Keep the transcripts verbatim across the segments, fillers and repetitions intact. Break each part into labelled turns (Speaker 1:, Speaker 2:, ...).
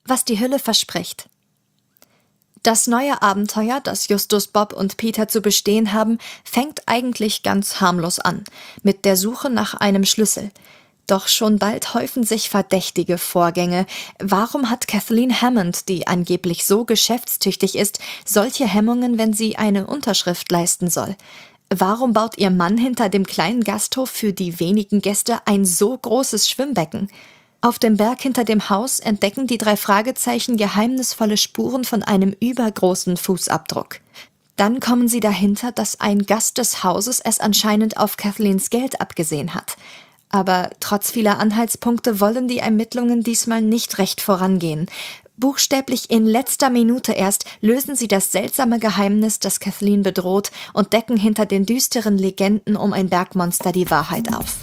Speaker 1: was die Hülle verspricht. Das neue Abenteuer, das Justus, Bob und Peter zu bestehen haben, fängt eigentlich ganz harmlos an, mit der Suche nach einem Schlüssel. Doch schon bald häufen sich verdächtige Vorgänge. Warum hat Kathleen Hammond, die angeblich so geschäftstüchtig ist, solche Hemmungen, wenn sie eine Unterschrift leisten soll? Warum baut ihr Mann hinter dem kleinen Gasthof für die wenigen Gäste ein so großes Schwimmbecken? Auf dem Berg hinter dem Haus entdecken die drei Fragezeichen geheimnisvolle Spuren von einem übergroßen Fußabdruck. Dann kommen sie dahinter, dass ein Gast des Hauses es anscheinend auf Kathleens Geld abgesehen hat. Aber trotz vieler Anhaltspunkte wollen die Ermittlungen diesmal nicht recht vorangehen. Buchstäblich in letzter Minute erst lösen sie das seltsame Geheimnis, das Kathleen bedroht, und decken hinter den düsteren Legenden um ein Bergmonster die Wahrheit auf.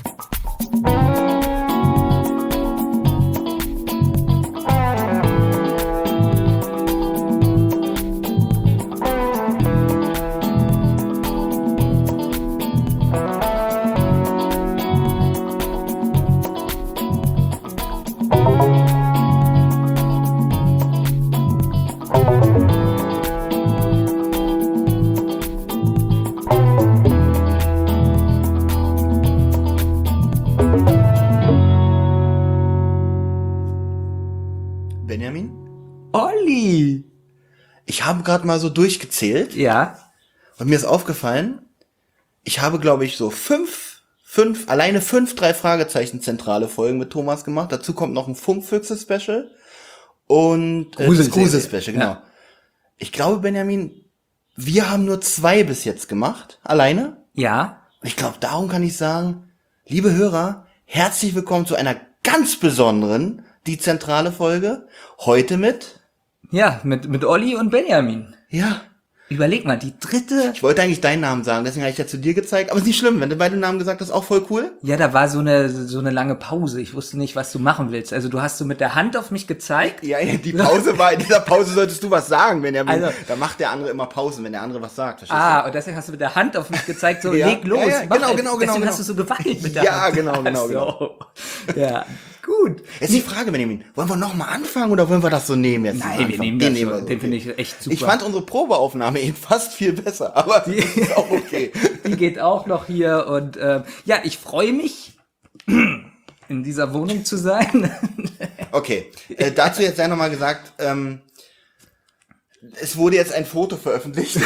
Speaker 2: Benjamin?
Speaker 3: Olli!
Speaker 2: Ich habe gerade mal so durchgezählt.
Speaker 3: Ja.
Speaker 2: Und mir ist aufgefallen, ich habe, glaube ich, so fünf, fünf, alleine fünf, drei Fragezeichen zentrale Folgen mit Thomas gemacht. Dazu kommt noch ein Funkfüchse-Special und äh, das Grusel-Special, genau. Ja. Ich glaube, Benjamin, wir haben nur zwei bis jetzt gemacht, alleine.
Speaker 3: Ja.
Speaker 2: Und ich glaube, darum kann ich sagen, liebe Hörer, herzlich willkommen zu einer ganz besonderen, die zentrale Folge. Heute mit...
Speaker 3: Ja, mit, mit Olli und Benjamin.
Speaker 2: Ja.
Speaker 3: Überleg mal, die dritte...
Speaker 2: Ich wollte eigentlich deinen Namen sagen, deswegen habe ich ja zu dir gezeigt. Aber ist nicht schlimm, wenn du beide Namen gesagt hast, auch voll cool.
Speaker 3: Ja, da war so eine so eine lange Pause. Ich wusste nicht, was du machen willst. Also du hast so mit der Hand auf mich gezeigt.
Speaker 2: Ja, ja, die Pause war, in dieser Pause solltest du was sagen, wenn er,
Speaker 3: also,
Speaker 2: da macht der andere immer Pausen, wenn der andere was sagt. Verstehst
Speaker 3: ah,
Speaker 2: du?
Speaker 3: Und deswegen hast du mit der Hand auf mich gezeigt, so
Speaker 2: ja,
Speaker 3: leg los.
Speaker 2: Ja, ja, genau, genau, genau.
Speaker 3: Deswegen
Speaker 2: genau.
Speaker 3: hast du so gewackelt mit der
Speaker 2: ja,
Speaker 3: Hand.
Speaker 2: Ja, genau, genau,
Speaker 3: genau. So. Ja, gut.
Speaker 2: Jetzt die Frage, Benjamin, wollen wir nochmal anfangen oder wollen wir das so nehmen jetzt?
Speaker 3: Nein, wir nehmen den das schon. So. Den finde ich echt super.
Speaker 2: Ich fand unsere Probeaufnahme eben fast viel besser, aber die ist auch okay.
Speaker 3: Die geht auch noch hier und äh, ja, ich freue mich, in dieser Wohnung zu sein.
Speaker 2: Okay, äh, dazu jetzt sei nochmal gesagt, ähm, es wurde jetzt ein Foto veröffentlicht.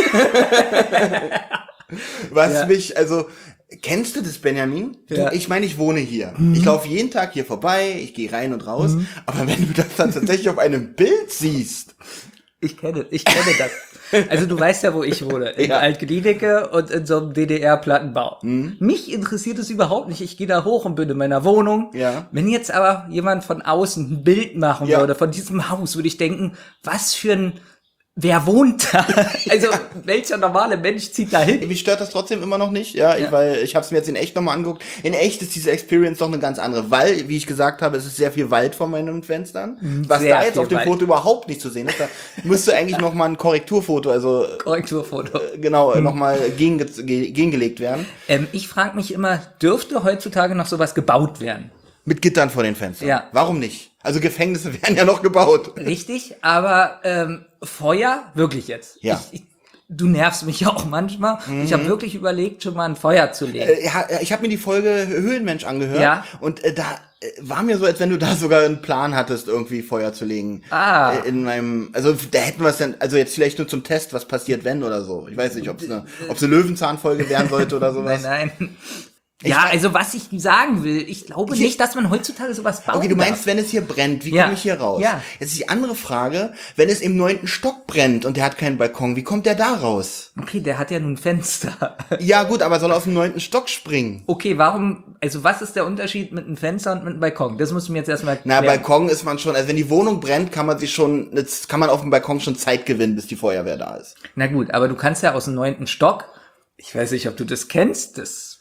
Speaker 2: Was ja. mich, also, kennst du das, Benjamin? Du, ja. Ich meine, ich wohne hier. Mhm. Ich laufe jeden Tag hier vorbei, ich gehe rein und raus, mhm. aber wenn du das dann tatsächlich auf einem Bild siehst.
Speaker 3: Ich kenne, ich kenne das. Also du weißt ja, wo ich wohne. In ja. Alt-Gliedecke und in so einem D D R-Plattenbau. Mhm. Mich interessiert es überhaupt nicht. Ich gehe da hoch und bin in meiner Wohnung. Ja. Wenn jetzt aber jemand von außen ein Bild machen ja. würde von diesem Haus, würde ich denken, was für ein... Wer wohnt da? Also, ja. welcher normale Mensch zieht da hin?
Speaker 2: Mich stört das trotzdem immer noch nicht, ja, ja. Ich, weil ich habe es mir jetzt in echt nochmal angeguckt. In echt ist diese Experience doch eine ganz andere, weil, wie ich gesagt habe, es ist sehr viel Wald vor meinen Fenstern, was sehr da jetzt auf dem Wald. Foto überhaupt nicht zu sehen ist. Da müsste eigentlich nochmal ein Korrekturfoto, also
Speaker 3: Korrekturfoto,
Speaker 2: äh, genau, hm. nochmal gegen, gegengelegt werden.
Speaker 3: Ähm, ich frage mich immer, dürfte heutzutage noch sowas gebaut werden?
Speaker 2: Mit Gittern vor den Fenstern. Ja. Warum nicht? Also Gefängnisse werden ja noch gebaut.
Speaker 3: Richtig, aber ähm, Feuer, wirklich jetzt.
Speaker 2: Ja.
Speaker 3: Ich, ich, du nervst mich ja auch manchmal. Mhm. Ich habe wirklich überlegt, schon mal ein Feuer zu legen.
Speaker 2: Äh, ja, ich habe mir die Folge Höhlenmensch angehört. Ja. Und äh, da äh, war mir so, als wenn du da sogar einen Plan hattest, irgendwie Feuer zu legen.
Speaker 3: Ah.
Speaker 2: Äh, in meinem, also da hätten wir es dann, also jetzt vielleicht nur zum Test, was passiert, wenn oder so. Ich weiß nicht, ob es eine, ob es eine Löwenzahnfolge werden sollte oder sowas.
Speaker 3: Nein, nein. Ich ja, also was ich sagen will, ich glaube ich nicht, dass man heutzutage sowas baut.
Speaker 2: Okay, du meinst, darf. Wenn es hier brennt, wie ja. komme ich hier raus? Ja. Jetzt ist die andere Frage, wenn es im neunten Stock brennt und der hat keinen Balkon, wie kommt der da raus?
Speaker 3: Okay, der hat ja nun ein Fenster.
Speaker 2: Ja gut, aber soll er auf den neunten Stock springen?
Speaker 3: Okay, warum, also was ist der Unterschied mit einem Fenster und mit einem Balkon? Das musst du mir jetzt erstmal erklären.
Speaker 2: Na, Balkon ist man schon, also wenn die Wohnung brennt, kann man sich schon, jetzt kann man auf dem Balkon schon Zeit gewinnen, bis die Feuerwehr da ist.
Speaker 3: Na gut, aber du kannst ja aus dem neunten Stock, ich weiß nicht, ob du das kennst, das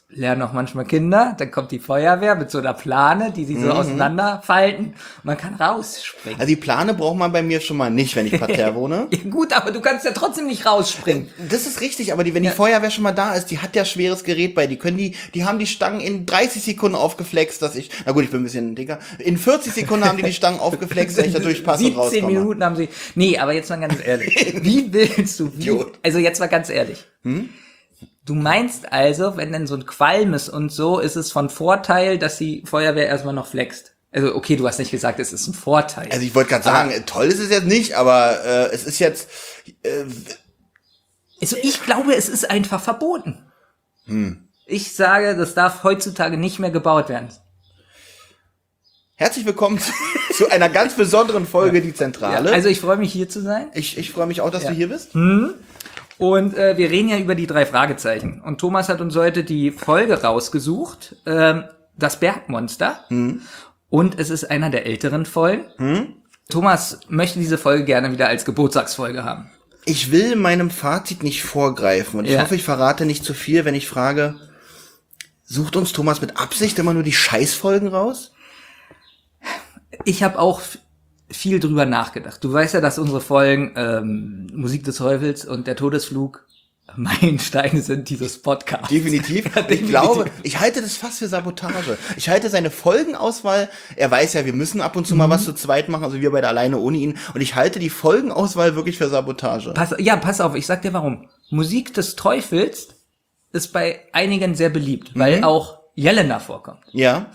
Speaker 3: lernen auch manchmal Kinder, dann kommt die Feuerwehr mit so einer Plane, die sie so mhm. auseinanderfalten und man kann rausspringen.
Speaker 2: Also die Plane braucht man bei mir schon mal nicht, wenn ich parterre wohne.
Speaker 3: Ja, gut, aber du kannst ja trotzdem nicht rausspringen.
Speaker 2: Das ist richtig, aber die, wenn die ja. Feuerwehr schon mal da ist, die hat ja schweres Gerät bei, die können die, die haben die Stangen in dreißig Sekunden aufgeflext, dass ich, na gut, ich bin ein bisschen dicker, in vierzig Sekunden haben die die Stangen aufgeflext, dass ich da durchpasse und rauskomme.
Speaker 3: siebzehn Minuten haben sie, nee, aber jetzt mal ganz ehrlich, wie willst du, wie, also jetzt mal ganz ehrlich, hm? Du meinst also, wenn denn so ein Qualm ist und so, ist es von Vorteil, dass die Feuerwehr erstmal noch flext? Also okay, du hast nicht gesagt, es ist ein Vorteil.
Speaker 2: Also ich wollte gerade sagen, ah. toll ist es jetzt nicht, aber äh, es ist jetzt... Äh,
Speaker 3: also ich glaube, es ist einfach verboten.
Speaker 2: Hm.
Speaker 3: Ich sage, das darf heutzutage nicht mehr gebaut werden.
Speaker 2: Herzlich willkommen zu, zu einer ganz besonderen Folge, ja. die Zentrale.
Speaker 3: Ja, also ich freue mich, hier zu sein.
Speaker 2: Ich, ich freue mich auch, dass ja. du hier bist.
Speaker 3: Hm. Und äh, wir reden ja über die drei Fragezeichen. Und Thomas hat uns heute die Folge rausgesucht, ähm, das Bergmonster.
Speaker 2: Hm.
Speaker 3: Und es ist einer der älteren Folgen.
Speaker 2: Hm.
Speaker 3: Thomas möchte diese Folge gerne wieder als Geburtstagsfolge haben.
Speaker 2: Ich will meinem Fazit nicht vorgreifen. Und ich ja. hoffe, ich verrate nicht zu viel, wenn ich frage, sucht uns Thomas mit Absicht immer nur die Scheißfolgen raus?
Speaker 3: Ich habe auch viel drüber nachgedacht. Du weißt ja, dass unsere Folgen ähm, Musik des Teufels und der Todesflug Meilensteine sind dieses Podcasts.
Speaker 2: Definitiv.
Speaker 3: Ja, definitiv.
Speaker 2: Ich glaube, ich halte das fast für Sabotage. Ich halte seine Folgenauswahl, er weiß ja, wir müssen ab und zu mhm. mal was zu zweit machen, also wir beide alleine ohne ihn. Und ich halte die Folgenauswahl wirklich für Sabotage.
Speaker 3: Pass, ja, pass auf, ich sag dir warum. Musik des Teufels ist bei einigen sehr beliebt, mhm. weil auch Jelena vorkommt.
Speaker 2: Ja.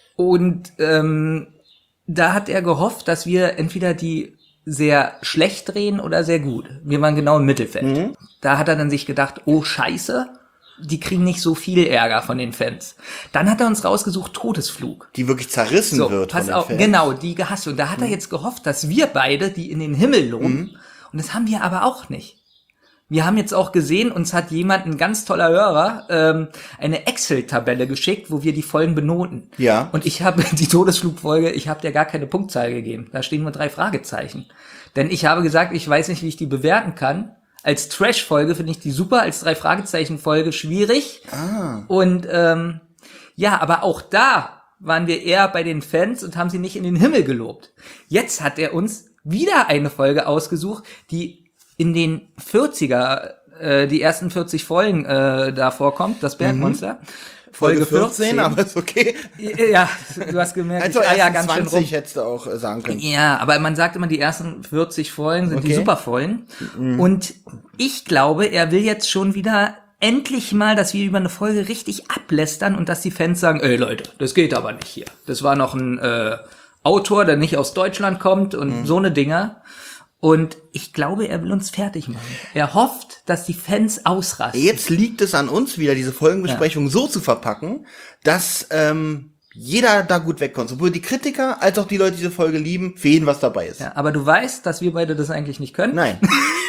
Speaker 3: Und ähm, da hat er gehofft, dass wir entweder die sehr schlecht drehen oder sehr gut. Wir waren genau im Mittelfeld. Mhm. Da hat er dann sich gedacht, oh Scheiße, die kriegen nicht so viel Ärger von den Fans. Dann hat er uns rausgesucht, Todesflug.
Speaker 2: Die wirklich zerrissen
Speaker 3: so,
Speaker 2: wird
Speaker 3: pass
Speaker 2: von den
Speaker 3: auf,
Speaker 2: Fans.
Speaker 3: Genau, die gehasst. Und da hat mhm. er jetzt gehofft, dass wir beide die in den Himmel loben. Mhm. Und das haben wir aber auch nicht. Wir haben jetzt auch gesehen, uns hat jemand, ein ganz toller Hörer, ähm, eine Excel-Tabelle geschickt, wo wir die Folgen benoten.
Speaker 2: Ja.
Speaker 3: Und ich habe die Todesflugfolge, ich habe der gar keine Punktzahl gegeben. Da stehen nur drei Fragezeichen. Denn ich habe gesagt, ich weiß nicht, wie ich die bewerten kann. Als Trash-Folge finde ich die super, als drei Fragezeichen-Folge schwierig.
Speaker 2: Ah.
Speaker 3: Und ähm, ja, aber auch da waren wir eher bei den Fans und haben sie nicht in den Himmel gelobt. Jetzt hat er uns wieder eine Folge ausgesucht, die in den vierziger, äh, die ersten vierzig Folgen äh, da vorkommt, das Bergmonster. Mhm.
Speaker 2: Folge vierzehn, aber ist okay.
Speaker 3: Ja, du hast gemerkt,
Speaker 2: also
Speaker 3: ich ja ganz schön rum.
Speaker 2: hättest du auch sagen können.
Speaker 3: Ja, aber man sagt immer, die ersten vierzig Folgen sind
Speaker 2: okay.
Speaker 3: die Superfolgen.
Speaker 2: Mhm.
Speaker 3: Und ich glaube, er will jetzt schon wieder endlich mal, dass wir über eine Folge richtig ablästern und dass die Fans sagen, ey Leute, das geht aber nicht hier. Das war noch ein äh, Autor, der nicht aus Deutschland kommt und mhm. so eine Dinger. Und ich glaube, er will uns fertig machen. Er hofft, dass die Fans ausrasten.
Speaker 2: Jetzt liegt es an uns wieder, diese Folgenbesprechung ja. so zu verpacken, dass ähm, jeder da gut wegkommt. Sowohl die Kritiker als auch die Leute, die diese Folge lieben, für jeden was dabei ist.
Speaker 3: Ja, aber du weißt, dass wir beide das eigentlich nicht können.
Speaker 2: Nein.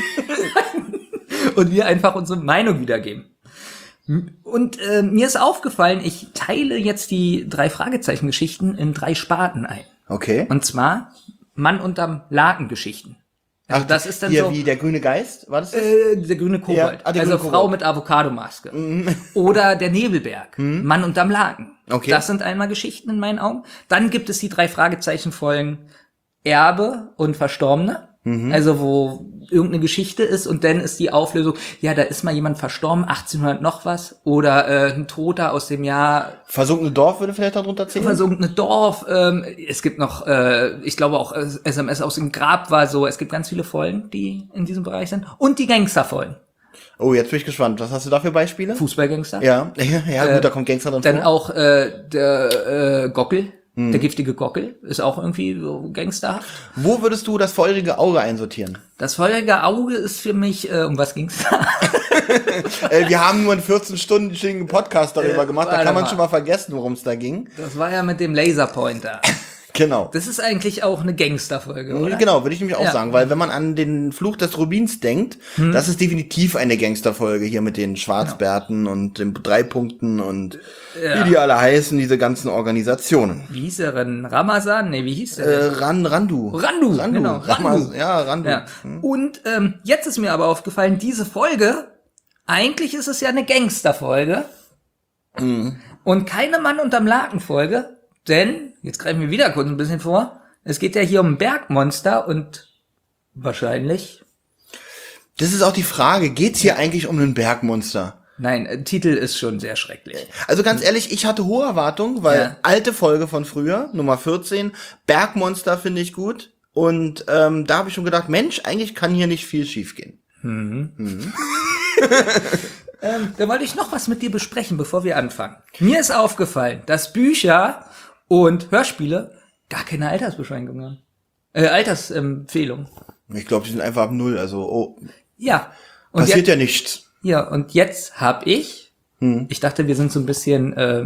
Speaker 3: Und wir einfach unsere Meinung wiedergeben. Und äh, mir ist aufgefallen, ich teile jetzt die drei Fragezeichen-Geschichten in drei Sparten ein.
Speaker 2: Okay.
Speaker 3: Und zwar Mann unterm Laken-Geschichten. Also
Speaker 2: Ach,
Speaker 3: das ist dann
Speaker 2: hier
Speaker 3: so
Speaker 2: wie der grüne Geist, war das? das?
Speaker 3: Äh, der grüne Kobold.
Speaker 2: Ja, ah, der
Speaker 3: also
Speaker 2: grüne
Speaker 3: Frau
Speaker 2: Kobold.
Speaker 3: mit Avocadomaske.
Speaker 2: Mhm.
Speaker 3: Oder der Nebelberg.
Speaker 2: Mhm.
Speaker 3: Mann unterm Laken.
Speaker 2: Okay.
Speaker 3: Das sind einmal Geschichten in meinen Augen. Dann gibt es die drei Fragezeichen-Folgen Erbe und Verstorbene. Mhm. Also wo irgendeine Geschichte ist und dann ist die Auflösung, ja, da ist mal jemand verstorben, achtzehnhundert noch was. Oder äh, ein Toter aus dem Jahr.
Speaker 2: Versunkene Dorf würde vielleicht darunter zählen?
Speaker 3: Versunkene Dorf. Ähm, es gibt noch, äh, ich glaube auch S M S aus dem Grab war so. Es gibt ganz viele Folgen, die in diesem Bereich sind. Und die Gangsterfolgen.
Speaker 2: Oh, jetzt bin ich gespannt. Was hast du da für Beispiele?
Speaker 3: Fußballgangster.
Speaker 2: Ja, ja, ja gut,
Speaker 3: äh,
Speaker 2: da kommt Gangster drin
Speaker 3: Dann
Speaker 2: vor.
Speaker 3: auch äh, der äh, Gockel.
Speaker 2: Hm.
Speaker 3: Der giftige Gockel ist auch irgendwie so gangsterhaft.
Speaker 2: Wo würdest du das feurige Auge einsortieren?
Speaker 3: Das feurige Auge ist für mich, äh, um was ging's da?
Speaker 2: äh, wir haben nur einen vierzehn-stündigen Podcast darüber
Speaker 3: äh,
Speaker 2: gemacht, da kann man schon mal vergessen, worum es da ging.
Speaker 3: Das war ja mit dem Laserpointer.
Speaker 2: Genau.
Speaker 3: Das ist eigentlich auch eine Gangsterfolge, oder?
Speaker 2: Genau, würde ich nämlich auch
Speaker 3: ja.
Speaker 2: sagen, weil wenn man an den Fluch des Rubins denkt, hm. das ist definitiv eine Gangsterfolge hier mit den Schwarzbärten genau. und den drei Punkten und ja. wie die alle heißen, diese ganzen Organisationen.
Speaker 3: Wie hieß der denn? Ramazan? Nee, wie hieß der?
Speaker 2: Äh, Ran, Randu.
Speaker 3: Randu,
Speaker 2: Randu.
Speaker 3: genau.
Speaker 2: Ramaz, ja, Randu.
Speaker 3: Ja. Hm. Und ähm, jetzt ist mir aber aufgefallen, diese Folge, eigentlich ist es ja eine Gangsterfolge, Mhm. Und keine Mann unterm Laken-Folge, denn, jetzt greifen wir wieder kurz ein bisschen vor, es geht ja hier um ein Bergmonster und wahrscheinlich...
Speaker 2: Das ist auch die Frage, geht's hier eigentlich um ein Bergmonster?
Speaker 3: Nein, äh, Titel ist schon sehr schrecklich.
Speaker 2: Also ganz ehrlich, ich hatte hohe Erwartungen, weil
Speaker 3: ja.
Speaker 2: alte Folge von früher, Nummer vierzehn, Bergmonster finde ich gut. Und ähm, da habe ich schon gedacht, Mensch, eigentlich kann hier nicht viel schiefgehen. Mhm. Mhm.
Speaker 3: ähm, da wollte ich noch was mit dir besprechen, bevor wir anfangen. Mir ist aufgefallen, dass Bücher und Hörspiele gar keine Altersbeschränkung haben. Äh, Altersempfehlung.
Speaker 2: Ich glaube, die sind einfach ab null, also oh.
Speaker 3: Ja. Und
Speaker 2: passiert
Speaker 3: jetzt,
Speaker 2: ja nichts.
Speaker 3: Ja, und jetzt hab ich, hm. ich dachte, wir sind so ein bisschen, äh,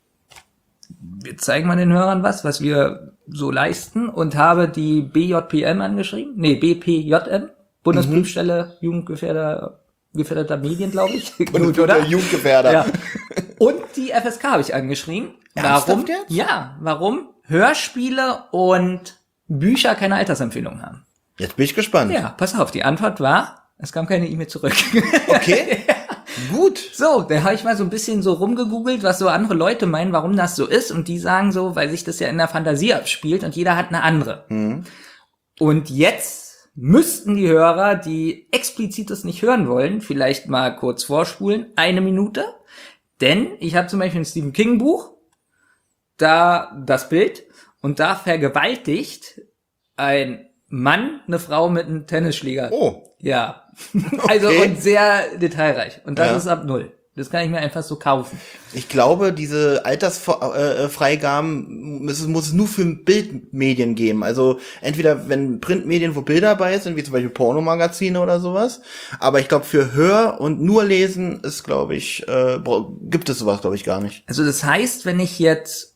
Speaker 3: wir zeigen mal den Hörern was, was wir so leisten, und habe die B J P M angeschrieben, nee, B P J M, Bundesprüfstelle mhm. Jugendgefährder, gefährdeter Medien, glaube ich.
Speaker 2: Gut, oder? Jugendgefährder.
Speaker 3: Ja. Und die F S K habe ich angeschrieben. Warum?
Speaker 2: Jetzt?
Speaker 3: Ja, warum Hörspiele und Bücher keine Altersempfehlung haben.
Speaker 2: Jetzt bin ich gespannt.
Speaker 3: Ja, pass auf, die Antwort war, es kam keine E-Mail zurück.
Speaker 2: Okay, ja. Gut.
Speaker 3: So, da habe ich mal so ein bisschen so rumgegoogelt, was so andere Leute meinen, warum das so ist. Und die sagen so, weil sich das ja in der Fantasie abspielt und jeder hat eine andere. Mhm. Und jetzt müssten die Hörer, die explizit das nicht hören wollen, vielleicht mal kurz vorspulen, eine Minute. Denn ich habe zum Beispiel ein Stephen King Buch, da das Bild, und da vergewaltigt ein Mann eine Frau mit einem Tennisschläger.
Speaker 2: Oh.
Speaker 3: Ja. Also
Speaker 2: okay.
Speaker 3: Und sehr detailreich. Und das
Speaker 2: ja.
Speaker 3: ist ab null. Das kann ich mir einfach so kaufen.
Speaker 2: Ich glaube, diese Altersfreigaben muss es muss nur für Bildmedien geben. Also entweder wenn Printmedien, wo Bilder dabei sind, wie zum Beispiel Pornomagazine oder sowas. Aber ich glaube, für Hör- und nur Lesen ist, glaube ich, äh, gibt es sowas, glaube ich, gar nicht.
Speaker 3: Also das heißt, wenn ich jetzt,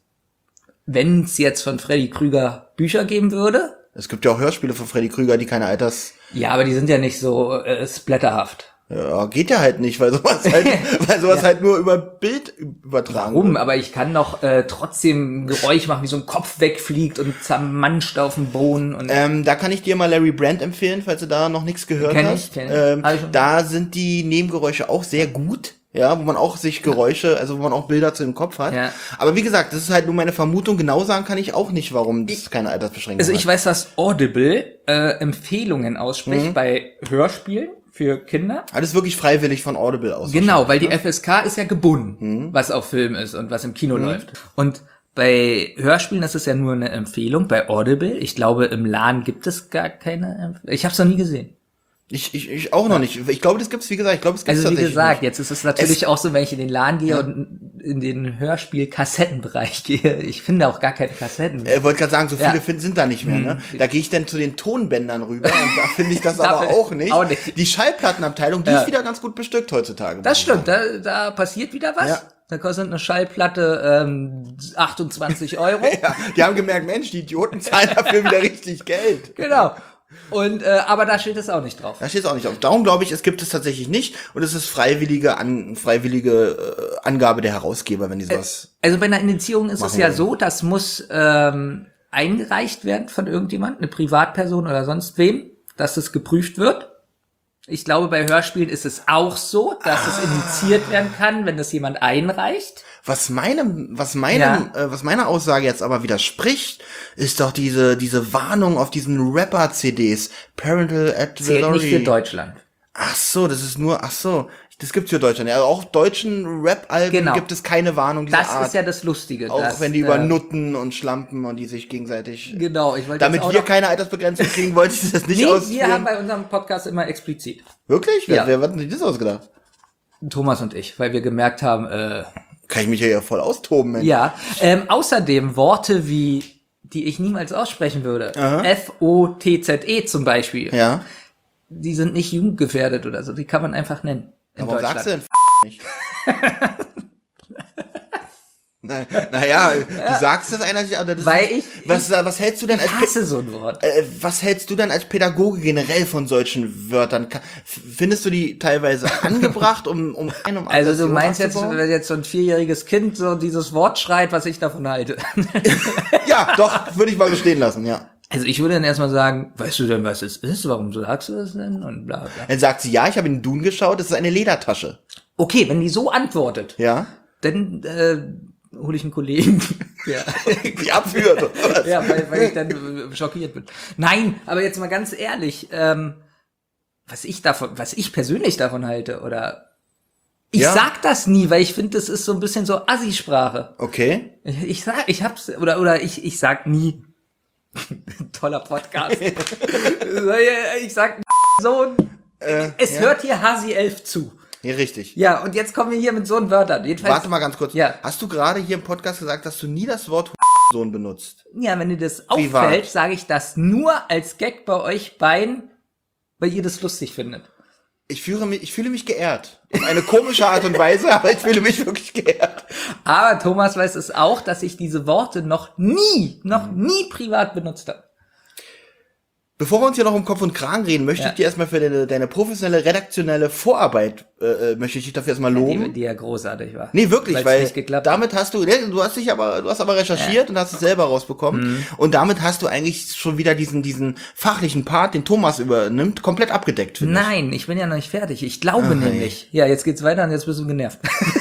Speaker 3: wenn es jetzt von Freddy Krüger Bücher geben würde.
Speaker 2: Es gibt ja auch Hörspiele von Freddy Krüger, die keine Alters...
Speaker 3: Ja, aber die sind ja nicht so äh, splatterhaft.
Speaker 2: Ja, geht ja halt nicht, weil sowas halt, weil sowas ja. halt nur über Bild übertragen
Speaker 3: Warum?
Speaker 2: wird.
Speaker 3: Aber ich kann doch äh, trotzdem ein Geräusch machen, wie so ein Kopf wegfliegt und zermanscht auf dem Boden. Und
Speaker 2: ähm, da kann ich dir mal Larry Brand empfehlen, falls du da noch nichts gehört
Speaker 3: kenn
Speaker 2: hast.
Speaker 3: Ich, kenn ich.
Speaker 2: Ähm, da sind die Nebengeräusche auch sehr gut. Ja, wo man auch sich Geräusche, also wo man auch Bilder zu dem Kopf hat.
Speaker 3: Ja.
Speaker 2: Aber wie gesagt, das ist halt nur meine Vermutung. Genau sagen kann ich auch nicht, warum das
Speaker 3: ich,
Speaker 2: keine Altersbeschränkung hat.
Speaker 3: Also ich weiß, dass Audible äh, Empfehlungen ausspricht mhm. bei Hörspielen für Kinder.
Speaker 2: Alles wirklich freiwillig von Audible aus.
Speaker 3: Genau, weil die F S K ist ja gebunden, mhm. was auf Film ist und was im Kino mhm. läuft. Und bei Hörspielen ist es ja nur eine Empfehlung. Bei Audible, ich glaube, im Laden gibt es gar keine Empfehlung. Ich habe es noch nie gesehen.
Speaker 2: Ich, ich, ich auch noch nicht. Ich glaube, das gibt's, wie gesagt, ich glaube, es gibt's
Speaker 3: Also wie
Speaker 2: tatsächlich
Speaker 3: gesagt,
Speaker 2: nicht.
Speaker 3: jetzt ist es natürlich es, auch so, wenn ich in den Laden gehe
Speaker 2: ja.
Speaker 3: und in den Hörspiel-Kassettenbereich gehe. Ich finde auch gar keine Kassetten mehr.
Speaker 2: Ich äh, wollte gerade sagen, so viele
Speaker 3: ja.
Speaker 2: find, sind da nicht mehr. Ne? Da gehe ich dann zu den Tonbändern rüber und da finde ich das aber auch nicht.
Speaker 3: auch nicht.
Speaker 2: Die Schallplattenabteilung, die
Speaker 3: ja.
Speaker 2: ist wieder ganz gut bestückt heutzutage.
Speaker 3: Das stimmt, da, da passiert wieder was. Ja. Da kostet eine Schallplatte ähm, achtundzwanzig Euro.
Speaker 2: ja, die haben gemerkt, Mensch, die Idioten zahlen dafür wieder richtig Geld.
Speaker 3: Genau. Und äh, aber da steht es auch nicht drauf.
Speaker 2: Da steht es auch nicht drauf. Darum glaube ich, es gibt es tatsächlich nicht. Und es ist freiwillige an, freiwillige äh, Angabe der Herausgeber, wenn die sowas.
Speaker 3: Also bei einer Indizierung ist es ja
Speaker 2: wollen.
Speaker 3: so, das muss ähm, eingereicht werden von irgendjemand, eine Privatperson oder sonst wem, dass es geprüft wird. Ich glaube, bei Hörspielen ist es auch so, dass ah. es indiziert werden kann, wenn das jemand einreicht.
Speaker 2: Was meinem, was meinem, ja. äh, was meiner Aussage jetzt aber widerspricht, ist doch diese, diese Warnung auf diesen Rapper-C Ds. Parental Advisory.
Speaker 3: Zählt nicht für Deutschland.
Speaker 2: Ach so, das ist nur, ach so. Das gibt's für Deutschland. Ja, auch deutschen Rap-Alben
Speaker 3: genau.
Speaker 2: gibt es keine Warnung dieser
Speaker 3: das
Speaker 2: Art.
Speaker 3: Das ist ja das Lustige.
Speaker 2: Auch
Speaker 3: dass,
Speaker 2: wenn die über
Speaker 3: äh,
Speaker 2: Nutten und Schlampen und die sich gegenseitig...
Speaker 3: Genau, ich wollte
Speaker 2: damit
Speaker 3: auch
Speaker 2: wir
Speaker 3: noch
Speaker 2: keine Altersbegrenzung kriegen, wollte ich das nicht
Speaker 3: nee,
Speaker 2: ausführen.
Speaker 3: wir haben bei unserem Podcast immer explizit.
Speaker 2: Wirklich? Wer,
Speaker 3: ja.
Speaker 2: wer hat sich das ausgedacht?
Speaker 3: Thomas und ich, weil wir gemerkt haben, äh...
Speaker 2: Kann ich mich ja voll austoben, Mensch.
Speaker 3: Ja, ähm, außerdem Worte wie, die ich niemals aussprechen würde. F O T Z E zum Beispiel.
Speaker 2: Ja.
Speaker 3: Die sind nicht jugendgefährdet oder so, die kann man einfach nennen. In
Speaker 2: Warum
Speaker 3: Deutschland.
Speaker 2: sagst du denn nicht? Naja, na ja, du sagst das einer, aber das
Speaker 3: Weil
Speaker 2: ist,
Speaker 3: ich,
Speaker 2: was,
Speaker 3: ich,
Speaker 2: was hältst du denn
Speaker 3: ich
Speaker 2: als,
Speaker 3: hasse so ein Wort.
Speaker 2: Äh, was hältst du denn als Pädagoge generell von solchen Wörtern? Findest du die teilweise angebracht, um, um ein, um
Speaker 3: Also du meinst jetzt, wenn jetzt so ein vierjähriges Kind so dieses Wort schreit, was ich davon halte?
Speaker 2: Ja, doch, würde ich mal so stehen lassen, ja.
Speaker 3: Also ich würde dann erstmal sagen, weißt du denn, was es ist? Warum sagst du das denn? Und bla bla.
Speaker 2: Dann sagt sie, ja, ich habe in den Dune geschaut, das ist eine Ledertasche.
Speaker 3: Okay, wenn die so antwortet,
Speaker 2: ja,
Speaker 3: dann äh, hole ich einen Kollegen. Ja.
Speaker 2: Die abführt. Oder was?
Speaker 3: Ja, weil, weil ich dann äh, schockiert bin. Nein, aber jetzt mal ganz ehrlich, ähm, was ich davon, was ich persönlich davon halte, oder ich
Speaker 2: Ja.
Speaker 3: sag das nie, weil ich finde, das ist so ein bisschen so Assi-Sprache.
Speaker 2: Okay.
Speaker 3: Ich, ich sag, ich hab's, oder, oder ich, ich sag nie. Toller Podcast. Ich sag Sohn.
Speaker 2: Äh,
Speaker 3: Es
Speaker 2: ja.
Speaker 3: hört hier Hasi elf zu.
Speaker 2: Ja, richtig.
Speaker 3: Ja, und jetzt kommen wir hier mit so einen Wörtern. Jedenfalls,
Speaker 2: Warte mal ganz kurz.
Speaker 3: Ja.
Speaker 2: Hast du gerade hier im Podcast gesagt, dass du nie das Wort Sohn benutzt?
Speaker 3: Ja, wenn dir das
Speaker 2: Privat.
Speaker 3: auffällt, sage ich das nur als Gag bei euch beiden, weil ihr das lustig findet.
Speaker 2: Ich fühle mich, ich fühle mich geehrt. Auf eine komische Art und Weise, aber ich fühle mich wirklich geehrt.
Speaker 3: Aber Thomas weiß es auch, dass ich diese Worte noch nie, noch
Speaker 2: Mhm.
Speaker 3: nie privat benutzt habe.
Speaker 2: Bevor wir uns hier noch um Kopf und Kragen reden, möchte
Speaker 3: Ja.
Speaker 2: ich dir erstmal für deine, deine professionelle, redaktionelle Vorarbeit, äh, äh, möchte ich dich dafür erstmal loben.
Speaker 3: Die, die ja großartig war.
Speaker 2: Nee, wirklich,
Speaker 3: Weil's
Speaker 2: weil
Speaker 3: nicht geklappt
Speaker 2: damit hast du, ne, du hast dich aber, du hast aber recherchiert und hast es selber rausbekommen.
Speaker 3: Mhm.
Speaker 2: Und damit hast du eigentlich schon wieder diesen, diesen fachlichen Part, den Thomas übernimmt, komplett abgedeckt, finde ich.
Speaker 3: Nein, ich bin ja noch nicht fertig. Ich glaube
Speaker 2: Ach,
Speaker 3: nämlich, ja, jetzt geht's weiter und jetzt bist du genervt.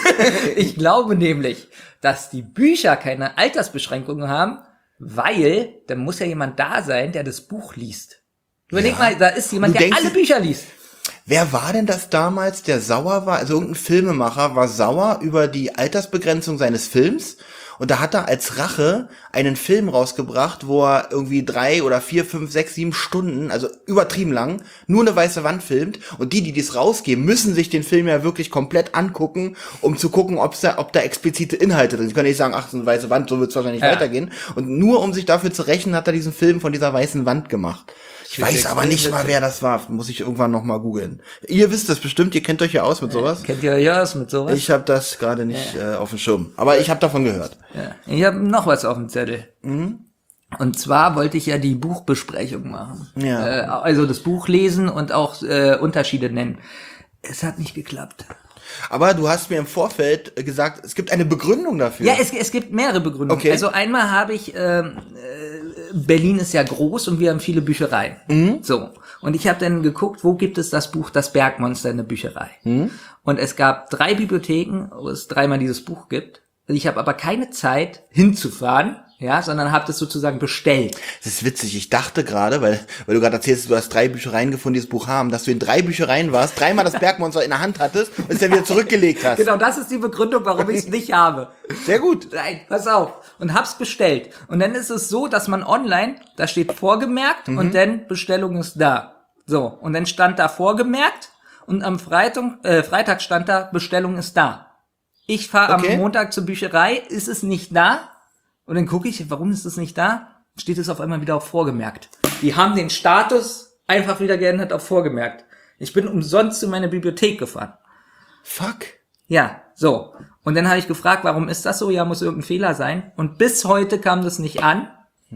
Speaker 3: Ich glaube nämlich, dass die Bücher keine Altersbeschränkungen haben, weil da muss ja jemand da sein, der das Buch liest. Überleg
Speaker 2: Ja.
Speaker 3: mal, da ist jemand,
Speaker 2: Du
Speaker 3: der
Speaker 2: denkst-
Speaker 3: alle Bücher liest.
Speaker 2: Wer war denn das damals, der sauer war? Also irgendein Filmemacher war sauer über die Altersbegrenzung seines Films. Und da hat er als Rache einen Film rausgebracht, wo er irgendwie drei oder vier, fünf, sechs, sieben Stunden, also übertrieben lang, nur eine weiße Wand filmt. Und die, die dies rausgeben, müssen sich den Film ja wirklich komplett angucken, um zu gucken, ob's da, ob da explizite Inhalte drin sind. Sie können nicht sagen, ach, so eine weiße Wand, so wird's wahrscheinlich
Speaker 3: Ja.
Speaker 2: weitergehen. Und nur um sich dafür zu rächen, hat er diesen Film von dieser weißen Wand gemacht. Ich
Speaker 3: find's
Speaker 2: weiß aber
Speaker 3: extrem
Speaker 2: nicht mal,
Speaker 3: witzig.
Speaker 2: wer das war. Muss ich irgendwann noch mal googeln. Ihr wisst das bestimmt, ihr kennt euch ja aus mit sowas.
Speaker 3: Kennt ihr ja aus mit sowas?
Speaker 2: Ich habe das gerade nicht äh, auf dem Schirm. Aber ich habe davon gehört.
Speaker 3: Ja. Ich habe noch was auf dem Zettel.
Speaker 2: Mhm.
Speaker 3: Und zwar wollte ich ja die Buchbesprechung machen.
Speaker 2: Ja.
Speaker 3: Äh, also das Buch lesen und auch äh, Unterschiede nennen. Es hat nicht geklappt.
Speaker 2: Aber du hast mir im Vorfeld äh, gesagt, es gibt eine Begründung dafür.
Speaker 3: Ja, es, es gibt mehrere Begründungen.
Speaker 2: Okay.
Speaker 3: Also einmal habe ich, ähm, äh, Berlin ist ja groß und wir haben viele Büchereien.
Speaker 2: Mhm.
Speaker 3: So. Und ich habe dann geguckt, wo gibt es das Buch Das Bergmonster in der Bücherei.
Speaker 2: Mhm.
Speaker 3: Und es gab drei Bibliotheken, wo es dreimal dieses Buch gibt. Ich habe aber keine Zeit hinzufahren, ja, sondern habe das sozusagen bestellt.
Speaker 2: Das ist witzig. Ich dachte gerade, weil weil du gerade erzählst, du hast drei Büchereien gefunden, die das Buch haben, dass du in drei Büchereien warst, dreimal das Bergmonster in der Hand hattest und es dann wieder zurückgelegt hast.
Speaker 3: Genau, das ist die Begründung, warum ich es nicht habe.
Speaker 2: Sehr gut.
Speaker 3: Nein, pass auf. Und hab's bestellt. Und dann ist es so, dass man online, da steht vorgemerkt
Speaker 2: Mhm.
Speaker 3: und dann Bestellung ist da. So. Und dann stand da vorgemerkt und am Freitag, äh, Freitag stand da Bestellung ist da. Ich fahre
Speaker 2: Okay.
Speaker 3: am Montag zur Bücherei, ist es nicht da? Und dann gucke ich, warum ist es nicht da? Steht es auf einmal wieder auf vorgemerkt. Die haben den Status einfach wieder geändert auf vorgemerkt. Ich bin umsonst in meine Bibliothek gefahren.
Speaker 2: Fuck.
Speaker 3: Ja, so. Und dann habe ich gefragt, warum ist das so? Ja, muss irgendein Fehler sein. Und bis heute kam das nicht an.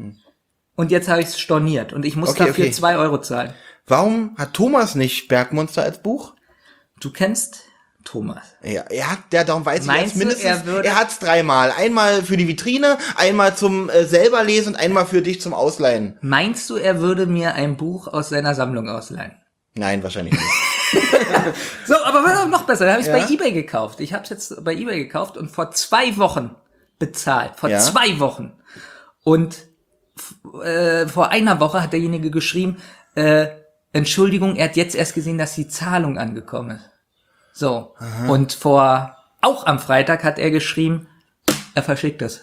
Speaker 3: Und jetzt habe ich es storniert. Und ich muss
Speaker 2: Okay,
Speaker 3: dafür
Speaker 2: okay.
Speaker 3: zwei Euro zahlen.
Speaker 2: Warum hat Thomas nicht Bergmonster als Buch?
Speaker 3: Du kennst Thomas.
Speaker 2: Ja, er hat, der, darum weiß ich
Speaker 3: Meinst
Speaker 2: jetzt
Speaker 3: du,
Speaker 2: mindestens,
Speaker 3: er würde-
Speaker 2: er hat's dreimal. Einmal für die Vitrine, einmal zum äh, selber lesen und einmal für dich zum Ausleihen.
Speaker 3: Meinst du, er würde mir ein Buch aus seiner Sammlung ausleihen?
Speaker 2: Nein, wahrscheinlich nicht.
Speaker 3: So, aber was noch besser, da habe ich
Speaker 2: Ja.
Speaker 3: bei eBay gekauft. Ich habe es jetzt bei eBay gekauft und vor zwei Wochen bezahlt. Vor
Speaker 2: Ja.
Speaker 3: zwei Wochen. Und f- äh, vor einer Woche hat derjenige geschrieben, äh, Entschuldigung, er hat jetzt erst gesehen, dass die Zahlung angekommen ist. So. Und vor, auch am Freitag hat er geschrieben, er verschickt es.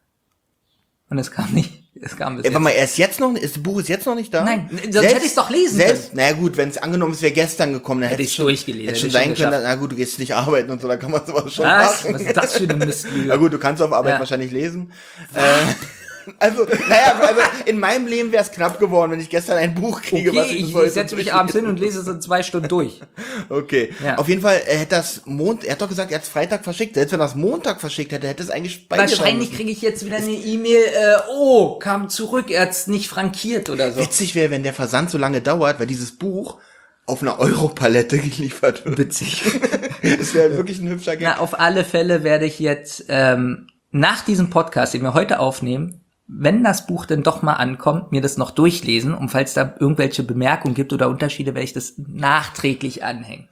Speaker 3: Und es kam nicht, es kam bis
Speaker 2: Ey,
Speaker 3: jetzt.
Speaker 2: warte mal, er ist jetzt noch, ist das Buch ist jetzt noch nicht da?
Speaker 3: Nein, sonst hätte ich's doch lesen
Speaker 2: selbst, Na gut, wenn es angenommen ist, wäre gestern gekommen, dann
Speaker 3: Hätte
Speaker 2: hätte
Speaker 3: ich's
Speaker 2: es schon,
Speaker 3: durchgelesen,
Speaker 2: hätte schon
Speaker 3: hätte ich
Speaker 2: sein
Speaker 3: schon
Speaker 2: können, dass, na gut, du gehst nicht arbeiten und so, da kann man sowas schon
Speaker 3: Was?
Speaker 2: machen.
Speaker 3: Was ist das für eine Mistlüge?
Speaker 2: Na gut, du kannst auf Arbeit
Speaker 3: Ja.
Speaker 2: wahrscheinlich lesen. Äh, also, naja, also in meinem Leben wäre es knapp geworden, wenn ich gestern ein Buch kriege, was
Speaker 3: Okay,
Speaker 2: ich
Speaker 3: ich,
Speaker 2: heute
Speaker 3: ich setze mich
Speaker 2: durchlesen
Speaker 3: abends hin und lese es in zwei Stunden durch.
Speaker 2: Okay.
Speaker 3: Ja.
Speaker 2: Auf jeden Fall, er hätte das Mond, er hat doch gesagt, er hat es Freitag verschickt. Selbst wenn er es Montag verschickt hätte, hätte es eigentlich bei dir sein
Speaker 3: Wahrscheinlich
Speaker 2: müssen.
Speaker 3: kriege ich jetzt wieder eine E-Mail, äh, oh, kam zurück, er hat's nicht frankiert oder so.
Speaker 2: Witzig wäre, wenn der Versand so lange dauert, weil dieses Buch auf einer Europalette geliefert wird.
Speaker 3: Witzig.
Speaker 2: Das wäre wirklich ein hübscher Gag.
Speaker 3: Na, auf alle Fälle werde ich jetzt ähm, nach diesem Podcast, den wir heute aufnehmen, wenn das Buch denn doch mal ankommt, mir das noch durchlesen und falls da irgendwelche Bemerkungen gibt oder Unterschiede, werde ich das nachträglich anhängen.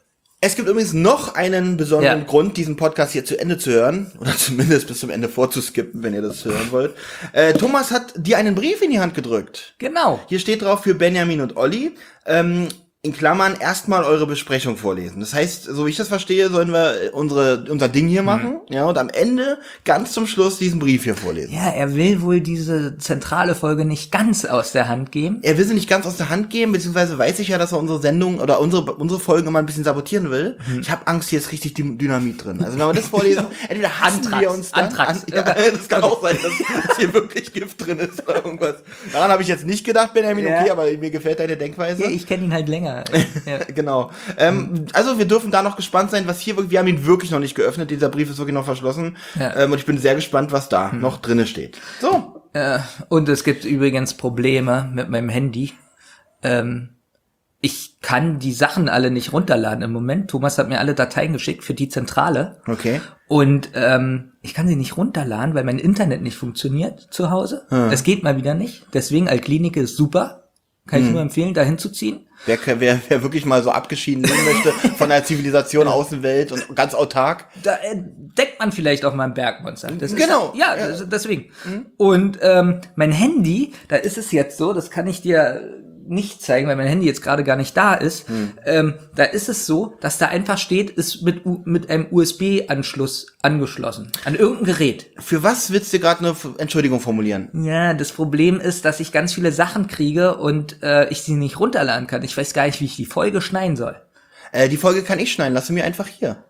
Speaker 2: Es gibt übrigens noch einen besonderen
Speaker 3: Ja.
Speaker 2: Grund, diesen Podcast hier zu Ende zu hören. Oder zumindest bis zum Ende vorzuskippen, wenn ihr das hören wollt. Äh, Thomas hat dir einen Brief in die Hand gedrückt.
Speaker 3: Genau.
Speaker 2: Hier steht drauf für Benjamin und Olli. Ähm, in Klammern erstmal eure Besprechung vorlesen. Das heißt, so wie ich das verstehe, sollen wir unsere unser Ding hier machen, ja, und am Ende ganz zum Schluss diesen Brief hier vorlesen.
Speaker 3: Ja, er will wohl diese zentrale Folge nicht ganz aus der Hand geben.
Speaker 2: Er will sie nicht ganz aus der Hand geben, beziehungsweise weiß ich ja, dass er unsere Sendung oder unsere unsere Folgen immer ein bisschen sabotieren will.
Speaker 3: Hm.
Speaker 2: Ich habe Angst, hier ist richtig Dy- Dynamit drin. Also wenn wir das vorlesen, entweder hassen
Speaker 3: Anthrax,
Speaker 2: wir uns dann.
Speaker 3: Anthrax.
Speaker 2: An, ja, das kann auch sein, dass, dass hier wirklich Gift drin ist oder irgendwas. Daran habe ich jetzt nicht gedacht, Benjamin,
Speaker 3: Ja.
Speaker 2: okay, aber mir gefällt deine Denkweise.
Speaker 3: Ja, ich kenne ihn halt länger. Ja.
Speaker 2: Genau. Ähm, also wir dürfen da noch gespannt sein, was hier wirklich, wir haben ihn wirklich noch nicht geöffnet, dieser Brief ist wirklich noch verschlossen.
Speaker 3: Ja.
Speaker 2: Ähm, und ich bin sehr gespannt, was da
Speaker 3: Hm.
Speaker 2: noch drinne steht. So.
Speaker 3: Äh, und es gibt übrigens Probleme mit meinem Handy. Ähm, ich kann die Sachen alle nicht runterladen im Moment. Thomas hat mir alle Dateien geschickt für die Zentrale.
Speaker 2: Okay.
Speaker 3: Und ähm, ich kann sie nicht runterladen, weil mein Internet nicht funktioniert zu Hause.
Speaker 2: Hm.
Speaker 3: Das geht mal wieder nicht. Deswegen, Altklinike ist super. Kann ich
Speaker 2: Hm.
Speaker 3: nur empfehlen, da hinzuziehen.
Speaker 2: Wer, wer, wer wirklich mal so abgeschieden leben möchte von der Zivilisation, Außenwelt und ganz autark.
Speaker 3: Da entdeckt man vielleicht auch mal ein Bergmonster. Das
Speaker 2: Genau.
Speaker 3: Ist, ja, das- deswegen. Und ähm, mein Handy, da ist es jetzt so, das kann ich dir nicht zeigen, weil mein Handy jetzt gerade gar nicht da ist. Ähm, da ist es so, dass da einfach steht, ist mit, U- mit einem U S B-Anschluss angeschlossen. An irgendein Gerät.
Speaker 2: Für was willst du gerade eine F- Entschuldigung formulieren?
Speaker 3: Ja, das Problem ist, dass ich ganz viele Sachen kriege und äh, ich sie nicht runterladen kann. Ich weiß gar nicht, wie ich die Folge schneiden soll.
Speaker 2: Äh, die Folge kann ich schneiden, lass sie mir einfach hier.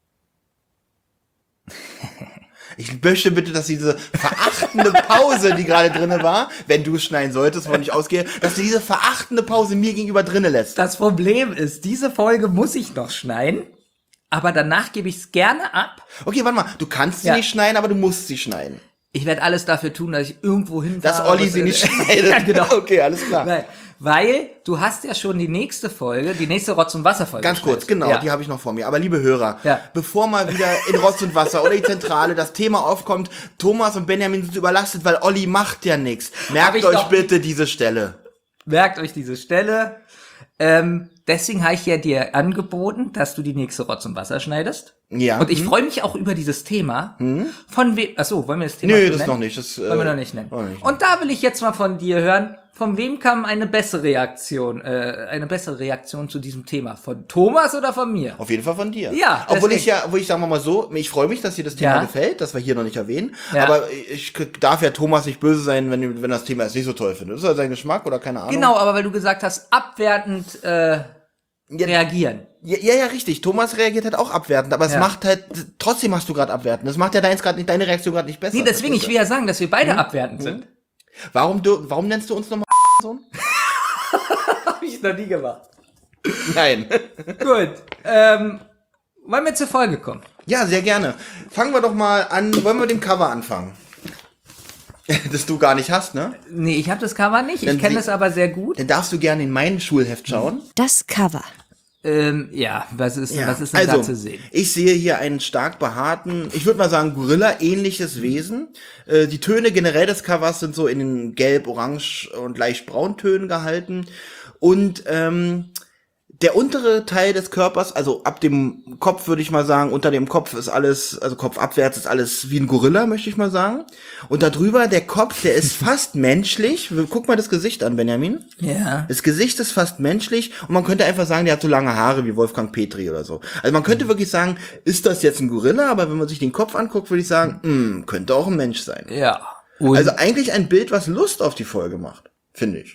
Speaker 2: Ich möchte bitte, dass diese verachtende Pause, die gerade drinne war, wenn du es schneiden solltest, wovon ich ausgehe, dass du diese verachtende Pause mir gegenüber drinne lässt.
Speaker 3: Das Problem ist, diese Folge muss ich noch schneiden, aber danach gebe ich es gerne ab.
Speaker 2: Okay, warte mal, du kannst sie
Speaker 3: Ja.
Speaker 2: nicht schneiden, aber du musst sie schneiden.
Speaker 3: Ich werde alles dafür tun, dass ich irgendwo hinfahre.
Speaker 2: Dass Olli sie nicht schneidet.
Speaker 3: Ja, genau.
Speaker 2: Okay, alles klar.
Speaker 3: Weil, weil du hast ja schon die nächste Folge, die nächste Rotz- und Wasser-Folge.
Speaker 2: Ganz kurz,
Speaker 3: gestellt.
Speaker 2: genau,
Speaker 3: Ja.
Speaker 2: die habe ich noch vor mir. Aber liebe Hörer,
Speaker 3: Ja.
Speaker 2: bevor mal wieder in Rotz und Wasser oder die Zentrale das Thema aufkommt, Thomas und Benjamin sind überlastet, weil Olli macht ja nichts.
Speaker 3: Hab
Speaker 2: Merkt
Speaker 3: ich
Speaker 2: euch
Speaker 3: doch
Speaker 2: bitte diese Stelle.
Speaker 3: Merkt euch diese Stelle. Ähm, deswegen habe ich ja dir angeboten, dass du die nächste Rotz und Wasser schneidest.
Speaker 2: Ja.
Speaker 3: Und ich
Speaker 2: Hm.
Speaker 3: freue mich auch über dieses Thema. Von wem? Achso, wollen wir das Thema
Speaker 2: Nö,
Speaker 3: schon
Speaker 2: das
Speaker 3: nennen?
Speaker 2: noch nicht. Das, äh,
Speaker 3: Wollen wir noch nicht nennen.
Speaker 2: wollen wir nicht
Speaker 3: Und da will ich jetzt mal von dir hören, von wem kam eine bessere Reaktion, äh, eine bessere Reaktion zu diesem Thema? Von Thomas oder von mir?
Speaker 2: Auf jeden Fall von dir.
Speaker 3: Ja,
Speaker 2: Obwohl
Speaker 3: deswegen.
Speaker 2: ich ja, obwohl ich sagen wir mal so, ich freue mich, dass dir das Thema
Speaker 3: Ja.
Speaker 2: gefällt, das wir hier noch nicht erwähnen.
Speaker 3: Ja.
Speaker 2: Aber ich darf ja Thomas nicht böse sein, wenn, wenn das Thema es nicht so toll findet. Das ist ja sein Geschmack oder keine Ahnung.
Speaker 3: Genau, aber weil du gesagt hast, abwertend äh,
Speaker 2: Ja,
Speaker 3: reagieren.
Speaker 2: Ja, ja, ja, richtig. Thomas reagiert halt auch abwertend, aber es
Speaker 3: Ja.
Speaker 2: macht halt, trotzdem hast du gerade abwertend. Das macht ja deins gerade nicht, deine Reaktion gerade nicht besser.
Speaker 3: Nee, deswegen, ich will ja sagen, dass wir beide
Speaker 2: Hm?
Speaker 3: abwertend sind.
Speaker 2: Warum, du, warum nennst du uns nochmal Sohn?
Speaker 3: Hab ich noch nie gemacht.
Speaker 2: Nein.
Speaker 3: Gut, ähm, wollen wir zur Folge kommen?
Speaker 2: Ja, sehr gerne. Fangen wir doch mal an, wollen wir mit dem Cover anfangen? Das du gar nicht hast, ne?
Speaker 3: Nee, ich habe das Cover nicht,
Speaker 2: Dann
Speaker 3: ich kenne
Speaker 2: sie-
Speaker 3: das aber sehr gut.
Speaker 2: Dann darfst du gerne in mein Schulheft schauen.
Speaker 1: Das Cover.
Speaker 3: Ähm, ja, was ist,
Speaker 2: Ja,
Speaker 3: was ist denn
Speaker 2: also,
Speaker 3: da zu sehen?
Speaker 2: ich sehe hier einen stark behaarten, ich würde mal sagen Gorilla-ähnliches Wesen. Äh, die Töne generell des Covers sind so in den gelb, orange und leicht brauntönen gehalten. Und ähm, der untere Teil des Körpers, also ab dem Kopf würde ich mal sagen, unter dem Kopf ist alles, also kopfabwärts ist alles wie ein Gorilla, möchte ich mal sagen. Und darüber der Kopf, der ist fast menschlich. Guck mal das Gesicht an, Benjamin.
Speaker 3: Ja.
Speaker 2: Das Gesicht ist fast menschlich und man könnte einfach sagen, der hat so lange Haare wie Wolfgang Petri oder so. Also man könnte wirklich sagen, ist das jetzt ein Gorilla? Aber wenn man sich den Kopf anguckt, würde ich sagen, mh, könnte auch ein Mensch sein.
Speaker 3: Ja. Und
Speaker 2: Also eigentlich ein Bild, was Lust auf die Folge macht, finde ich.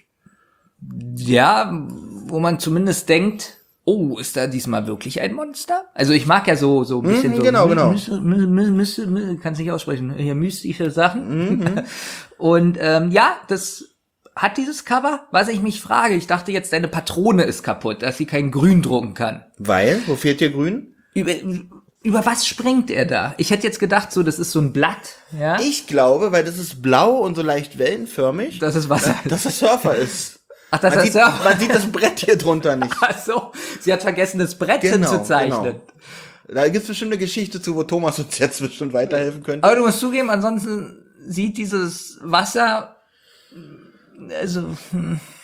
Speaker 3: ja, wo man zumindest denkt, oh, ist da diesmal wirklich ein Monster? Also ich mag ja so so ein bisschen
Speaker 2: Mhm,
Speaker 3: so
Speaker 2: genau,
Speaker 3: my-
Speaker 2: genau.
Speaker 3: my- my- my- my- my- kann's nicht aussprechen, hier mystische Sachen.
Speaker 2: Mhm.
Speaker 3: Und ähm, ja, das hat dieses Cover, was ich mich frage. Ich dachte jetzt, deine Patrone ist kaputt, dass sie kein Grün drucken kann.
Speaker 2: Weil, wo fehlt dir grün?
Speaker 3: Über, über was springt er da? Ich hätte jetzt gedacht, so das ist so ein Blatt, ja?
Speaker 2: Ich glaube, weil das ist blau und so leicht wellenförmig,
Speaker 3: Das ist Wasser.
Speaker 2: dass das Surfer ist.
Speaker 3: Ach, das
Speaker 2: man,
Speaker 3: ist
Speaker 2: sieht,
Speaker 3: Surfer.
Speaker 2: man sieht das Brett hier drunter nicht.
Speaker 3: Ach so, sie hat vergessen, das Brett hinzuzeichnen.
Speaker 2: Genau. Da gibt's bestimmt eine Geschichte zu, wo Thomas uns jetzt bestimmt weiterhelfen könnte.
Speaker 3: Aber du musst zugeben, ansonsten sieht dieses Wasser, also, hm,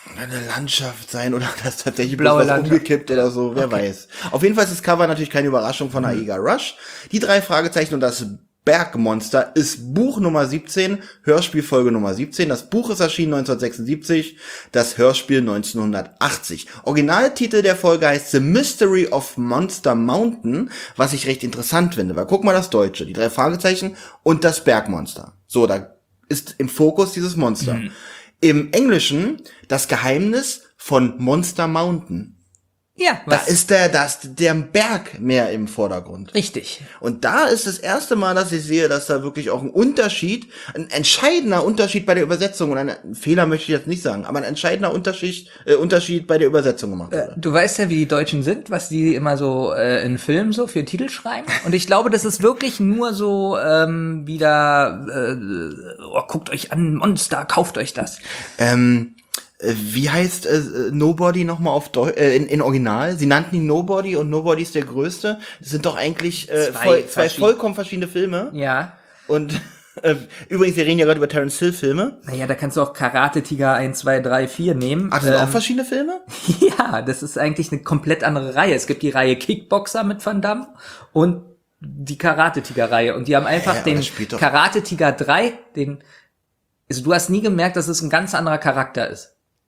Speaker 2: eine Landschaft sein oder das tatsächlich
Speaker 3: Blaue
Speaker 2: bloß was
Speaker 3: Landschaft.
Speaker 2: umgekippt oder so, wer
Speaker 3: Okay.
Speaker 2: weiß. Auf jeden Fall ist das Cover natürlich keine Überraschung von Aiga Rush. Die drei Fragezeichen und das Bergmonster ist Buch Nummer siebzehn, Hörspielfolge Nummer siebzehn. Das Buch ist erschienen neunzehnhundertsechsundsiebzig, das Hörspiel neunzehnhundertachtzig. Originaltitel der Folge heißt The Mystery of Monster Mountain, was ich recht interessant finde, weil guck mal das Deutsche, die drei Fragezeichen und das Bergmonster. So, da ist im Fokus dieses Monster. Mhm. Im Englischen das Geheimnis von Monster Mountain.
Speaker 3: Ja,
Speaker 2: Da
Speaker 3: was?
Speaker 2: ist der, da ist der Berg mehr im Vordergrund.
Speaker 3: Richtig.
Speaker 2: Und da ist das erste Mal, dass ich sehe, dass da wirklich auch ein Unterschied, ein entscheidender Unterschied bei der Übersetzung, und ein Fehler möchte ich jetzt nicht sagen, aber ein entscheidender Unterschied, äh, Unterschied bei der Übersetzung gemacht wurde.
Speaker 3: Du weißt ja, wie die Deutschen sind, was die immer so äh, in Filmen so für Titel schreiben. Und ich glaube, das ist wirklich nur so ähm, wieder, äh, oh, guckt euch an, Monster, kauft euch das.
Speaker 2: Ähm, äh, wie heißt äh, Nobody nochmal auf Deu äh, in, in Original? Sie nannten ihn Nobody und Nobody ist der Größte. Das sind doch eigentlich äh,
Speaker 3: Zwei
Speaker 2: voll, zwei
Speaker 3: verschieden-
Speaker 2: vollkommen verschiedene Filme.
Speaker 3: Ja.
Speaker 2: Und äh, übrigens, wir reden ja gerade über Terence Hill Filme.
Speaker 3: Naja, da kannst du auch Karate Tiger eins, zwei, drei, vier nehmen.
Speaker 2: Ach, das sind
Speaker 3: Ähm,
Speaker 2: auch verschiedene Filme?
Speaker 3: Ja, das ist eigentlich eine komplett andere Reihe. Es gibt die Reihe Kickboxer mit Van Damme und die Karate-Tiger-Reihe. Und die haben einfach
Speaker 2: Hä, aber
Speaker 3: den
Speaker 2: das spielt doch-
Speaker 3: Karate-Tiger drei, den, also du hast nie gemerkt, dass es ein ganz anderer Charakter ist.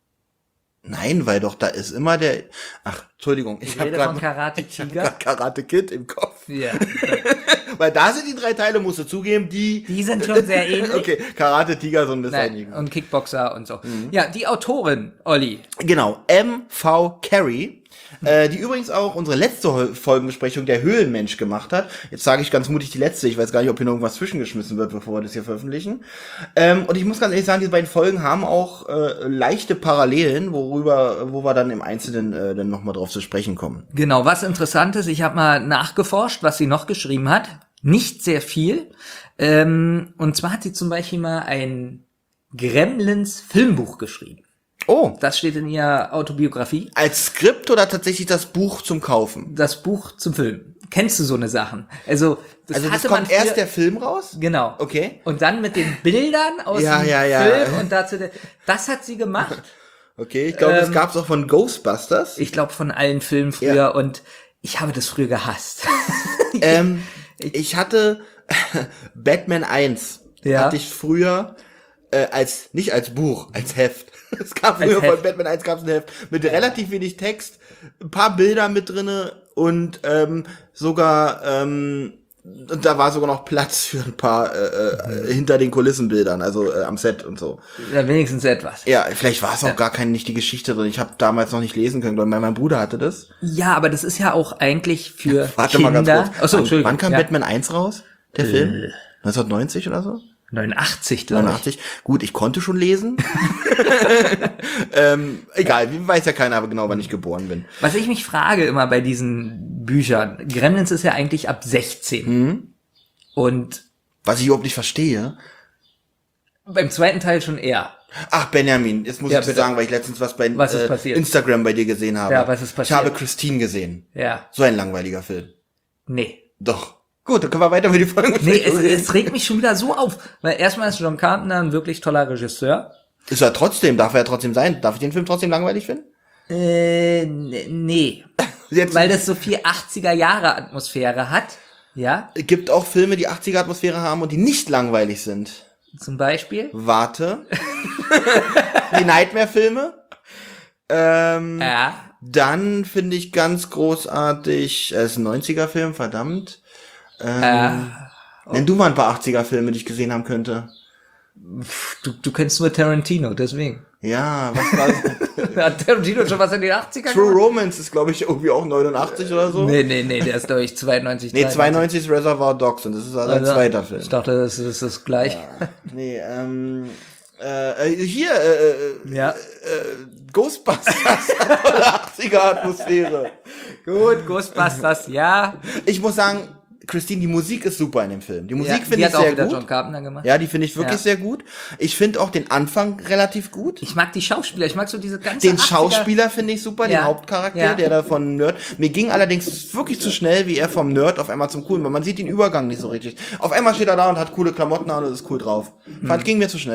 Speaker 2: Nein, weil doch da ist immer der. Ach, Entschuldigung, ich,
Speaker 3: Ich
Speaker 2: habe
Speaker 3: rede
Speaker 2: gerade
Speaker 3: von Karate-Tiger.
Speaker 2: grad Karate Kid im Kopf.
Speaker 3: Ja.
Speaker 2: Weil da sind die drei Teile, musst du zugeben, die.
Speaker 3: Die sind schon sehr ähnlich.
Speaker 2: Okay, Karate Tiger so ein bisschen.
Speaker 3: Nein, und Kickboxer und so. Ja, die Autorin, Olli.
Speaker 2: Genau, M V Carey, äh, die übrigens auch unsere letzte Hol- Folgenbesprechung der Höhlenmensch gemacht hat. Jetzt sage ich ganz mutig die letzte, ich weiß gar nicht, ob hier noch irgendwas zwischengeschmissen wird, bevor wir das hier veröffentlichen. Ähm, und ich muss ganz ehrlich sagen, diese beiden Folgen haben auch äh, leichte Parallelen, worüber, wo wir dann im Einzelnen äh, dann nochmal drauf zu sprechen kommen.
Speaker 3: Genau, was interessant ist, ich habe mal nachgeforscht, was sie noch geschrieben hat. Nicht sehr viel. Ähm, und zwar hat sie zum Beispiel mal ein Gremlins Filmbuch geschrieben.
Speaker 2: Oh,
Speaker 3: Das steht in ihrer Autobiografie.
Speaker 2: als Skript oder tatsächlich das Buch zum Kaufen?
Speaker 3: Das Buch zum Film. Kennst du so eine Sachen? Also, das
Speaker 2: Also das
Speaker 3: hatte man
Speaker 2: kommt erst
Speaker 3: früher-
Speaker 2: der Film raus?
Speaker 3: Genau.
Speaker 2: Okay.
Speaker 3: Und dann mit den Bildern aus
Speaker 2: Ja,
Speaker 3: dem
Speaker 2: ja, ja.
Speaker 3: Film und dazu, der- das hat sie gemacht.
Speaker 2: Okay, ich glaube, das
Speaker 3: Ähm,
Speaker 2: gab's auch von Ghostbusters.
Speaker 3: Ich glaube von allen Filmen früher
Speaker 2: Ja.
Speaker 3: und ich habe das früher gehasst.
Speaker 2: ähm, ich hatte Batman eins.
Speaker 3: Ja.
Speaker 2: Hatte ich früher äh, als, nicht als Buch, als Heft. Es gab früher
Speaker 3: Heft.
Speaker 2: von Batman eins gab's ein Heft mit relativ wenig Text, ein paar Bilder mit drinne und ähm, sogar ähm, und da war sogar noch Platz für ein paar äh, äh, hinter den Kulissenbildern, also äh, am Set und so.
Speaker 3: Ja, wenigstens etwas.
Speaker 2: Ja, vielleicht war es auch gar keine, nicht die Geschichte drin. Ich habe damals noch nicht lesen können, weil mein, mein Bruder hatte das.
Speaker 3: Ja, aber das ist ja auch eigentlich für
Speaker 2: Warte
Speaker 3: Kinder.
Speaker 2: mal ganz kurz.
Speaker 3: Achso,
Speaker 2: wann,
Speaker 3: Entschuldigung.
Speaker 2: wann kam
Speaker 3: ja.
Speaker 2: Batman eins raus? Der Film? neunzehnhundertneunzig oder so?
Speaker 3: neunundachtzig, glaube ich.
Speaker 2: neunundachtzig. Gut, ich konnte schon lesen. ähm, egal, weiß ja keiner aber genau, wann ich geboren bin.
Speaker 3: Was ich mich frage immer bei diesen Büchern, Gremlins ist ja eigentlich ab sechzehn.
Speaker 2: Mhm.
Speaker 3: Und
Speaker 2: Was ich überhaupt nicht verstehe.
Speaker 3: beim zweiten Teil schon eher.
Speaker 2: Ach, Benjamin, jetzt muss
Speaker 3: Ja,
Speaker 2: ich dir
Speaker 3: bitte.
Speaker 2: sagen, weil ich letztens was bei
Speaker 3: Was ist
Speaker 2: äh,
Speaker 3: passiert?
Speaker 2: Instagram bei dir gesehen habe.
Speaker 3: Ja, was ist passiert?
Speaker 2: Ich habe Christine gesehen.
Speaker 3: Ja.
Speaker 2: So ein langweiliger Film.
Speaker 3: Nee.
Speaker 2: Doch. Gut, dann können wir weiter mit die Folgen
Speaker 3: Nee, es, es regt mich schon wieder so auf. Weil erstmal ist John Carpenter ein wirklich toller Regisseur.
Speaker 2: Ist er trotzdem, darf er trotzdem sein? Darf ich den Film trotzdem langweilig finden?
Speaker 3: Äh, n- nee.
Speaker 2: Jetzt
Speaker 3: Weil das so viel achtziger Jahre Atmosphäre hat. Ja,
Speaker 2: gibt auch Filme, die achtziger Atmosphäre haben und die nicht langweilig sind.
Speaker 3: zum Beispiel.
Speaker 2: Warte. Die Nightmare-Filme. Ähm,
Speaker 3: Ja.
Speaker 2: Dann finde ich ganz großartig, es ist ein neunziger-Film, verdammt. Ähm,
Speaker 3: Äh,
Speaker 2: Nenn du mal ein paar achtziger-Filme, die ich gesehen haben könnte.
Speaker 3: Du, du kennst nur Tarantino, deswegen.
Speaker 2: Ja, was war das?
Speaker 3: Hat Tarantino schon was in den achtzigern
Speaker 2: True
Speaker 3: gemacht?
Speaker 2: Romance ist, glaube ich, irgendwie auch neunundachtzig oder so.
Speaker 3: Nee, nee, nee, der ist, glaube ich, zweiundneunzig.
Speaker 2: Nee, zweiundneunzig ist Reservoir Dogs und das ist also ein
Speaker 3: Also,
Speaker 2: zweiter Film.
Speaker 3: Ich dachte, das ist das gleich.
Speaker 2: Nee, ähm, äh, äh, hier, äh, äh,
Speaker 3: Ja.
Speaker 2: äh, Ghostbusters, achtziger-Atmosphäre.
Speaker 3: Gut, Ghostbusters, ja.
Speaker 2: Ich muss sagen, Christine, die Musik ist super in dem Film. Die Musik
Speaker 3: ja,
Speaker 2: finde
Speaker 3: die
Speaker 2: ich
Speaker 3: hat auch
Speaker 2: sehr
Speaker 3: wieder
Speaker 2: gut.
Speaker 3: John Carpenter gemacht.
Speaker 2: Ja, die finde ich wirklich
Speaker 3: Ja.
Speaker 2: sehr gut. Ich finde auch den Anfang relativ gut.
Speaker 3: Ich mag die Schauspieler, ich mag so diese ganze
Speaker 2: Den
Speaker 3: achtziger
Speaker 2: Schauspieler finde ich super,
Speaker 3: Ja.
Speaker 2: den Hauptcharakter,
Speaker 3: Ja.
Speaker 2: der da von Nerd. Mir ging allerdings wirklich zu schnell, wie er vom Nerd auf einmal zum Coolen, weil man sieht den Übergang nicht so richtig. Auf einmal steht er da und hat coole Klamotten an und ist cool drauf.
Speaker 3: Hm.
Speaker 2: Fand, ging mir zu schnell.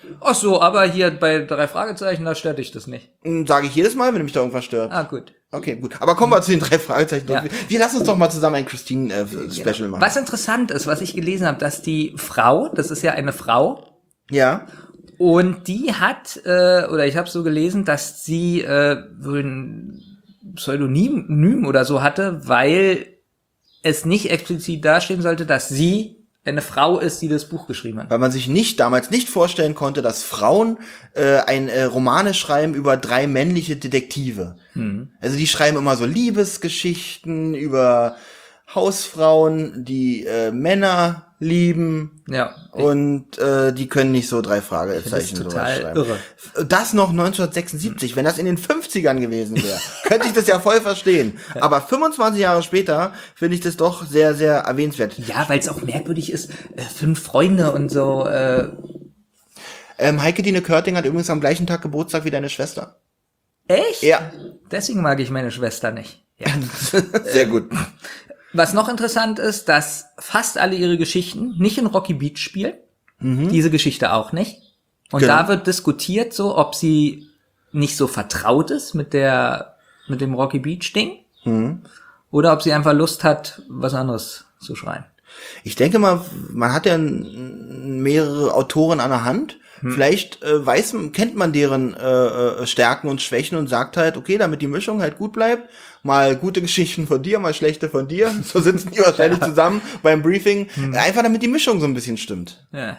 Speaker 3: Ach so, aber hier bei drei Fragezeichen, da stört dich das nicht.
Speaker 2: Sage ich jedes Mal, wenn mich da irgendwas stört.
Speaker 3: Ah, gut.
Speaker 2: Okay, gut. Aber kommen wir zu den drei Fragezeichen. Ja. Wir lassen uns doch mal zusammen ein Christine-Special äh, machen.
Speaker 3: Was interessant ist, was ich gelesen habe, dass die Frau, das ist ja eine Frau.
Speaker 2: Ja.
Speaker 3: Und die hat, äh, oder ich habe so gelesen, dass sie äh, wohl ein Pseudonym oder so hatte, weil es nicht explizit dastehen sollte, dass sie eine Frau ist, die das Buch geschrieben hat.
Speaker 2: Weil man sich nicht damals nicht vorstellen konnte, dass Frauen äh, ein äh, Romane schreiben über drei männliche Detektive. Hm. Also die schreiben immer so Liebesgeschichten über Hausfrauen, die äh, Männer lieben.
Speaker 3: Ja.
Speaker 2: Und äh, die können nicht so drei Fragezeichen
Speaker 3: das total
Speaker 2: schreiben.
Speaker 3: Irre.
Speaker 2: Das noch neunzehnhundertsechsundsiebzig, hm. wenn das in den fünfzigern gewesen wäre, könnte ich das ja voll verstehen. Ja. Aber fünfundzwanzig Jahre später finde ich das doch sehr, sehr erwähnenswert.
Speaker 3: Ja, weil es auch merkwürdig ist, äh, fünf Freunde und so. Äh
Speaker 2: ähm, Heike Dine Körting hat übrigens am gleichen Tag Geburtstag wie deine Schwester.
Speaker 3: Echt?
Speaker 2: Ja.
Speaker 3: Deswegen mag ich meine Schwester nicht. Ja.
Speaker 2: Sehr gut.
Speaker 3: Was noch interessant ist, dass fast alle ihre Geschichten nicht in Rocky Beach spielen. Mhm. Diese Geschichte auch nicht. Und genau. Da wird diskutiert so, ob sie nicht so vertraut ist mit der, mit dem Rocky Beach Ding. Mhm. Oder ob sie einfach Lust hat, was anderes zu schreiben.
Speaker 2: Ich denke mal, man hat ja mehrere Autoren an der Hand. Hm. Vielleicht äh, weiß, kennt man deren äh, Stärken und Schwächen und sagt halt, okay, damit die Mischung halt gut bleibt, mal gute Geschichten von dir, mal schlechte von dir. So sitzen die wahrscheinlich zusammen beim Briefing. Hm. Einfach damit die Mischung so ein bisschen stimmt.
Speaker 3: Ja.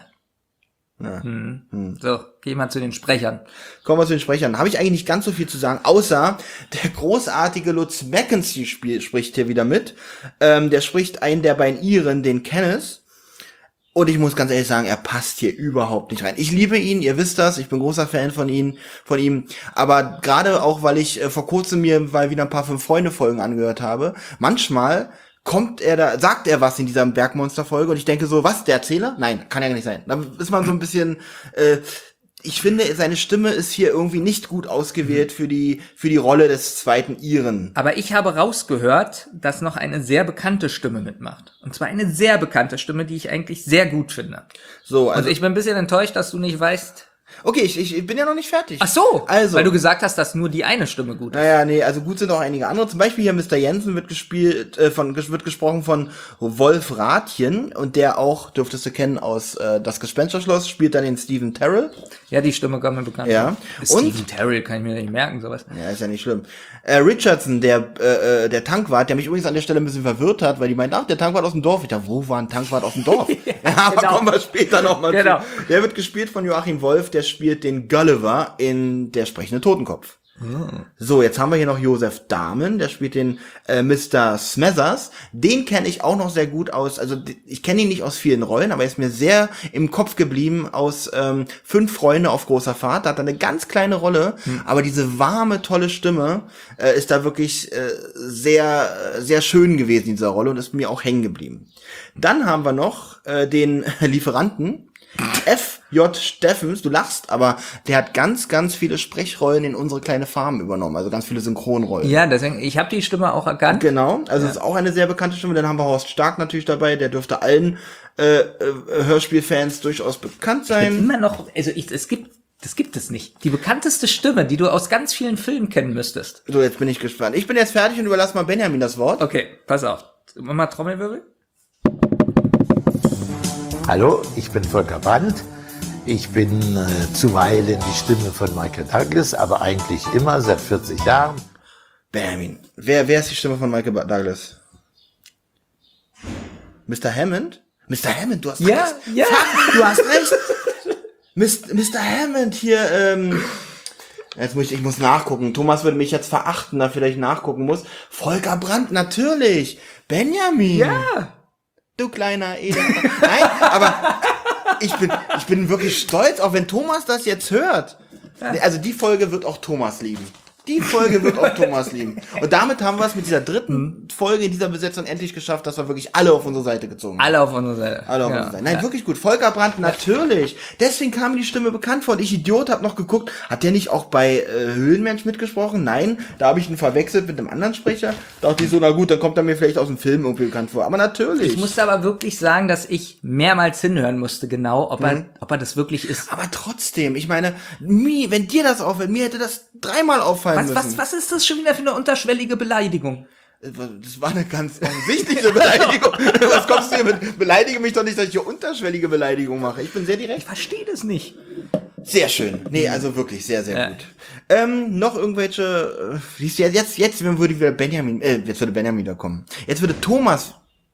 Speaker 3: Ja. Hm. Hm. So, gehen wir zu den Sprechern.
Speaker 2: Kommen wir zu den Sprechern. Habe ich eigentlich nicht ganz so viel zu sagen, außer der großartige Lutz Mackenzie spiel, spricht hier wieder mit. Ähm, der spricht einen der beiden Iren, den Kenneth. Und ich muss ganz ehrlich sagen, er passt hier überhaupt nicht rein. Ich liebe ihn, ihr wisst das, ich bin großer Fan von ihm, von ihm. Aber gerade auch, weil ich äh, vor kurzem mir mal wieder ein paar Fünf-Freunde-Folgen angehört habe, manchmal kommt er da, sagt er was in dieser Bergmonster-Folge und ich denke so, was, der Erzähler? Nein, kann ja nicht sein. Da ist man so ein bisschen, äh, ich finde, seine Stimme ist hier irgendwie nicht gut ausgewählt für die, für die Rolle des zweiten Iren.
Speaker 3: Aber ich habe rausgehört, dass noch eine sehr bekannte Stimme mitmacht. Und zwar eine sehr bekannte Stimme, die ich eigentlich sehr gut finde. So, also. Und ich bin ein bisschen enttäuscht, dass du nicht weißt.
Speaker 2: Okay, ich, ich, ich bin ja noch nicht fertig.
Speaker 3: Ach so, also, weil du gesagt hast, dass nur die eine Stimme gut ist.
Speaker 2: Naja, nee, also gut sind auch einige andere. Zum Beispiel hier Mister Jensen wird gespielt, äh, von, wird gesprochen von Wolf Rathjen und der auch, dürftest du kennen aus äh, Das Gespensterschloss, spielt dann den Stephen Terrell.
Speaker 3: Ja, die Stimme kommt mir bekannt.
Speaker 2: Ja.
Speaker 3: Und Stephen Terrell kann ich mir nicht merken, sowas.
Speaker 2: Ja, ist ja nicht schlimm. Äh, Richardson, der äh, der Tankwart, der mich übrigens an der Stelle ein bisschen verwirrt hat, weil die meint, ach, der Tankwart aus dem Dorf. Ich dachte, wo war ein Tankwart aus dem Dorf? ja, ja, aber genau. Kommen wir später nochmal
Speaker 3: genau.
Speaker 2: zu. Der wird gespielt von Joachim Wolf, der spielt den Gulliver in Der sprechende Totenkopf. Oh. So, jetzt haben wir hier noch Josef Dahmen, der spielt den äh, Mister Smethers. Den kenne ich auch noch sehr gut aus, also ich kenne ihn nicht aus vielen Rollen, aber er ist mir sehr im Kopf geblieben aus ähm, Fünf Freunde auf großer Fahrt. Da hat er eine ganz kleine Rolle, hm. aber diese warme, tolle Stimme äh, ist da wirklich äh, sehr, sehr schön gewesen in dieser Rolle und ist mir auch hängen geblieben. Dann haben wir noch äh, den Lieferanten, F J Steffens, du lachst, aber der hat ganz, ganz viele Sprechrollen in Unsere kleine Farm übernommen, also ganz viele Synchronrollen.
Speaker 3: Ja, deswegen, ich habe die Stimme auch erkannt.
Speaker 2: Genau, also ja. Ist auch eine sehr bekannte Stimme. Dann haben wir Horst Stark natürlich dabei, der dürfte allen äh, äh, Hörspielfans durchaus bekannt sein.
Speaker 3: Ich bin immer noch, also ich, es gibt, das gibt es nicht. Die bekannteste Stimme, die du aus ganz vielen Filmen kennen müsstest.
Speaker 2: So, jetzt bin ich gespannt. Ich bin jetzt fertig und überlasse mal Benjamin das Wort.
Speaker 3: Okay, pass auf. Mach mal Trommelwirbel.
Speaker 4: Hallo, ich bin Volker Brandt. Ich bin äh, zuweilen die Stimme von Michael Douglas, aber eigentlich immer seit vierzig Jahren.
Speaker 2: Benjamin, wer, wer ist die Stimme von Michael Douglas? Mister Hammond? Mister Hammond, du hast
Speaker 3: ja,
Speaker 2: recht.
Speaker 3: Ja,
Speaker 2: Fuck, du hast recht. Mister Hammond hier, ähm, jetzt muss ich, ich muss nachgucken. Thomas würde mich jetzt verachten, dafür, dass ich nachgucken muss. Volker Brandt, natürlich. Benjamin.
Speaker 3: Ja.
Speaker 2: Du kleiner Elend. Nein, aber ich bin, ich bin wirklich stolz, auch wenn Thomas das jetzt hört. Ja. Also die Folge wird auch Thomas lieben. Die Folge wird auch Thomas lieben. Und damit haben wir es mit dieser dritten Folge in dieser Besetzung endlich geschafft, dass wir wirklich alle auf unsere Seite gezogen haben.
Speaker 3: Alle auf unsere Seite.
Speaker 2: Alle auf
Speaker 3: ja.
Speaker 2: unsere Seite. Nein, ja. wirklich gut. Volker Brandt, natürlich. Deswegen kam mir die Stimme bekannt vor. Und ich Idiot hab noch geguckt, hat der nicht auch bei äh, Höhlenmensch mitgesprochen? Nein, da habe ich ihn verwechselt mit einem anderen Sprecher. Da dachte ich so, na gut, dann kommt er mir vielleicht aus dem Film irgendwie bekannt vor. Aber natürlich.
Speaker 3: Ich musste aber wirklich sagen, dass ich mehrmals hinhören musste, genau, ob er, mhm. ob er das wirklich ist.
Speaker 2: Aber trotzdem, ich meine, mir, wenn dir das auffällt, mir hätte das dreimal auffallen
Speaker 3: was,
Speaker 2: müssen.
Speaker 3: Was, was ist das schon wieder für eine unterschwellige Beleidigung?
Speaker 2: Das war eine ganz offensichtliche Beleidigung. Was kommst du hier mit? Beleidige mich doch nicht, dass ich hier unterschwellige Beleidigung mache. Ich bin sehr direkt.
Speaker 3: Ich verstehe das nicht.
Speaker 2: Sehr schön. Nee, also wirklich sehr, sehr
Speaker 3: ja.
Speaker 2: gut. Ähm, noch irgendwelche, äh, siehst du, jetzt, jetzt würde wieder Benjamin, äh, jetzt würde Benjamin wieder kommen. Jetzt würde Thomas.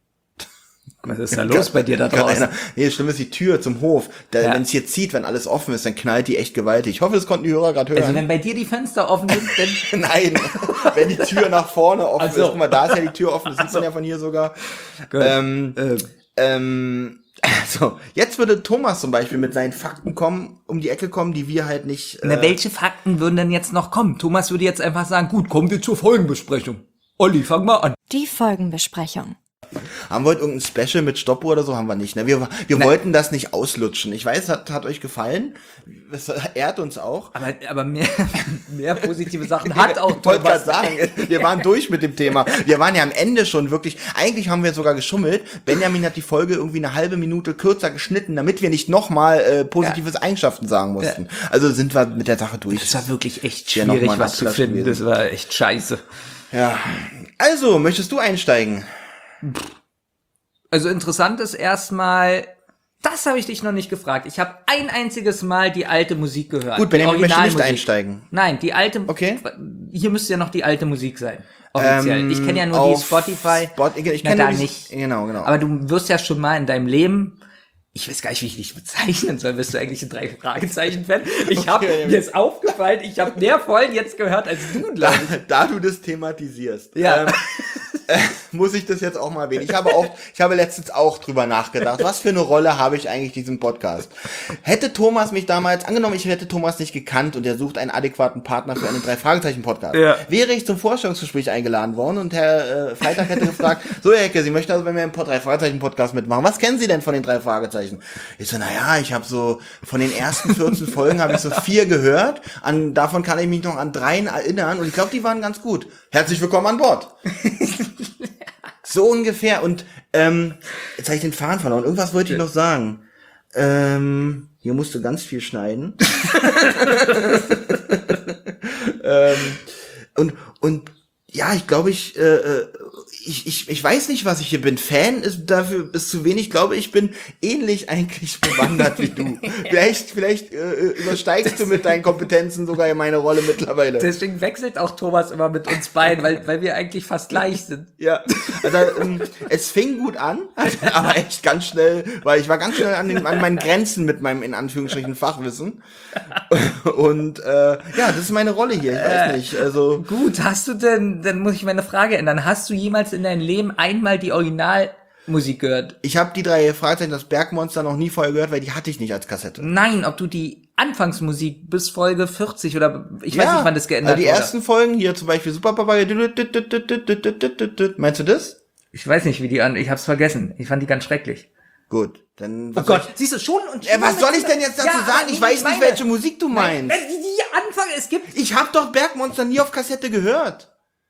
Speaker 3: Was ist da los bei dir da draußen?
Speaker 2: Nee, das Schlimme ist die Tür zum Hof. Da, ja. Wenn es hier zieht, wenn alles offen ist, dann knallt die echt gewaltig. Ich hoffe, das konnten die Hörer gerade hören.
Speaker 3: Also wenn bei dir die Fenster offen sind, dann...
Speaker 2: Nein, wenn die Tür nach vorne offen
Speaker 3: also.
Speaker 2: ist. Guck mal, da ist ja die Tür offen, das sieht also. man ja von hier sogar. Gut. Ähm, ähm. ähm Also, jetzt würde Thomas zum Beispiel mit seinen Fakten kommen, um die Ecke kommen, die wir halt nicht...
Speaker 3: Na, äh welche Fakten würden denn jetzt noch kommen? Thomas würde jetzt einfach sagen, gut, kommen wir zur Folgenbesprechung. Olli, fang mal an.
Speaker 1: Die Folgenbesprechung.
Speaker 2: Haben wir heute irgendein Special mit Stoppuhr oder so? Haben wir nicht, ne? Wir, wir wollten das nicht auslutschen. Ich weiß, hat, hat euch gefallen. Das ehrt uns auch.
Speaker 3: Aber, aber mehr, mehr positive Sachen hat auch
Speaker 2: Ich wollte gerade sagen, wir waren durch mit dem Thema. Wir waren ja am Ende schon wirklich, eigentlich haben wir sogar geschummelt. Benjamin hat die Folge irgendwie eine halbe Minute kürzer geschnitten, damit wir nicht nochmal äh, positives ja. Eigenschaften sagen mussten. Ja. Also sind wir mit der Sache durch.
Speaker 3: Das war wirklich echt schwierig, ja, was zu finden. Gewesen. Das war echt scheiße.
Speaker 2: Ja. Also, möchtest du einsteigen?
Speaker 3: Also interessant ist erstmal, das habe ich dich noch nicht gefragt. Ich habe ein einziges Mal die alte Musik gehört.
Speaker 2: Gut, Benjamin möchte nicht einsteigen.
Speaker 3: Nein, die alte,
Speaker 2: okay.
Speaker 3: Hier müsste ja noch die alte Musik sein. Offiziell. Ähm, ich kenne ja nur die Spotify.
Speaker 2: Spot, ich kenne
Speaker 3: da
Speaker 2: die,
Speaker 3: nicht.
Speaker 2: Genau, genau.
Speaker 3: Aber du wirst ja schon mal in deinem Leben, ich weiß gar nicht, wie ich dich bezeichnen soll. Bist du eigentlich ein drei Fragezeichen-Fan? Ich okay, habe mir ist aufgefallen, ich habe mehr Folgen jetzt gehört als du,
Speaker 2: da, da du das thematisierst.
Speaker 3: Ja.
Speaker 2: Ähm, äh, muss ich das jetzt auch mal erwähnen. Ich habe auch, ich habe letztens auch drüber nachgedacht, was für eine Rolle habe ich eigentlich in diesem Podcast? Hätte Thomas mich damals, angenommen, ich hätte Thomas nicht gekannt und er sucht einen adäquaten Partner für einen Drei-Fragezeichen-Podcast, ja. wäre ich zum Vorstellungsgespräch eingeladen worden und Herr äh, Freitag hätte gefragt, so Herr Ecke, Sie möchten also bei mir im Drei-Fragezeichen-Podcast mitmachen. Was kennen Sie denn von den drei Fragezeichen? Ich so, naja, ich habe so, von den ersten vierzehn Folgen habe ich so vier gehört, an davon kann ich mich noch an dreien erinnern und ich glaube, die waren ganz gut. Herzlich willkommen an Bord. So ungefähr. Und ähm, jetzt habe ich den Faden verloren. Irgendwas wollte ich noch sagen. Ähm, hier musst du ganz viel schneiden. ähm, und und ja, ich glaube, ich, äh, ich ich ich weiß nicht, was ich hier bin. Fan ist dafür ist zu wenig. Ich glaube, ich bin ähnlich eigentlich bewandert wie du. Vielleicht vielleicht äh, übersteigst du mit deinen Kompetenzen sogar in meine Rolle mittlerweile.
Speaker 3: Deswegen wechselt auch Thomas immer mit uns beiden, weil weil wir eigentlich fast gleich sind.
Speaker 2: Ja, also ähm, es fing gut an, aber echt ganz schnell, weil ich war ganz schnell an, den, an meinen Grenzen mit meinem in Anführungsstrichen Fachwissen. Und äh, ja, das ist meine Rolle hier. Ich weiß nicht. Also
Speaker 3: gut, hast du denn? Dann muss ich meine Frage ändern. Hast du jemals in deinem Leben einmal die Originalmusik gehört?
Speaker 2: Ich habe die drei Fragezeichen, das Bergmonster, noch nie vorher gehört, weil die hatte ich nicht als Kassette.
Speaker 3: Nein, ob du die Anfangsmusik bis Folge vierzig oder ich weiß
Speaker 2: ja,
Speaker 3: nicht, wann das geändert wurde.
Speaker 2: Also die ersten oder? Folgen, hier zum Beispiel Super Papagei. Meinst du das?
Speaker 3: Ich weiß nicht, wie die an. Ich hab's vergessen. Ich fand die ganz schrecklich.
Speaker 2: Gut, dann.
Speaker 3: Oh Gott, siehst du schon und
Speaker 2: schon. Äh, was soll ich denn jetzt dazu ja, sagen? Ich weiß nicht, welche Musik du meinst.
Speaker 3: Nein, die, die Anfang, es gibt.
Speaker 2: Ich hab doch Bergmonster nie auf Kassette gehört.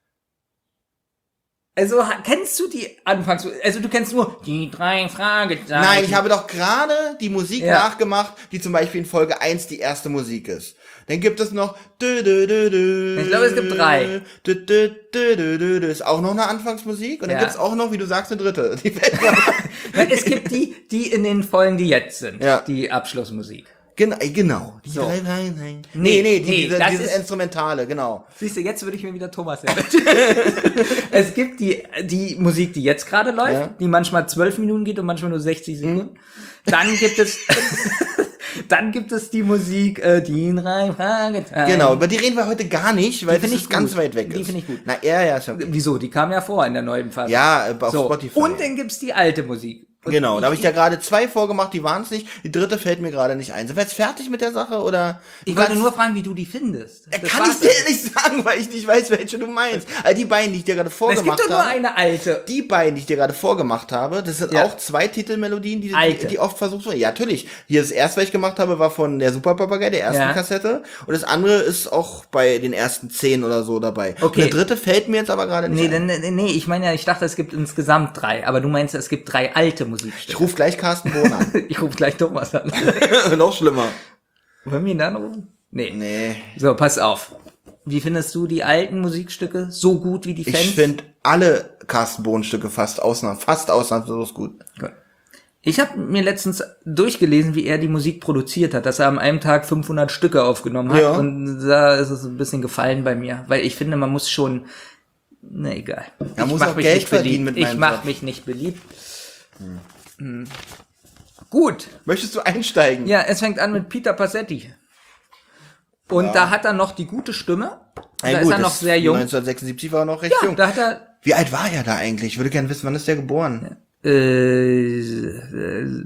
Speaker 3: Also kennst du die Anfangs, also du kennst nur die drei Fragezeichen.
Speaker 2: Nein, ich habe doch gerade die Musik ja. nachgemacht, die zum Beispiel in Folge eins die erste Musik ist. Dann gibt es noch dü, dü, dü, dü,
Speaker 3: ich glaube, es gibt drei.
Speaker 2: Dü, dü, dü, dü, dü, dü, ist auch noch eine Anfangsmusik und dann ja. gibt's auch noch, wie du sagst, eine dritte. Die
Speaker 3: es gibt die, die in den Folgen, die jetzt sind, ja. die Abschlussmusik.
Speaker 2: Genau, genau. Die
Speaker 3: so.
Speaker 2: drei, nein, nein. Nee, nee, die, nee diese, dieses ist, Instrumentale, genau.
Speaker 3: Siehst du, jetzt würde ich mir wieder Thomas hören. Es gibt die, die Musik, die jetzt gerade läuft, ja. die manchmal zwölf Minuten geht und manchmal nur sechzig Sekunden. Mhm. Dann gibt es, dann gibt es die Musik, äh, die drei Fragezeichen.
Speaker 2: Genau, über die reden wir heute gar nicht, weil das ist ganz weit weg ist.
Speaker 3: Die finde ich gut.
Speaker 2: Na, ja, ja, ist okay.
Speaker 3: Wieso? Die kam ja vor in der neuen Phase.
Speaker 2: Ja, auf
Speaker 3: so.
Speaker 2: Spotify.
Speaker 3: Und dann gibt's die alte Musik. Und
Speaker 2: Genau,
Speaker 3: ich,
Speaker 2: da habe ich ja gerade zwei vorgemacht, die waren es nicht. Die dritte fällt mir gerade nicht ein. Sind wir jetzt fertig mit der Sache oder?
Speaker 3: Ich wollte nur fragen, wie du die findest.
Speaker 2: Er
Speaker 3: Das
Speaker 2: kann ich
Speaker 3: war's
Speaker 2: dir
Speaker 3: dann.
Speaker 2: nicht sagen, weil ich nicht weiß, welche du meinst. Also die beiden, die ich dir gerade
Speaker 3: Es
Speaker 2: vorgemacht
Speaker 3: gibt doch nur
Speaker 2: habe.
Speaker 3: eine alte.
Speaker 2: Die beiden, die ich dir gerade vorgemacht habe, das sind
Speaker 3: Ja.
Speaker 2: auch zwei Titelmelodien, die,
Speaker 3: Alte.
Speaker 2: die, die oft versucht wurden. Ja, natürlich. Hier das erste, was ich gemacht habe, war von der Super Papagei, der ersten
Speaker 3: Ja.
Speaker 2: Kassette. Und das andere ist auch bei den ersten zehn oder so dabei.
Speaker 3: Okay.
Speaker 2: Und der dritte fällt mir jetzt aber gerade nicht
Speaker 3: Nee,
Speaker 2: ein.
Speaker 3: denn, nee, nee, ich meine ja, ich dachte, es gibt insgesamt drei, aber du meinst, es gibt drei alte
Speaker 2: Ich
Speaker 3: Musikstücke.
Speaker 2: rufe gleich Carsten Bohn an.
Speaker 3: Ich rufe gleich Thomas an.
Speaker 2: Noch schlimmer.
Speaker 3: Wollen wir ihn dann rufen? Nee.
Speaker 2: Nee.
Speaker 3: So, pass auf. Wie findest du die alten Musikstücke? So gut wie die Fans?
Speaker 2: Ich finde alle Carsten Bohn-Stücke fast ausnahm, fast ausnahmslos gut.
Speaker 3: Gut. Ich habe mir letztens durchgelesen, wie er die Musik produziert hat, dass er an einem Tag fünfhundert Stücke aufgenommen hat.
Speaker 2: Ja.
Speaker 3: Und da ist es ein bisschen gefallen bei mir, weil ich finde, man muss schon, na egal.
Speaker 2: Er
Speaker 3: ich
Speaker 2: muss
Speaker 3: mach
Speaker 2: auch
Speaker 3: mich
Speaker 2: Geld
Speaker 3: nicht beliebt.
Speaker 2: verdienen mit
Speaker 3: Ich
Speaker 2: meinem
Speaker 3: mach
Speaker 2: Job.
Speaker 3: mich nicht beliebt. Hm. Gut.
Speaker 2: Möchtest du einsteigen?
Speaker 3: Ja, es fängt an mit Peter Passetti. Und
Speaker 2: Ja.
Speaker 3: da hat er noch die gute Stimme.
Speaker 2: Ja,
Speaker 3: da
Speaker 2: gut,
Speaker 3: ist er noch
Speaker 2: das-
Speaker 3: sehr jung.
Speaker 2: neunzehnhundertsechsundsiebzig war er noch recht
Speaker 3: Ja,
Speaker 2: jung.
Speaker 3: da hat er
Speaker 2: Wie alt war er da eigentlich? Ich würde gerne wissen, wann ist der geboren?
Speaker 3: Äh, äh,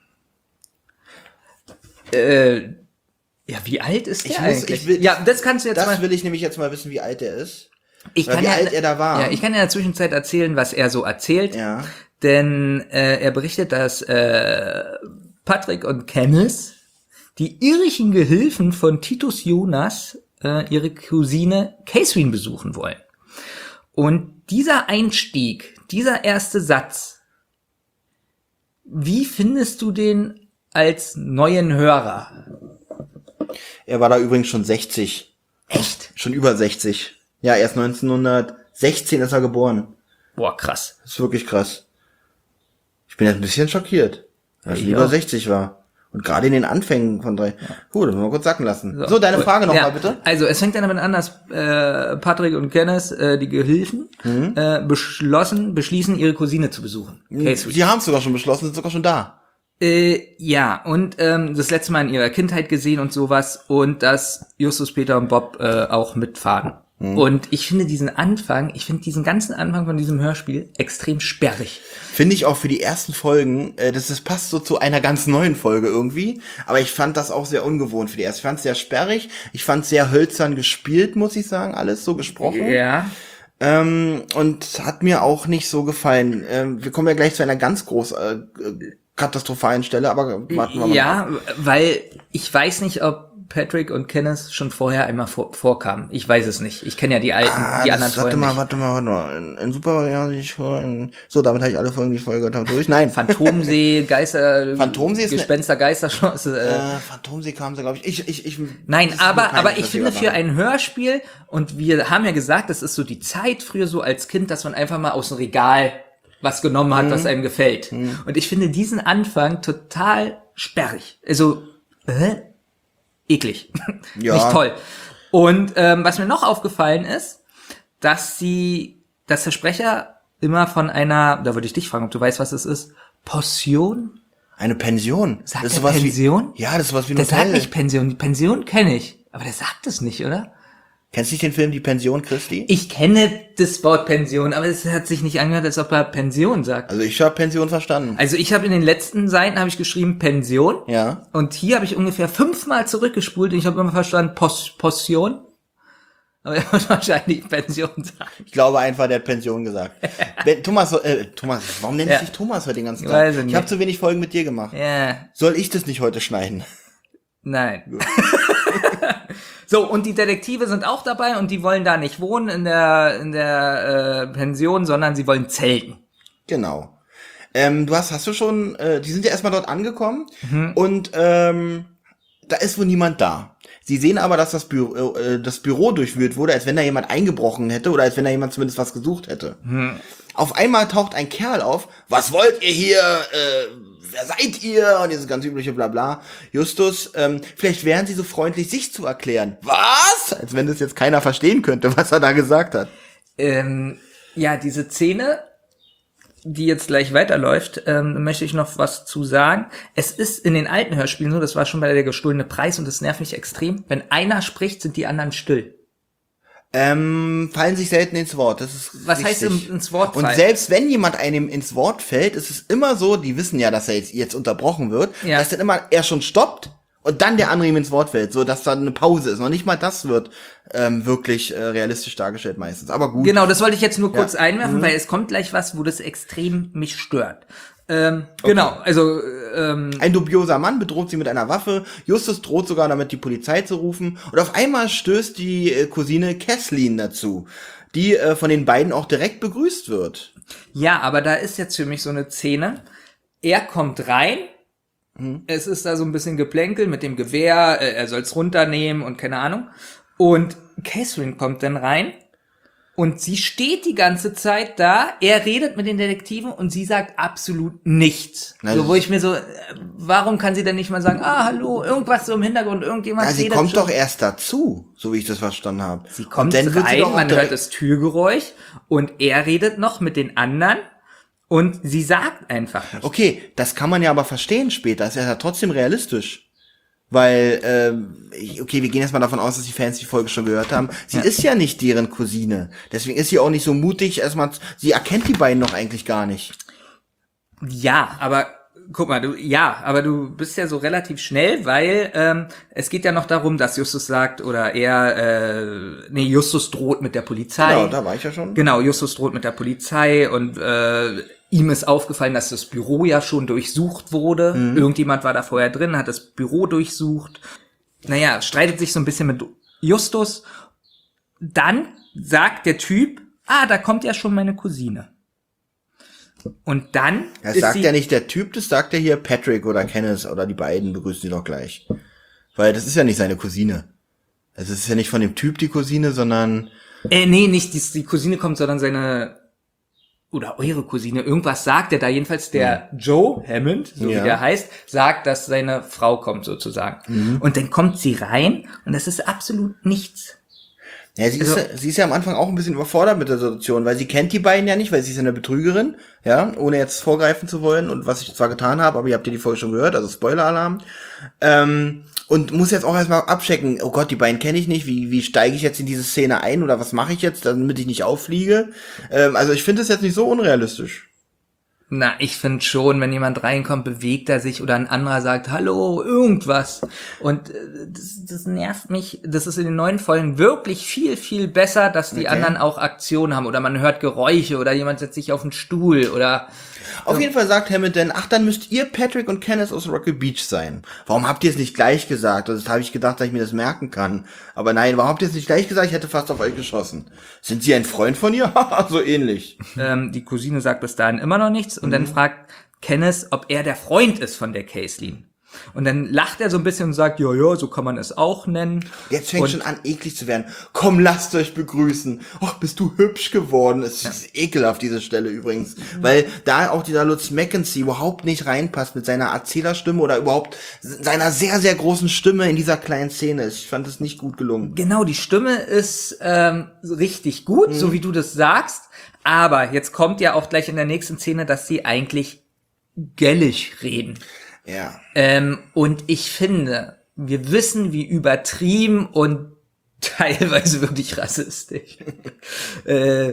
Speaker 3: äh, ja, wie alt ist der
Speaker 2: Ich muss-
Speaker 3: eigentlich?
Speaker 2: ich will-
Speaker 3: ja, das kannst du jetzt
Speaker 2: Das
Speaker 3: mal.
Speaker 2: will ich nämlich jetzt mal wissen, wie alt er ist.
Speaker 3: Ich
Speaker 2: oder
Speaker 3: kann
Speaker 2: wie
Speaker 3: ja,
Speaker 2: alt er da war.
Speaker 3: Ja, ich kann ja in der Zwischenzeit erzählen, was er so erzählt.
Speaker 2: Ja.
Speaker 3: Denn äh, er berichtet, dass äh, Patrick und Kenneth, die irischen Gehilfen von Titus Jonas, äh, ihre Cousine Catherine besuchen wollen. Und dieser Einstieg, dieser erste Satz, wie findest du den als neuen Hörer?
Speaker 2: Er war da übrigens schon sechzig.
Speaker 3: Echt?
Speaker 2: Schon über sechzig. Ja, erst neunzehnhundertsechzehn ist er geboren.
Speaker 3: Boah, krass.
Speaker 2: Das ist wirklich krass. Ich bin jetzt ein bisschen schockiert, weil er
Speaker 3: ich
Speaker 2: schon über
Speaker 3: auch.
Speaker 2: sechzig war. Und gerade in den Anfängen von drei. Gut, das müssen wir kurz sacken lassen. So, deine
Speaker 3: Gut.
Speaker 2: Frage nochmal
Speaker 3: Ja,
Speaker 2: bitte.
Speaker 3: Also es fängt dann damit an, dass äh, Patrick und Kenneth, äh, die Gehilfen,
Speaker 2: Mhm.
Speaker 3: äh, beschlossen, beschließen, ihre Cousine zu besuchen. Catherine.
Speaker 2: Sie haben es sogar schon beschlossen, sind sogar schon da.
Speaker 3: Äh, ja, und ähm, das letzte Mal in ihrer Kindheit gesehen und sowas und dass Justus, Peter und Bob äh, auch mitfahren.
Speaker 2: Mhm.
Speaker 3: Und ich finde diesen Anfang, ich finde diesen ganzen Anfang von diesem Hörspiel extrem sperrig.
Speaker 2: Finde ich auch für die ersten Folgen, äh, das, das passt so zu einer ganz neuen Folge irgendwie. Aber ich fand das auch sehr ungewohnt für die erste. Ich fand es sehr sperrig. Ich fand es sehr hölzern gespielt, muss ich sagen. Alles so gesprochen.
Speaker 3: Ja.
Speaker 2: Ähm, und hat mir auch nicht so gefallen. Ähm, wir kommen ja gleich zu einer ganz groß äh, äh, katastrophalen Stelle, aber warten wir mal.
Speaker 3: Ja, weil ich weiß nicht, ob Patrick und Kenneth schon vorher einmal vor, vorkamen. Ich weiß es nicht. Ich kenne ja die alten,
Speaker 2: Ah,
Speaker 3: die
Speaker 2: das,
Speaker 3: anderen
Speaker 2: warte
Speaker 3: vorher
Speaker 2: mal,
Speaker 3: nicht.
Speaker 2: warte mal, warte mal. In, in Super, ja, ich, in, so, damit habe ich alle Folgen, die ich vorher gehört habe, durch. Nein.
Speaker 3: Phantomsee, Geister,
Speaker 2: Phantomsee ist ne-
Speaker 3: Gespenster, Geisterschloss. Äh,
Speaker 2: Äh, Phantomsee kam sie, glaube ich. Ich, ich, ich.
Speaker 3: Nein,
Speaker 2: das ist nur
Speaker 3: aber,
Speaker 2: keine
Speaker 3: aber ich
Speaker 2: Stadt,
Speaker 3: finde
Speaker 2: die
Speaker 3: für
Speaker 2: war.
Speaker 3: ein Hörspiel, und wir haben ja gesagt, das ist so die Zeit früher so als Kind, dass man einfach mal aus dem Regal was genommen hat,
Speaker 2: Mhm.
Speaker 3: was einem gefällt. Und ich finde diesen Anfang total sperrig. Also, äh, eklig.
Speaker 2: Ja.
Speaker 3: Nicht toll. Und ähm, was mir noch aufgefallen ist, dass sie, dass der Sprecher immer von einer, da würde ich dich fragen, ob du weißt, was es ist, Portion?
Speaker 2: Eine Pension.
Speaker 3: Sagt
Speaker 2: das ist
Speaker 3: der
Speaker 2: sowas
Speaker 3: Pension?
Speaker 2: Wie, ja, das ist sowas wie ein
Speaker 3: Der sagt
Speaker 2: Hotel.
Speaker 3: nicht Pension. Die Pension kenne ich. Aber der sagt es nicht, oder?
Speaker 2: Kennst du nicht den Film Die Pension, Christi?
Speaker 3: Ich kenne das Wort Pension, aber es hat sich nicht angehört, als ob er Pension sagt.
Speaker 2: Also ich habe Pension verstanden.
Speaker 3: Also ich habe in den letzten Seiten habe ich geschrieben Pension.
Speaker 2: Ja.
Speaker 3: Und hier habe ich ungefähr fünfmal zurückgespult und ich habe immer verstanden Pos Portion. Aber er wird wahrscheinlich Pension sagen.
Speaker 2: Ich glaube einfach, der hat Pension gesagt. Wenn, Thomas, äh, Thomas, warum nenne ich
Speaker 3: Ja.
Speaker 2: dich Thomas heute den ganzen
Speaker 3: Ich
Speaker 2: Tag?
Speaker 3: weiß es
Speaker 2: Ich
Speaker 3: nicht.
Speaker 2: habe zu wenig Folgen mit dir gemacht.
Speaker 3: Ja,
Speaker 2: Soll ich das nicht heute schneiden?
Speaker 3: nein. So, und die Detektive sind auch dabei und die wollen da nicht wohnen in der in der äh, Pension, sondern sie wollen zelten.
Speaker 2: Genau. Ähm, du hast, hast du schon, äh, die sind ja erstmal dort angekommen
Speaker 3: Mhm.
Speaker 2: und ähm, da ist wohl niemand da. Sie sehen aber, dass das Büro, äh, das Büro durchwühlt wurde, als wenn da jemand eingebrochen hätte oder als wenn da jemand zumindest was gesucht hätte.
Speaker 3: Mhm.
Speaker 2: Auf einmal taucht ein Kerl auf. Was wollt ihr hier? Äh, wer seid ihr? Und dieses ganz übliche Blabla. Justus, ähm, vielleicht wären Sie so freundlich, sich zu erklären. Was? Als wenn das jetzt keiner verstehen könnte, was er da gesagt hat.
Speaker 3: Ähm, ja, diese Szene, die jetzt gleich weiterläuft, ähm, möchte ich noch was zu sagen. Es ist in den alten Hörspielen so, das war schon bei der gestohlene Preis und das nervt mich extrem. Wenn einer spricht, sind die anderen still.
Speaker 2: Ähm, fallen sich selten ins Wort. Das ist
Speaker 3: Was
Speaker 2: richtig.
Speaker 3: heißt ins Wort fallen?
Speaker 2: Und selbst wenn jemand einem ins Wort fällt, ist es immer so, die wissen ja, dass er jetzt, jetzt unterbrochen wird,
Speaker 3: ja.
Speaker 2: dass dann immer er schon stoppt und dann der andere ihm ins Wort fällt, so dass da eine Pause ist. Noch nicht mal das wird ähm, wirklich äh, realistisch dargestellt meistens. Aber gut.
Speaker 3: Genau, das wollte ich jetzt nur kurz
Speaker 2: ja.
Speaker 3: einwerfen,
Speaker 2: mhm.
Speaker 3: weil es kommt gleich was, wo das extrem mich stört. Ähm, okay. Genau, also ähm,
Speaker 2: ein dubioser Mann bedroht sie mit einer Waffe. Justus droht sogar damit, die Polizei zu rufen. Und auf einmal stößt die äh, Cousine Kathleen dazu, die äh, von den beiden auch direkt begrüßt wird.
Speaker 3: Ja, aber da ist jetzt für mich so eine Szene. Er kommt rein. Hm. Es ist da so ein bisschen Geplänkel mit dem Gewehr. Äh, er soll's runternehmen und keine Ahnung. Und Catherine kommt dann rein. Und sie steht die ganze Zeit da, er redet mit den Detektiven und sie sagt absolut nichts. Nein, so, wo ich mir so, warum kann sie denn nicht mal sagen, ah, hallo, irgendwas so im Hintergrund, irgendjemand
Speaker 2: ja, sie
Speaker 3: redet
Speaker 2: kommt
Speaker 3: schon.
Speaker 2: doch erst dazu, so wie ich das verstanden habe.
Speaker 3: Sie kommt dann rein, man hört das Türgeräusch und er redet noch mit den anderen und sie sagt einfach nichts.
Speaker 2: Okay, das kann man ja aber verstehen später, das ist ja trotzdem realistisch. Weil, ähm, okay, wir gehen jetzt mal davon aus, dass die Fans die Folge schon gehört haben. Sie ja. ist ja nicht deren Cousine. Deswegen ist sie auch nicht so mutig. Erstmal, sie erkennt die beiden noch eigentlich gar nicht.
Speaker 3: Ja, aber guck mal, du, ja, aber du bist ja so relativ schnell, weil ähm, es geht ja noch darum, dass Justus sagt, oder er, äh, nee, Justus droht mit der Polizei.
Speaker 2: Genau, da war ich ja schon.
Speaker 3: Genau, Justus droht mit der Polizei und äh, ihm ist aufgefallen, dass das Büro ja schon durchsucht wurde. Mhm. Irgendjemand war da vorher drin, hat das Büro durchsucht. Naja, streitet sich so ein bisschen mit Justus. Dann sagt der Typ, ah, da kommt ja schon meine Cousine. Und dann
Speaker 2: Das sagt ja nicht der Typ, das sagt ja hier Patrick oder Kenneth oder die beiden begrüßen sie doch gleich. Weil das ist ja nicht seine Cousine. Also es ist ja nicht von dem Typ die Cousine, sondern...
Speaker 3: Äh, nee, nicht die, die Cousine kommt, sondern seine... Oder eure Cousine, irgendwas sagt er da. Jedenfalls der mhm. Joe Hammond, so ja. wie der heißt, sagt, dass seine Frau kommt sozusagen. Mhm. Und dann kommt sie rein und das ist absolut nichts.
Speaker 2: Ja, sie, also, ist, sie ist ja am Anfang auch ein bisschen überfordert mit der Situation, weil sie kennt die beiden ja nicht, weil sie ist eine Betrügerin, ja, ohne jetzt vorgreifen zu wollen und was ich zwar getan habe, aber ihr habt ja die Folge schon gehört, also Spoiler-Alarm. Ähm, und muss jetzt auch erstmal abchecken, oh Gott, die beiden kenne ich nicht, wie wie steige ich jetzt in diese Szene ein oder was mache ich jetzt, damit ich nicht auffliege? Ähm, also ich finde das jetzt nicht so unrealistisch.
Speaker 3: Na, ich finde schon, wenn jemand reinkommt, bewegt er sich oder ein anderer sagt, hallo, irgendwas. Und äh, das, das nervt mich. Das ist in den neuen Folgen wirklich viel, viel besser, dass die okay. anderen auch Aktionen haben. Oder man hört Geräusche oder jemand setzt sich auf den Stuhl oder...
Speaker 2: Auf so. jeden Fall sagt Hammond dann, ach, dann müsst ihr Patrick und Kenneth aus Rocky Beach sein. Warum habt ihr es nicht gleich gesagt? Das habe ich gedacht, dass ich mir das merken kann. Aber nein, warum habt ihr es nicht gleich gesagt? Ich hätte fast auf euch geschossen. Sind Sie ein Freund von ihr? So ähnlich.
Speaker 3: Ähm, die Cousine sagt bis dahin immer noch nichts und mhm. dann fragt Kenneth, ob er der Freund ist von der Kathleen. Und dann lacht er so ein bisschen und sagt, ja, ja, so kann man es auch nennen.
Speaker 2: Jetzt fängt
Speaker 3: und
Speaker 2: schon an, eklig zu werden. Komm, lasst euch begrüßen. Ach, bist du hübsch geworden. Es ja. ist ekelhaft, diese Stelle übrigens. Mhm. Weil da auch dieser Lutz Mackenzie überhaupt nicht reinpasst mit seiner Erzählerstimme oder überhaupt seiner sehr, sehr großen Stimme in dieser kleinen Szene. Ich fand es nicht gut gelungen.
Speaker 3: Genau, die Stimme ist ähm, richtig gut, mhm. so wie du das sagst. Aber jetzt kommt ja auch gleich in der nächsten Szene, dass sie eigentlich gällisch reden.
Speaker 2: Ja.
Speaker 3: Ähm, und ich finde, wir wissen, wie übertrieben und teilweise wirklich rassistisch äh,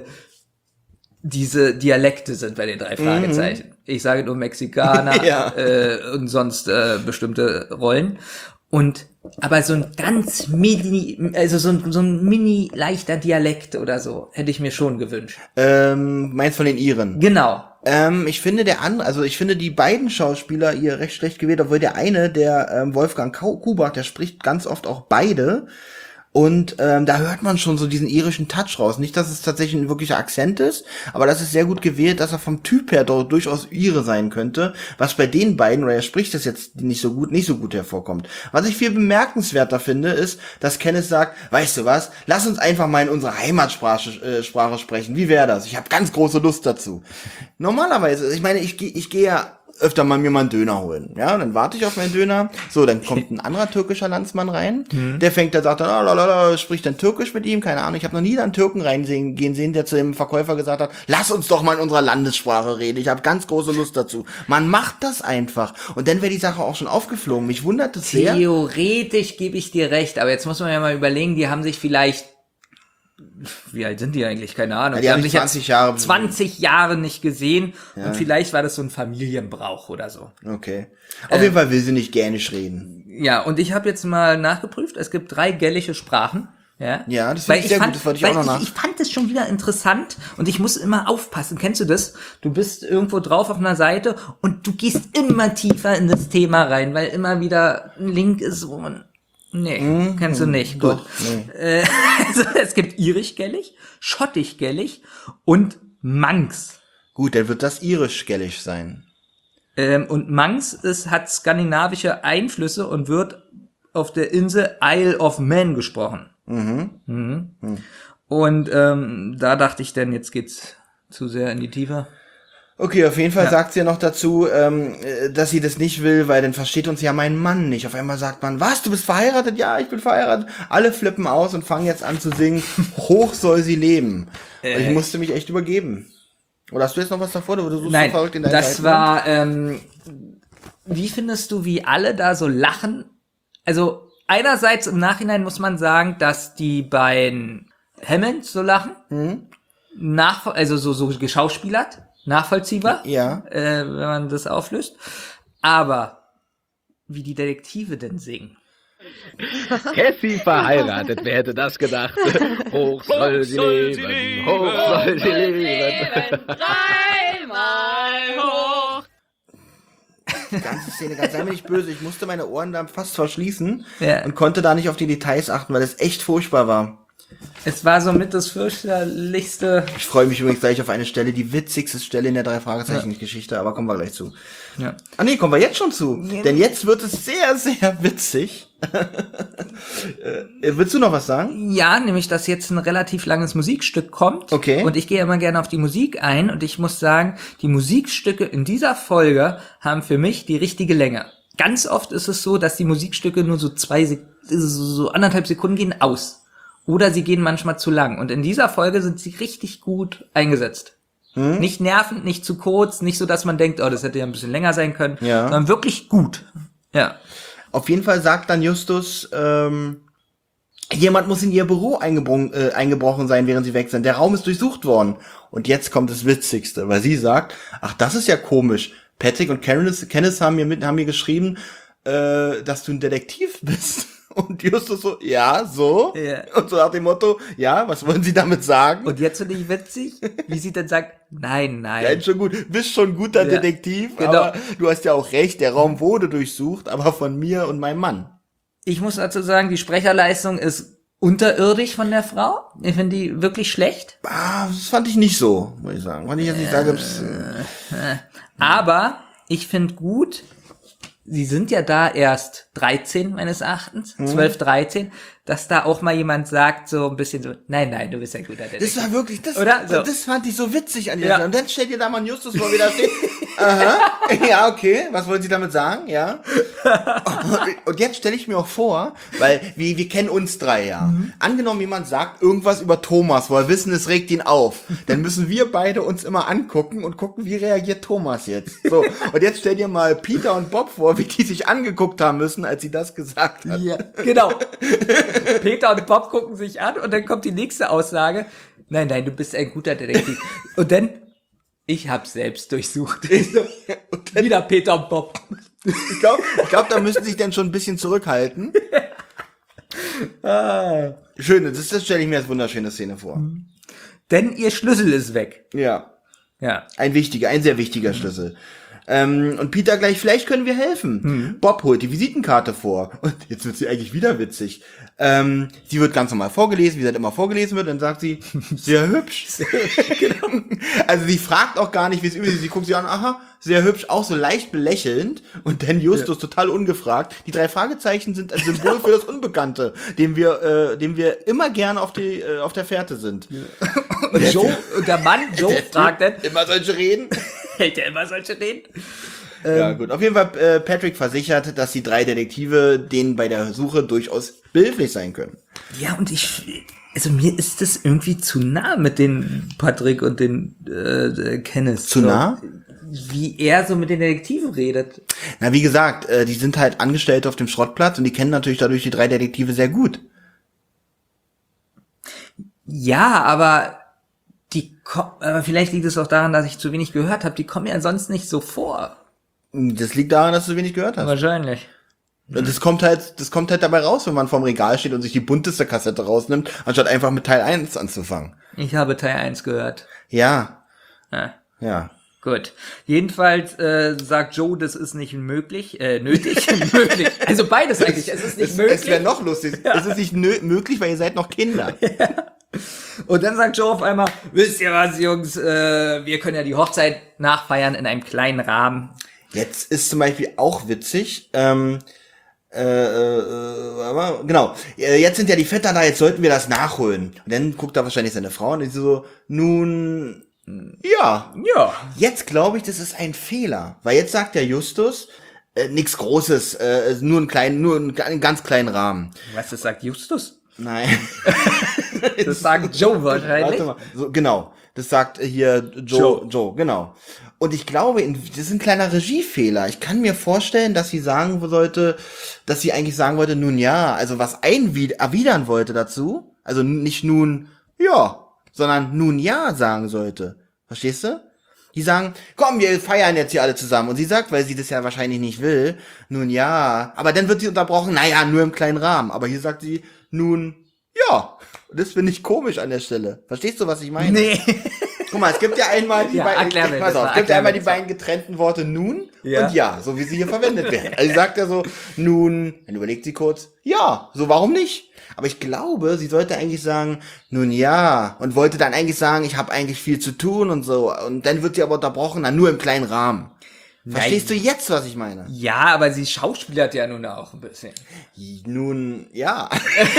Speaker 3: diese Dialekte sind bei den drei Fragezeichen. Mhm. Ich sage nur Mexikaner ja. äh, und sonst äh, bestimmte Rollen. Und aber so ein ganz mini, also so ein, so ein mini leichter Dialekt oder so, hätte ich mir schon gewünscht.
Speaker 2: Ähm, meinst von den Iren?
Speaker 3: Genau.
Speaker 2: Ähm, ich finde der andere, also ich finde die beiden Schauspieler ihr recht schlecht gewählt, obwohl der eine, der ähm, Wolfgang Kubach, der spricht ganz oft auch beide. Und ähm, da hört man schon so diesen irischen Touch raus. Nicht, dass es tatsächlich ein wirklicher Akzent ist, aber das ist sehr gut gewählt, dass er vom Typ her doch durchaus Ire sein könnte, was bei den beiden, oder er spricht das jetzt nicht so gut, nicht so gut hervorkommt. Was ich viel bemerkenswerter finde, ist, dass Kenneth sagt, weißt du was, lass uns einfach mal in unserer Heimatsprache äh, Sprache sprechen. Wie wäre das? Ich habe ganz große Lust dazu. Normalerweise, ich meine, ich gehe ich gehe ja öfter mal mir mal einen Döner holen. Ja, und dann warte ich auf meinen Döner. So, dann kommt ein anderer türkischer Landsmann rein. Mhm. Der fängt, der sagt dann, oh, lalala, spricht dann Türkisch mit ihm, keine Ahnung. Ich habe noch nie einen Türken reingehen gehen sehen, der zu dem Verkäufer gesagt hat, lass uns doch mal in unserer Landessprache reden. Ich habe ganz große Lust dazu. Man macht das einfach. Und dann wäre die Sache auch schon aufgeflogen. Mich wundert es sehr.
Speaker 3: Theoretisch gebe ich dir recht, aber jetzt muss man ja mal überlegen, die haben sich vielleicht wie alt sind die eigentlich? Keine Ahnung.
Speaker 2: Ja, die haben sich zwanzig Jahre
Speaker 3: zwanzig Jahre nicht gesehen ja. und vielleicht war das so ein Familienbrauch oder so.
Speaker 2: Okay. Auf äh, jeden Fall will sie nicht gälisch reden.
Speaker 3: Ja, und ich habe jetzt mal nachgeprüft, es gibt drei gälische Sprachen. Ja,
Speaker 2: ja, das finde ich sehr gut, das wollte ich auch noch nach.
Speaker 3: Ich, ich fand das schon wieder interessant und ich muss immer aufpassen. Kennst du das? Du bist irgendwo drauf auf einer Seite und du gehst immer tiefer in das Thema rein, weil immer wieder ein Link ist, wo man... Nee, mm, kennst du nicht. Gut.
Speaker 2: Doch, nee.
Speaker 3: Äh, also, es gibt irisch-gällig, schottisch-gällig und Manx.
Speaker 2: Gut, dann wird das irisch-gällig sein.
Speaker 3: Ähm, und Manx ist, hat skandinavische Einflüsse und wird auf der Insel Isle of Man gesprochen.
Speaker 2: Mhm.
Speaker 3: Mhm. Mhm. Und ähm, da dachte ich dann, jetzt geht's zu sehr in die Tiefe.
Speaker 2: Okay, auf jeden Fall
Speaker 3: ja.
Speaker 2: sagt sie ja noch dazu, ähm, dass sie das nicht will, weil dann versteht uns ja mein Mann nicht. Auf einmal sagt man, was, du bist verheiratet? Ja, ich bin verheiratet. Alle flippen aus und fangen jetzt an zu singen, hoch soll sie leben. Äh. Und ich musste mich echt übergeben. Oder hast du jetzt noch was davor? Du suchst
Speaker 3: Nein,
Speaker 2: so verrückt in deinen
Speaker 3: das
Speaker 2: Seiten
Speaker 3: war, ähm, wie findest du, wie alle da so lachen? Also, einerseits im Nachhinein muss man sagen, dass die beiden Hammonds so lachen.
Speaker 2: Mhm.
Speaker 3: Nach, also so, so geschauspielert. Nachvollziehbar,
Speaker 2: ja,
Speaker 3: äh, wenn man das auflöst. Aber wie die Detektive denn singen.
Speaker 5: Cassie verheiratet, wer hätte das gedacht? Hoch soll sie leben, hoch soll sie leben.
Speaker 6: Dreimal hoch.
Speaker 2: Die ganze Szene, ganz sei mir nicht böse, ich musste meine Ohren da fast verschließen
Speaker 3: ja.
Speaker 2: und konnte da nicht auf die Details achten, weil es echt furchtbar war.
Speaker 3: Es war somit das fürchterlichste.
Speaker 2: Ich freue mich übrigens gleich auf eine Stelle, die witzigste Stelle in der Drei-Fragezeichen-Geschichte, aber kommen wir gleich zu.
Speaker 3: Ja.
Speaker 2: Ah nee, kommen wir jetzt schon zu, ja. Denn jetzt wird es sehr, sehr witzig. äh, willst du noch was sagen?
Speaker 3: Ja, nämlich, dass jetzt ein relativ langes Musikstück kommt.
Speaker 2: Okay.
Speaker 3: Und ich gehe immer gerne auf die Musik ein und ich muss sagen, die Musikstücke in dieser Folge haben für mich die richtige Länge. Ganz oft ist es so, dass die Musikstücke nur so zwei, Sek- so anderthalb Sekunden gehen aus. Oder sie gehen manchmal zu lang. Und in dieser Folge sind sie richtig gut eingesetzt. Hm? Nicht nervend, nicht zu kurz, nicht so, dass man denkt, oh, das hätte ja ein bisschen länger sein können.
Speaker 2: Ja.
Speaker 3: Sondern wirklich gut. Ja.
Speaker 2: Auf jeden Fall sagt dann Justus, ähm, jemand muss in ihr Büro eingebrochen, äh, eingebrochen sein, während sie weg sind. Der Raum ist durchsucht worden. Und jetzt kommt das Witzigste, weil sie sagt, ach, das ist ja komisch. Patrick und Kenneth, Kenneth haben mir mit, haben mir geschrieben, äh, dass du ein Detektiv bist. Und Justus so, ja, so.
Speaker 3: Ja.
Speaker 2: Und so nach dem Motto, ja, was wollen Sie damit sagen?
Speaker 3: Und jetzt finde ich witzig, wie sie dann sagt, nein, nein.
Speaker 2: Ja, schon gut, bist schon guter
Speaker 3: Ja,
Speaker 2: Detektiv,
Speaker 3: genau.
Speaker 2: aber du hast ja auch recht, der Raum wurde durchsucht, aber von mir und meinem Mann.
Speaker 3: Ich muss dazu sagen, die Sprecherleistung ist unterirdisch von der Frau. Ich finde die wirklich schlecht.
Speaker 2: Ah, das fand ich nicht so, muss ich sagen. Wenn ich jetzt nicht sage, pss,
Speaker 3: Aber ich finde gut, sie sind ja da erst dreizehn, meines Erachtens, zwölf, dreizehn, dass da auch mal jemand sagt, so ein bisschen so, nein, nein, du bist ein guter Detektiv.
Speaker 2: das war wirklich, das,
Speaker 3: Oder? So.
Speaker 2: das fand ich so witzig an ihr.
Speaker 3: Ja.
Speaker 2: Und dann stellt ihr da mal Justus vor, wie da steht. Aha, ja, okay, was wollen Sie damit sagen, ja? Und jetzt stelle ich mir auch vor, weil wir, wir kennen uns drei, ja. Mhm. Angenommen, jemand sagt irgendwas über Thomas, wo wir wissen, es regt ihn auf, dann müssen wir beide uns immer angucken und gucken, wie reagiert Thomas jetzt. So, und jetzt stell dir mal Peter und Bob vor, wie die sich angeguckt haben müssen, als sie das gesagt hat.
Speaker 3: Ja, genau. Peter und Bob gucken sich an und dann kommt die nächste Aussage. Nein, nein, du bist ein guter Detektiv. Und dann, ich hab's selbst durchsucht.
Speaker 2: Und dann,
Speaker 3: Wieder Peter und Bob.
Speaker 2: ich glaube, ich glaub, da müssen sich dann schon ein bisschen zurückhalten.
Speaker 3: Ah.
Speaker 2: Schön, das, das stelle ich mir als wunderschöne Szene vor.
Speaker 3: Denn ihr Schlüssel ist weg.
Speaker 2: Ja.
Speaker 3: Ja.
Speaker 2: Ein wichtiger, ein sehr wichtiger Schlüssel. Ähm, und Peter gleich, vielleicht können wir helfen.
Speaker 3: Mhm.
Speaker 2: Bob holt die Visitenkarte vor. Und jetzt wird sie eigentlich wieder witzig. Ähm, sie wird ganz normal vorgelesen, wie sie halt immer vorgelesen wird. Dann sagt sie, sehr hübsch. Genau. Also sie fragt auch gar nicht, wie es üblich ist. Sie guckt sie an, aha, sehr hübsch, auch so leicht belächelnd. Und dann Justus, ja, total ungefragt. Die drei Fragezeichen sind ein Symbol für das Unbekannte, dem wir, äh, dem wir immer gerne auf die, äh, auf der Fährte sind. Ja.
Speaker 3: Und Joe, und der Mann, Joe,
Speaker 2: der
Speaker 3: fragt dann,
Speaker 2: immer solche Reden.
Speaker 3: hält er immer solche Reden?
Speaker 2: Ja, gut. Auf jeden Fall, äh, Patrick versichert, dass die drei Detektive denen bei der Suche durchaus behilflich sein können.
Speaker 3: Ja, und ich, also mir ist das irgendwie zu nah mit den Patrick und den äh, Kenneth.
Speaker 2: Zu
Speaker 3: so,
Speaker 2: nah?
Speaker 3: Wie er so mit den Detektiven redet.
Speaker 2: Na, wie gesagt, äh, die sind halt Angestellte auf dem Schrottplatz und die kennen natürlich dadurch die drei Detektive sehr gut.
Speaker 3: Ja, aber die ko- aber vielleicht liegt es auch daran, dass ich zu wenig gehört habe. Die kommen ja sonst nicht so vor.
Speaker 2: Das liegt daran, dass du wenig gehört hast.
Speaker 3: Wahrscheinlich.
Speaker 2: Und das kommt halt, das kommt halt dabei raus, wenn man vorm Regal steht und sich die bunteste Kassette rausnimmt, anstatt einfach mit Teil eins anzufangen.
Speaker 3: Ich habe Teil eins gehört.
Speaker 2: Ja,
Speaker 3: Ja.
Speaker 2: ja.
Speaker 3: Gut. Jedenfalls äh, sagt Joe, das ist nicht möglich, äh, nötig, möglich. Also beides eigentlich. Es ist nicht
Speaker 2: Es,
Speaker 3: möglich.
Speaker 2: es wäre noch lustig. Es ist nicht nö- möglich, weil ihr seid noch Kinder.
Speaker 3: Und dann sagt Joe auf einmal, wisst ihr was, Jungs, äh, wir können ja die Hochzeit nachfeiern in einem kleinen Rahmen.
Speaker 2: Jetzt ist zum Beispiel auch witzig, ähm, äh, äh, genau, Äh, jetzt sind ja die Vetter da, jetzt sollten wir das nachholen. Und dann guckt da wahrscheinlich seine Frau und ist so, nun, ja.
Speaker 3: Ja.
Speaker 2: Jetzt glaube ich, das ist ein Fehler, weil jetzt sagt der Justus, äh, nichts Großes, äh, nur einen kleinen, nur einen, einen ganz kleinen Rahmen.
Speaker 3: Was, das sagt Justus?
Speaker 2: Nein.
Speaker 3: Das sagt Joe wahrscheinlich.
Speaker 2: Warte mal, so, genau. Das sagt hier Joe,
Speaker 3: Joe.
Speaker 2: Joe, genau. Und ich glaube, in- das ist ein kleiner Regiefehler. Ich kann mir vorstellen, dass sie sagen sollte, dass sie eigentlich sagen wollte, nun ja, also was einwid- erwidern wollte dazu, also nicht nun ja, sondern nun ja sagen sollte. Verstehst du? Die sagen, komm, wir feiern jetzt hier alle zusammen. Und sie sagt, weil sie das ja wahrscheinlich nicht will, nun ja, aber dann wird sie unterbrochen, naja, nur im kleinen Rahmen. Aber hier sagt sie, nun ja. Und das finde ich komisch an der Stelle. Verstehst du, was ich meine?
Speaker 3: Nee.
Speaker 2: Guck mal, es gibt ja einmal die
Speaker 3: Ja,
Speaker 2: beiden,
Speaker 3: erklär mir
Speaker 2: pass
Speaker 3: das
Speaker 2: auf,
Speaker 3: mal,
Speaker 2: es gibt
Speaker 3: erklär
Speaker 2: ja einmal
Speaker 3: mir
Speaker 2: die
Speaker 3: das
Speaker 2: beiden getrennten Worte nun
Speaker 3: Ja.
Speaker 2: und ja, so wie sie hier verwendet werden. Also sie sagt ja so, nun, dann überlegt sie kurz, ja, so warum nicht? Aber ich glaube, sie sollte eigentlich sagen, nun ja, und wollte dann eigentlich sagen, ich habe eigentlich viel zu tun und so. Und dann wird sie aber unterbrochen, dann nur im kleinen Rahmen. Verstehst du jetzt, was ich meine?
Speaker 3: Ja, aber sie schauspielert ja nun auch ein bisschen.
Speaker 2: Nun, ja.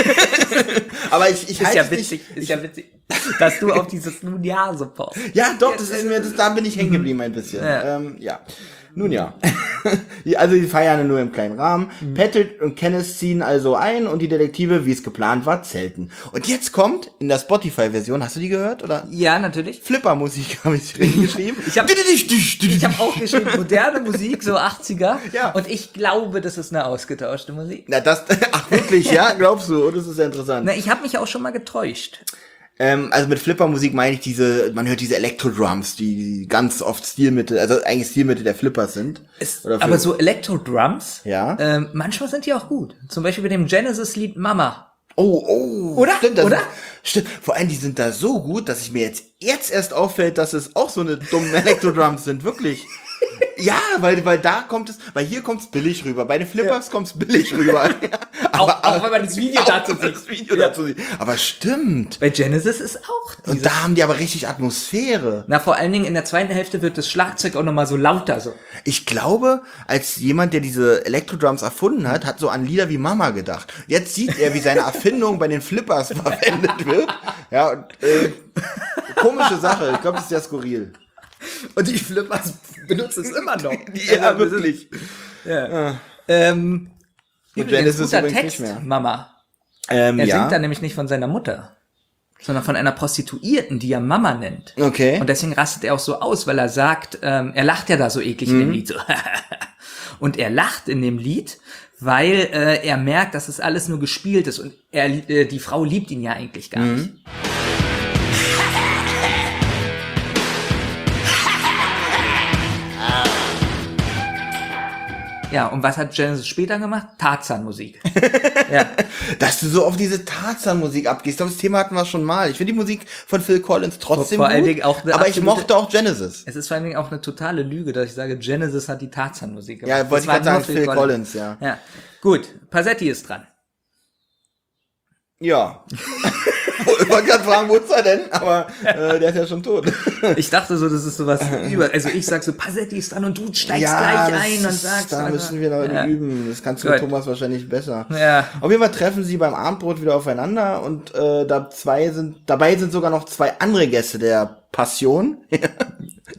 Speaker 2: Aber ich, ich
Speaker 3: Ist
Speaker 2: halte
Speaker 3: ja
Speaker 2: es
Speaker 3: witzig,
Speaker 2: nicht,
Speaker 3: ist
Speaker 2: ich,
Speaker 3: ja witzig, dass du auf dieses nun ja so passt.
Speaker 2: Ja, doch, das ist mir, das, da bin ich hängen geblieben ein bisschen.
Speaker 3: Ja.
Speaker 2: Ja. Ähm, ja. Nun ja. Also die feiern nur im kleinen Rahmen.
Speaker 3: Mhm.
Speaker 2: Patrick und Kenneth ziehen also ein und die Detektive, wie es geplant war, zelten. Und jetzt kommt in der Spotify-Version, hast du die gehört, oder?
Speaker 3: Ja, natürlich.
Speaker 2: Flipper-Musik habe ich reingeschrieben.
Speaker 3: Ich habe ich hab auch geschrieben, moderne Musik, so achtziger.
Speaker 2: Ja.
Speaker 3: Und ich glaube, das ist eine ausgetauschte Musik.
Speaker 2: Na, das, ach wirklich, ja? Glaubst du? Oh, das ist ja interessant.
Speaker 3: Na, ich habe mich auch schon mal getäuscht.
Speaker 2: Ähm, also mit Flipper-Musik meine ich diese, man hört diese Elektro-Drums, die ganz oft Stilmittel, also eigentlich Stilmittel der Flippers sind.
Speaker 3: Es,
Speaker 2: Oder
Speaker 3: aber
Speaker 2: Flip-
Speaker 3: so Elektro-Drums,
Speaker 2: Ja.
Speaker 3: ähm, manchmal sind die auch gut. Zum Beispiel bei dem Genesis-Lied Mama.
Speaker 2: Oh, oh.
Speaker 3: Oder?
Speaker 2: Stimmt, das
Speaker 3: Oder?
Speaker 2: Ist, stimmt. Vor allem, die sind da so gut, dass ich mir jetzt, jetzt erst auffällt, dass es auch so eine dummen Elektro-Drums sind, wirklich. Ja, weil, weil da kommt es, weil hier kommt es billig rüber. Bei den Flippers kommt es billig rüber. Ja.
Speaker 3: Auch- auch wenn man das Video
Speaker 2: auch
Speaker 3: dazu
Speaker 2: wenn man
Speaker 3: sieht.
Speaker 2: das Video
Speaker 3: Ja.
Speaker 2: dazu sieht. Aber stimmt.
Speaker 3: Bei Genesis ist auch
Speaker 2: Und
Speaker 3: diese.
Speaker 2: da haben die aber richtig Atmosphäre.
Speaker 3: Na, vor allen Dingen in der zweiten Hälfte wird das Schlagzeug auch nochmal so lauter, so.
Speaker 2: Ich glaube, als jemand, der diese Elektro-Drums erfunden hat, hat so an Lieder wie Mama gedacht. Jetzt sieht er, wie seine Erfindung bei den Flippers verwendet wird. Ja, und, äh, komische Sache. Ich glaube, das ist sehr skurril.
Speaker 3: Und die Flippers benutzen es immer noch.
Speaker 2: Ja, wirklich.
Speaker 3: Ja. Ähm,
Speaker 2: Und
Speaker 3: übrigens,
Speaker 2: Genesis
Speaker 3: guter
Speaker 2: übrigens
Speaker 3: Text,
Speaker 2: nicht mehr.
Speaker 3: Mama.
Speaker 2: Ähm,
Speaker 3: Er
Speaker 2: ja.
Speaker 3: singt da nämlich nicht von seiner Mutter, sondern von einer Prostituierten, die er Mama nennt.
Speaker 2: Okay.
Speaker 3: Und deswegen rastet er auch so aus, weil er sagt, ähm, er lacht ja da so eklig in dem Lied. So. Und er lacht in dem Lied, weil äh, er merkt, dass es alles nur gespielt ist und er, äh, die Frau liebt ihn ja eigentlich gar nicht. Ja, und was hat Genesis später gemacht? Tarzan-Musik. Ja.
Speaker 2: Dass du so auf diese Tarzan-Musik abgehst. Ich glaube, das Thema hatten wir schon mal. Ich finde die Musik von Phil Collins trotzdem
Speaker 3: Vor
Speaker 2: gut,
Speaker 3: allen Dingen auch eine
Speaker 2: aber ich
Speaker 3: absolute-
Speaker 2: mochte auch Genesis.
Speaker 3: Es ist vor allen Dingen auch eine totale Lüge, dass ich sage, Genesis hat die Tarzan-Musik gemacht.
Speaker 2: Ja, wollte
Speaker 3: Das
Speaker 2: ich
Speaker 3: war
Speaker 2: gerade sagen,
Speaker 3: nur
Speaker 2: Phil Collins, ja.
Speaker 3: Ja, gut. Passetti ist dran.
Speaker 2: Ja. Ich wollte gerade fragen, wo ist er denn? Aber äh, der ist ja schon tot.
Speaker 3: Ich dachte so, das ist sowas über. Also ich sag so, Passetti ist dran und du steigst gleich
Speaker 2: das
Speaker 3: ein und
Speaker 2: ist-
Speaker 3: sagst.
Speaker 2: Da
Speaker 3: also,
Speaker 2: müssen wir noch
Speaker 3: ja.
Speaker 2: üben. Das kannst du
Speaker 3: Gut.
Speaker 2: mit Thomas wahrscheinlich besser.
Speaker 3: Ja.
Speaker 2: Auf jeden Fall treffen sie beim Abendbrot wieder aufeinander und äh, da zwei sind, dabei sind sogar noch zwei andere Gäste der Passion.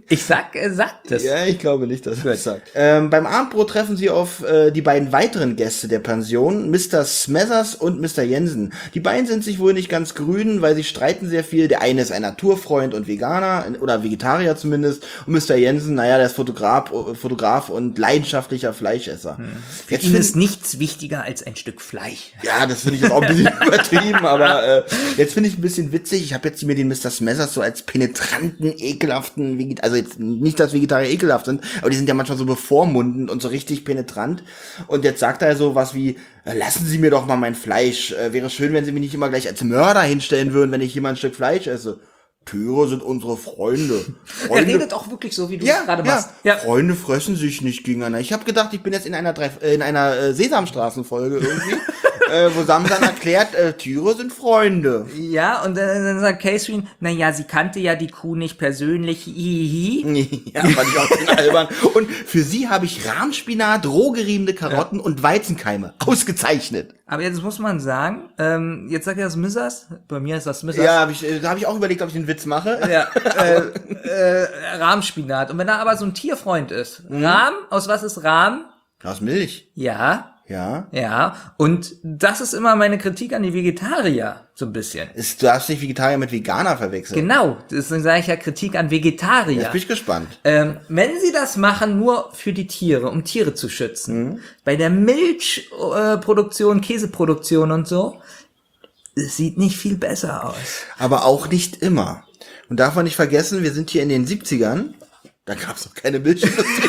Speaker 3: Ich sag, er sagt es.
Speaker 2: Ja, ich glaube nicht, dass er das sagt. Ähm, beim Abendbrot treffen sie auf äh, die beiden weiteren Gäste der Pension, Mister Smethers und Mister Jensen. Die beiden sind sich wohl nicht ganz grün, weil sie streiten sehr viel. Der eine ist ein Naturfreund und Veganer, oder Vegetarier zumindest. Und Mister Jensen, naja, der ist Fotograf, Fotograf und leidenschaftlicher Fleischesser.
Speaker 3: Hm. Für
Speaker 2: Jetzt
Speaker 3: ihn
Speaker 2: find,
Speaker 3: ist nichts wichtiger als ein Stück Fleisch.
Speaker 2: Ja, das finde ich jetzt auch ein bisschen übertrieben, aber äh, jetzt finde ich ein bisschen witzig. Ich habe jetzt mir den Mister Smethers so als penetranten, ekelhaften, Veget also jetzt nicht, dass Vegetarier ekelhaft sind, aber die sind ja manchmal so bevormundend und so richtig penetrant. Und jetzt sagt er so was wie, lassen Sie mir doch mal mein Fleisch. Äh, wäre schön, wenn Sie mich nicht immer gleich als Mörder hinstellen würden, wenn ich hier mal ein Stück Fleisch esse. Tiere sind unsere Freunde. Freunde.
Speaker 3: Er redet auch wirklich so, wie du
Speaker 2: Ja,
Speaker 3: es gerade
Speaker 2: ja.
Speaker 3: machst. Ja.
Speaker 2: Freunde fressen sich nicht gegeneinander. Ich habe gedacht, ich bin jetzt in einer drei, äh, in einer äh, Sesamstraßenfolge irgendwie, äh, wo Sam dann erklärt, äh, Tiere sind Freunde.
Speaker 3: Ja, und dann, dann sagt Catherine, na ja, sie kannte ja die Kuh nicht persönlich, hihihi.
Speaker 2: Ja, fand ich auch ein bisschen albern. Und für sie habe ich Rahmspinat, rohgeriebene Karotten ja. und Weizenkeime. Ausgezeichnet.
Speaker 3: Aber jetzt muss man sagen, ähm, jetzt sagt er das Missers, bei mir ist das Missers.
Speaker 2: Ja, hab ich, äh, da habe ich auch überlegt, ob ich den Witz mache.
Speaker 3: Ja, äh, äh, Rahmspinat. Und wenn er aber so ein Tierfreund ist, mhm. Rahm, aus was ist Rahm?
Speaker 2: Aus Milch.
Speaker 3: Ja.
Speaker 2: Ja.
Speaker 3: Ja, und das ist immer meine Kritik an die Vegetarier, so ein bisschen.
Speaker 2: Ist, du darfst nicht Vegetarier mit Veganer verwechseln.
Speaker 3: Genau, deswegen sage ich ja Kritik an Vegetarier.
Speaker 2: Jetzt bin ich gespannt.
Speaker 3: Ähm, wenn sie das machen, nur für die Tiere, um Tiere zu schützen, mhm. bei der Milchproduktion, äh, Käseproduktion und so, es sieht nicht viel besser aus.
Speaker 2: Aber auch nicht immer. Und darf man nicht vergessen, wir sind hier in den siebzigern, da gab es noch keine Milchindustrie.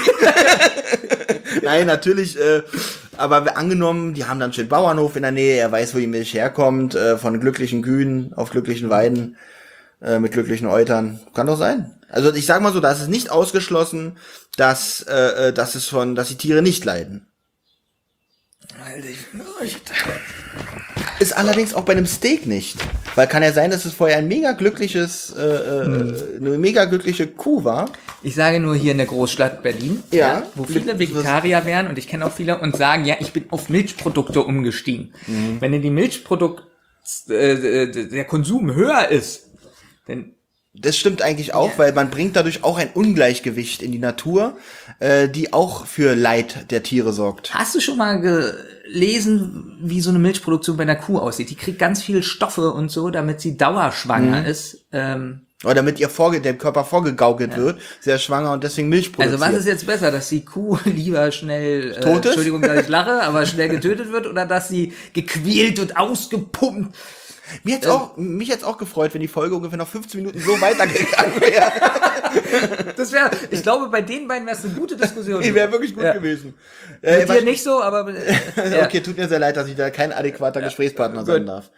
Speaker 2: Nein, natürlich, äh, aber wir angenommen, die haben dann schön Bauernhof in der Nähe, er weiß, wo die Milch herkommt, äh, von glücklichen Kühen auf glücklichen Weiden, äh, mit glücklichen Eutern. Kann doch sein. Also ich sag mal so, da ist es nicht ausgeschlossen, dass, äh, dass es von, dass die Tiere nicht leiden. Alter, ich fürchte. Ist allerdings auch bei einem Steak nicht. Weil kann ja sein, dass es vorher ein mega glückliches, äh, hm. eine mega glückliche Kuh war.
Speaker 3: Ich sage nur hier in der Großstadt Berlin,
Speaker 2: ja,
Speaker 3: ja, wo viele Vegetarier wären und ich kenne auch viele und sagen, ja, ich bin auf Milchprodukte umgestiegen. Mhm. Wenn die Milchprodukt, äh, der Konsum höher ist, dann
Speaker 2: das stimmt eigentlich auch, ja. weil man bringt dadurch auch ein Ungleichgewicht in die Natur, äh, die auch für Leid der Tiere sorgt.
Speaker 3: Hast du schon mal gelesen, wie so eine Milchproduktion bei einer Kuh aussieht? Die kriegt ganz viele Stoffe und so, damit sie dauerschwanger mhm. ist. Ähm,
Speaker 2: Oder damit ihr vorge der Körper vorgegaukelt ja. wird, sehr schwanger und deswegen Milch produziert.
Speaker 3: Also was ist jetzt besser, dass die Kuh lieber schnell, äh,
Speaker 2: Tot ist?
Speaker 3: Entschuldigung, dass ich lache, aber schnell getötet wird oder dass sie gequält und ausgepumpt?
Speaker 2: Mir jetzt ähm, auch, mich jetzt auch gefreut, wenn die Folge ungefähr noch fünfzehn Minuten so weitergegangen wäre.
Speaker 3: Das wäre, ich glaube, bei den beiden wäre es eine gute Diskussion.
Speaker 2: Die wäre wirklich gut ja. gewesen.
Speaker 3: Äh, Mit dir nicht so, aber
Speaker 2: äh, okay, tut mir sehr leid, dass ich da kein adäquater ja. Gesprächspartner sein darf.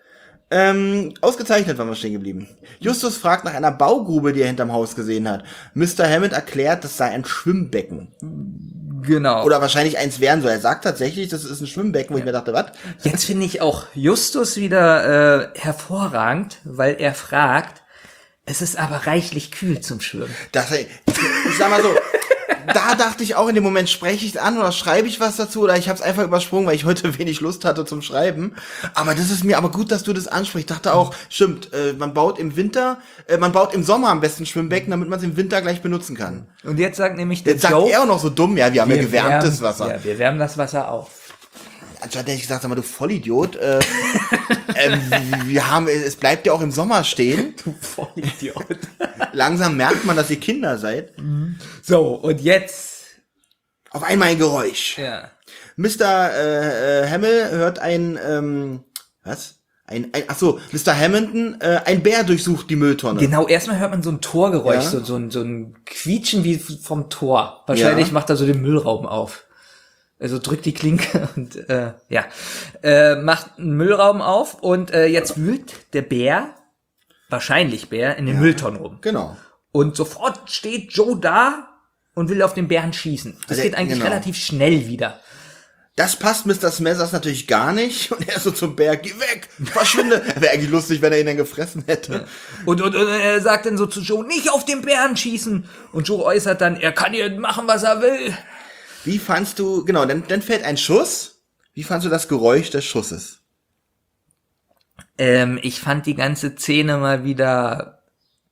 Speaker 2: Ähm, ausgezeichnet waren wir stehen geblieben. Justus fragt nach einer Baugrube, die er hinterm Haus gesehen hat. Mister Hammond erklärt, das sei ein Schwimmbecken.
Speaker 3: Genau.
Speaker 2: Oder wahrscheinlich eins werden soll. Er sagt tatsächlich, das ist ein Schwimmbecken, wo ja. ich mir dachte, was?
Speaker 3: Jetzt finde ich auch Justus wieder äh, hervorragend, weil er fragt, es ist aber reichlich kühl zum Schwimmen.
Speaker 2: Das, ich sag mal so, da dachte ich auch in dem Moment, spreche ich an oder schreibe ich was dazu oder ich habe es einfach übersprungen, weil ich heute wenig Lust hatte zum Schreiben. Aber das ist mir aber gut, dass du das ansprichst. Ich dachte auch, stimmt, äh, man baut im Winter, äh, man baut im Sommer am besten Schwimmbecken, damit man es im Winter gleich benutzen kann.
Speaker 3: Und jetzt sagt nämlich der
Speaker 2: Jetzt sagt
Speaker 3: Joe,
Speaker 2: er auch noch so dumm, ja, wir haben ja gewärmtes
Speaker 3: wärmen,
Speaker 2: Wasser.
Speaker 3: Ja, wir wärmen das Wasser auf.
Speaker 2: Anstatt hätte ich gesagt, sag mal, du Vollidiot, äh, äh, wir haben, es bleibt ja auch im Sommer stehen.
Speaker 3: Du Vollidiot.
Speaker 2: Langsam merkt man, dass ihr Kinder seid.
Speaker 3: So, und jetzt
Speaker 2: auf einmal ein Geräusch.
Speaker 3: Ja.
Speaker 2: Mister Äh, äh, Hamill hört ein, ähm, was? Ein, ein, ach so, Mister Hamilton, äh, ein Bär durchsucht die Mülltonne.
Speaker 3: Genau, erstmal hört man so ein Torgeräusch,
Speaker 2: Ja.
Speaker 3: so, so, ein, so ein Quietschen wie vom Tor. Wahrscheinlich
Speaker 2: Ja.
Speaker 3: macht er so den Müllraum auf. Also drückt die Klinke und äh, ja, äh, macht einen Müllraum auf und äh, jetzt wühlt der Bär, wahrscheinlich Bär, in den
Speaker 2: Ja.
Speaker 3: Mülltonnen rum.
Speaker 2: Genau.
Speaker 3: Und sofort steht Joe da und will auf den Bären schießen. Das
Speaker 2: Also,
Speaker 3: geht eigentlich
Speaker 2: genau.
Speaker 3: relativ schnell wieder.
Speaker 2: Das passt Mister Smethers natürlich gar nicht. Und er so zum Bär, geh weg, verschwinde. Wäre eigentlich lustig, wenn er ihn dann gefressen hätte.
Speaker 3: Und, und, und er sagt dann so zu Joe, nicht auf den Bären schießen. Und Joe äußert dann, er kann hier machen, was er will.
Speaker 2: Wie fandst du, genau, dann, dann fällt ein Schuss. Wie fandst du das Geräusch des Schusses?
Speaker 3: Ähm, ich fand die ganze Szene mal wieder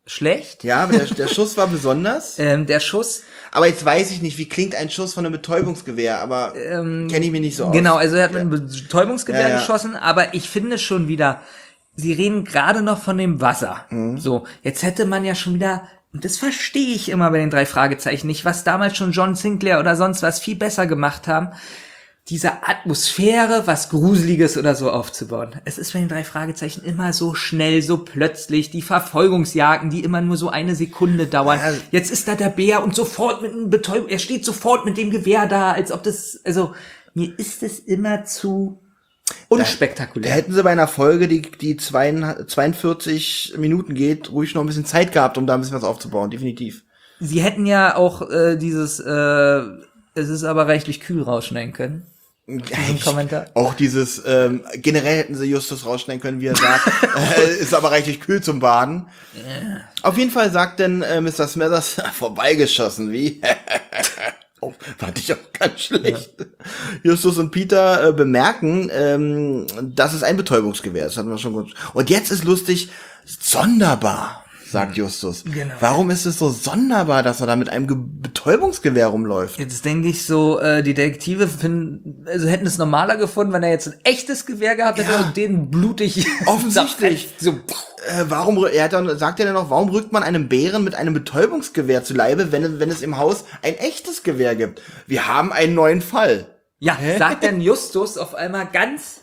Speaker 3: schlecht.
Speaker 2: Ja, aber der, der Schuss war besonders.
Speaker 3: Ähm, der Schuss...
Speaker 2: Aber jetzt weiß ich nicht, wie klingt ein Schuss von einem Betäubungsgewehr, aber ähm, kenne ich mich nicht so aus.
Speaker 3: Genau, also er hat mit einem Betäubungsgewehr
Speaker 2: Ja, ja.
Speaker 3: geschossen, aber ich finde schon wieder, sie reden gerade noch von dem Wasser. Mhm. So, jetzt hätte man ja schon wieder, und das verstehe ich immer bei den drei Fragezeichen nicht, was damals schon John Sinclair oder sonst was viel besser gemacht haben, diese Atmosphäre, was Gruseliges oder so aufzubauen. Es ist bei den drei Fragezeichen immer so schnell, so plötzlich, die Verfolgungsjagden, die immer nur so eine Sekunde dauern. Ja. Jetzt ist da der Bär und sofort mit einem Betäubung, er steht sofort mit dem Gewehr da, als ob das, also, mir ist es immer zu unspektakulär.
Speaker 2: Da, da hätten sie bei einer Folge, die, die zweiundvierzig Minuten geht, ruhig noch ein bisschen Zeit gehabt, um da ein bisschen was aufzubauen, definitiv.
Speaker 3: Sie hätten ja auch äh, dieses, äh, es ist aber reichlich kühl rausschneiden können.
Speaker 2: Ich, Kommentar. Auch dieses, ähm, generell hätten sie Justus rausschneiden können, wie er sagt, äh, ist aber reichlich kühl zum Baden. Yeah. Auf jeden Fall sagt denn äh, Mister Smathers, vorbeigeschossen, wie? Oh, fand ich auch ganz schlecht. Ja. Justus und Peter äh, bemerken, ähm, dass es ein Betäubungsgewehr ist. Das hatten wir schon gut. Und jetzt ist lustig, sonderbar, sagt Justus. Genau. Warum ist es so sonderbar, dass er da mit einem Ge- Betäubungsgewehr rumläuft? Jetzt
Speaker 3: denke ich so, äh, die Detektive finden, also hätten es normaler gefunden, wenn er jetzt ein echtes Gewehr gehabt hätte ja. und den blutig
Speaker 2: offensichtlich. so, äh, warum, er hat dann, sagt er dann noch, warum rückt man einem Bären mit einem Betäubungsgewehr zu Leibe, wenn, wenn es im Haus ein echtes Gewehr gibt? Wir haben einen neuen Fall.
Speaker 3: Ja, Hä? sagt dann Justus auf einmal ganz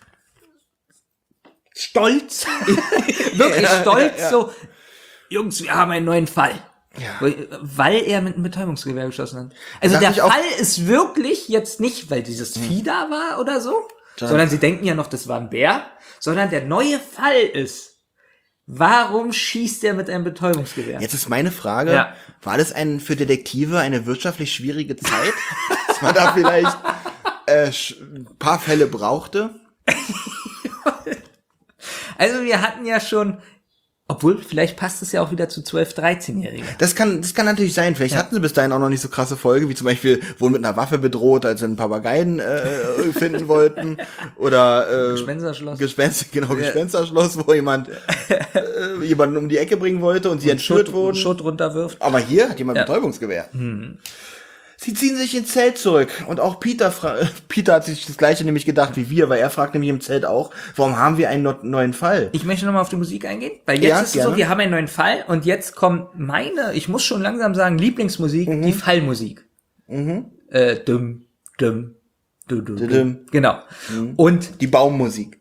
Speaker 3: stolz, wirklich ja, stolz, ja, ja. so, Jungs, wir haben einen neuen Fall. Ja. Weil er mit einem Betäubungsgewehr geschossen hat. Also der Fall ist wirklich jetzt nicht, weil dieses hm. Vieh da war oder so, ja. sondern sie denken ja noch, das war ein Bär, sondern der neue Fall ist, warum schießt er mit einem Betäubungsgewehr?
Speaker 2: Jetzt ist meine Frage, ja. war das ein für Detektive eine wirtschaftlich schwierige Zeit, dass man da vielleicht äh, ein paar Fälle brauchte?
Speaker 3: Also wir hatten ja schon, obwohl, vielleicht passt es ja auch wieder zu zwölf-, dreizehnjährigen.
Speaker 2: Das kann, das kann natürlich sein. Vielleicht ja. hatten sie bis dahin auch noch nicht so krasse Folge, wie zum Beispiel wurden mit einer Waffe bedroht, als sie einen Papageien äh, finden wollten. Oder äh,
Speaker 3: Gespensterschloss.
Speaker 2: Gespenster, genau, ja. Gespensterschloss, wo jemand äh, jemanden um die Ecke bringen wollte und sie und entführt
Speaker 3: Schutt,
Speaker 2: wurden.
Speaker 3: Schutt runterwirft.
Speaker 2: Aber hier hat jemand
Speaker 3: ja.
Speaker 2: Betäubungsgewehr.
Speaker 3: Hm.
Speaker 2: Sie ziehen sich ins Zelt zurück und auch Peter fra- Peter hat sich das Gleiche nämlich gedacht wie wir, weil er fragt nämlich im Zelt auch, warum haben wir einen no- neuen Fall?
Speaker 3: Ich möchte nochmal auf die Musik eingehen, weil jetzt
Speaker 2: ja,
Speaker 3: ist es
Speaker 2: gerne.
Speaker 3: so, wir haben einen neuen Fall und jetzt kommt meine, ich muss schon langsam sagen, Lieblingsmusik, mhm. die Fallmusik.
Speaker 2: Mhm.
Speaker 3: Äh, dum, dum, dum, dum,
Speaker 2: dum.
Speaker 3: Genau.
Speaker 2: Mhm.
Speaker 3: Und
Speaker 2: die Baummusik.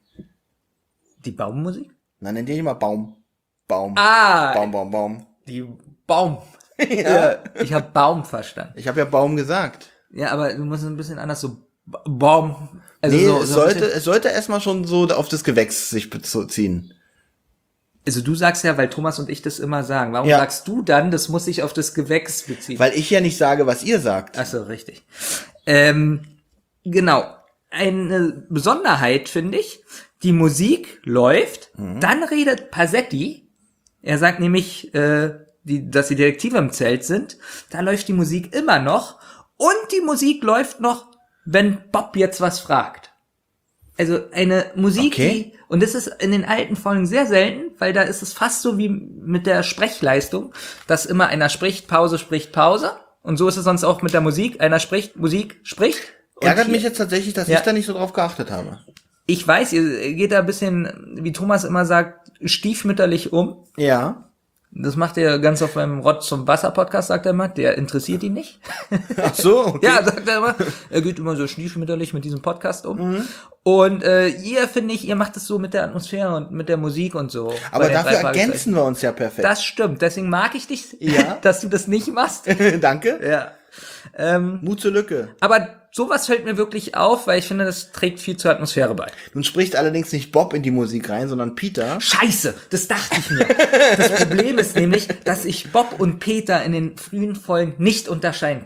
Speaker 3: Die Baummusik?
Speaker 2: Nein, nennt ihr immer Baum. Baum.
Speaker 3: Ah.
Speaker 2: Baum, Baum, Baum.
Speaker 3: Die Baum.
Speaker 2: ja.
Speaker 3: Ich habe Baum verstanden.
Speaker 2: Ich habe ja Baum gesagt.
Speaker 3: Ja, aber du musst ein bisschen anders so Baum. Also
Speaker 2: nee,
Speaker 3: so,
Speaker 2: es
Speaker 3: so
Speaker 2: sollte, es sollte erstmal schon so auf das Gewächs sich beziehen.
Speaker 3: Also du sagst ja, weil Thomas und ich das immer sagen. Warum
Speaker 2: ja.
Speaker 3: sagst du dann, das muss sich auf das Gewächs beziehen?
Speaker 2: Weil ich ja nicht sage, was ihr sagt.
Speaker 3: Ach so, richtig. Ähm, genau. Eine Besonderheit finde ich, die Musik läuft, mhm. dann redet Pasetti. Er sagt nämlich, äh, die, dass die Detektive im Zelt sind. Da läuft die Musik immer noch. Und die Musik läuft noch, wenn Bob jetzt was fragt. Also eine Musik, okay. die, und das ist in den alten Folgen sehr selten, weil da ist es fast so wie mit der Sprechleistung, dass immer einer spricht, Pause, spricht, Pause. Und so ist es sonst auch mit der Musik. Einer spricht, Musik, spricht.
Speaker 2: Ärgert mich jetzt tatsächlich, dass ja. ich da nicht so drauf geachtet habe.
Speaker 3: Ich weiß, ihr geht da ein bisschen, wie Thomas immer sagt, stiefmütterlich um.
Speaker 2: Ja.
Speaker 3: Das macht er ganz oft beim Rott zum Wasser Podcast, sagt er immer, der interessiert ihn nicht.
Speaker 2: Ach so, okay.
Speaker 3: Ja, sagt er immer. Er geht immer so stiefmütterlich mit diesem Podcast um. Mhm. Und äh, ihr, finde ich, ihr macht es so mit der Atmosphäre und mit der Musik und so.
Speaker 2: Aber dafür ergänzen wir uns ja perfekt.
Speaker 3: Das stimmt, deswegen mag ich dich,
Speaker 2: ja.
Speaker 3: dass du das nicht machst.
Speaker 2: Danke.
Speaker 3: Ja. Ähm,
Speaker 2: Mut zur Lücke.
Speaker 3: Aber sowas fällt mir wirklich auf, weil ich finde, das trägt viel zur Atmosphäre bei.
Speaker 2: Nun spricht allerdings nicht Bob in die Musik rein, sondern Peter.
Speaker 3: Scheiße, das dachte ich mir. Das Problem ist nämlich, dass ich Bob und Peter in den frühen Folgen nicht unterscheiden kann.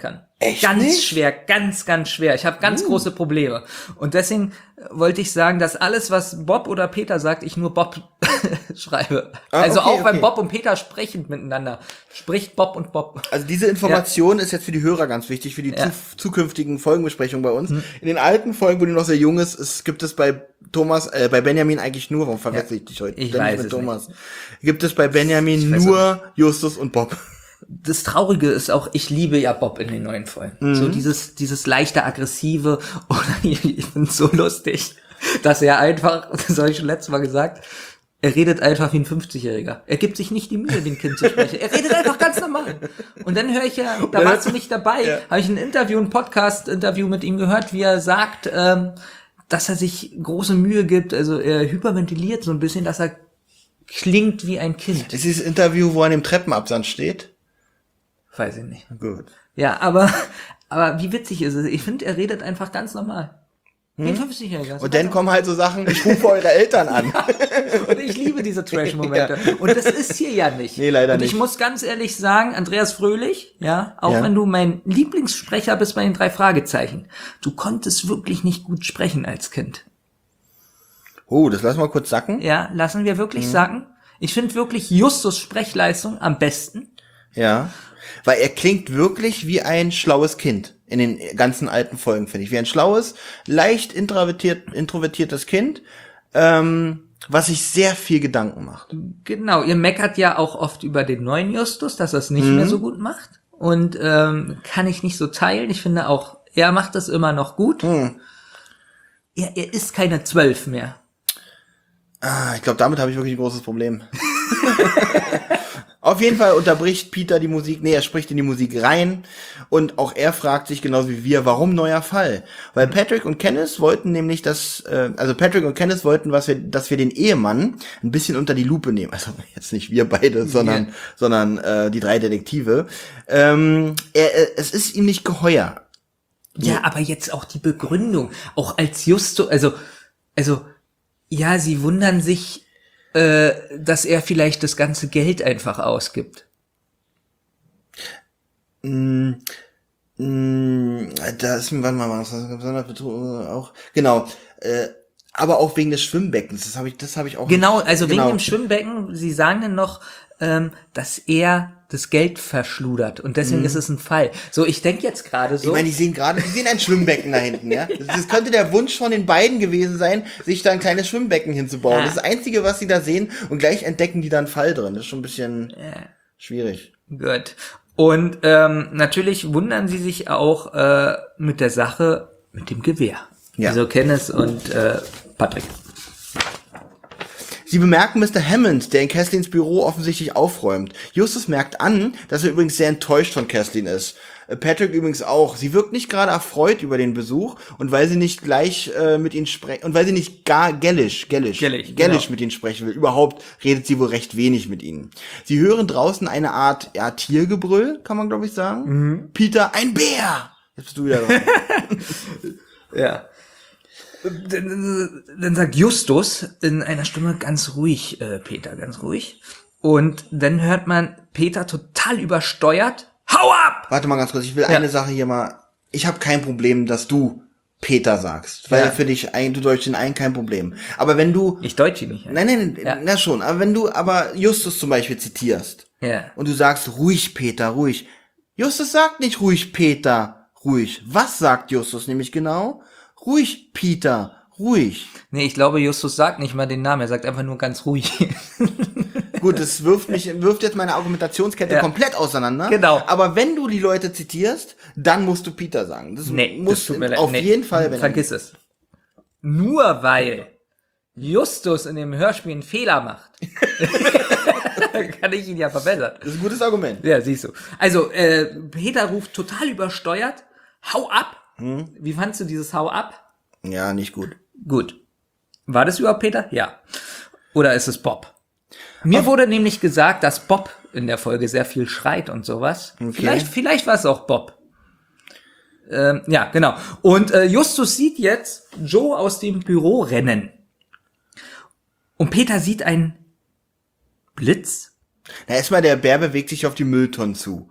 Speaker 2: Echt
Speaker 3: ganz
Speaker 2: nicht?
Speaker 3: schwer, ganz, ganz schwer. Ich habe ganz
Speaker 2: Uh.
Speaker 3: große Probleme. Und deswegen wollte ich sagen, dass alles, was Bob oder Peter sagt, ich nur Bob schreibe.
Speaker 2: Ah,
Speaker 3: also
Speaker 2: okay,
Speaker 3: auch wenn
Speaker 2: okay.
Speaker 3: Bob und Peter sprechen miteinander, spricht Bob und Bob.
Speaker 2: Also diese Information ist jetzt für die Hörer ganz wichtig, für die
Speaker 3: Ja.
Speaker 2: zu, zukünftigen Folgenbesprechungen bei uns. In den alten Folgen, wo die noch sehr jung ist, es gibt es bei Thomas, äh, bei Benjamin eigentlich nur, warum verwechsel ich dich heute?
Speaker 3: Ich
Speaker 2: ständig
Speaker 3: weiß
Speaker 2: mit
Speaker 3: es
Speaker 2: Thomas. Gibt es bei Benjamin
Speaker 3: weiß
Speaker 2: nur Justus und Bob.
Speaker 3: Das Traurige ist auch, ich liebe ja Bob in den neuen Folgen.
Speaker 2: Mhm.
Speaker 3: So dieses, dieses leichte, aggressive, oder ich finde es so lustig, dass er einfach, das habe ich schon letztes Mal gesagt, er redet einfach wie ein fünfzigjähriger. Er gibt sich nicht die Mühe, dem Kind zu sprechen. Er redet einfach ganz normal. Und dann höre ich ja, da warst du nicht dabei,
Speaker 2: Ja.
Speaker 3: habe ich ein Interview, ein Podcast-Interview mit ihm gehört, wie er sagt, ähm, dass er sich große Mühe gibt, also er hyperventiliert so ein bisschen, dass er klingt wie ein Kind.
Speaker 2: Ist dieses Interview, wo er an dem Treppenabsatz steht?
Speaker 3: Weiß ich nicht.
Speaker 2: Gut.
Speaker 3: Ja, aber, aber wie witzig ist es? Ich finde, er redet einfach ganz normal. Wie ein fünfzigjähriger.
Speaker 2: Und dann kommen halt so Sachen, ich rufe eure Eltern an.
Speaker 3: Und ich liebe diese Trash-Momente. Und das ist hier ja nicht.
Speaker 2: Nee, leider
Speaker 3: Und ich
Speaker 2: nicht.
Speaker 3: muss ganz ehrlich sagen, Andreas Fröhlich, ja, auch
Speaker 2: Ja.
Speaker 3: wenn du mein Lieblingssprecher bist bei den drei Fragezeichen, du konntest wirklich nicht gut sprechen als Kind.
Speaker 2: Oh, das lassen wir kurz sacken.
Speaker 3: Ja, lassen wir
Speaker 2: Mhm.
Speaker 3: wirklich sagen. Ich finde wirklich Justus Sprechleistung am besten.
Speaker 2: Ja. Weil er klingt wirklich wie ein schlaues Kind in den ganzen alten Folgen, finde ich. Wie ein schlaues, leicht introvertiert, introvertiertes Kind, ähm, was sich sehr viel Gedanken macht.
Speaker 3: Genau, ihr meckert ja auch oft über den neuen Justus, dass er es nicht
Speaker 2: Mhm.
Speaker 3: mehr so gut macht. Und ähm, kann ich nicht so teilen. Ich finde auch, er macht das immer noch gut.
Speaker 2: Hm.
Speaker 3: Er, er ist keine zwölf mehr.
Speaker 2: Ah, ich glaube, damit habe ich wirklich ein großes Problem. Auf jeden Fall unterbricht Peter die Musik, nee, er spricht in die Musik rein und auch er fragt sich genauso wie wir, warum neuer Fall? Weil Patrick und Kenneth wollten nämlich, dass, äh, also Patrick und Kenneth wollten, was wir, dass wir den Ehemann ein bisschen unter die Lupe nehmen. Also jetzt nicht wir beide, sondern,
Speaker 3: Ja.
Speaker 2: sondern äh, die drei Detektive. Ähm, er, äh, es ist ihm nicht geheuer.
Speaker 3: Ja, aber jetzt auch die Begründung, auch als Justus, also, also, ja, sie wundern sich, äh, dass er vielleicht das ganze Geld einfach ausgibt.
Speaker 2: Mm, mm, da ist, warte mal, was besonders Betrug auch, genau, äh, aber auch wegen des Schwimmbeckens, das habe ich, das habe ich auch.
Speaker 3: Genau, also
Speaker 2: genau.
Speaker 3: wegen dem Schwimmbecken, sie sagen dann noch, ähm, dass er das Geld verschludert und deswegen ist es ein Fall. So, ich denke jetzt gerade so.
Speaker 2: Ich meine, die sehen gerade, die sehen ein Schwimmbecken da hinten, ja. Das, das könnte der Wunsch von den beiden gewesen sein, sich da ein kleines Schwimmbecken hinzubauen.
Speaker 3: Ja.
Speaker 2: Das ist das Einzige, was sie da sehen und gleich entdecken die da einen Fall drin. Das ist schon ein bisschen schwierig.
Speaker 3: Gut. Und ähm, natürlich wundern sie sich auch äh, mit der Sache mit dem Gewehr.
Speaker 2: Ja.
Speaker 3: Also Kenneth und äh, Patrick.
Speaker 2: Sie bemerken Mister Hammond, der in Kathleens Büro offensichtlich aufräumt. Justus merkt an, dass er übrigens sehr enttäuscht von Kathleen ist. Äh, Patrick übrigens auch. Sie wirkt nicht gerade erfreut über den Besuch und weil sie nicht gleich äh, mit ihnen sprechen und weil sie nicht gar gellisch, gellisch,
Speaker 3: Gellisch,
Speaker 2: gellisch
Speaker 3: genau.
Speaker 2: mit ihnen sprechen will. Überhaupt redet sie wohl recht wenig mit ihnen. Sie hören draußen eine Art ja, Tiergebrüll, kann man glaube ich sagen.
Speaker 3: Mhm.
Speaker 2: Peter, ein Bär! Jetzt bist du wieder dran.
Speaker 3: Ja. Dann, dann sagt Justus in einer Stimme ganz ruhig, äh, Peter, ganz ruhig. Und dann hört man Peter total übersteuert. Hau ab!
Speaker 2: Warte mal ganz kurz, ich will
Speaker 3: Ja.
Speaker 2: eine Sache hier mal. Ich habe kein Problem, dass du Peter sagst, weil
Speaker 3: Ja.
Speaker 2: für dich ein, du deutsch den einen kein Problem. Aber wenn du
Speaker 3: Ich deutsche ihn nicht.
Speaker 2: Nein, nein,
Speaker 3: Ja.
Speaker 2: na schon, aber wenn du aber Justus zum Beispiel zitierst
Speaker 3: Ja.
Speaker 2: und du sagst, ruhig Peter, ruhig. Justus sagt nicht ruhig Peter, ruhig. Was sagt Justus nämlich genau? Ruhig Peter, ruhig.
Speaker 3: Nee, ich glaube, Justus sagt nicht mal den Namen, er sagt einfach nur ganz ruhig.
Speaker 2: Gut, das wirft mich, wirft jetzt meine Argumentationskette
Speaker 3: Ja.
Speaker 2: komplett auseinander.
Speaker 3: Genau.
Speaker 2: Aber wenn du die Leute zitierst, dann musst du Peter sagen. Das
Speaker 3: Nee,
Speaker 2: muss
Speaker 3: das tut mir leid.
Speaker 2: auf
Speaker 3: Nee,
Speaker 2: jeden Fall, wenn
Speaker 3: vergiss es. Nur weil Justus in dem Hörspiel einen Fehler macht, kann ich ihn ja verbessern.
Speaker 2: Das ist ein gutes Argument.
Speaker 3: Ja, siehst du. Also, äh, Peter ruft total übersteuert, hau ab.
Speaker 2: Hm?
Speaker 3: Wie fandst du dieses Hau ab?
Speaker 2: Ja, nicht gut.
Speaker 3: Gut. War das überhaupt Peter? Ja. Oder ist es Bob? Mir wurde nämlich gesagt, dass Bob in der Folge sehr viel schreit und sowas.
Speaker 2: Okay.
Speaker 3: Vielleicht, vielleicht war es auch Bob. Ähm, ja, genau. Und äh, Justus sieht jetzt Joe aus dem Büro rennen. Und Peter sieht einen Blitz.
Speaker 2: Na, erstmal, der Bär bewegt sich auf die Mülltonnen zu.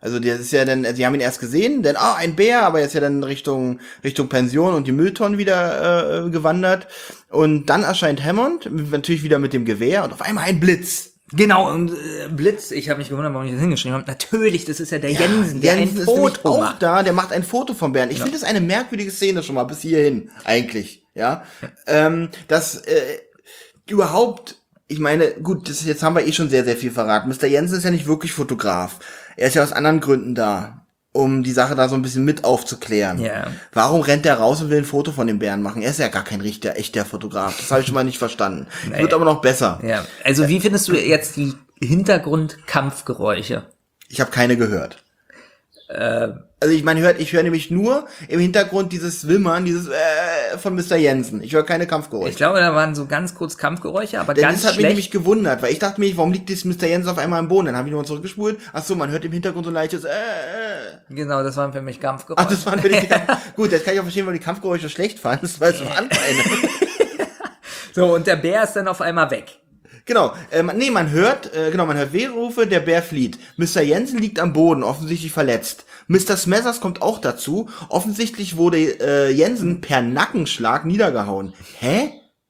Speaker 2: Also der ist ja dann, sie haben ihn erst gesehen, denn ah, ein Bär, aber er ist ja dann Richtung Richtung Pension und die Mülltonnen wieder äh, gewandert. Und dann erscheint Hammond, natürlich wieder mit dem Gewehr und auf einmal ein Blitz.
Speaker 3: Genau, und äh, Blitz, ich habe mich gewundert, warum ich das hingeschrieben habe. Natürlich, das ist ja der ja, Jensen, der
Speaker 2: Jensen
Speaker 3: ein
Speaker 2: ist nämlich
Speaker 3: Foto
Speaker 2: auch
Speaker 3: macht.
Speaker 2: da, der macht ein Foto vom Bären. Ich
Speaker 3: ja.
Speaker 2: finde das eine merkwürdige Szene schon mal bis hierhin, eigentlich, ja. Ähm, dass äh, überhaupt, ich meine, gut, das, jetzt haben wir eh schon sehr, sehr viel verraten. Mister Jensen ist ja nicht wirklich Fotograf. Er ist ja aus anderen Gründen da, um die Sache da so ein bisschen mit aufzuklären.
Speaker 3: Ja.
Speaker 2: Warum rennt er raus und will ein Foto von dem Bären machen? Er ist ja gar kein richtiger, echter Fotograf. Das habe ich schon mal nicht verstanden. Nee. Wird aber noch besser.
Speaker 3: Ja. Also wie findest du jetzt die Hintergrundkampfgeräusche?
Speaker 2: Ich habe keine gehört.
Speaker 3: Äh,
Speaker 2: also ich meine, hört, ich höre nämlich nur im Hintergrund dieses Wimmern, dieses äh, von Mister Jensen. Ich höre keine Kampfgeräusche.
Speaker 3: Ich glaube, da waren so ganz kurz Kampfgeräusche, aber
Speaker 2: Denn
Speaker 3: ganz
Speaker 2: das hat
Speaker 3: schlecht.
Speaker 2: mich nämlich gewundert, weil ich dachte mir, warum liegt dieses Mister Jensen auf einmal am Boden? Dann habe ich nochmal zurückgespult. Ach so, man hört im Hintergrund so ein leichtes äh, äh.
Speaker 3: Genau, das waren für mich Kampfgeräusche.
Speaker 2: Ach, das waren für dich Kampf- Gut, jetzt kann ich auch verstehen, warum die Kampfgeräusche schlecht fandest, weil es waren keine.
Speaker 3: So, und der Bär ist dann auf einmal weg.
Speaker 2: Genau, ähm, nee, man hört, äh, genau, man hört Wehrufe, der Bär flieht. Mister Jensen liegt am Boden, offensichtlich verletzt. Mister Smethers kommt auch dazu. Offensichtlich wurde äh, Jensen per Nackenschlag niedergehauen. Hä?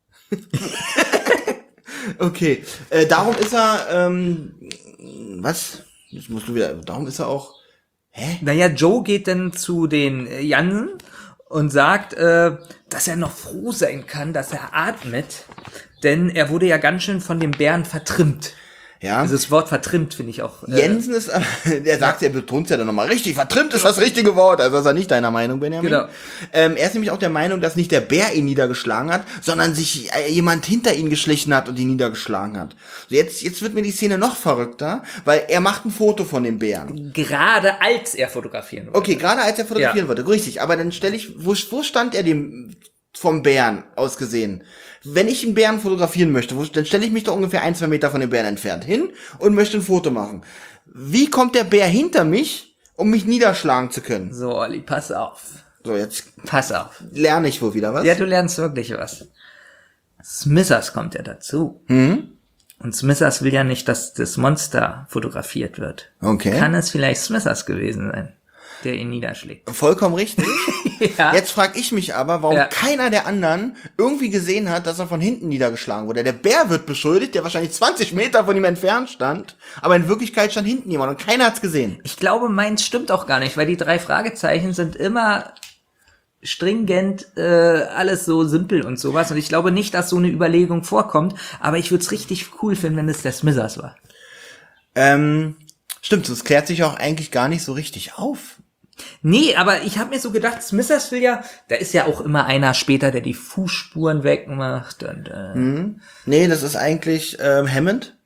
Speaker 2: Okay, äh, darum ist er, ähm, was? Jetzt musst du wieder, darum ist er auch, hä?
Speaker 3: Naja, Joe geht dann zu den äh, Jansen und sagt, äh, dass er noch froh sein kann, dass er atmet, denn er wurde ja ganz schön von dem Bären vertrimmt.
Speaker 2: Ja.
Speaker 3: Also das Wort vertrimmt finde ich auch. Äh,
Speaker 2: Jensen ist, der sagt, er betont ja dann nochmal richtig, vertrimmt ist das richtige Wort, also ist er nicht deiner Meinung, Benjamin.
Speaker 3: Genau.
Speaker 2: Ähm, er ist nämlich auch der Meinung, dass nicht der Bär ihn niedergeschlagen hat, sondern sich äh, jemand hinter ihn geschlichen hat und ihn niedergeschlagen hat. So, jetzt, jetzt wird mir die Szene noch verrückter, weil er macht ein Foto von dem Bären.
Speaker 3: Gerade als er fotografieren wollte.
Speaker 2: Okay, gerade als er fotografieren
Speaker 3: Ja.
Speaker 2: wollte, richtig, aber dann stelle ich, wo, wo stand er dem vom Bären aus gesehen? Wenn ich einen Bären fotografieren möchte, wo, dann stelle ich mich doch ungefähr ein, zwei Meter von dem Bären entfernt hin und möchte ein Foto machen. Wie kommt der Bär hinter mich, um mich niederschlagen zu können?
Speaker 3: So, Olli, pass auf.
Speaker 2: So, jetzt
Speaker 3: Pass auf.
Speaker 2: lerne ich wohl wieder was.
Speaker 3: Ja, du lernst wirklich was. Smithers kommt ja dazu.
Speaker 2: Mhm.
Speaker 3: Und Smithers will ja nicht, dass das Monster fotografiert wird.
Speaker 2: Okay.
Speaker 3: Kann es vielleicht Smithers gewesen sein, der ihn niederschlägt?
Speaker 2: Vollkommen richtig.
Speaker 3: Ja.
Speaker 2: Jetzt frage ich mich aber, warum
Speaker 3: Ja.
Speaker 2: keiner der anderen irgendwie gesehen hat, dass er von hinten niedergeschlagen wurde. Der Bär wird beschuldigt, der wahrscheinlich zwanzig Meter von ihm entfernt stand, aber in Wirklichkeit stand hinten jemand und keiner hat's gesehen.
Speaker 3: Ich glaube, meins stimmt auch gar nicht, weil die drei Fragezeichen sind immer stringent, äh, alles so simpel und sowas. Und ich glaube nicht, dass so eine Überlegung vorkommt, aber ich würde es richtig cool finden, wenn es der Smithers war.
Speaker 2: Ähm, stimmt, das klärt sich auch eigentlich gar nicht so richtig auf.
Speaker 3: Nee, aber ich habe mir so gedacht, Smithers will ja, da ist ja auch immer einer später, der die Fußspuren wegmacht und äh,
Speaker 2: Mhm. Nee, das ist eigentlich ähm, Hammond.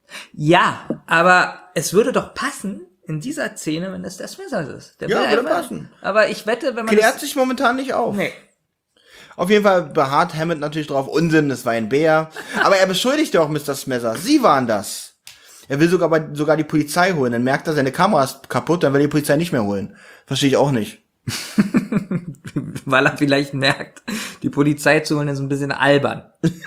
Speaker 3: ja, aber es würde doch passen in dieser Szene, wenn es der Smithers ist. Der
Speaker 2: Ja,
Speaker 3: will
Speaker 2: würde
Speaker 3: einfach-
Speaker 2: passen.
Speaker 3: Aber ich wette, wenn man
Speaker 2: Klärt
Speaker 3: das,
Speaker 2: sich momentan nicht auf.
Speaker 3: nee.
Speaker 2: Auf jeden Fall beharrt Hammond natürlich drauf, Unsinn, es war ein Bär. Aber er beschuldigt ja auch Mister Smithers. Sie waren das. Er will sogar bei, sogar die Polizei holen. Dann merkt er, seine Kamera ist kaputt, dann will er die Polizei nicht mehr holen. Verstehe ich auch nicht.
Speaker 3: Weil er vielleicht merkt, die Polizei zu holen ist ein bisschen albern.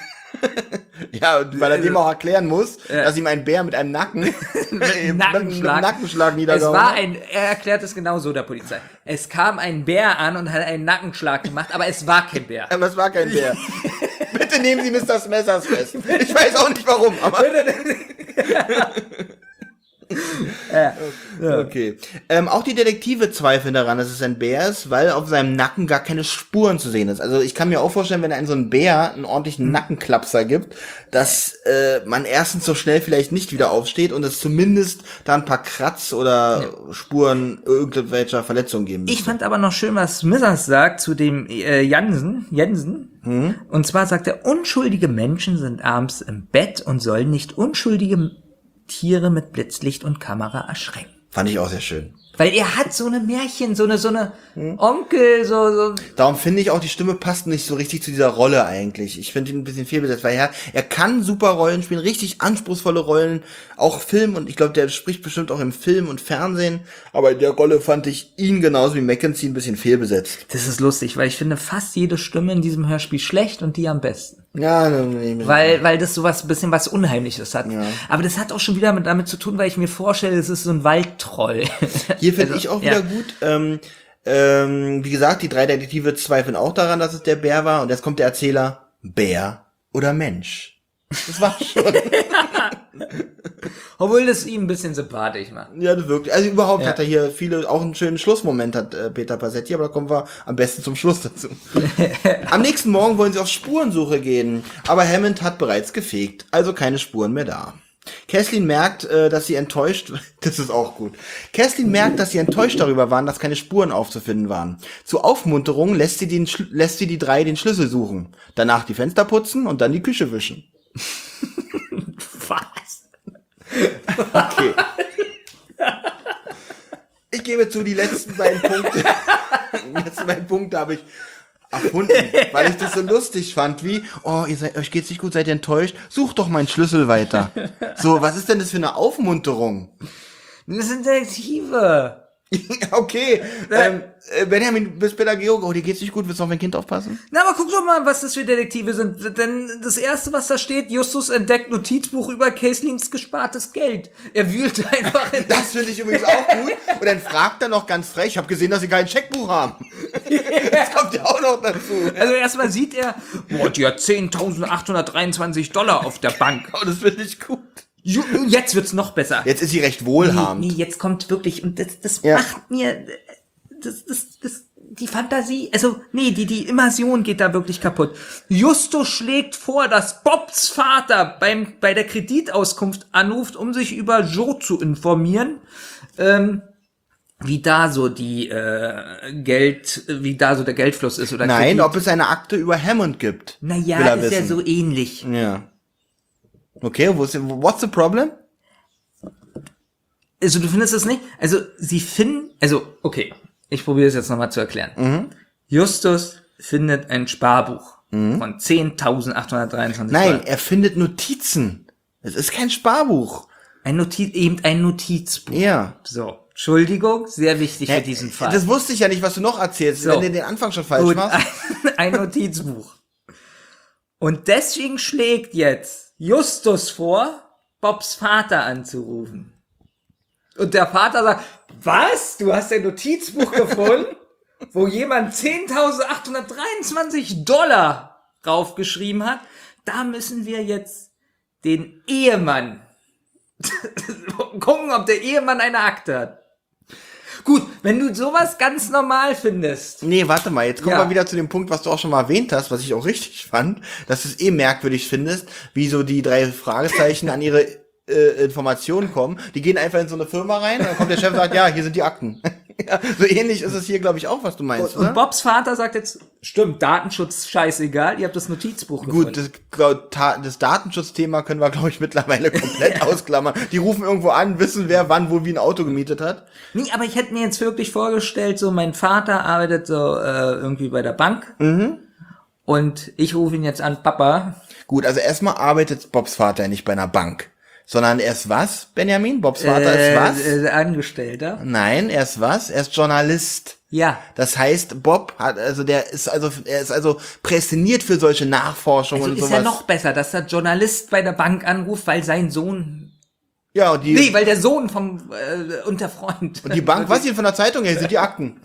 Speaker 2: Ja, und weil er dem auch erklären muss, dass ihm ein Bär mit einem Nacken, mit einem
Speaker 3: Nackenschlag.
Speaker 2: Nackenschlag
Speaker 3: Es
Speaker 2: niedergehauen
Speaker 3: war
Speaker 2: hat.
Speaker 3: ein, er erklärt es genau so der Polizei. Es kam ein Bär an und hat einen Nackenschlag gemacht, aber es war kein Bär.
Speaker 2: Aber es war kein Bär. Bitte nehmen Sie Mister Smithers fest. Ich weiß auch nicht warum, aber... Okay. Ähm, auch die Detektive zweifeln daran, dass es ein Bär ist, weil auf seinem Nacken gar keine Spuren zu sehen ist. Also ich kann mir auch vorstellen, wenn einem so ein Bär einen ordentlichen Nackenklapser gibt, dass äh, man erstens so schnell vielleicht nicht wieder aufsteht und es zumindest da ein paar Kratz oder Spuren irgendwelcher Verletzungen geben
Speaker 3: Ich
Speaker 2: müsste.
Speaker 3: fand aber noch schön, was Smithers sagt zu dem äh, Jansen, Jensen.
Speaker 2: Hm?
Speaker 3: Und zwar sagt er, unschuldige Menschen sind abends im Bett und sollen nicht unschuldige Tiere mit Blitzlicht und Kamera erschrecken.
Speaker 2: Fand ich auch sehr schön.
Speaker 3: Weil er hat so eine Märchen, so eine, so eine hm. Onkel, so, so.
Speaker 2: Darum finde ich auch, die Stimme passt nicht so richtig zu dieser Rolle eigentlich. Ich finde ihn ein bisschen fehlbesetzt, weil er, er kann super Rollen spielen, richtig anspruchsvolle Rollen, auch Film, und ich glaube, der spricht bestimmt auch im Film und Fernsehen, aber in der Rolle fand ich ihn genauso wie Mackenzie ein bisschen fehlbesetzt.
Speaker 3: Das ist lustig, weil ich finde fast jede Stimme in diesem Hörspiel schlecht und die am besten.
Speaker 2: Ja, nee, nee,
Speaker 3: weil, weil das sowas, ein bisschen was Unheimliches hat. Ja. Aber das hat auch schon wieder mit, damit zu tun, weil ich mir vorstelle, es ist so ein Waldtroll.
Speaker 2: Hier finde also, ich auch wieder ja. gut. Ähm, ähm, wie gesagt, die drei Detektive zweifeln auch daran, dass es der Bär war. Und jetzt kommt der Erzähler, Bär oder Mensch. Das war schon.
Speaker 3: Obwohl das ihm ein bisschen sympathisch macht.
Speaker 2: Ja, das wirkt. Also überhaupt ja. hat er hier viele, auch einen schönen Schlussmoment hat äh, Peter Passetti, aber da kommen wir am besten zum Schluss dazu. Am nächsten Morgen wollen sie auf Spurensuche gehen, aber Hammond hat bereits gefegt, also keine Spuren mehr da. Kathleen merkt, äh, dass sie enttäuscht, das ist auch gut. Kathleen merkt, dass sie enttäuscht darüber waren, dass keine Spuren aufzufinden waren. Zur Aufmunterung lässt sie, den, lässt sie die drei den Schlüssel suchen, danach die Fenster putzen und dann die Küche wischen.
Speaker 3: Was?
Speaker 2: Okay. Ich gebe zu, die letzten beiden Punkte, die letzten beiden Punkte habe ich erfunden, weil ich das so lustig fand, wie, oh, ihr seid, euch geht's nicht gut, seid ihr enttäuscht? Sucht doch meinen Schlüssel weiter. So, was ist denn das für eine Aufmunterung?
Speaker 3: Das sind Detektive.
Speaker 2: Okay, ähm, Benjamin, du bist Pädagoge, oh, dir geht's nicht gut, willst du auf mein Kind aufpassen?
Speaker 3: Na, aber guck doch mal, was das für Detektive sind, denn das erste, was da steht, Justus entdeckt Notizbuch über Caseleys gespartes Geld. Er wühlt einfach in
Speaker 2: das finde ich übrigens auch gut, und dann fragt er noch ganz frech, ich habe gesehen, dass sie kein Scheckbuch haben. Das kommt ja auch noch dazu.
Speaker 3: Also erstmal sieht er, boah, die hat zehntausendachthundertdreiundzwanzig Dollar auf der Bank.
Speaker 2: Oh, das finde ich gut.
Speaker 3: Jetzt wird's noch besser.
Speaker 2: Jetzt ist sie recht wohlhabend.
Speaker 3: Nee, nee, jetzt kommt wirklich, und das, das
Speaker 2: ja.
Speaker 3: macht mir, das, das, das, die Fantasie, also, nee, die, die Immersion geht da wirklich kaputt. Justus schlägt vor, dass Bobs Vater beim, bei der Kreditauskunft anruft, um sich über Joe zu informieren, ähm, wie da so die, äh, Geld, wie da so der Geldfluss ist, oder?
Speaker 2: Nein,
Speaker 3: Kredit.
Speaker 2: ob es eine Akte über Hammond gibt.
Speaker 3: Naja, ist wissen. Ja so ähnlich.
Speaker 2: Ja. Okay, wo ist, what's the problem?
Speaker 3: Also du findest es nicht? Also sie finden, also okay, ich probiere es jetzt nochmal zu erklären. Mhm. Justus findet ein Sparbuch mhm. von zehntausendachthundertdreiundzwanzig.
Speaker 2: Nein,
Speaker 3: Dollar.
Speaker 2: er findet Notizen. Es ist kein Sparbuch.
Speaker 3: Ein Notiz, eben ein Notizbuch.
Speaker 2: Ja.
Speaker 3: So, Entschuldigung, sehr wichtig
Speaker 2: ja,
Speaker 3: für diesen Fall.
Speaker 2: Das wusste ich ja nicht, was du noch erzählst, so. Wenn du den Anfang schon falsch
Speaker 3: Gut,
Speaker 2: machst.
Speaker 3: Ein, ein Notizbuch. Und deswegen schlägt jetzt Justus vor, Bobs Vater anzurufen. Und der Vater sagt, was? Du hast ein Notizbuch gefunden, wo jemand zehntausendachthundertdreiundzwanzig Dollar draufgeschrieben hat? Da müssen wir jetzt den Ehemann gucken, ob der Ehemann eine Akte hat. Gut, wenn du sowas ganz normal findest.
Speaker 2: Nee, warte mal, jetzt kommen
Speaker 3: ja.
Speaker 2: wir wieder zu dem Punkt, was du auch schon mal erwähnt hast, was ich auch richtig fand, dass du es eh merkwürdig findest, wie so die drei Fragezeichen an ihre äh, Informationen kommen. Die gehen einfach in so eine Firma rein, und dann kommt der Chef und sagt, ja, hier sind die Akten. Ja, so ähnlich ist es hier, glaube ich, auch, was du meinst,
Speaker 3: und,
Speaker 2: oder?
Speaker 3: Und Bobs Vater sagt jetzt, stimmt, Datenschutz, scheißegal, ihr habt das Notizbuch gefunden.
Speaker 2: Gut, das, glaub, ta- das Datenschutzthema können wir, glaube ich, mittlerweile komplett ausklammern. Die rufen irgendwo an, wissen, wer wann wo wie ein Auto gemietet hat.
Speaker 3: Nee, aber ich hätte mir jetzt wirklich vorgestellt, so mein Vater arbeitet so äh, irgendwie bei der Bank mhm. und ich rufe ihn jetzt an, Papa.
Speaker 2: Gut, also erstmal arbeitet Bobs Vater nicht bei einer Bank. Sondern er ist was, Benjamin? Bobs Vater
Speaker 3: äh,
Speaker 2: ist was?
Speaker 3: Äh, Angestellter.
Speaker 2: Nein, er ist was? Er ist Journalist.
Speaker 3: Ja.
Speaker 2: Das heißt, Bob hat, also der ist also, er ist also prädestiniert für solche Nachforschungen
Speaker 3: also
Speaker 2: und
Speaker 3: ist
Speaker 2: sowas.
Speaker 3: Ist ja noch besser, dass der Journalist bei der Bank anruft, weil sein Sohn...
Speaker 2: Ja, und die...
Speaker 3: Nee, weil der Sohn vom, äh, und der Freund.
Speaker 2: Und die Bank, was hier von der Zeitung her, sind die Akten.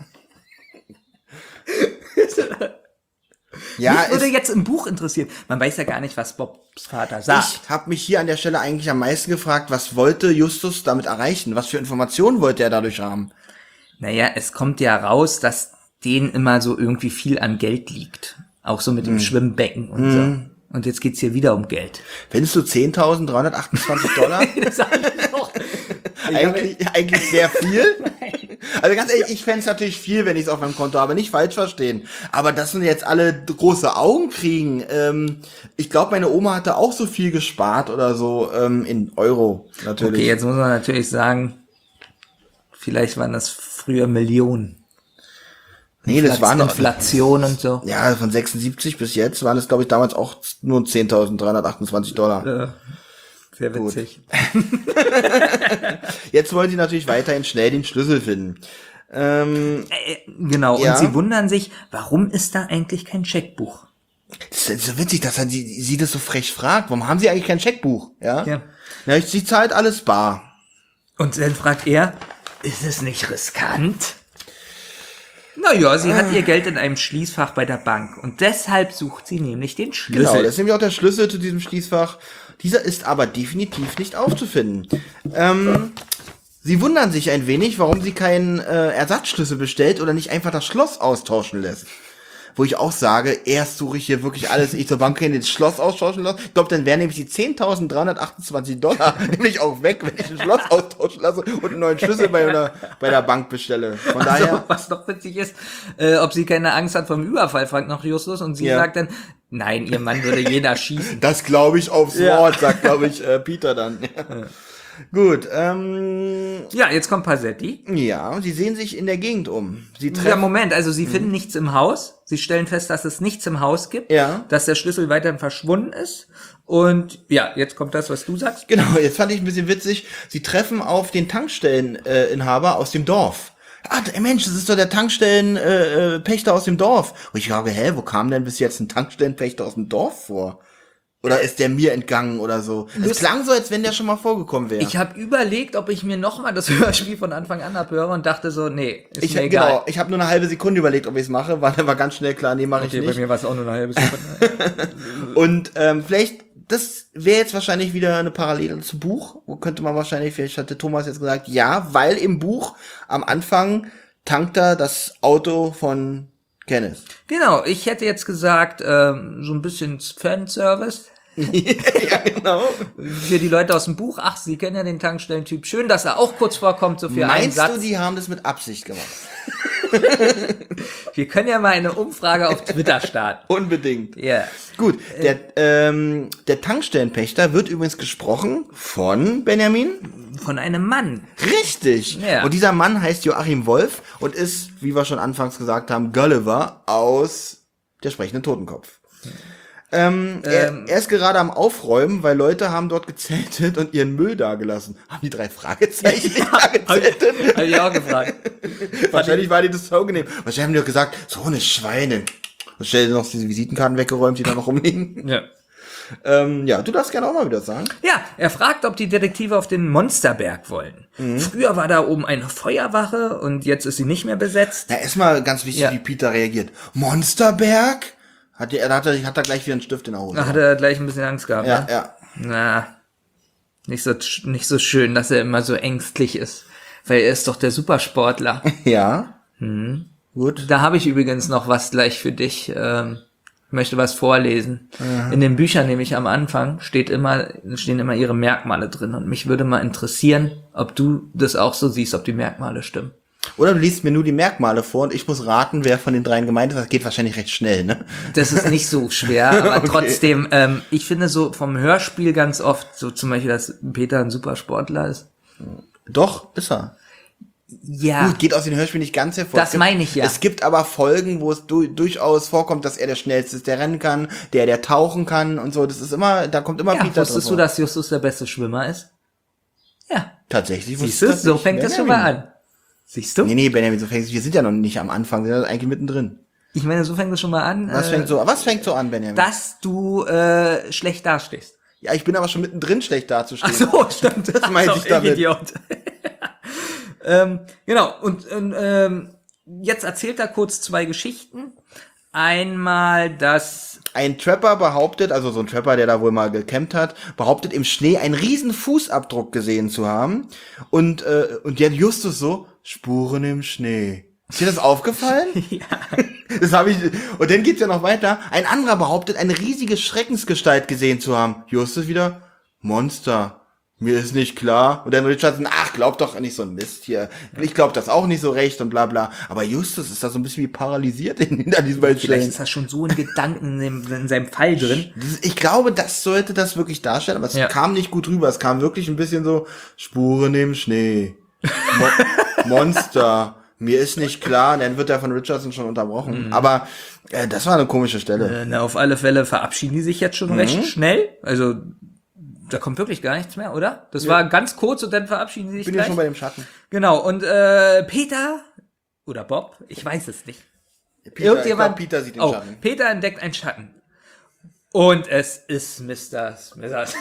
Speaker 3: Ja, mich würde jetzt im Buch interessieren. Man weiß ja gar nicht, was Bobs Vater sagt.
Speaker 2: Ich habe mich hier an der Stelle eigentlich am meisten gefragt, was wollte Justus damit erreichen? Was für Informationen wollte er dadurch haben?
Speaker 3: Naja, es kommt ja raus, dass denen immer so irgendwie viel an Geld liegt. Auch so mit dem hm. Schwimmbecken und hm. so. Und jetzt geht's hier wieder um Geld.
Speaker 2: Findest du zehntausenddreihundertachtundzwanzig Dollar?
Speaker 3: Das sag ich doch.
Speaker 2: eigentlich, eigentlich sehr viel. Also ganz ehrlich, ich fände es natürlich viel, wenn ich es auf meinem Konto habe, nicht falsch verstehen. Aber dass wir jetzt alle große Augen kriegen, ähm, ich glaube, meine Oma hatte auch so viel gespart oder so, ähm, in Euro natürlich.
Speaker 3: Okay, jetzt muss man natürlich sagen, Vielleicht waren das früher Millionen.
Speaker 2: Nee, das waren noch,
Speaker 3: Inflation und so.
Speaker 2: ja, von sechsundsiebzig bis jetzt waren es, glaube ich, damals auch nur zehntausenddreihundertachtundzwanzig Dollar.
Speaker 3: Äh, sehr witzig.
Speaker 2: Jetzt wollen sie natürlich weiterhin schnell den Schlüssel finden. Ähm,
Speaker 3: Äh, genau,
Speaker 2: Ja.
Speaker 3: und sie wundern sich, warum ist da eigentlich kein Scheckbuch?
Speaker 2: das ist so witzig, dass er sie, sie das so frech fragt. Warum haben sie eigentlich kein Scheckbuch? Ja.
Speaker 3: Ja.
Speaker 2: Na, ich- sie zahlt alles bar.
Speaker 3: Und dann fragt er, ist es nicht riskant? Naja, sie hat ihr Geld in einem Schließfach bei der Bank und deshalb sucht sie nämlich den Schlüssel.
Speaker 2: Genau, das ist nämlich auch der Schlüssel zu diesem Schließfach. Dieser ist aber definitiv nicht aufzufinden. Ähm, sie wundern sich ein wenig, warum sie keinen äh, Ersatzschlüssel bestellt oder nicht einfach das Schloss austauschen lässt. Wo ich auch sage, erst suche ich hier wirklich alles, ich zur Bank gehe, das Schloss austauschen lasse. Ich glaube, dann wären nämlich die zehntausenddreihundertachtundzwanzig Dollar nämlich auch weg, wenn ich ein Schloss austauschen lasse und einen neuen Schlüssel bei, einer, bei der Bank bestelle. Von
Speaker 3: Also,
Speaker 2: daher,
Speaker 3: was noch witzig ist, äh, ob sie keine Angst hat vom Überfall, fragt noch Justus und sie
Speaker 2: Ja.
Speaker 3: sagt dann, nein, ihr Mann würde jeder schießen.
Speaker 2: das glaube ich aufs
Speaker 3: Ja.
Speaker 2: Wort, sagt, glaube ich, äh, Peter dann. Gut, ähm,
Speaker 3: Ja, jetzt kommt Passetti.
Speaker 2: ja, sie sehen sich in der Gegend um. Sie
Speaker 3: Ja,
Speaker 2: treffen,
Speaker 3: Moment, also sie finden nichts im Haus. Sie stellen fest, dass es nichts im Haus gibt,
Speaker 2: Ja.
Speaker 3: dass der Schlüssel weiterhin verschwunden ist. Und ja, jetzt kommt das, was du sagst.
Speaker 2: genau, jetzt fand ich ein bisschen witzig, sie treffen auf den Tankstelleninhaber äh, Inhaber aus dem Dorf. Ah, ey Mensch, das ist doch der Tankstellenpächter äh, Pächter aus dem Dorf. Und ich frage, hä, wo kam denn bis jetzt ein Tankstellenpächter aus dem Dorf vor? Oder ist der mir entgangen oder so? Es klang so, als wenn der schon mal vorgekommen wäre.
Speaker 3: Ich habe überlegt, ob ich mir nochmal das Hörspiel von Anfang an abhöre und dachte so, nee, ist
Speaker 2: Ich,
Speaker 3: mir egal.
Speaker 2: genau, ich habe nur eine halbe Sekunde überlegt, ob ich es mache, war dann war ganz schnell klar, nee, mache ich
Speaker 3: Okay, bei
Speaker 2: nicht.
Speaker 3: mir war es auch nur eine halbe Sekunde.
Speaker 2: Und ähm, vielleicht, das wäre jetzt wahrscheinlich wieder eine Parallele zum Buch. Wo könnte man wahrscheinlich, vielleicht hatte Thomas jetzt gesagt, ja, weil im Buch am Anfang tankt er das Auto von Kenneth.
Speaker 3: Genau, ich hätte jetzt gesagt, ähm, so ein bisschen Fanservice.
Speaker 2: Ja, genau.
Speaker 3: Für die Leute aus dem Buch, ach, sie kennen ja den Tankstellentyp. Schön, dass er auch kurz vorkommt, so für einen
Speaker 2: Meinst
Speaker 3: Satz.
Speaker 2: du, die haben das mit Absicht gemacht?
Speaker 3: Wir können ja mal eine Umfrage auf Twitter starten.
Speaker 2: Unbedingt.
Speaker 3: Ja.
Speaker 2: Gut, der, ähm, der Tankstellenpächter wird übrigens gesprochen von Benjamin.
Speaker 3: Von einem Mann.
Speaker 2: Richtig.
Speaker 3: Ja.
Speaker 2: Und dieser Mann heißt Joachim Wolf und ist, wie wir schon anfangs gesagt haben, Gulliver aus Der sprechende Totenkopf. Ähm, er,
Speaker 3: Ähm.
Speaker 2: er ist gerade am Aufräumen, weil Leute haben dort gezeltet und ihren Müll dagelassen. Haben die drei Fragezeichen nicht da gezeltet?
Speaker 3: Hab ich auch gefragt.
Speaker 2: Wahrscheinlich war die das so angenehm. Wahrscheinlich haben die doch gesagt, so eine Schweine. Und stell dir noch diese Visitenkarten weggeräumt, die da noch rumliegen.
Speaker 3: Ja.
Speaker 2: Ähm, ja, du darfst gerne auch mal wieder sagen.
Speaker 3: Ja, er fragt, ob die Detektive auf den Monsterberg wollen. Früher war da oben eine Feuerwache und jetzt ist sie nicht mehr besetzt.
Speaker 2: Na, erstmal ganz wichtig,
Speaker 3: Ja.
Speaker 2: wie Peter reagiert. Monsterberg? Hat er, hat er, hat er gleich wieder einen Stift in der Hose.
Speaker 3: Da hat er gleich ein bisschen Angst gehabt.
Speaker 2: ja,
Speaker 3: ne?
Speaker 2: ja.
Speaker 3: Na, nicht so, nicht so schön, dass er immer so ängstlich ist. Weil er ist doch der Supersportler.
Speaker 2: Ja. Gut.
Speaker 3: Da habe ich übrigens noch was gleich für dich. Ähm, ich möchte was vorlesen. In den Büchern nämlich am Anfang steht immer, stehen immer ihre Merkmale drin. Und mich würde mal interessieren, ob du das auch so siehst, ob die Merkmale stimmen.
Speaker 2: Oder du liest mir nur die Merkmale vor und ich muss raten, wer von den dreien gemeint ist. Das geht wahrscheinlich recht schnell, ne?
Speaker 3: Das ist nicht so schwer, aber
Speaker 2: Okay.
Speaker 3: trotzdem, ähm, ich finde so vom Hörspiel ganz oft, so zum Beispiel, dass Peter ein Supersportler ist.
Speaker 2: Doch, ist er.
Speaker 3: Ja,
Speaker 2: Gut, geht aus den Hörspielen nicht ganz hervor.
Speaker 3: Das
Speaker 2: Es gibt-
Speaker 3: meine ich ja.
Speaker 2: Es gibt aber Folgen, wo es du, durchaus vorkommt, dass er der Schnellste ist, der rennen kann, der, der tauchen kann und so. Das ist immer, da kommt immer
Speaker 3: ja
Speaker 2: Peter
Speaker 3: wusstest
Speaker 2: drin
Speaker 3: du,
Speaker 2: vor.
Speaker 3: dass Justus der beste Schwimmer ist? Ja,
Speaker 2: Tatsächlich
Speaker 3: siehst
Speaker 2: wusste
Speaker 3: du,
Speaker 2: das
Speaker 3: so
Speaker 2: nicht
Speaker 3: fängt das schon mal
Speaker 2: Benjamin.
Speaker 3: an. Siehst du?
Speaker 2: Nee, nee, Benjamin, so fängt es. Wir sind ja noch nicht am Anfang, wir sind eigentlich mittendrin.
Speaker 3: Ich meine, so fängt das schon mal an,
Speaker 2: Was
Speaker 3: äh,
Speaker 2: fängt so, was fängt so an, Benjamin?
Speaker 3: dass du äh, schlecht dastehst.
Speaker 2: Ja, ich bin aber schon mittendrin schlecht dazustehen.
Speaker 3: Ach so, stimmt. Das
Speaker 2: meinte ich damit.
Speaker 3: Idiot. ähm, genau, und, und ähm, jetzt erzählt er kurz zwei Geschichten. Einmal, dass
Speaker 2: Ein Trapper behauptet, also so ein Trapper, der da wohl mal gecampt hat, behauptet im Schnee einen riesen Fußabdruck gesehen zu haben. Und, äh, und jetzt Justus so, Spuren im Schnee. Ist dir das aufgefallen?
Speaker 3: ja,
Speaker 2: Das habe ich. Und dann geht's ja noch weiter. Ein anderer behauptet, eine riesige Schreckensgestalt gesehen zu haben. Justus wieder, Monster. Mir ist nicht klar. Und dann Richardson, ach, glaub doch nicht so ein Mist hier. Ich glaub das auch nicht so recht und bla bla. Aber Justus ist da so ein bisschen wie paralysiert in, in diesen beiden
Speaker 3: vielleicht
Speaker 2: Stellen.
Speaker 3: ist das schon so in Gedanken in, in seinem Fall drin.
Speaker 2: Das- Ich glaube, das sollte das wirklich darstellen, aber es
Speaker 3: Ja.
Speaker 2: kam nicht gut rüber. Es kam wirklich ein bisschen so, Spuren im Schnee. Mo Monster. Mir ist nicht klar, dann wird er von Richardson schon unterbrochen. Mhm. Aber äh, das war eine komische Stelle.
Speaker 3: Äh, na, auf alle Fälle verabschieden die sich jetzt schon mhm. recht schnell. Also da kommt wirklich gar nichts mehr, oder? Das ja. war ganz kurz und dann verabschieden sie sich
Speaker 2: Bin
Speaker 3: gleich.
Speaker 2: ja schon bei dem Schatten.
Speaker 3: Genau, und äh, Peter oder Bob, ich weiß es nicht.
Speaker 2: Peter, Irgendjemand, ich glaub, Peter sieht den
Speaker 3: oh,
Speaker 2: Schatten.
Speaker 3: Peter entdeckt einen Schatten. Und es ist Mister Smithers.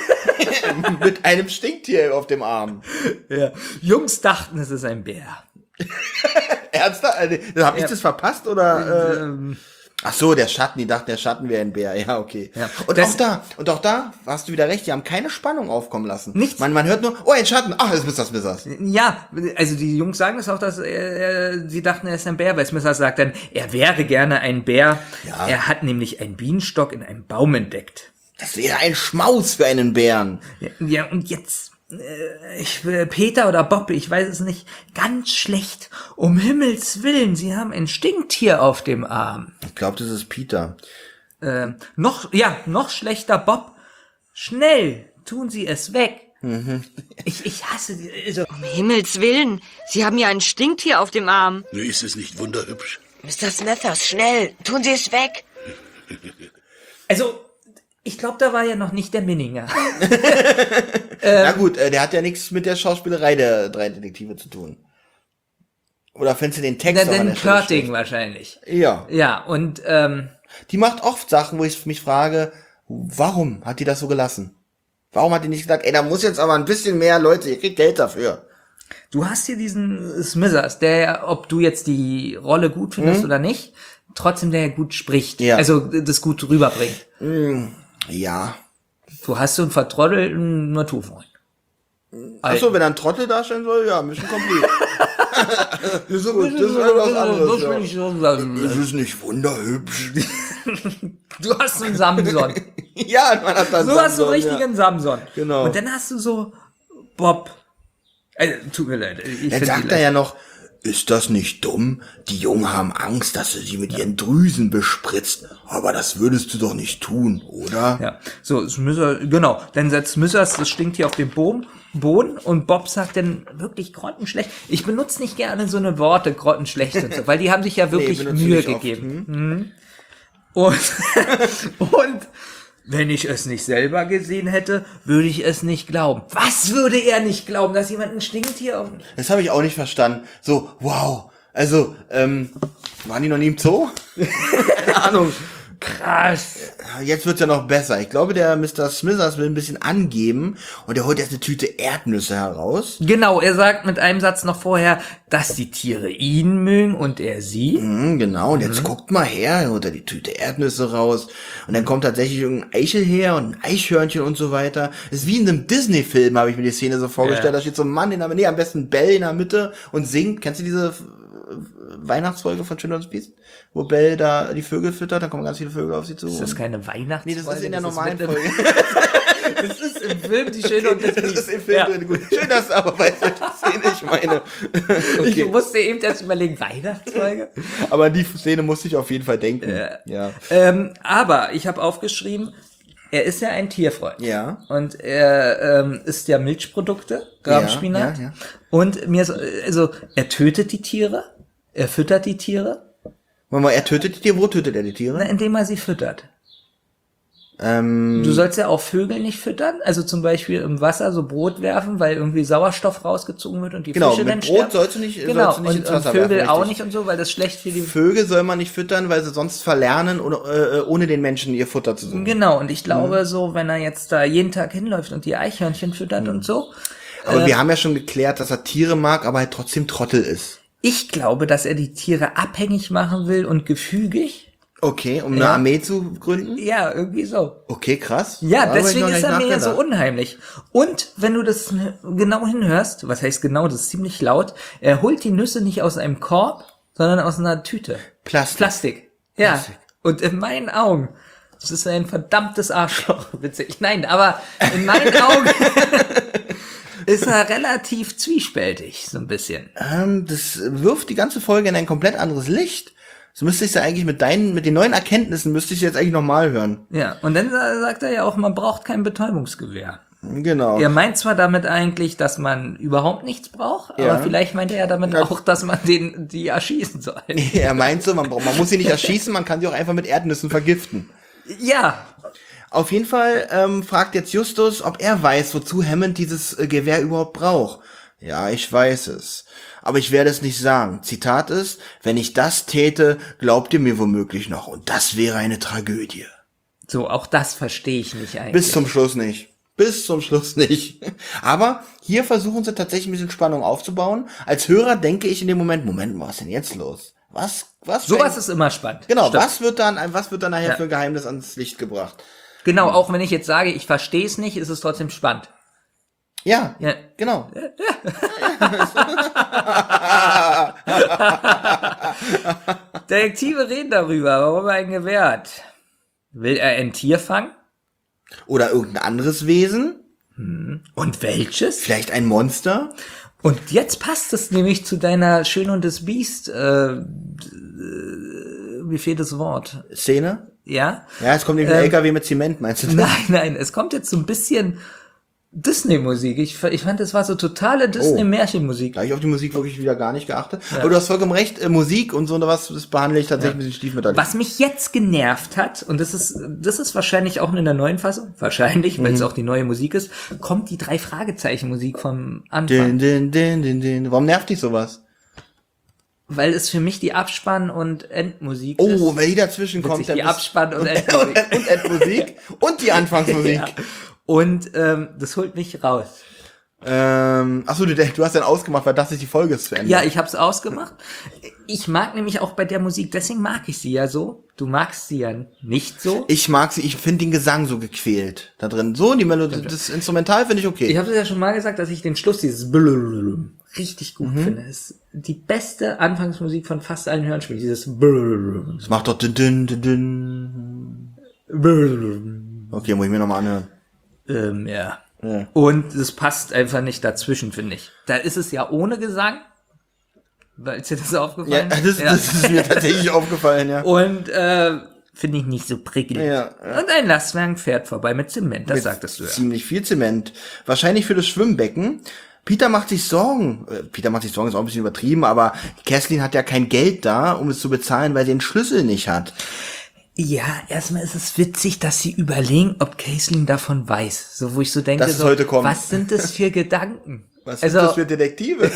Speaker 2: Mit einem Stinktier auf dem Arm.
Speaker 3: Ja. Jungs dachten, es ist ein Bär.
Speaker 2: Ernsthaft? Also, hab ich ja. das verpasst, oder? Äh, ähm, ach so, der Schatten, die dachten, der Schatten wäre ein Bär. Ja, okay. Ja. Und das, auch da, und auch da hast du wieder recht, die haben keine Spannung aufkommen lassen. Nichts. Man, man hört nur, oh, ein Schatten, ach, es ist Mister Smithers.
Speaker 3: Ja, also die Jungs sagen das auch, dass äh, sie dachten, er ist ein Bär, weil Smithers sagt dann, er wäre gerne ein Bär. Ja. Er hat nämlich einen Bienenstock in einem Baum entdeckt.
Speaker 2: Das wäre ein Schmaus für einen Bären.
Speaker 3: Ja, ja und jetzt, äh, ich will Peter oder Bob, ich weiß es nicht, ganz schlecht. Um Himmels Willen, sie haben ein Stinktier auf dem Arm.
Speaker 2: Ich glaube, das ist Peter.
Speaker 3: Äh, noch, ja, noch schlechter, Bob. Schnell, tun Sie es weg. Mhm. Ich, ich hasse die, also.
Speaker 7: Um Himmels Willen, Sie haben ja ein Stinktier auf dem Arm.
Speaker 8: Ist es nicht wunderhübsch?
Speaker 7: Mister Smithers, schnell, tun Sie es weg.
Speaker 3: Also, ich glaube, da war ja noch nicht der Minninger.
Speaker 2: ähm, Na gut, äh, der hat ja nichts mit der Schauspielerei der drei Detektive zu tun. Oder findest du den Text
Speaker 3: Na, den Körting wahrscheinlich.
Speaker 2: Ja.
Speaker 3: Ja, und ähm,
Speaker 2: die macht oft Sachen, wo ich mich frage, warum hat die das so gelassen? Warum hat die nicht gesagt, ey, da muss jetzt aber ein bisschen mehr Leute, ihr kriegt Geld dafür.
Speaker 3: Du hast hier diesen Smithers, der, ob du jetzt die Rolle gut findest mhm. oder nicht, trotzdem der gut spricht. Ja. Also das gut rüberbringt.
Speaker 2: Mhm. Ja.
Speaker 3: Du hast so einen vertrottelten Naturfreund.
Speaker 2: Achso, wenn er ein Trottel darstellen soll, ja, Mission complete. das ist, gut, das ist was anderes. Das, ja. Das ist nicht wunderhübsch.
Speaker 3: Du hast einen Samson.
Speaker 2: Ja, man hat dann
Speaker 3: So Samson, hast du einen richtigen ja. Samson.
Speaker 2: Genau.
Speaker 3: Und dann hast du so Bob. Also, tut mir leid. Ich
Speaker 2: dann sagt er ja noch, ist das nicht dumm? Die Jungen haben Angst, dass du sie mit ja. ihren Drüsen bespritzt. Aber das würdest du doch nicht tun, oder?
Speaker 3: Ja, so, Smithers, genau. Dann setzt Smithers das Stinktier auf den Boden, Boden und Bob sagt dann wirklich grottenschlecht. Ich benutze nicht gerne so eine Worte, grottenschlecht und so, weil die haben sich ja wirklich nee, Mühe gegeben. Hm? Mhm. Und, und wenn ich es nicht selber gesehen hätte, würde ich es nicht glauben. Was würde er nicht glauben, dass jemand ein Stinktier auf...
Speaker 2: Das habe ich auch nicht verstanden. So, wow. Also, ähm, waren die noch nie im Zoo? Keine Ahnung.
Speaker 3: Krass.
Speaker 2: Jetzt wird's ja noch besser. Ich glaube, der Mister Smithers will ein bisschen angeben und er holt jetzt eine Tüte Erdnüsse heraus.
Speaker 3: Genau, er sagt mit einem Satz noch vorher, dass die Tiere ihn mögen und er sie.
Speaker 2: Mhm, genau, und jetzt mhm. guckt mal her, er holt er die Tüte Erdnüsse raus und dann kommt tatsächlich irgendein Eichel her und ein Eichhörnchen und so weiter. Das ist wie in einem Disney-Film, habe ich mir die Szene so vorgestellt. Ja. Da steht so ein Mann in der Mitte, nee, am besten Belle in der Mitte und singt. Kennst du diese Weihnachtsfolge von Schindler und das Biest? Wo Belle da die Vögel füttert, dann kommen ganz viele Vögel auf sie zu.
Speaker 3: Ist das keine Weihnachtsfolge?
Speaker 2: Nee, das ist in der normalen Folge.
Speaker 3: Das ist im Film die Schöne und das Biest.
Speaker 2: Das ist im Film ja. drin. Gut. Schön, dass du aber weißt, welche Szene ich meine.
Speaker 3: Okay. Ich musste eben erst überlegen, Weihnachtsfolge?
Speaker 2: Aber an die Szene musste ich auf jeden Fall denken.
Speaker 3: Äh,
Speaker 2: ja.
Speaker 3: Ähm, aber ich habe aufgeschrieben, er ist ja ein Tierfreund.
Speaker 2: Ja.
Speaker 3: Und er ähm, isst ja Milchprodukte, Grabspinat. Ja, ja, ja. Und mir ist, also, er tötet die Tiere, er füttert die Tiere.
Speaker 2: Warte mal, er tötet die Tiere? Wo tötet er die Tiere?
Speaker 3: Na, indem er sie füttert.
Speaker 2: Ähm,
Speaker 3: du sollst ja auch Vögel nicht füttern, also zum Beispiel im Wasser so Brot werfen, weil irgendwie Sauerstoff rausgezogen wird und die
Speaker 2: genau,
Speaker 3: Fische
Speaker 2: mit
Speaker 3: dann
Speaker 2: Brot
Speaker 3: sterben.
Speaker 2: sollst du nicht,
Speaker 3: genau.
Speaker 2: sollst du nicht
Speaker 3: und,
Speaker 2: ins Wasser
Speaker 3: und Vögel
Speaker 2: werfen,
Speaker 3: auch
Speaker 2: richtig.
Speaker 3: nicht und so, weil das schlecht für die
Speaker 2: Vögel soll man nicht füttern, weil sie sonst verlernen, ohne, äh, ohne den Menschen ihr Futter zu suchen.
Speaker 3: Genau, und ich glaube mhm. so, wenn er jetzt da jeden Tag hinläuft und die Eichhörnchen füttert mhm. und so.
Speaker 2: Aber
Speaker 3: äh,
Speaker 2: wir haben ja schon geklärt, dass er Tiere mag, aber halt trotzdem Trottel ist.
Speaker 3: Ich glaube, dass er die Tiere abhängig machen will und gefügig.
Speaker 2: Okay, um
Speaker 3: ja.
Speaker 2: eine Armee zu gründen?
Speaker 3: Ja, irgendwie so.
Speaker 2: Okay, krass.
Speaker 3: Ja, da deswegen ist er mir ja so unheimlich. Und wenn du das genau hinhörst, was heißt genau, das ist ziemlich laut, er holt die Nüsse nicht aus einem Korb, sondern aus einer Tüte.
Speaker 2: Plastik.
Speaker 3: Plastik. Ja.
Speaker 2: Plastik.
Speaker 3: Und in meinen Augen, das ist ein verdammtes Arschloch. Witzig. Nein, aber in meinen Augen ist er relativ zwiespältig, so ein bisschen.
Speaker 2: Ähm, das wirft die ganze Folge in ein komplett anderes Licht. Das müsste ich ja eigentlich mit deinen, mit den neuen Erkenntnissen müsste ich jetzt eigentlich nochmal hören.
Speaker 3: Ja, und dann sagt er ja auch, man braucht kein Betäubungsgewehr.
Speaker 2: Genau.
Speaker 3: Er meint zwar damit eigentlich, dass man überhaupt nichts braucht,
Speaker 2: Ja.
Speaker 3: aber vielleicht meint er ja damit
Speaker 2: Ja.
Speaker 3: auch, dass man den, die erschießen soll.
Speaker 2: Er meint so, man, braucht- man muss sie nicht erschießen, man kann sie auch einfach mit Erdnüssen vergiften.
Speaker 3: Ja,
Speaker 2: Auf jeden Fall ähm, fragt jetzt Justus, ob er weiß, wozu Hammond dieses äh, Gewehr überhaupt braucht. Ja, ich weiß es. Aber ich werde es nicht sagen. Zitat ist, wenn ich das täte, glaubt ihr mir womöglich noch. Und das wäre eine Tragödie.
Speaker 3: so, auch das verstehe ich nicht eigentlich.
Speaker 2: Bis zum Schluss nicht. Bis zum Schluss nicht. Aber hier versuchen sie tatsächlich ein bisschen Spannung aufzubauen. Als Hörer denke ich in dem Moment, Moment, was ist denn jetzt los? Was, was?
Speaker 3: Sowas
Speaker 2: für ein-
Speaker 3: ist immer spannend.
Speaker 2: Genau,
Speaker 3: Stimmt.
Speaker 2: was wird dann, was wird dann nachher
Speaker 3: Ja.
Speaker 2: für ein Geheimnis ans Licht gebracht?
Speaker 3: Genau, auch wenn ich jetzt sage, ich verstehe es nicht, ist es trotzdem spannend.
Speaker 2: Ja,
Speaker 3: Ja.
Speaker 2: genau.
Speaker 3: Detektive reden darüber, warum er ein Gewehr hat. Will er ein Tier fangen?
Speaker 2: Oder irgendein anderes Wesen?
Speaker 3: Und welches?
Speaker 2: Vielleicht ein Monster?
Speaker 3: Und jetzt passt es nämlich zu deiner Schön und das Biest, äh, äh, mir fehlt das Wort.
Speaker 2: Szene?
Speaker 3: Ja?
Speaker 2: Ja, es kommt nämlich ein
Speaker 3: Ähm,
Speaker 2: L K W mit Zement, meinst du das?
Speaker 3: Nein, nein, es kommt jetzt so ein bisschen Disney-Musik. Ich, ich fand, das war so totale Disney-Märchenmusik.
Speaker 2: Da habe ich auf die Musik wirklich wieder gar nicht geachtet. Aber du hast vollkommen recht, äh, Musik und so was, das behandle ich tatsächlich ein bisschen stiefmütterlich.
Speaker 3: Was mich jetzt genervt hat, und das ist, das ist wahrscheinlich auch in der neuen Fassung, wahrscheinlich, weil es auch die neue Musik ist, kommt die drei Fragezeichen-Musik vom Anfang.
Speaker 2: Din, din, din, din, din. Warum nervt dich sowas?
Speaker 3: Weil es für mich die Abspann- und Endmusik ist.
Speaker 2: Oh, wenn die dazwischen kommt,
Speaker 3: Witzig, die
Speaker 2: bist-
Speaker 3: Abspann- und
Speaker 2: und,
Speaker 3: Endmusik.
Speaker 2: und Endmusik und die Anfangsmusik.
Speaker 3: Ja. Und ähm, das holt mich raus.
Speaker 2: Ähm, achso, du, du hast dann ausgemacht, weil das ist die Folge ist zu Ende.
Speaker 3: Ja, ich hab's ausgemacht. Ich mag nämlich auch bei der Musik, deswegen mag ich sie ja so. Du magst sie ja nicht so.
Speaker 2: Ich mag sie, ich finde den Gesang so gequält da drin. So, die Melodie, das Instrumental finde ich okay.
Speaker 3: Ich habe es ja schon mal gesagt, dass ich den Schluss dieses Blulululum richtig gut
Speaker 2: Mhm.
Speaker 3: finde. Es ist die beste Anfangsmusik von fast allen Hörspielen. Dieses Blulululum.
Speaker 2: Das macht doch din, din, din, din.
Speaker 3: Blulululum.
Speaker 2: Okay, muss ich mir nochmal anhören.
Speaker 3: Ähm, ja.
Speaker 2: Ja.
Speaker 3: Und es passt einfach nicht dazwischen, finde ich. Da ist es ja ohne Gesang. Weil ist dir das
Speaker 2: Ja,
Speaker 3: aufgefallen?
Speaker 2: das, das ist mir tatsächlich aufgefallen, ja.
Speaker 3: Und äh, finde ich nicht so prickelig.
Speaker 2: Ja, ja.
Speaker 3: Und ein Lastwagen fährt vorbei mit Zement, das
Speaker 2: Mit
Speaker 3: sagtest du ja.
Speaker 2: Ziemlich viel Zement. Wahrscheinlich für das Schwimmbecken. Peter macht sich Sorgen. Äh, Peter macht sich Sorgen, ist auch ein bisschen übertrieben, aber Kathleen hat ja kein Geld da, um es zu bezahlen, weil sie den Schlüssel nicht hat.
Speaker 3: Ja, erstmal ist es witzig, dass sie überlegen, ob Caitlin davon weiß. So, wo ich so denke,
Speaker 2: Dass es
Speaker 3: so,
Speaker 2: heute kommt.
Speaker 3: was sind das für Gedanken?
Speaker 2: Was
Speaker 3: also,
Speaker 2: sind das für Detektive?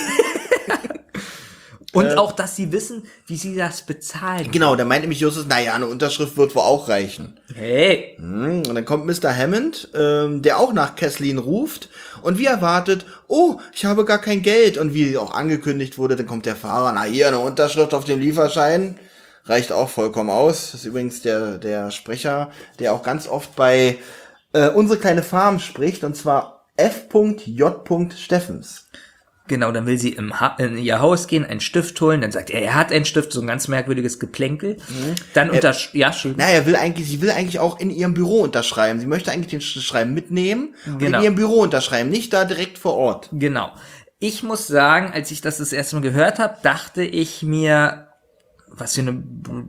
Speaker 3: und auch, dass sie wissen, wie sie das bezahlen.
Speaker 2: Genau, da meint nämlich Justus, naja, eine Unterschrift wird wohl auch reichen.
Speaker 3: Hey,
Speaker 2: Hm, Und dann kommt Mister Hammond, ähm, der auch nach Kathleen ruft und wie erwartet, oh, ich habe gar kein Geld. Und wie auch angekündigt wurde, dann kommt der Fahrer, na hier, eine Unterschrift auf dem Lieferschein. Reicht auch vollkommen aus. Das ist übrigens der, der Sprecher, der auch ganz oft bei äh, Unsere kleine Farm spricht, und zwar F J Steffens.
Speaker 3: genau, dann will sie im ha in ihr Haus gehen, einen Stift holen, dann sagt er, er hat einen Stift, so ein ganz merkwürdiges Geplänkel. Dann unter, ja, schön.
Speaker 2: Na, er will eigentlich, sie will eigentlich auch in ihrem Büro unterschreiben. Sie möchte eigentlich den Sch- Schreiben mitnehmen und
Speaker 3: Genau.
Speaker 2: in ihrem Büro unterschreiben, nicht da direkt vor Ort.
Speaker 3: Genau. Ich muss sagen, als ich das das erste Mal gehört habe, dachte ich mir, was für eine b-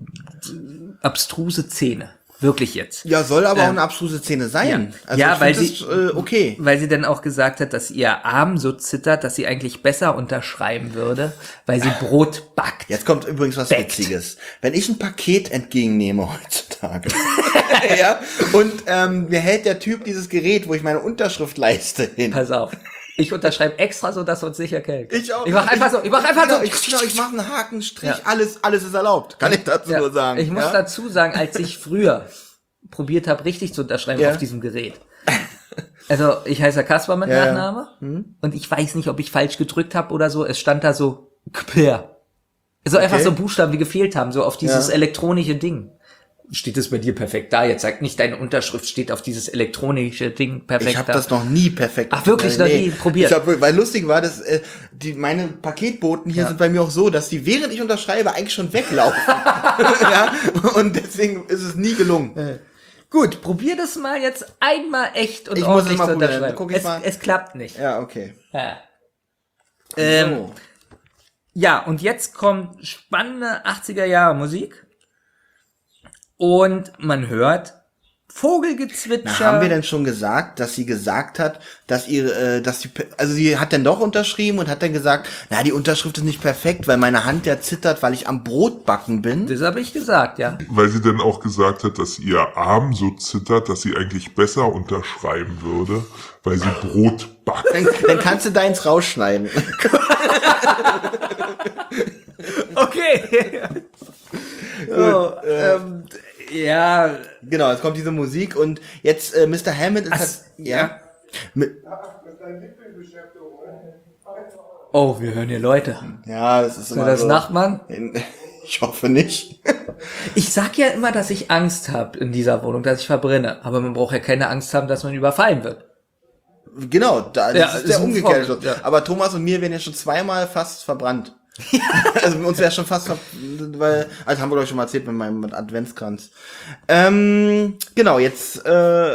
Speaker 3: abstruse Szene. Wirklich jetzt.
Speaker 2: Ja, soll aber
Speaker 3: Ähm,
Speaker 2: auch eine abstruse Szene sein.
Speaker 3: ja.
Speaker 2: Also
Speaker 3: Ja,
Speaker 2: ich
Speaker 3: weil
Speaker 2: find
Speaker 3: sie-
Speaker 2: das, äh, okay.
Speaker 3: Weil sie dann auch gesagt hat, dass ihr Arm so zittert, dass sie eigentlich besser unterschreiben würde, weil sie Brot backt.
Speaker 2: Jetzt kommt übrigens was
Speaker 3: Backt.
Speaker 2: Witziges. Wenn ich ein Paket entgegennehme heutzutage, ja, und ähm, mir hält der Typ dieses Gerät, wo ich meine Unterschrift leiste, hin.
Speaker 3: Pass auf. Ich unterschreibe extra so, dass uns sicher kennt.
Speaker 2: Ich auch.
Speaker 3: Ich mach einfach so, ich mach einfach
Speaker 2: genau,
Speaker 3: so.
Speaker 2: Ich, genau, ich mache einen Haken, Strich,
Speaker 3: Ja.
Speaker 2: alles, alles ist erlaubt. Kann ich dazu
Speaker 3: Ja,
Speaker 2: nur sagen.
Speaker 3: Ich muss
Speaker 2: ja?
Speaker 3: dazu sagen, als ich früher probiert habe, richtig zu unterschreiben
Speaker 2: Ja.
Speaker 3: auf diesem Gerät. Also, ich heiße Kasper mit
Speaker 2: Ja, ja.
Speaker 3: Nachname und ich weiß nicht, ob ich falsch gedrückt habe oder so. Es stand da so Kper. Also einfach
Speaker 2: Okay.
Speaker 3: so Buchstaben, die gefehlt haben, so auf dieses
Speaker 2: Ja.
Speaker 3: elektronische Ding. Steht es bei dir perfekt da? Jetzt sagt nicht, deine Unterschrift steht auf dieses elektronische Ding perfekt
Speaker 2: Ich habe
Speaker 3: da.
Speaker 2: das noch nie perfekt.
Speaker 3: Ach, wirklich? Noch nie probiert?
Speaker 2: Ich hab, weil lustig war, dass äh, die meine Paketboten hier sind bei mir auch so, dass die während ich unterschreibe eigentlich schon weglaufen. Ja, und deswegen ist es nie gelungen.
Speaker 3: Gut, probier das mal jetzt einmal echt und
Speaker 2: Ich muss es
Speaker 3: ordentlich
Speaker 2: mal
Speaker 3: zu
Speaker 2: probieren.
Speaker 3: unterschreiben.
Speaker 2: Guck ich
Speaker 3: Es,
Speaker 2: mal.
Speaker 3: es klappt nicht.
Speaker 2: Ja, okay.
Speaker 3: Ja. Ähm,
Speaker 2: So.
Speaker 3: Ja, und jetzt kommt spannende achtziger Jahre Musik. Und man hört Vogelgezwitscher.
Speaker 2: Na, haben wir denn schon gesagt, dass sie gesagt hat, dass ihre, äh, dass sie, also sie hat dann doch unterschrieben und hat dann gesagt, na, die Unterschrift ist nicht perfekt, weil meine Hand ja zittert, weil ich am Brotbacken bin.
Speaker 3: Das habe ich gesagt, ja.
Speaker 8: Weil sie dann auch gesagt hat, dass ihr Arm so zittert, dass sie eigentlich besser unterschreiben würde, weil sie Brot backt.
Speaker 2: Dann, dann kannst du deins rausschneiden.
Speaker 3: Okay. So, ähm, ja.
Speaker 2: Genau, jetzt kommt diese Musik und jetzt äh, Mister Hammond ist
Speaker 3: Ach,
Speaker 2: halt, ja.
Speaker 3: ja.
Speaker 2: Mit,
Speaker 3: Oh, wir hören hier Leute.
Speaker 2: ja, das ist
Speaker 3: Sind
Speaker 2: immer
Speaker 3: das
Speaker 2: so.
Speaker 3: Nachbarn?
Speaker 2: Ich hoffe nicht.
Speaker 3: Ich sag ja immer, dass ich Angst habe in dieser Wohnung, dass ich verbrenne. Aber man braucht ja keine Angst haben, dass man überfallen wird.
Speaker 2: Genau, da, das
Speaker 3: Ja,
Speaker 2: ist
Speaker 3: ist
Speaker 2: der
Speaker 3: ein
Speaker 2: umgekehrte
Speaker 3: Vorbild,
Speaker 2: Schluss.
Speaker 3: ja.
Speaker 2: Aber Thomas und mir werden ja schon zweimal fast verbrannt. Also uns wäre schon fast, ver weil, also haben wir doch schon mal erzählt mit meinem Adventskranz. Ähm, genau, jetzt, äh,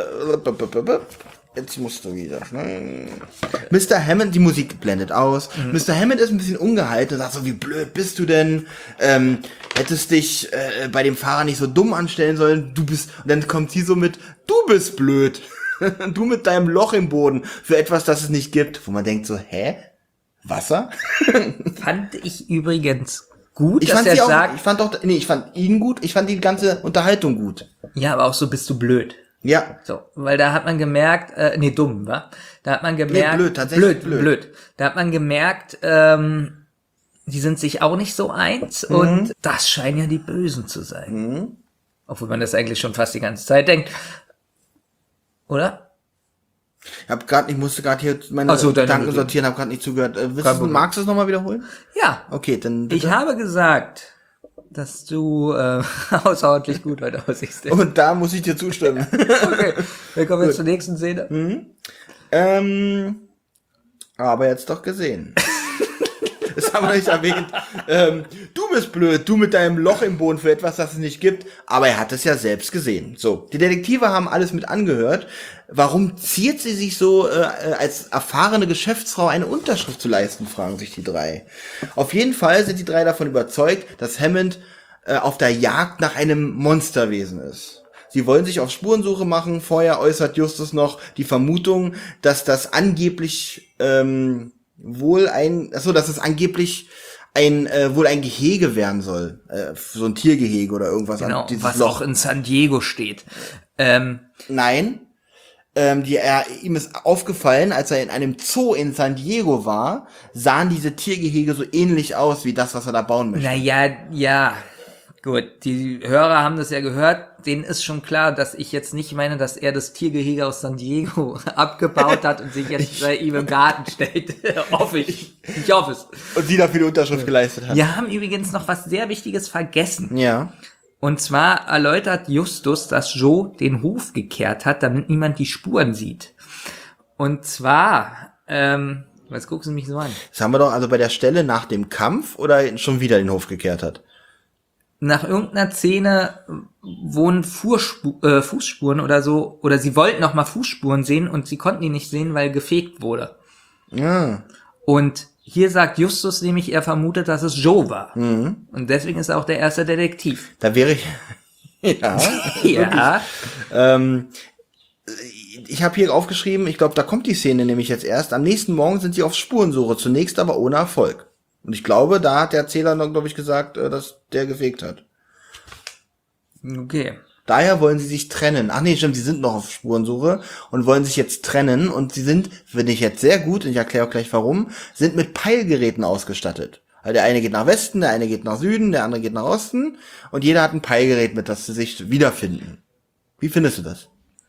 Speaker 2: jetzt musst du wieder. Ne? Mister Hammond, die Musik blendet aus. Mhm. Mister Hammond ist ein bisschen ungehalten und sagt so, wie blöd bist du denn? Ähm, hättest dich äh, bei dem Fahrer nicht so dumm anstellen sollen. Du bist, und dann kommt sie so mit, du bist blöd. Du mit deinem Loch im Boden für etwas, das es nicht gibt. Wo man denkt so, hä? Wasser?
Speaker 3: Fand ich übrigens gut,
Speaker 2: Ich
Speaker 3: dass
Speaker 2: fand
Speaker 3: er
Speaker 2: sie auch,
Speaker 3: sagt,
Speaker 2: ich fand doch, nee, ich fand ihn gut, ich fand die ganze Unterhaltung gut.
Speaker 3: ja, aber auch so bist du blöd.
Speaker 2: Ja.
Speaker 3: So, weil da hat man gemerkt, äh, nee, dumm, wa? Da hat man gemerkt,
Speaker 2: blöd, tatsächlich
Speaker 3: blöd,
Speaker 2: blöd.
Speaker 3: blöd. Da hat man gemerkt, ähm, die sind sich auch nicht so eins
Speaker 2: Mhm.
Speaker 3: und das scheinen ja die Bösen zu sein.
Speaker 2: Mhm.
Speaker 3: Obwohl man das eigentlich schon fast die ganze Zeit denkt. Oder?
Speaker 2: Ich hab grad, ich musste gerade hier meine
Speaker 3: Ach so, deine
Speaker 2: Gedanken
Speaker 3: Güte.
Speaker 2: sortieren, hab gerade nicht zugehört. Äh, willst
Speaker 3: Kein
Speaker 2: du,
Speaker 3: Problem.
Speaker 2: magst du es nochmal wiederholen?
Speaker 3: Ja.
Speaker 2: Okay, dann bitte.
Speaker 3: Ich habe gesagt, dass du äh, außerordentlich gut heute aussiehst.
Speaker 2: Und da muss ich dir zustimmen.
Speaker 3: Okay, wir kommen jetzt zur nächsten Szene.
Speaker 2: Mhm. Ähm, aber jetzt doch gesehen. Das haben wir nicht erwähnt. Ähm, du bist blöd, du mit deinem Loch im Boden für etwas, das es nicht gibt. Aber er hat es ja selbst gesehen. So, die Detektive haben alles mit angehört. Warum ziert sie sich so, äh, als erfahrene Geschäftsfrau eine Unterschrift zu leisten, fragen sich die drei. Auf jeden Fall sind die drei davon überzeugt, dass Hammond äh, auf der Jagd nach einem Monsterwesen ist. Sie wollen sich auf Spurensuche machen. Vorher äußert Justus noch die Vermutung, dass das angeblich ähm, wohl ein, achso, dass es angeblich ein äh, wohl ein Gehege werden soll, äh, so ein Tiergehege oder irgendwas.
Speaker 3: Genau,
Speaker 2: an dieses
Speaker 3: was
Speaker 2: Loch.
Speaker 3: auch in San Diego steht. Ähm,
Speaker 2: Nein, ähm, die, er, ihm ist aufgefallen, als er in einem Zoo in San Diego war, sahen diese Tiergehege so ähnlich aus wie das, was er da bauen möchte.
Speaker 3: naja, ja, gut, die Hörer haben das ja gehört, denen ist schon klar, dass ich jetzt nicht meine, dass er das Tiergehege aus San Diego abgebaut hat und sich jetzt bei ihm im Garten stellt. Hoffe ich. Ich hoffe es.
Speaker 2: Und sie dafür die Unterschrift geleistet hat.
Speaker 3: Wir haben übrigens noch was sehr Wichtiges vergessen.
Speaker 2: Ja.
Speaker 3: Und zwar erläutert Justus, dass Joe den Hof gekehrt hat, damit niemand die Spuren sieht. Und zwar, ähm, was guckst du mich so an?
Speaker 2: Das haben wir doch also bei der Stelle nach dem Kampf oder schon wieder den Hof gekehrt hat.
Speaker 3: Nach irgendeiner Szene wurden Fußspu- äh, Fußspuren oder so, oder sie wollten noch mal Fußspuren sehen und sie konnten die nicht sehen, weil gefegt wurde.
Speaker 2: Ja.
Speaker 3: Und hier sagt Justus nämlich, er vermutet, dass es Joe war.
Speaker 2: Mhm.
Speaker 3: Und deswegen ist er auch der erste Detektiv.
Speaker 2: Da wäre ich. Ja.
Speaker 3: Ja.
Speaker 2: ähm, ich habe hier aufgeschrieben, ich glaube, da kommt die Szene nämlich jetzt erst. Am nächsten Morgen sind sie auf Spurensuche, zunächst aber ohne Erfolg. Und ich glaube, da hat der Erzähler noch, glaube ich, gesagt, äh, dass der gefegt hat.
Speaker 3: Okay.
Speaker 2: Daher wollen sie sich trennen. Ach nee, stimmt, sie sind noch auf Spurensuche und wollen sich jetzt trennen. Und sie sind, finde ich jetzt sehr gut, und ich erkläre auch gleich warum, sind mit Peilgeräten ausgestattet. Also der eine geht nach Westen, der eine geht nach Süden, der andere geht nach Osten. Und jeder hat ein Peilgerät, mit das sie sich wiederfinden. Wie findest du das?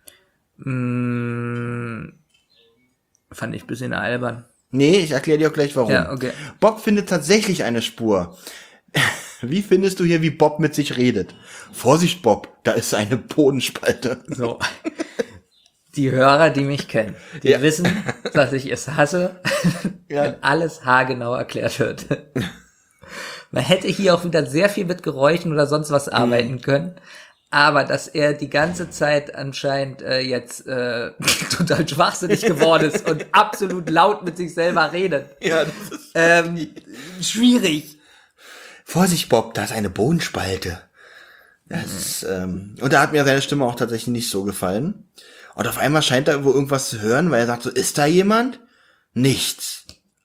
Speaker 3: Mm, fand ich ein bisschen albern.
Speaker 2: Nee, ich erkläre dir auch gleich warum.
Speaker 3: Ja, okay.
Speaker 2: Bob findet tatsächlich eine Spur. Wie findest du hier, wie Bob mit sich redet? Vorsicht, Bob, da ist eine Bodenspalte.
Speaker 3: So. Die Hörer, die mich kennen, die
Speaker 2: Ja.
Speaker 3: wissen, dass ich es hasse,
Speaker 2: Ja.
Speaker 3: wenn alles haargenau erklärt wird. Man hätte hier auch wieder sehr viel mit Geräuschen oder sonst was arbeiten
Speaker 2: Mhm.
Speaker 3: können. Aber dass er die ganze Zeit anscheinend äh, jetzt äh, total schwachsinnig geworden ist und absolut laut mit sich selber redet.
Speaker 2: Ja, das ist
Speaker 3: Ähm, schwierig.
Speaker 2: Vorsicht, Bob, da ist eine Bodenspalte. Das ist, ähm, und da hat mir seine Stimme auch tatsächlich nicht so gefallen. Und auf einmal scheint er irgendwo irgendwas zu hören, weil er sagt so, ist da jemand? Nichts.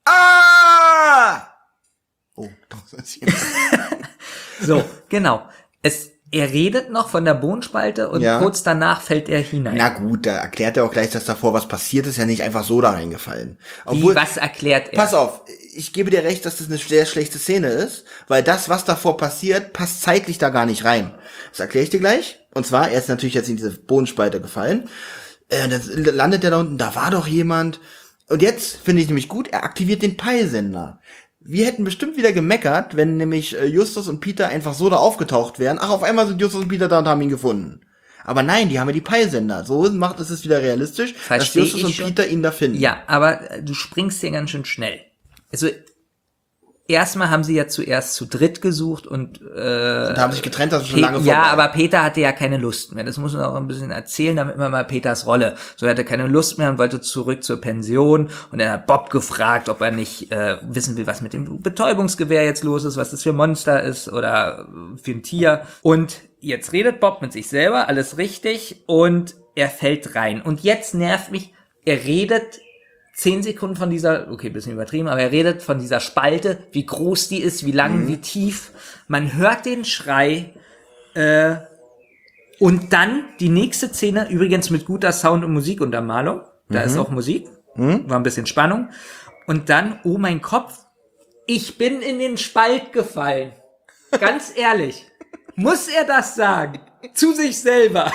Speaker 2: Ah! Oh, doch, ist jemand.
Speaker 3: So, genau. Es, er redet noch von der Bohnspalte und
Speaker 2: Ja.
Speaker 3: kurz danach fällt er hinein.
Speaker 2: Na gut, da erklärt er auch gleich, dass davor was passiert ist, ja nicht einfach so da reingefallen.
Speaker 3: Wie, was erklärt er?
Speaker 2: Pass auf, ich gebe dir recht, dass das eine sehr schlechte Szene ist, weil das, was davor passiert, passt zeitlich da gar nicht rein. Das erkläre ich dir gleich. Und zwar, er ist natürlich jetzt in diese Bodenspalte gefallen. Äh, dann landet er da unten, da war doch jemand. Und jetzt finde ich nämlich gut, er aktiviert den Peilsender. Wir hätten bestimmt wieder gemeckert, wenn nämlich äh, Justus und Peter einfach so da aufgetaucht wären. Ach, auf einmal sind Justus und Peter da und haben ihn gefunden. Aber nein, die haben ja die Peilsender. So macht es es wieder realistisch,
Speaker 3: Versteh
Speaker 2: dass Justus
Speaker 3: ich
Speaker 2: und
Speaker 3: schon.
Speaker 2: Peter ihn da finden.
Speaker 3: Ja, aber äh, du springst hier ganz schön schnell. Also, erstmal haben sie ja zuerst zu dritt gesucht und, äh,
Speaker 2: Und haben sich getrennt, das ist schon
Speaker 3: Pe-
Speaker 2: lange vorbei.
Speaker 3: Ja, aber Peter hatte ja keine Lust mehr. Das muss man auch ein bisschen erzählen, damit man mal Peters Rolle. So, er hatte keine Lust mehr und wollte zurück zur Pension. Und er hat Bob gefragt, ob er nicht äh, wissen will, was mit dem Betäubungsgewehr jetzt los ist, was das für ein Monster ist oder für ein Tier. Und jetzt redet Bob mit sich selber, alles richtig, und er fällt rein. Und jetzt nervt mich, er redet zehn Sekunden von dieser, okay, bisschen übertrieben, aber er redet von dieser Spalte, wie groß die ist, wie lang,
Speaker 2: Mhm.
Speaker 3: wie tief. Man hört den Schrei, äh, und dann die nächste Szene, übrigens mit guter Sound- und Musikuntermalung. Da
Speaker 2: Mhm.
Speaker 3: ist auch Musik, war ein bisschen Spannung. Und dann, oh mein Kopf, ich bin in den Spalt gefallen. Ganz ehrlich, muss er das sagen? Zu sich selber.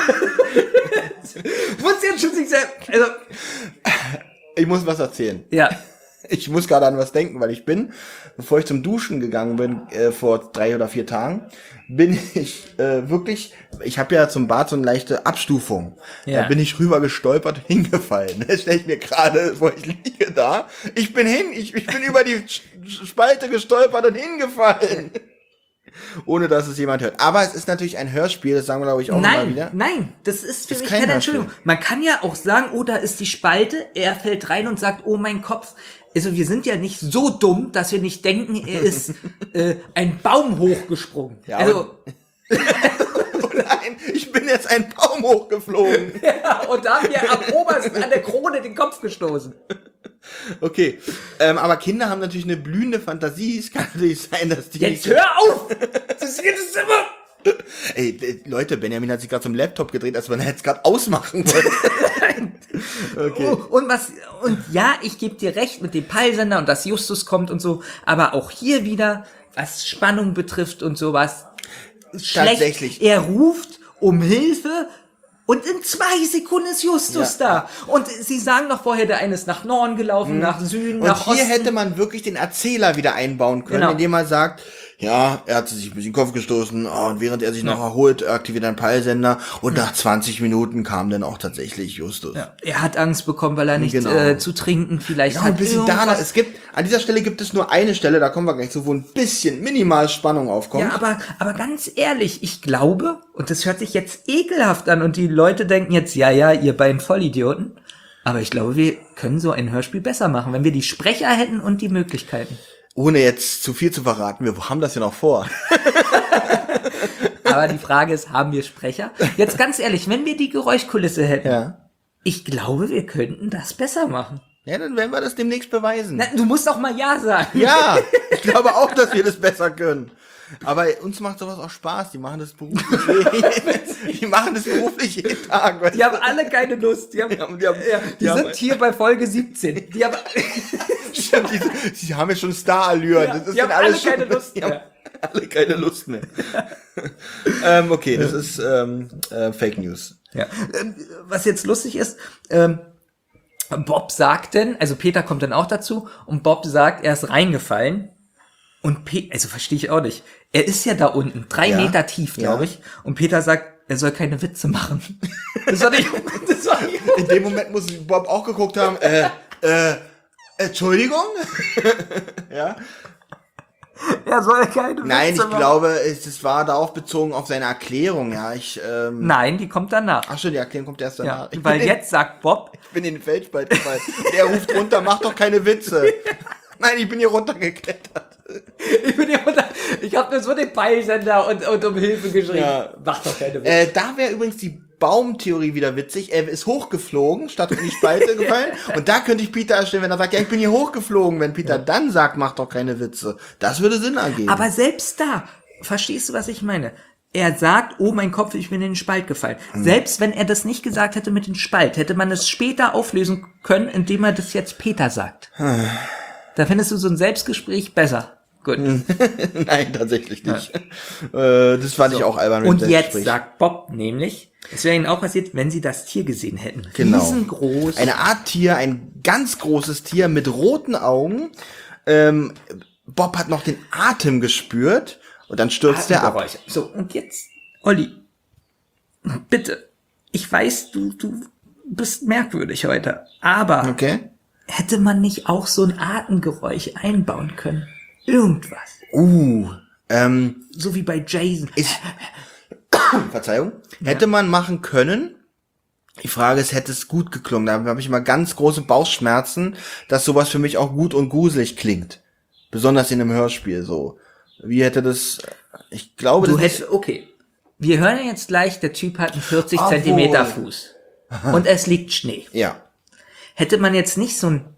Speaker 3: Muss er zu sich selber, also,
Speaker 2: Ich muss was erzählen.
Speaker 3: ja.
Speaker 2: Ich muss gerade an was denken, weil ich bin, bevor ich zum Duschen gegangen bin, äh, vor drei oder vier Tagen, bin ich äh, wirklich, ich habe ja zum Bad so eine leichte Abstufung.
Speaker 3: Ja.
Speaker 2: Da bin ich rüber gestolpert und hingefallen. Das stelle ich mir gerade, wo ich liege da. Ich bin hin, ich, ich bin über die Sch- Spalte gestolpert und hingefallen. Ohne dass es jemand hört. Aber es ist natürlich ein Hörspiel, das sagen wir glaube ich auch immer
Speaker 3: Nein,
Speaker 2: wieder.
Speaker 3: nein, das ist für
Speaker 2: Ist
Speaker 3: mich
Speaker 2: kein
Speaker 3: keine
Speaker 2: Hörspiel.
Speaker 3: Entschuldigung. Man kann ja auch sagen, oh, da ist die Spalte, er fällt rein und sagt, oh, mein Kopf. Also wir sind ja nicht so dumm, dass wir nicht denken, er ist äh, ein Baum hochgesprungen.
Speaker 2: Ja,
Speaker 3: also,
Speaker 2: Oh nein, ich bin jetzt einen Baum hochgeflogen.
Speaker 3: ja, und da haben wir am obersten an der Krone den Kopf gestoßen.
Speaker 2: Okay, ähm, aber Kinder haben natürlich eine blühende Fantasie. Es kann natürlich sein, dass die
Speaker 3: Jetzt
Speaker 2: nicht...
Speaker 3: hör auf! Das ist jetzt immer...
Speaker 2: Ey, äh, Leute, Benjamin hat sich gerade zum Laptop gedreht, als wenn er jetzt gerade ausmachen wollte. Okay.
Speaker 3: Oh, und was, und ja, ich gebe dir recht mit dem Peilsender und dass Justus kommt und so, aber auch hier wieder, was Spannung betrifft und sowas, schlecht.
Speaker 2: Tatsächlich.
Speaker 3: Er ruft um Hilfe und in zwei Sekunden ist Justus
Speaker 2: Ja.
Speaker 3: da. Und sie sagen noch vorher, der eine ist nach Norden gelaufen, nach Süden,
Speaker 2: Und
Speaker 3: nach
Speaker 2: hier
Speaker 3: Osten.
Speaker 2: hätte man wirklich den Erzähler wieder einbauen können,
Speaker 3: Genau.
Speaker 2: indem man sagt, ja, er hat sich ein bisschen den Kopf gestoßen, oh, und während er sich noch erholt, aktiviert er einen Peilsender und nach zwanzig Minuten kam dann auch tatsächlich Justus.
Speaker 3: Ja, er hat Angst bekommen, weil er nichts
Speaker 2: Genau.
Speaker 3: äh, zu trinken vielleicht
Speaker 2: Ja,
Speaker 3: hat.
Speaker 2: ein bisschen da,
Speaker 3: irgendwas-
Speaker 2: es gibt, an dieser Stelle gibt es nur eine Stelle, da kommen wir gleich zu, wo ein bisschen minimal Spannung aufkommt.
Speaker 3: Ja, aber, aber ganz ehrlich, ich glaube, und das hört sich jetzt ekelhaft an und die Leute denken jetzt, ja, ja, ihr beiden Vollidioten, aber ich glaube, wir können so ein Hörspiel besser machen, wenn wir die Sprecher hätten und die Möglichkeiten.
Speaker 2: Ohne jetzt zu viel zu verraten, wir haben das ja noch vor.
Speaker 3: Aber die Frage ist, haben wir Sprecher? Jetzt ganz ehrlich, wenn wir die Geräuschkulisse hätten,
Speaker 2: Ja.
Speaker 3: ich glaube, wir könnten das besser machen.
Speaker 2: Ja, dann werden wir das demnächst beweisen.
Speaker 3: Na, du musst doch mal Ja sagen.
Speaker 2: Ja, ich glaube auch, dass wir das besser können. Aber uns macht sowas auch Spaß. Die machen das beruflich. Die machen das beruflich jeden Tag. weißt
Speaker 3: Die
Speaker 2: du?
Speaker 3: haben alle keine Lust. Die, haben,
Speaker 2: Die haben- die haben-
Speaker 3: ja, die
Speaker 2: die haben-
Speaker 3: sind hier bei Folge siebzehn. Die haben,
Speaker 2: Stimmt, die, die haben ja schon Star-Allüren.
Speaker 3: Ja,
Speaker 2: das ist
Speaker 3: die haben
Speaker 2: denen alles
Speaker 3: alle
Speaker 2: schon,
Speaker 3: keine Lust
Speaker 2: die haben
Speaker 3: mehr.
Speaker 2: alle keine Lust mehr. ähm, okay, das ist ähm, äh, Fake News.
Speaker 3: Ja. Ähm, Was jetzt lustig ist, ähm, Bob sagt denn, also Peter kommt dann auch dazu und Bob sagt, er ist reingefallen und Pe also verstehe ich auch nicht. Er ist ja da unten, drei
Speaker 2: Ja.
Speaker 3: Meter tief, glaube
Speaker 2: Ja.
Speaker 3: ich, und Peter sagt, er soll keine Witze machen. Das war nicht, das war nicht
Speaker 2: In dem Moment muss Bob auch geguckt haben, äh, äh, Entschuldigung? Ja.
Speaker 3: er soll keine
Speaker 2: Nein,
Speaker 3: Witze
Speaker 2: ich
Speaker 3: machen.
Speaker 2: glaube, es, es war darauf bezogen auf seine Erklärung, ja. Ich, ähm,
Speaker 3: Nein, die kommt danach.
Speaker 2: ach schon, die Erklärung kommt erst
Speaker 3: Ja,
Speaker 2: danach. Ich
Speaker 3: weil
Speaker 2: bin
Speaker 3: jetzt sagt Bob,
Speaker 2: Ich bin in den Felsspalt gefallen. Der ruft runter, mach doch keine Witze. Nein, ich bin hier runtergeklettert.
Speaker 3: ich bin hier unter, ich Ich habe nur so den Peilsender und, und um Hilfe geschrien.
Speaker 2: Ja.
Speaker 3: Mach doch keine Witze.
Speaker 2: Äh, da wäre übrigens die Baumtheorie wieder witzig. Er ist hochgeflogen, statt in die Spalte gefallen. Und da könnte ich Peter erstellen, wenn er sagt, ja, ich bin hier hochgeflogen. Wenn Peter ja. dann sagt, mach doch keine Witze. Das würde Sinn ergeben.
Speaker 3: Aber selbst da, verstehst du, was ich meine? Er sagt, oh mein Kopf, ich bin in den Spalt gefallen. Mhm. Selbst wenn er das nicht gesagt hätte mit dem Spalt, hätte man es später auflösen können, indem er das jetzt Peter sagt. Da findest du so ein Selbstgespräch besser. Gut.
Speaker 2: Nein, tatsächlich nicht. Ja. Äh, das fand so. ich auch albern.
Speaker 3: Und jetzt sagt Bob nämlich, es wäre ihnen auch passiert, wenn sie das Tier gesehen hätten.
Speaker 2: Genau.
Speaker 3: Riesengroß.
Speaker 2: Eine Art Tier, ein ganz großes Tier mit roten Augen. Ähm, Bob hat noch den Atem gespürt und dann stürzt er ab.
Speaker 3: So, und jetzt, Olli, bitte, ich weiß, du, du bist merkwürdig heute, aber
Speaker 2: okay.
Speaker 3: hätte man nicht auch so ein Atemgeräusch einbauen können? Irgendwas.
Speaker 2: Uh, ähm.
Speaker 3: So wie bei Jason.
Speaker 2: Ist, Verzeihung. Ja. Hätte man machen können. Die Frage ist, hätte es gut geklungen? Da habe ich immer ganz große Bauchschmerzen, dass sowas für mich auch gut und gruselig klingt. Besonders in einem Hörspiel so. Wie hätte das, ich glaube,
Speaker 3: du
Speaker 2: das
Speaker 3: hättest, okay. Wir hören jetzt gleich, der Typ hat einen vierzig Zentimeter Fuß. Und es liegt Schnee.
Speaker 2: Ja.
Speaker 3: Hätte man jetzt nicht so einen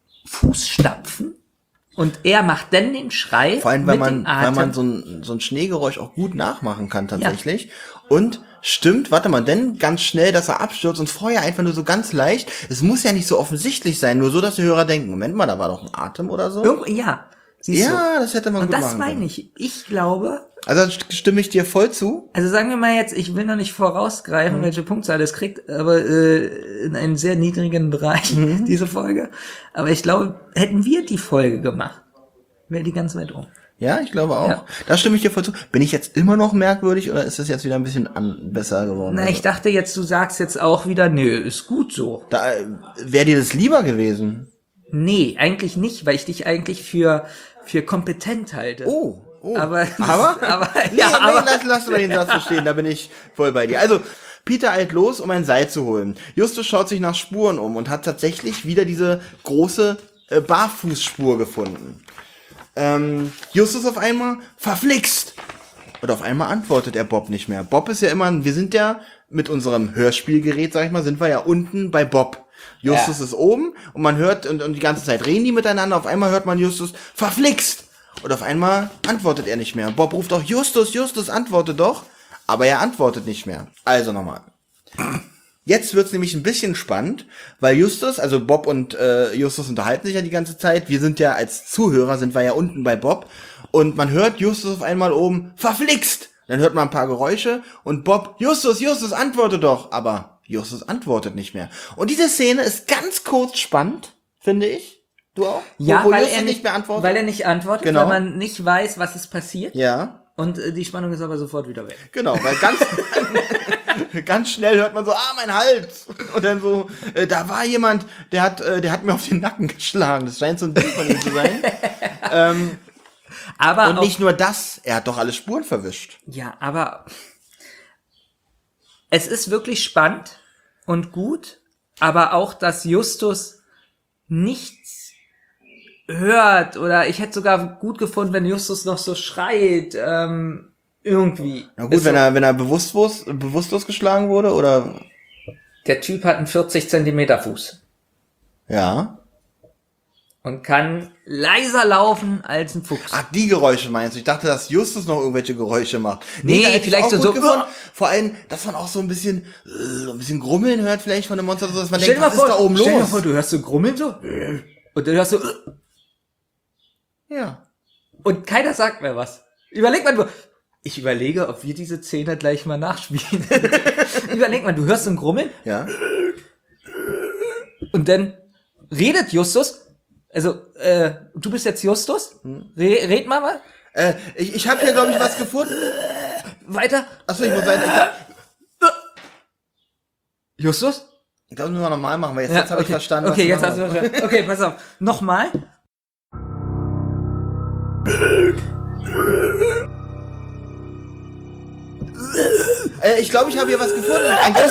Speaker 3: Fußstapfen und er macht dann den Schrei.
Speaker 2: Vor allem, weil man, weil man so ein, so ein Schneegeräusch auch gut nachmachen kann tatsächlich. Ja. Und stimmt, warte mal, denn ganz schnell, dass er abstürzt und vorher einfach nur so ganz leicht. Es muss ja nicht so offensichtlich sein, nur so, dass die Hörer denken, Moment mal, da war doch ein Atem oder so.
Speaker 3: Irgend, ja.
Speaker 2: Siehst ja, du? Das hätte man
Speaker 3: und
Speaker 2: gut
Speaker 3: das
Speaker 2: machen
Speaker 3: meine
Speaker 2: können.
Speaker 3: ich. Ich glaube.
Speaker 2: Also stimme ich dir voll zu.
Speaker 3: Also sagen wir mal jetzt, ich will noch nicht vorausgreifen, mhm. welche Punktzahl das kriegt, aber äh, in einem sehr niedrigen Bereich, mhm. diese Folge. Aber ich glaube, hätten wir die Folge gemacht, wäre die ganz weit um.
Speaker 2: Ja, ich glaube auch.
Speaker 3: Ja.
Speaker 2: Da stimme ich dir voll zu. Bin ich jetzt immer noch merkwürdig oder ist das jetzt wieder ein bisschen an, besser geworden?
Speaker 3: Na, ich dachte jetzt, du sagst jetzt auch wieder, nö, ist gut so.
Speaker 2: Da äh, wäre dir das lieber gewesen.
Speaker 3: Nee, eigentlich nicht, weil ich dich eigentlich für für kompetent halte.
Speaker 2: Oh, oh.
Speaker 3: Aber,
Speaker 2: aber,
Speaker 3: aber
Speaker 2: nee,
Speaker 3: ja,
Speaker 2: nee,
Speaker 3: aber
Speaker 2: lass, lass mal den Satz so stehen, da bin ich voll bei dir. Also, Peter eilt los, um ein Seil zu holen. Justus schaut sich nach Spuren um und hat tatsächlich wieder diese große äh, Barfußspur gefunden. Ähm, Justus auf einmal, verflixt! Und auf einmal antwortet er Bob nicht mehr. Bob ist ja immer, wir sind ja mit unserem Hörspielgerät, sag ich mal, sind wir ja unten bei Bob. Justus ja. ist oben und man hört, und, und die ganze Zeit reden die miteinander, auf einmal hört man Justus, verflixt! Und auf einmal antwortet er nicht mehr. Bob ruft auch, Justus, Justus, antworte doch. Aber er antwortet nicht mehr. Also nochmal. Jetzt wird's nämlich ein bisschen spannend, weil Justus, also Bob und äh, Justus unterhalten sich ja die ganze Zeit. Wir sind ja als Zuhörer, sind wir ja unten bei Bob. Und man hört Justus auf einmal oben, verflixt! Dann hört man ein paar Geräusche und Bob, Justus, Justus, antworte doch. Aber Justus antwortet nicht mehr. Und diese Szene ist ganz kurz spannend, finde ich. Du auch?
Speaker 3: Ja,
Speaker 2: wo, wo
Speaker 3: weil
Speaker 2: Justus
Speaker 3: er nicht,
Speaker 2: nicht mehr antwortet.
Speaker 3: Weil er nicht antwortet, genau. Weil man nicht weiß, was ist passiert.
Speaker 2: Ja.
Speaker 3: Und äh, die Spannung ist aber sofort wieder weg.
Speaker 2: Genau, weil ganz, ganz schnell hört man so, ah, mein Hals. Und dann so, äh, da war jemand, der hat, äh, der hat mir auf den Nacken geschlagen. Das scheint so ein Ding von ihm zu sein. ähm,
Speaker 3: aber
Speaker 2: und nicht nur das, er hat doch alle Spuren verwischt.
Speaker 3: Ja, aber es ist wirklich spannend und gut, aber auch, dass Justus nichts hört, oder ich hätte sogar gut gefunden, wenn Justus noch so schreit, ähm, irgendwie.
Speaker 2: Na gut, wenn
Speaker 3: so,
Speaker 2: er, wenn er bewusstlos, bewusstlos geschlagen wurde, oder?
Speaker 3: Der Typ hat einen vierzig Zentimeter Fuß.
Speaker 2: Ja.
Speaker 3: Und kann leiser laufen als ein Fuchs.
Speaker 2: Ach, die Geräusche meinst du? Ich dachte, dass Justus noch irgendwelche Geräusche macht.
Speaker 3: Nee, nee vielleicht so, so
Speaker 2: gefunden. Vor allem, dass man auch so ein bisschen, äh, ein bisschen Grummeln hört vielleicht von dem Monster, so dass man
Speaker 3: stell
Speaker 2: denkt, was
Speaker 3: vor,
Speaker 2: ist da oben
Speaker 3: stell
Speaker 2: los?
Speaker 3: Stell dir vor, du hörst so Grummeln so, und dann hörst du,
Speaker 2: ja.
Speaker 3: Und keiner sagt mehr was. Überleg mal, du, ich überlege, ob wir diese Szene gleich mal nachspielen. Überleg mal, du hörst so ein Grummeln.
Speaker 2: Ja.
Speaker 3: Und dann redet Justus. Also, äh, du bist jetzt Justus? Hm. Re red mal mal.
Speaker 2: Äh, ich, ich habe hier, glaube ich, was gefunden.
Speaker 3: Weiter.
Speaker 2: Achso, ich muss sein. Ich hab,
Speaker 3: Justus?
Speaker 2: Ich glaube, müssen wir nochmal machen, weil jetzt,
Speaker 3: ja,
Speaker 2: jetzt habe
Speaker 3: okay.
Speaker 2: ich verstanden.
Speaker 3: Okay, jetzt hast du verstanden. Okay, pass auf. Nochmal.
Speaker 2: äh, ich glaube, ich habe hier was gefunden. Ein ganz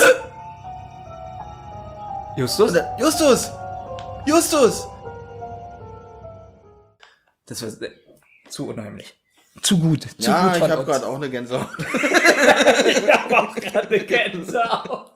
Speaker 3: Justus?
Speaker 2: Justus! Justus!
Speaker 3: Das war zu unheimlich. Zu gut. Zu
Speaker 2: ja,
Speaker 3: gut
Speaker 2: ich
Speaker 3: von
Speaker 2: habe
Speaker 3: uns.
Speaker 2: gerade auch eine Gänsehaut.
Speaker 3: Ich habe auch gerade eine Gänsehaut.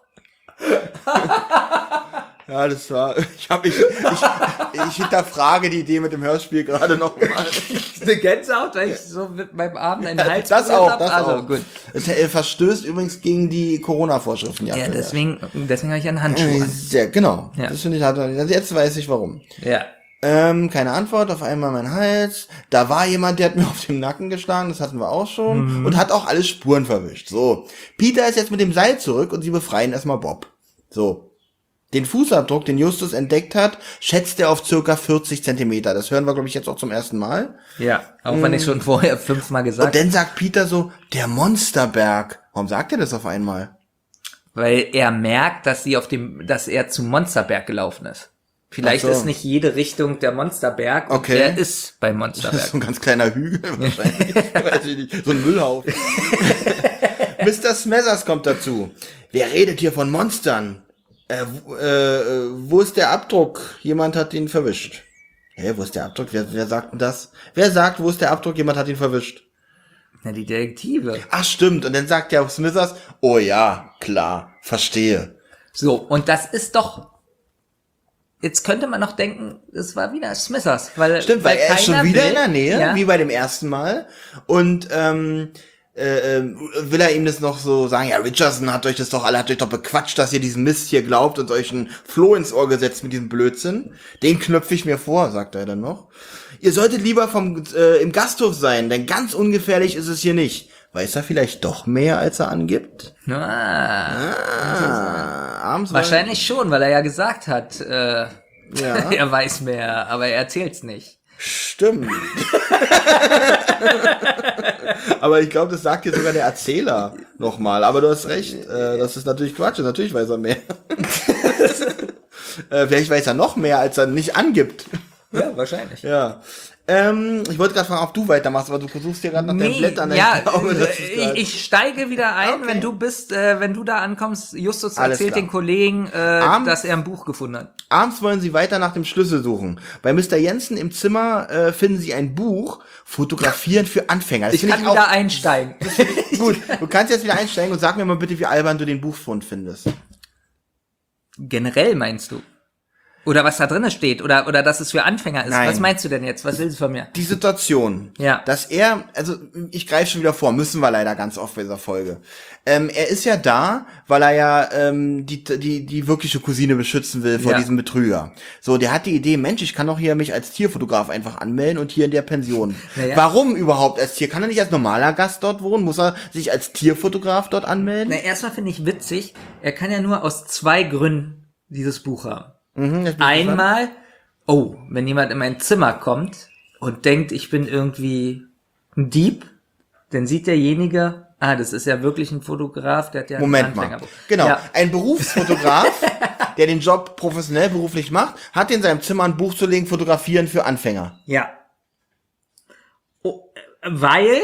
Speaker 2: Ja, das war, ich habe ich, ich, ich hinterfrage die Idee mit dem Hörspiel gerade noch mal.
Speaker 3: Eine Gänsehaut, weil ich so mit meinem Arm in den Hals
Speaker 2: Das
Speaker 3: berührt
Speaker 2: auch,
Speaker 3: hab?
Speaker 2: das
Speaker 3: also,
Speaker 2: auch.
Speaker 3: gut.
Speaker 2: Es äh, verstößt übrigens gegen die Corona-Vorschriften.
Speaker 3: Ja, deswegen, deswegen habe ich einen Handschuh
Speaker 2: Äh,
Speaker 3: an.
Speaker 2: Sehr, genau.
Speaker 3: Ja.
Speaker 2: Das finde ich, hat, jetzt weiß ich warum.
Speaker 3: Ja.
Speaker 2: Ähm, keine Antwort, auf einmal mein Hals. Da war jemand, der hat mir auf dem Nacken geschlagen, das hatten wir auch schon.
Speaker 3: Mhm.
Speaker 2: Und hat auch alle Spuren verwischt. So. Peter ist jetzt mit dem Seil zurück und sie befreien erstmal Bob. So. Den Fußabdruck, den Justus entdeckt hat, schätzt er auf circa vierzig Zentimeter. Das hören wir, glaube ich, jetzt auch zum ersten Mal.
Speaker 3: Ja, auch wenn ich schon vorher fünfmal gesagt
Speaker 2: Und dann sagt Peter so, der Monsterberg. Warum sagt er das auf einmal?
Speaker 3: weil er merkt, dass sie auf dem, dass er zum Monsterberg gelaufen ist. Vielleicht
Speaker 2: Ach so.
Speaker 3: ist nicht jede Richtung der Monsterberg und
Speaker 2: Okay.
Speaker 3: er ist beim
Speaker 2: Das ist
Speaker 3: Monsterberg.
Speaker 2: so ein ganz kleiner Hügel wahrscheinlich. Weiß ich nicht. So ein Müllhaufen. Mister Smethers kommt dazu. Wer redet hier von Monstern? Äh, wo- äh, wo ist der Abdruck? Jemand hat ihn verwischt. Hä, wo ist der Abdruck? Wer, wer sagt denn das? Wer sagt, wo ist der Abdruck? Jemand hat ihn verwischt.
Speaker 3: Na, die Detektive.
Speaker 2: Ach, stimmt. Und dann sagt der Smithers, oh ja, klar, verstehe.
Speaker 3: So, und das ist doch, jetzt könnte man noch denken, es war wieder Smithers, weil,
Speaker 2: Stimmt, weil, er ist schon
Speaker 3: keiner
Speaker 2: wieder
Speaker 3: will,
Speaker 2: in der Nähe,
Speaker 3: ja,
Speaker 2: wie bei dem ersten Mal. Und ähm, äh, äh, will er ihm das noch so sagen, ja, Richardson hat euch das doch alle, hat euch doch bequatscht, dass ihr diesen Mist hier glaubt und euch einen Floh ins Ohr gesetzt mit diesem Blödsinn. Den knöpfe ich mir vor, sagt er dann noch. Ihr solltet lieber vom äh, im Gasthof sein, denn ganz ungefährlich ist es hier nicht. Weiß er vielleicht doch mehr, als er angibt?
Speaker 3: ah,
Speaker 2: Ah, abends
Speaker 3: wahrscheinlich schon, weil er ja gesagt hat, äh,
Speaker 2: Ja.
Speaker 3: er weiß mehr, aber er erzählt's nicht.
Speaker 2: Stimmt. Aber ich glaube, das sagt dir sogar der Erzähler nochmal. Aber du hast recht, äh, das ist natürlich Quatsch. Natürlich weiß er mehr. äh, vielleicht weiß er noch mehr, als er nicht angibt.
Speaker 3: Ja, wahrscheinlich.
Speaker 2: Ja. Ähm, ich wollte gerade fragen, ob du weitermachst, aber du versuchst hier gerade nach deinem Blättern.
Speaker 3: ja,
Speaker 2: Ich glaube, das ist
Speaker 3: ich,
Speaker 2: grad-
Speaker 3: ich steige wieder ein,
Speaker 2: Okay.
Speaker 3: wenn du bist, äh, wenn du da ankommst. Justus
Speaker 2: Alles
Speaker 3: erzählt
Speaker 2: klar.
Speaker 3: den Kollegen, äh,
Speaker 2: Abends-
Speaker 3: dass er ein Buch gefunden hat.
Speaker 2: Abends wollen sie weiter nach dem Schlüssel suchen. Bei Mister Jensen im Zimmer äh, finden sie ein Buch, Fotografieren für Anfänger. Das
Speaker 3: Ich
Speaker 2: finde
Speaker 3: kann
Speaker 2: auch
Speaker 3: wieder einsteigen.
Speaker 2: gut. Du kannst jetzt wieder einsteigen und sag mir mal bitte, wie albern du den Buchfund findest.
Speaker 3: Generell meinst du? Oder was da drinne steht? Oder, oder dass es für Anfänger ist?
Speaker 2: Nein.
Speaker 3: Was meinst du denn jetzt? Was willst du von mir?
Speaker 2: Die Situation,
Speaker 3: Ja.
Speaker 2: dass er, also ich greife schon wieder vor, müssen wir leider ganz oft bei dieser Folge. Ähm, er ist ja da, weil er ja ähm, die, die, die wirkliche Cousine beschützen will vor
Speaker 3: Ja.
Speaker 2: diesem Betrüger. So, der hat die Idee, Mensch, ich kann doch hier mich als Tierfotograf einfach anmelden und hier in der Pension.
Speaker 3: Naja.
Speaker 2: Warum überhaupt als Tier? Kann er nicht als normaler Gast dort wohnen? Muss er sich als Tierfotograf dort anmelden?
Speaker 3: Na, erstmal finde ich witzig, er kann ja nur aus zwei Gründen dieses Buch haben.
Speaker 2: Mhm, das bin ich gespannt.
Speaker 3: Einmal, oh, wenn jemand in mein Zimmer kommt und denkt, ich bin irgendwie ein Dieb, dann sieht derjenige, ah, das ist ja wirklich ein Fotograf, der hat ja
Speaker 2: Moment
Speaker 3: ein
Speaker 2: mal.
Speaker 3: Anfängerbuch.
Speaker 2: Genau.
Speaker 3: Ja.
Speaker 2: Ein Berufsfotograf, der den Job professionell beruflich macht, hat in seinem Zimmer ein Buch zu legen, Fotografieren für Anfänger.
Speaker 3: Ja. Oh, äh, weil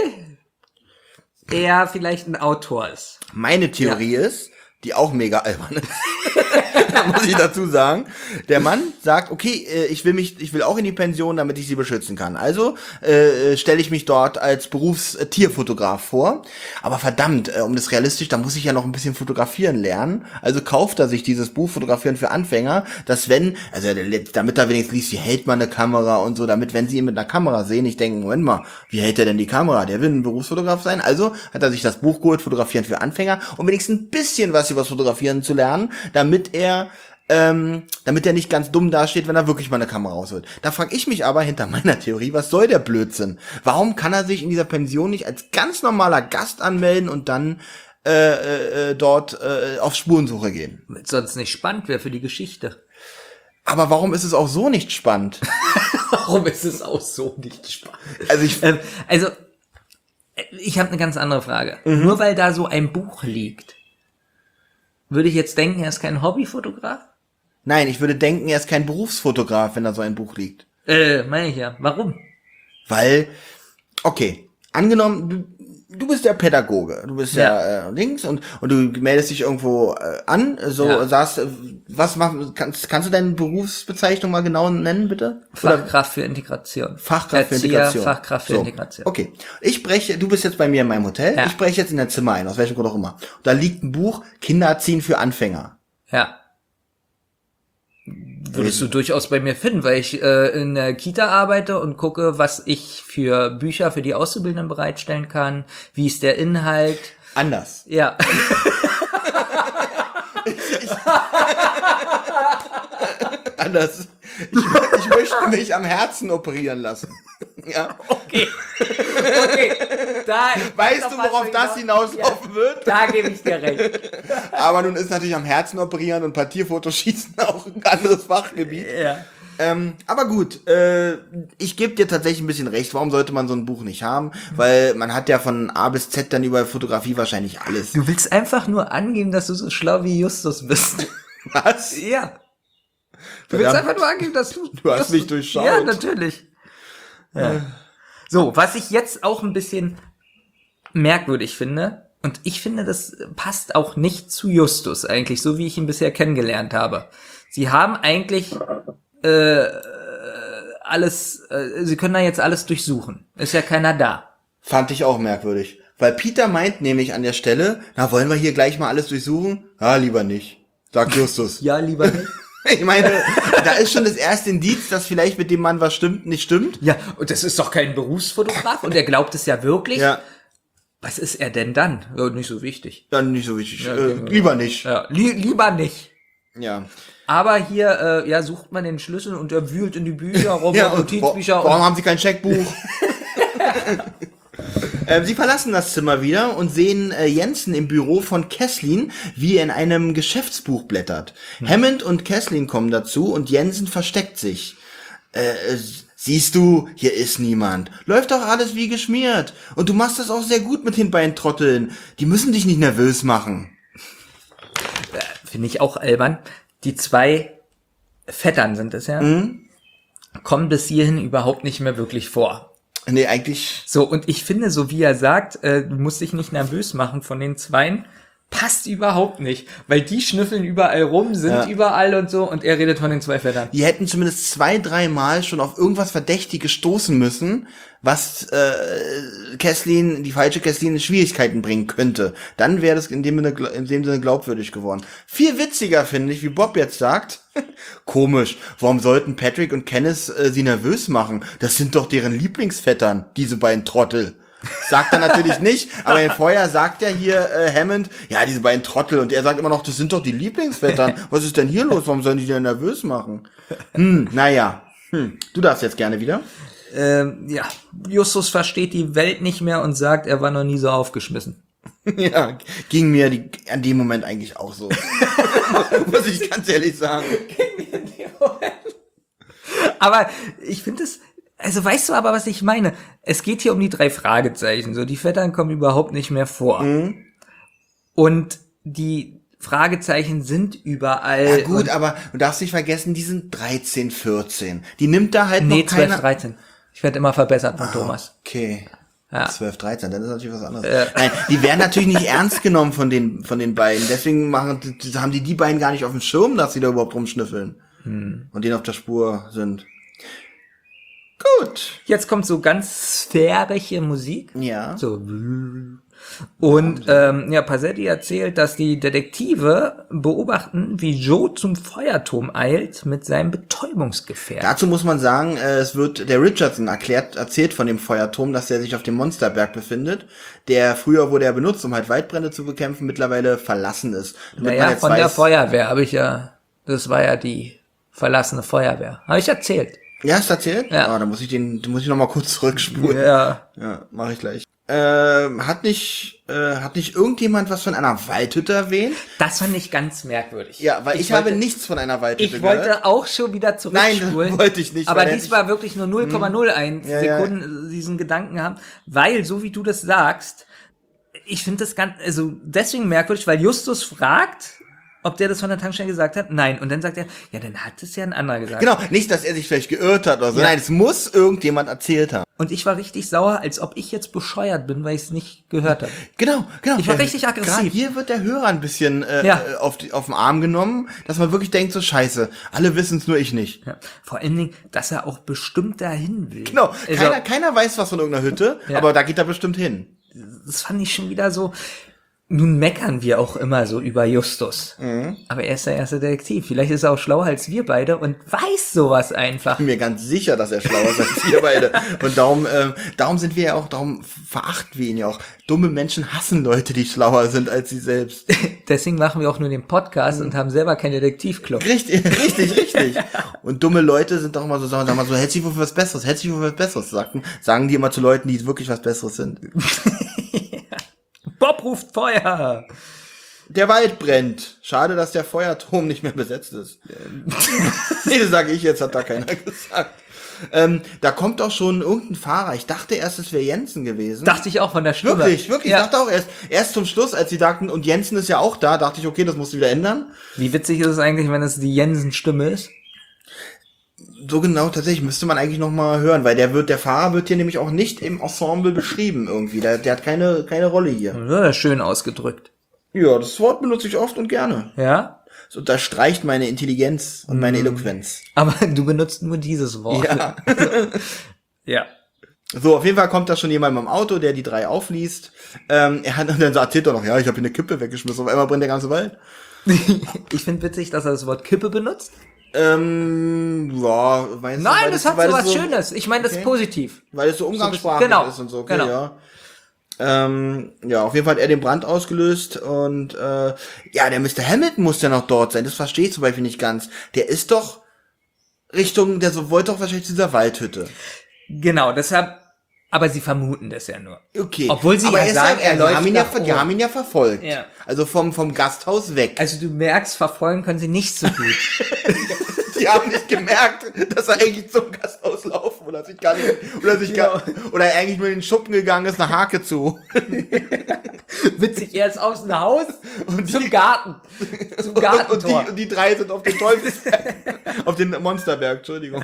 Speaker 3: er vielleicht ein Autor ist.
Speaker 2: Meine Theorie ist, die auch mega albern ist, muss ich dazu sagen. Der Mann sagt, okay, äh, ich will mich, ich will auch in die Pension, damit ich sie beschützen kann. Also äh, stelle ich mich dort als Berufstierfotograf vor. Aber verdammt, äh, um das realistisch, da muss ich ja noch ein bisschen fotografieren lernen. Also kauft er sich dieses Buch Fotografieren für Anfänger, dass wenn, also damit er wenigstens liest, wie hält man eine Kamera und so, damit wenn sie ihn mit einer Kamera sehen, ich denke, Moment mal, wie hält er denn die Kamera? Der will ein Berufsfotograf sein. Also hat er sich das Buch geholt, Fotografieren für Anfänger, um wenigstens ein bisschen was über das Fotografieren zu lernen, damit er ähm, damit er nicht ganz dumm dasteht, wenn er wirklich mal eine Kamera rausholt. Da frage ich mich aber hinter meiner Theorie, was soll der Blödsinn? Warum kann er sich in dieser Pension nicht als ganz normaler Gast anmelden und dann äh, äh, dort äh, auf Spurensuche gehen?
Speaker 3: Weil es sonst nicht spannend wäre für die Geschichte.
Speaker 2: Aber warum ist es auch so nicht spannend?
Speaker 3: Warum ist es auch so nicht spannend?
Speaker 2: Also ich,
Speaker 3: Ähm, also, äh, ich habe eine ganz andere Frage. Nur weil da so ein Buch liegt, würde ich jetzt denken, er ist kein Hobbyfotograf?
Speaker 2: nein, ich würde denken, er ist kein Berufsfotograf, wenn da so ein Buch liegt.
Speaker 3: Äh, meine ich ja. Warum?
Speaker 2: Weil, okay, angenommen, du, du bist der Pädagoge, du bist ja, ja äh, links und und du meldest dich irgendwo äh, an, so ja. sagst, was machst, kannst kannst du deine Berufsbezeichnung mal genau nennen, bitte?
Speaker 3: Fachkraft für Integration.
Speaker 2: Fachkraft für Integration.
Speaker 3: Fachkraft für
Speaker 2: so.
Speaker 3: Integration.
Speaker 2: Okay. Ich breche, du bist jetzt bei mir in meinem Hotel, ja. ich breche jetzt in dein Zimmer ein, aus welchem Grund auch immer. Und da liegt ein Buch, Kindererziehen für Anfänger.
Speaker 3: Ja. Würdest du durchaus bei mir finden, weil ich äh, in der Kita arbeite und gucke, was ich für Bücher für die Auszubildenden bereitstellen kann, wie ist der Inhalt.
Speaker 2: Anders.
Speaker 3: Ja.
Speaker 2: ich, ich, Anders. Ich, ich möchte mich am Herzen operieren lassen. Ja.
Speaker 3: Okay. Okay. Da,
Speaker 2: weißt du, worauf das hinauslaufen ja. wird?
Speaker 3: Da gebe ich dir recht.
Speaker 2: Aber nun ist natürlich am Herzen operieren und Partierfotos schießen auch ein anderes Fachgebiet.
Speaker 3: Ja.
Speaker 2: Ähm, aber gut, äh, ich gebe dir tatsächlich ein bisschen recht. Warum sollte man so ein Buch nicht haben? Weil man hat ja von A bis Z dann über Fotografie wahrscheinlich alles.
Speaker 3: Du willst einfach nur angeben, dass du so schlau wie Justus bist.
Speaker 2: Was?
Speaker 3: Ja. Du Verdammt. willst einfach nur angeben, dass du...
Speaker 2: Du hast mich durchschaut.
Speaker 3: Ja, natürlich. Ja. So, was ich jetzt auch ein bisschen merkwürdig finde, und ich finde, das passt auch nicht zu Justus eigentlich, so wie ich ihn bisher kennengelernt habe. Sie haben eigentlich äh, alles, äh, sie können da jetzt alles durchsuchen. Ist ja keiner da.
Speaker 2: Fand ich auch merkwürdig. Weil Peter meint nämlich an der Stelle, na, wollen wir hier gleich mal alles durchsuchen? Ja, lieber nicht, sagt Justus.
Speaker 3: Ja, lieber nicht.
Speaker 2: Ich meine, da ist schon das erste Indiz, dass vielleicht mit dem Mann was stimmt, nicht stimmt.
Speaker 3: Ja, und das ist doch kein Berufsfotograf und er glaubt es ja wirklich.
Speaker 2: Ja.
Speaker 3: Was ist er denn dann? Ja, nicht so wichtig.
Speaker 2: Dann nicht so wichtig. Ja, äh, lieber nicht.
Speaker 3: Ja, li- lieber nicht.
Speaker 2: Ja.
Speaker 3: Aber hier, äh, ja, sucht man den Schlüssel und er wühlt in die Bücher rum,
Speaker 2: ja,
Speaker 3: Notizbücher.
Speaker 2: Warum haben Sie kein Scheckbuch? ähm, Sie verlassen das Zimmer wieder und sehen äh, Jensen im Büro von Kesslin, wie er in einem Geschäftsbuch blättert. Hm. Hammond und Kesslin kommen dazu und Jensen versteckt sich. Äh, siehst du, hier ist niemand. Läuft doch alles wie geschmiert. Und du machst das auch sehr gut mit den beiden Trotteln. Die müssen dich nicht nervös machen.
Speaker 3: Äh, Finde ich auch albern. Die zwei Vettern sind es ja, mhm. kommen bis hierhin überhaupt nicht mehr wirklich vor.
Speaker 2: Nee, eigentlich.
Speaker 3: So, und ich finde, so wie er sagt, äh, du musst dich nicht nervös machen von den Zweien, passt überhaupt nicht. Weil die schnüffeln überall rum, sind ja. überall und so, und er redet von den zwei Vettern.
Speaker 2: Die hätten zumindest zwei, drei Mal schon auf irgendwas Verdächtiges stoßen müssen, was äh, Kesslin, die falsche Kesslin in Schwierigkeiten bringen könnte. Dann wäre das in dem Sinne, in dem Sinne glaubwürdig geworden. Viel witziger finde ich, wie Bob jetzt sagt, komisch, warum sollten Patrick und Kenneth äh, sie nervös machen? Das sind doch deren Lieblingsvettern, diese beiden Trottel. Sagt er natürlich nicht, aber vorher sagt er hier äh, Hammond, ja, diese beiden Trottel, und er sagt immer noch, das sind doch die Lieblingsvettern. Was ist denn hier los? Warum sollen die denn nervös machen? Hm, naja. Hm, du darfst jetzt gerne wieder.
Speaker 3: Ähm, ja, Justus versteht die Welt nicht mehr und sagt, er war noch nie so aufgeschmissen.
Speaker 2: Ja, ging mir die, an dem Moment eigentlich auch so. Muss ich ganz ehrlich sagen. Ging mir in dem
Speaker 3: Moment. Aber ich finde es, also weißt du aber, was ich meine? Es geht hier um die drei Fragezeichen. So, die Vettern kommen überhaupt nicht mehr vor. Mhm. Und die Fragezeichen sind überall.
Speaker 2: Ja gut, aber du darfst nicht vergessen, die sind dreizehn, vierzehn. Die nimmt da halt
Speaker 3: nee,
Speaker 2: noch keine...
Speaker 3: Nee, zwölf, dreizehn. Ich werde immer verbessert von ah, Thomas.
Speaker 2: Okay. Ja. zwölf, dreizehn, dann ist natürlich was anderes.
Speaker 3: Äh.
Speaker 2: Nein, die werden natürlich nicht ernst genommen von den von den beiden. Deswegen machen, haben die die beiden gar nicht auf dem Schirm, dass sie da überhaupt rumschnüffeln. Hm. Und denen auf der Spur sind. Gut.
Speaker 3: Jetzt kommt so ganz sphärische Musik.
Speaker 2: Ja.
Speaker 3: So. Und ähm, ja, Pasetti erzählt, dass die Detektive beobachten, wie Joe zum Feuerturm eilt mit seinem Betäubungsgefährt.
Speaker 2: Dazu muss man sagen, äh, es wird der Richardson erklärt, erzählt von dem Feuerturm, dass er sich auf dem Monsterberg befindet, der früher wurde er benutzt, um halt Waldbrände zu bekämpfen, mittlerweile verlassen ist.
Speaker 3: Naja, von weiß, der Feuerwehr habe ich ja, das war ja die verlassene Feuerwehr. Habe ich erzählt.
Speaker 2: Ja, hast du erzählt?
Speaker 3: Ja.
Speaker 2: Oh, dann muss ich den, muss ich noch mal kurz zurückspulen.
Speaker 3: Ja.
Speaker 2: Ja, mache ich gleich. Ähm, hat nicht, äh, hat nicht irgendjemand was von einer Waldhütte erwähnt?
Speaker 3: Das fand ich ganz merkwürdig.
Speaker 2: Ja, weil ich, ich wollte, habe nichts von einer Waldhütte
Speaker 3: ich
Speaker 2: gehört.
Speaker 3: Ich wollte auch schon wieder zurückspulen.
Speaker 2: Nein, wollte ich nicht.
Speaker 3: Aber diesmal wirklich nur null Komma null eins
Speaker 2: ja,
Speaker 3: Sekunden
Speaker 2: ja.
Speaker 3: diesen Gedanken haben, weil, so wie du das sagst, ich finde das ganz, also deswegen merkwürdig, weil Justus fragt, ob der das von der Tankstelle gesagt hat? Nein. Und dann sagt er, ja, dann hat es ja ein anderer gesagt.
Speaker 2: Genau, nicht, dass er sich vielleicht geirrt hat oder so.
Speaker 3: Ja.
Speaker 2: Nein, es muss irgendjemand erzählt haben.
Speaker 3: Und ich war richtig sauer, als ob ich jetzt bescheuert bin, weil ich es nicht gehört habe.
Speaker 2: Genau, genau.
Speaker 3: Ich war
Speaker 2: Ja,
Speaker 3: richtig aggressiv.
Speaker 2: Gerade hier wird der Hörer ein bisschen äh,
Speaker 3: Ja.
Speaker 2: auf, die, auf den Arm genommen, dass man wirklich denkt, so scheiße, alle wissen es, nur ich nicht.
Speaker 3: Ja. Vor allen Dingen, dass er auch bestimmt dahin will.
Speaker 2: Genau,
Speaker 3: Also,
Speaker 2: keiner, keiner weiß was von irgendeiner Hütte,
Speaker 3: Ja.
Speaker 2: aber da geht er bestimmt hin.
Speaker 3: das fand ich schon wieder so. Nun meckern wir auch immer so über Justus.
Speaker 2: Mhm.
Speaker 3: Aber er ist der erste Detektiv. Vielleicht ist er auch schlauer als wir beide und weiß sowas einfach.
Speaker 2: Ich bin mir ganz sicher, dass er schlauer ist als wir beide. Und darum, ähm, darum sind wir ja auch, darum verachten wir ihn ja auch. Dumme Menschen hassen Leute, die schlauer sind als sie selbst.
Speaker 3: Deswegen machen wir auch nur den Podcast und haben selber keinen Detektivclub.
Speaker 2: Richtig, richtig, richtig. Und dumme Leute sind doch immer so, sagen wir mal so, hält sich wohl für was Besseres, hält sich wohl für was Besseres, sagen, sagen die immer zu Leuten, die wirklich was Besseres sind.
Speaker 3: Bob ruft Feuer!
Speaker 2: Der Wald brennt. Schade, dass der Feuerturm nicht mehr besetzt ist. Nee, das sage ich jetzt, hat da keiner gesagt. Ähm, da kommt auch schon irgendein Fahrer. Ich dachte erst, es wäre Jensen gewesen.
Speaker 3: Dachte ich auch von der Stimme.
Speaker 2: Wirklich, wirklich.
Speaker 3: Ja.
Speaker 2: Ich dachte auch erst, erst zum Schluss, als sie sagten, und Jensen ist ja auch da, dachte ich, okay, das musst du wieder ändern.
Speaker 3: Wie witzig ist es eigentlich, wenn es die Jensen-Stimme ist?
Speaker 2: So genau, tatsächlich, müsste man eigentlich noch mal hören, weil der wird, der Fahrer wird hier nämlich auch nicht im Ensemble beschrieben irgendwie. Der, der hat keine, keine Rolle hier.
Speaker 3: Ja, schön ausgedrückt.
Speaker 2: Ja, das Wort benutze ich oft und gerne.
Speaker 3: Ja?
Speaker 2: Das unterstreicht meine Intelligenz und meine Eloquenz.
Speaker 3: Aber du benutzt nur dieses Wort.
Speaker 2: Ja.
Speaker 3: Ja.
Speaker 2: So, auf jeden Fall kommt da schon jemand mit dem Auto, der die drei aufliest. Ähm, er hat und dann erzählt er noch, ja, ich habe hier eine Kippe weggeschmissen. Auf einmal brennt der ganze Wald.
Speaker 3: Ich finde witzig, dass er das Wort Kippe benutzt.
Speaker 2: Ähm, ja, weißt du,
Speaker 3: Nein,
Speaker 2: weil
Speaker 3: das hat
Speaker 2: weil
Speaker 3: so was
Speaker 2: so,
Speaker 3: Schönes. Ich meine das
Speaker 2: Okay.
Speaker 3: positiv.
Speaker 2: Weil es so umgangssprachlich
Speaker 3: Genau,
Speaker 2: ist und so, okay,
Speaker 3: genau.
Speaker 2: ja. Ähm, ja, auf jeden Fall hat er den Brand ausgelöst und äh, ja, der Mister Hamilton muss ja noch dort sein. Das verstehe ich zum Beispiel nicht ganz. Der ist doch Richtung, der so wollte doch wahrscheinlich zu dieser Waldhütte.
Speaker 3: Genau, deshalb, aber sie vermuten das ja nur.
Speaker 2: Okay.
Speaker 3: Obwohl sie
Speaker 2: aber
Speaker 3: ja
Speaker 2: er
Speaker 3: sagen,
Speaker 2: sagt,
Speaker 3: er
Speaker 2: die
Speaker 3: läuft
Speaker 2: haben ihn ja,
Speaker 3: nach
Speaker 2: die
Speaker 3: oben.
Speaker 2: haben ihn ja verfolgt.
Speaker 3: Ja.
Speaker 2: Also vom vom Gasthaus weg.
Speaker 3: Also du merkst, verfolgen können sie nicht so gut.
Speaker 2: Die haben nicht gemerkt, dass er eigentlich zum Gasthaus laufen oder sich gar nicht, oder sich gar, oder er eigentlich nur in den Schuppen gegangen ist, eine Hake zu.
Speaker 3: Witzig, er ist aus dem Haus und zum Garten. Zum Gartentor.
Speaker 2: Und die, und die drei sind auf den Teufelsberg, auf den Monsterberg, Entschuldigung.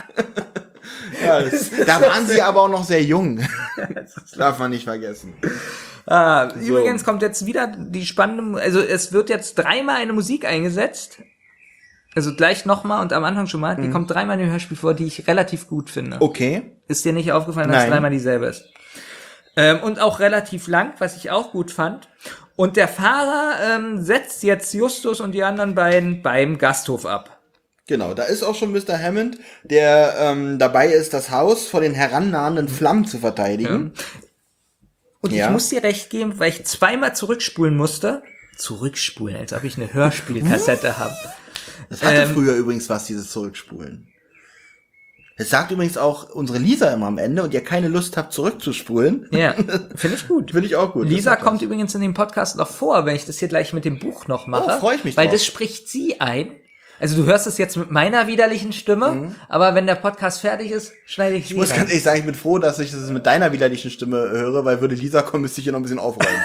Speaker 2: Ja, das, da waren sie aber auch noch sehr jung. Das darf man nicht vergessen.
Speaker 3: Ah, übrigens kommt jetzt wieder die spannende, also es wird jetzt dreimal eine Musik eingesetzt. Also gleich nochmal und am Anfang schon mal. Die kommt dreimal in dem Hörspiel vor, die ich relativ gut finde.
Speaker 2: Okay.
Speaker 3: Ist dir nicht aufgefallen, dass
Speaker 2: Nein.
Speaker 3: es dreimal dieselbe ist? Ähm, und auch relativ lang, was ich auch gut fand. Und der Fahrer ähm, setzt jetzt Justus und die anderen beiden beim Gasthof ab.
Speaker 2: Genau, da ist auch schon Mister Hammond, der ähm, dabei ist, das Haus vor den herannahenden Flammen zu verteidigen.
Speaker 3: Und
Speaker 2: Ja.
Speaker 3: ich muss dir recht geben, weil ich zweimal zurückspulen musste. Zurückspulen, als ob ich eine Hörspielkassette habe.
Speaker 2: Das hatte
Speaker 3: Ähm,
Speaker 2: früher übrigens was, dieses Zurückspulen. Das sagt übrigens auch unsere Lisa immer am Ende und ihr keine Lust habt, zurückzuspulen.
Speaker 3: Ja, finde ich gut.
Speaker 2: Finde ich auch gut.
Speaker 3: Lisa
Speaker 2: Das hat
Speaker 3: kommt
Speaker 2: was.
Speaker 3: übrigens in dem Podcast noch vor, wenn ich das hier gleich mit dem Buch noch mache.
Speaker 2: Oh, freu ich mich
Speaker 3: Weil
Speaker 2: drauf.
Speaker 3: das spricht sie ein. Also du hörst es jetzt mit meiner widerlichen Stimme, aber wenn der Podcast fertig ist, schneide ich,
Speaker 2: Ich
Speaker 3: sie
Speaker 2: muss
Speaker 3: rein.
Speaker 2: ganz ehrlich sagen, ich bin froh, dass ich das mit deiner widerlichen Stimme höre, weil würde Lisa kommen, müsste ich hier noch ein bisschen aufräumen.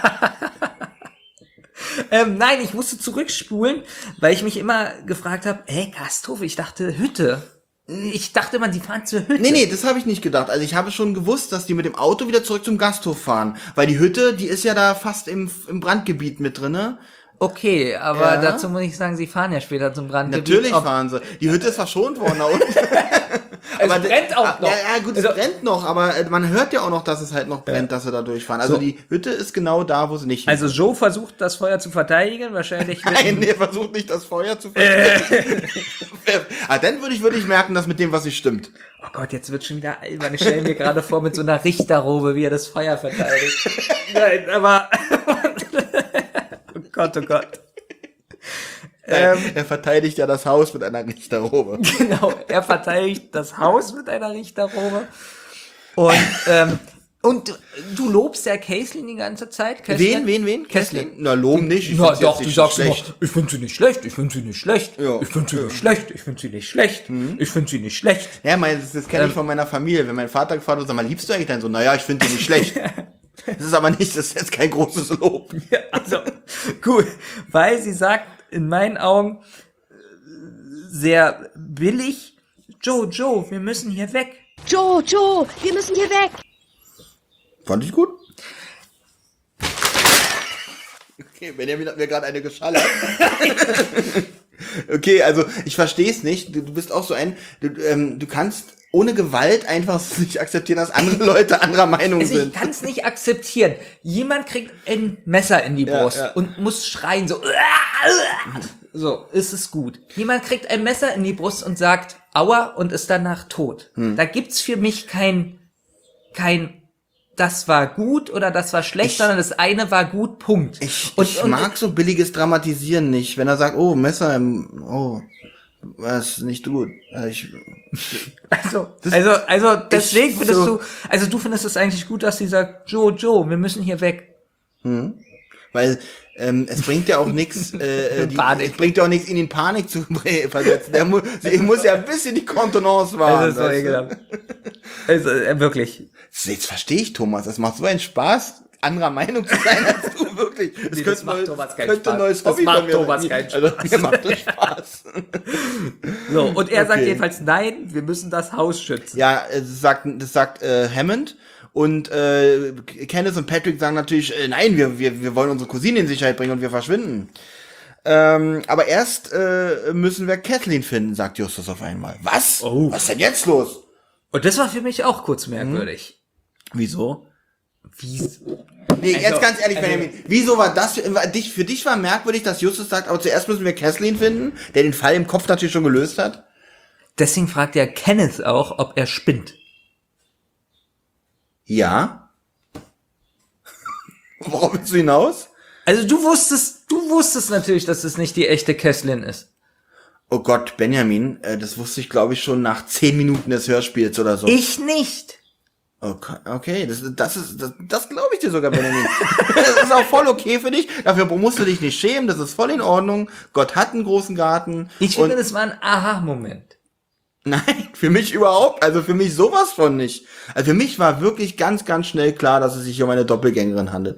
Speaker 3: Ähm, nein, ich musste zurückspulen, weil ich mich immer gefragt habe, ey, Gasthof, ich dachte Hütte. Ich dachte immer, die fahren zur Hütte.
Speaker 2: Nee, nee, das habe ich nicht gedacht. Also ich habe schon gewusst, dass die mit dem Auto wieder zurück zum Gasthof fahren. Weil die Hütte, die ist ja da fast im, im Brandgebiet mit drinne.
Speaker 3: Okay, aber
Speaker 2: Ja.
Speaker 3: dazu muss ich sagen, sie fahren ja später zum Brandgebiet.
Speaker 2: Natürlich
Speaker 3: Ob-
Speaker 2: fahren sie. Die Hütte ist verschont worden da unten.
Speaker 3: Es
Speaker 2: Aber
Speaker 3: brennt auch noch.
Speaker 2: Ja, ja, gut, es
Speaker 3: Also-
Speaker 2: brennt noch, aber äh, man hört ja auch noch, dass es halt noch brennt, dass sie da durchfahren. Also
Speaker 3: So.
Speaker 2: die Hütte ist genau da, wo sie nicht
Speaker 3: Also Joe versucht, das Feuer zu verteidigen, wahrscheinlich. mit-
Speaker 2: Nein, der versucht nicht, das Feuer zu verstehen. ah, dann würde ich, würde ich merken, dass mit dem, was nicht stimmt.
Speaker 3: Oh Gott, jetzt wird schon wieder albern. Ich stelle mir gerade vor mit so einer Richterrobe, wie er das Feuer verteidigt. Nein, aber... oh Gott, oh Gott.
Speaker 2: Ähm, er verteidigt ja das Haus mit einer Richterrobe.
Speaker 3: Genau, er verteidigt das Haus mit einer Richterrobe. Und, ähm, und du, du lobst ja Caitlin die ganze Zeit.
Speaker 2: Wen, wen, wen?
Speaker 3: Caitlin.
Speaker 2: Na, loben nicht. Ich
Speaker 3: Na
Speaker 2: find's
Speaker 3: doch,
Speaker 2: jetzt
Speaker 3: du
Speaker 2: nicht
Speaker 3: sagst
Speaker 2: schlecht.
Speaker 3: immer, ich finde sie nicht schlecht, ich finde sie nicht schlecht,
Speaker 2: Ja.
Speaker 3: ich finde sie nicht schlecht, ich finde sie nicht schlecht, ich finde sie nicht schlecht.
Speaker 2: Ja, mein, das, das kenne ich
Speaker 3: Ähm.
Speaker 2: von meiner Familie. Wenn mein Vater gefragt wird, sag mal, liebst du eigentlich deinen Sohn? Naja, ich finde ihn nicht schlecht. Das ist aber nicht, das ist jetzt kein großes Lob.
Speaker 3: Ja, also, gut, weil sie sagt, in meinen Augen sehr billig. Joe, Joe, wir müssen hier weg.
Speaker 6: Joe, Joe, wir müssen hier weg.
Speaker 2: Fand ich gut. Okay, Benjamin hat mir gerade eine geschallert. Okay, also ich verstehe es nicht. Du, du bist auch so ein, du, ähm, du kannst ohne Gewalt einfach nicht akzeptieren, dass andere Leute anderer Meinung
Speaker 3: Also
Speaker 2: sind.
Speaker 3: ich kann es nicht akzeptieren. Jemand kriegt ein Messer in die
Speaker 2: Ja,
Speaker 3: Brust
Speaker 2: ja.
Speaker 3: und muss schreien so. So, ist es gut. Jemand kriegt ein Messer in die Brust und sagt Aua und ist danach tot.
Speaker 2: Hm.
Speaker 3: Da gibt's für mich kein kein das war gut oder das war schlecht,
Speaker 2: Ich-
Speaker 3: sondern das eine war gut, Punkt.
Speaker 2: Ich,
Speaker 3: und,
Speaker 2: ich
Speaker 3: und,
Speaker 2: mag so billiges Dramatisieren nicht. Wenn er sagt, oh, Messer im, oh, was nicht gut. Äh, Ich,
Speaker 3: Also,
Speaker 2: Das-
Speaker 3: also, also deswegen
Speaker 2: ich
Speaker 3: findest
Speaker 2: so-
Speaker 3: du, also du findest es eigentlich gut, dass sie sagt, Joe, Joe, wir müssen hier weg.
Speaker 2: weil ähm, es bringt ja auch nichts, äh, die,
Speaker 3: Panik.
Speaker 2: es bringt ja auch nichts, ihn in Panik zu versetzen. Der muss, ich muss ja ein bisschen die Kontenance wahren.
Speaker 3: Also, so
Speaker 2: weißt du?
Speaker 3: ekelhaft. Also äh, wirklich.
Speaker 2: Jetzt verstehe ich, Thomas. Es macht so einen Spaß, anderer Meinung zu sein als du, wirklich. Das
Speaker 3: Nee,
Speaker 2: könnte,
Speaker 3: das macht
Speaker 2: neu-
Speaker 3: Thomas keinen
Speaker 2: könnte ein
Speaker 3: Spaß.
Speaker 2: neues
Speaker 3: Das
Speaker 2: Hobby
Speaker 3: macht
Speaker 2: von mir
Speaker 3: Thomas
Speaker 2: sein.
Speaker 3: keinen
Speaker 2: Also,
Speaker 3: Spaß.
Speaker 2: mir macht das Spaß.
Speaker 3: So, und er sagt
Speaker 2: Okay.
Speaker 3: jedenfalls, nein, wir müssen das Haus schützen.
Speaker 2: Ja, äh, das sagt, das sagt äh, Hammond. Und äh, Kenneth und Patrick sagen natürlich, äh, nein, wir, wir, wir wollen unsere Cousine in Sicherheit bringen und wir verschwinden. Ähm, aber erst äh, müssen wir Kathleen finden, sagt Justus auf einmal. Was?
Speaker 3: Oh.
Speaker 2: Was ist denn jetzt los?
Speaker 3: Und das war für mich auch kurz merkwürdig.
Speaker 2: Wieso?
Speaker 3: Wie?
Speaker 2: Nee,
Speaker 3: Also,
Speaker 2: jetzt ganz ehrlich,
Speaker 3: also-
Speaker 2: Benjamin, wieso war das für, war dich, für dich war merkwürdig, dass Justus sagt, aber zuerst müssen wir Kathleen finden, der den Fall im Kopf natürlich schon gelöst hat?
Speaker 3: Deswegen fragt ja Kenneth auch, ob er spinnt.
Speaker 2: Ja. Worauf willst du hinaus?
Speaker 3: Also du wusstest, du wusstest natürlich, dass es nicht die echte Kesslin ist.
Speaker 2: Oh Gott, Benjamin, äh, das wusste ich, glaube ich, schon nach zehn Minuten des Hörspiels oder so.
Speaker 3: Ich nicht.
Speaker 2: Okay, okay, das, das ist, das, das glaube ich dir sogar, Benjamin. Das ist auch voll okay für dich. Dafür musst du dich nicht schämen. Das ist voll in Ordnung. Gott hat einen großen Garten.
Speaker 3: Ich
Speaker 2: und
Speaker 3: finde, das war ein Aha-Moment.
Speaker 2: nein, für mich überhaupt. Also für mich sowas von nicht. Also für mich war wirklich ganz, ganz schnell klar, dass es sich um eine Doppelgängerin handelt.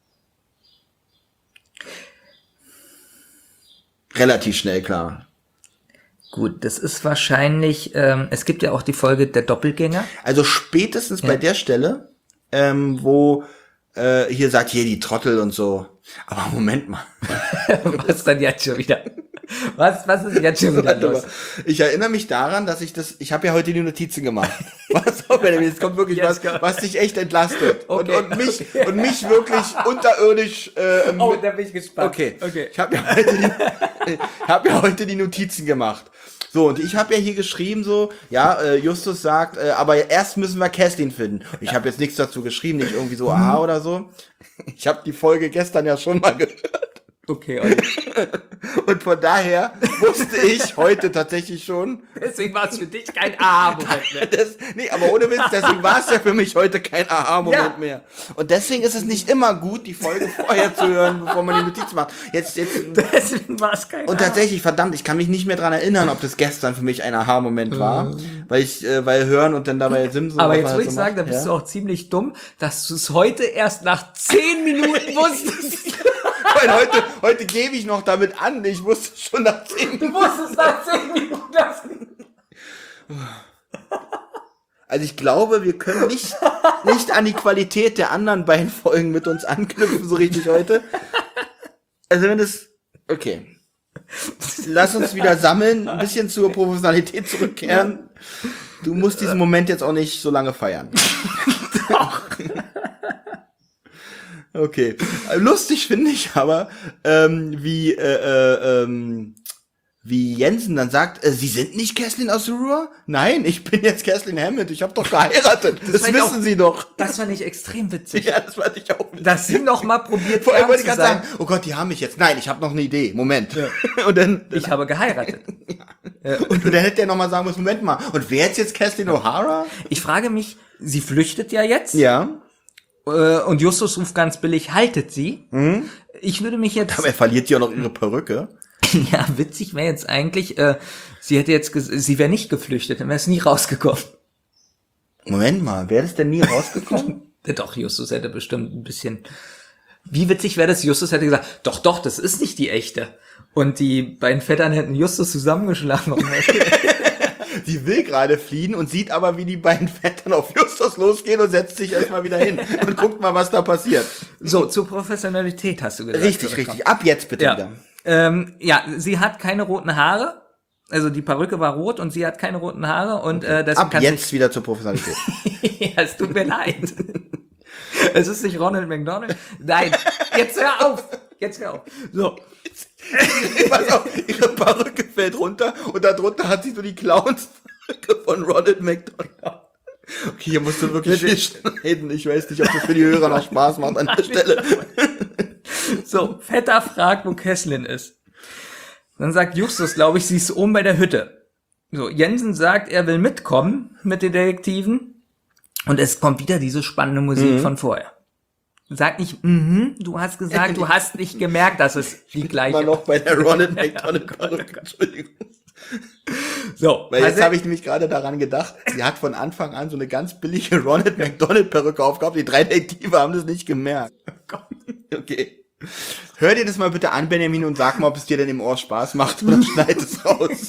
Speaker 2: Relativ schnell klar.
Speaker 3: Gut, das ist wahrscheinlich, ähm, es gibt ja auch die Folge Der Doppelgänger.
Speaker 2: Also spätestens bei der Stelle, ähm, wo äh, hier sagt, hier die Trottel und so. Aber Moment mal.
Speaker 3: Was dann jetzt schon wieder? Was, was ist jetzt schon wieder
Speaker 2: Warte
Speaker 3: los?
Speaker 2: mal. Ich erinnere mich daran, dass ich das, ich habe ja heute die Notizen gemacht. Was auch, Benjamin, jetzt kommt wirklich
Speaker 3: Jetzt
Speaker 2: was,
Speaker 3: kommt-
Speaker 2: was dich echt entlastet.
Speaker 3: Okay,
Speaker 2: und, und mich,
Speaker 3: okay.
Speaker 2: und mich wirklich unterirdisch, äh,
Speaker 3: Oh,
Speaker 2: mit-
Speaker 3: da bin ich gespannt.
Speaker 2: Okay,
Speaker 3: Okay.
Speaker 2: Ich habe ja heute die, ich hab ja heute die Notizen gemacht. So, und ich habe ja hier geschrieben so, ja, äh, Justus sagt, äh, aber erst müssen wir Kathleen finden. Ich habe jetzt nichts dazu geschrieben, nicht irgendwie so aha oder so. Ich habe die Folge gestern ja schon mal gehört.
Speaker 3: Okay, und
Speaker 2: Und von daher wusste ich heute tatsächlich schon,
Speaker 3: deswegen war es für dich kein Aha-Moment mehr.
Speaker 2: das, nee, aber ohne Witz, deswegen war es ja für mich heute kein Aha-Moment
Speaker 3: Ja.
Speaker 2: mehr. Und deswegen ist es nicht immer gut, die Folge vorher zu hören, bevor man die Notiz macht. Jetzt, jetzt,
Speaker 3: Deswegen war es kein
Speaker 2: und tatsächlich, verdammt, ich kann mich nicht mehr dran erinnern, ob das gestern für mich ein Aha-Moment war, weil ich, äh, weil hören und dann dabei Simsen.
Speaker 3: Aber
Speaker 2: was
Speaker 3: jetzt
Speaker 2: man
Speaker 3: würde
Speaker 2: halt
Speaker 3: ich
Speaker 2: so
Speaker 3: sagen, da
Speaker 2: macht,
Speaker 3: bist
Speaker 2: ja?
Speaker 3: du auch ziemlich dumm, dass du es heute erst nach zehn Minuten wusstest.
Speaker 2: Weil heute, heute gebe ich noch damit an, ich wusste schon nach zehn
Speaker 3: Du
Speaker 2: Minuten.
Speaker 3: wusstest nach zehn Minuten das.
Speaker 2: Also ich glaube, wir können nicht, nicht an die Qualität der anderen beiden Folgen mit uns anknüpfen, so richtig heute. Also wenn das, okay. Lass uns wieder sammeln, ein bisschen zur Professionalität zurückkehren. Du musst diesen Moment jetzt auch nicht so lange feiern. Okay. Lustig finde ich aber, ähm, wie, äh, äh, ähm, wie Jensen dann sagt, äh, Sie sind nicht Kathleen aus Ruhr? Nein, ich bin jetzt Kathleen Hammond, ich habe doch geheiratet. Das,
Speaker 3: fand ich
Speaker 2: wissen
Speaker 3: auch-
Speaker 2: Sie doch.
Speaker 3: Das fand ich extrem witzig.
Speaker 2: Ja, das fand ich auch.
Speaker 3: Dass sie noch mal probiert,
Speaker 2: Vor allem
Speaker 3: ernst
Speaker 2: wollte ich
Speaker 3: zu
Speaker 2: gerade
Speaker 3: sein.
Speaker 2: sagen, oh Gott, die haben mich jetzt. Nein, ich habe noch eine Idee. Moment. Und dann,
Speaker 3: Ich habe geheiratet.
Speaker 2: und dann hätte er noch mal sagen müssen, Moment mal. Und wer ist jetzt Kathleen O'Hara?
Speaker 3: Ich frage mich, sie flüchtet ja jetzt.
Speaker 2: Ja.
Speaker 3: Äh, und Justus ruft ganz billig, haltet sie. Ich würde mich jetzt...
Speaker 2: Aber er verliert ja auch noch ihre Perücke.
Speaker 3: Ja, witzig wäre jetzt eigentlich, äh, sie hätte jetzt, ges- sie wäre nicht geflüchtet, dann wäre es nie rausgekommen.
Speaker 2: Moment mal, wäre das denn nie rausgekommen?
Speaker 3: Doch, Justus hätte bestimmt ein bisschen Wie witzig wäre das, Justus hätte gesagt, doch, doch, das ist nicht die echte. Und die beiden Vettern hätten Justus zusammengeschlagen.
Speaker 2: Sie will gerade fliehen und sieht aber, wie die beiden Vettern auf Justus losgehen und setzt sich erstmal wieder hin und guckt mal, was da passiert.
Speaker 3: So, zur Professionalität hast du gesagt.
Speaker 2: Richtig, richtig. Ab jetzt bitte
Speaker 3: ja.
Speaker 2: wieder.
Speaker 3: Ähm, ja, sie hat keine roten Haare. Also die Perücke war rot und sie hat keine roten Haare. Und äh, deswegen
Speaker 2: Ab jetzt wieder zur Professionalität.
Speaker 3: Ja, es tut mir leid. Es ist nicht Ronald McDonald. Nein, jetzt hör auf. Jetzt hör auf. So.
Speaker 2: Pass auf, ihre Perücke fällt runter und darunter hat sie so die Clownsperücke von Ronald McDonald. Okay, hier musst du wirklich viel schneiden. Ich weiß nicht, ob das für die Hörer noch Spaß macht an der Stelle.
Speaker 3: So, Vetter fragt, wo Kesslin ist. Dann sagt Justus, glaube ich, sie ist oben bei der Hütte. So, Jensen sagt, er will mitkommen mit den Detektiven. Und es kommt wieder diese spannende Musik mhm. von vorher. Sag nicht, mhm, du hast gesagt, du hast nicht gemerkt, dass es die gleiche
Speaker 2: ist. Immer noch bei der Ronald McDonald Perücke, Entschuldigung.
Speaker 3: So,
Speaker 2: weil jetzt habe ich nämlich gerade daran gedacht, sie hat von Anfang an so eine ganz billige Ronald McDonald Perücke aufgehabt. Die drei Detektive haben das nicht gemerkt. Okay. Hör dir das mal bitte an, Benjamin, und sag mal, ob es dir denn im Ohr Spaß macht oder schneid es raus.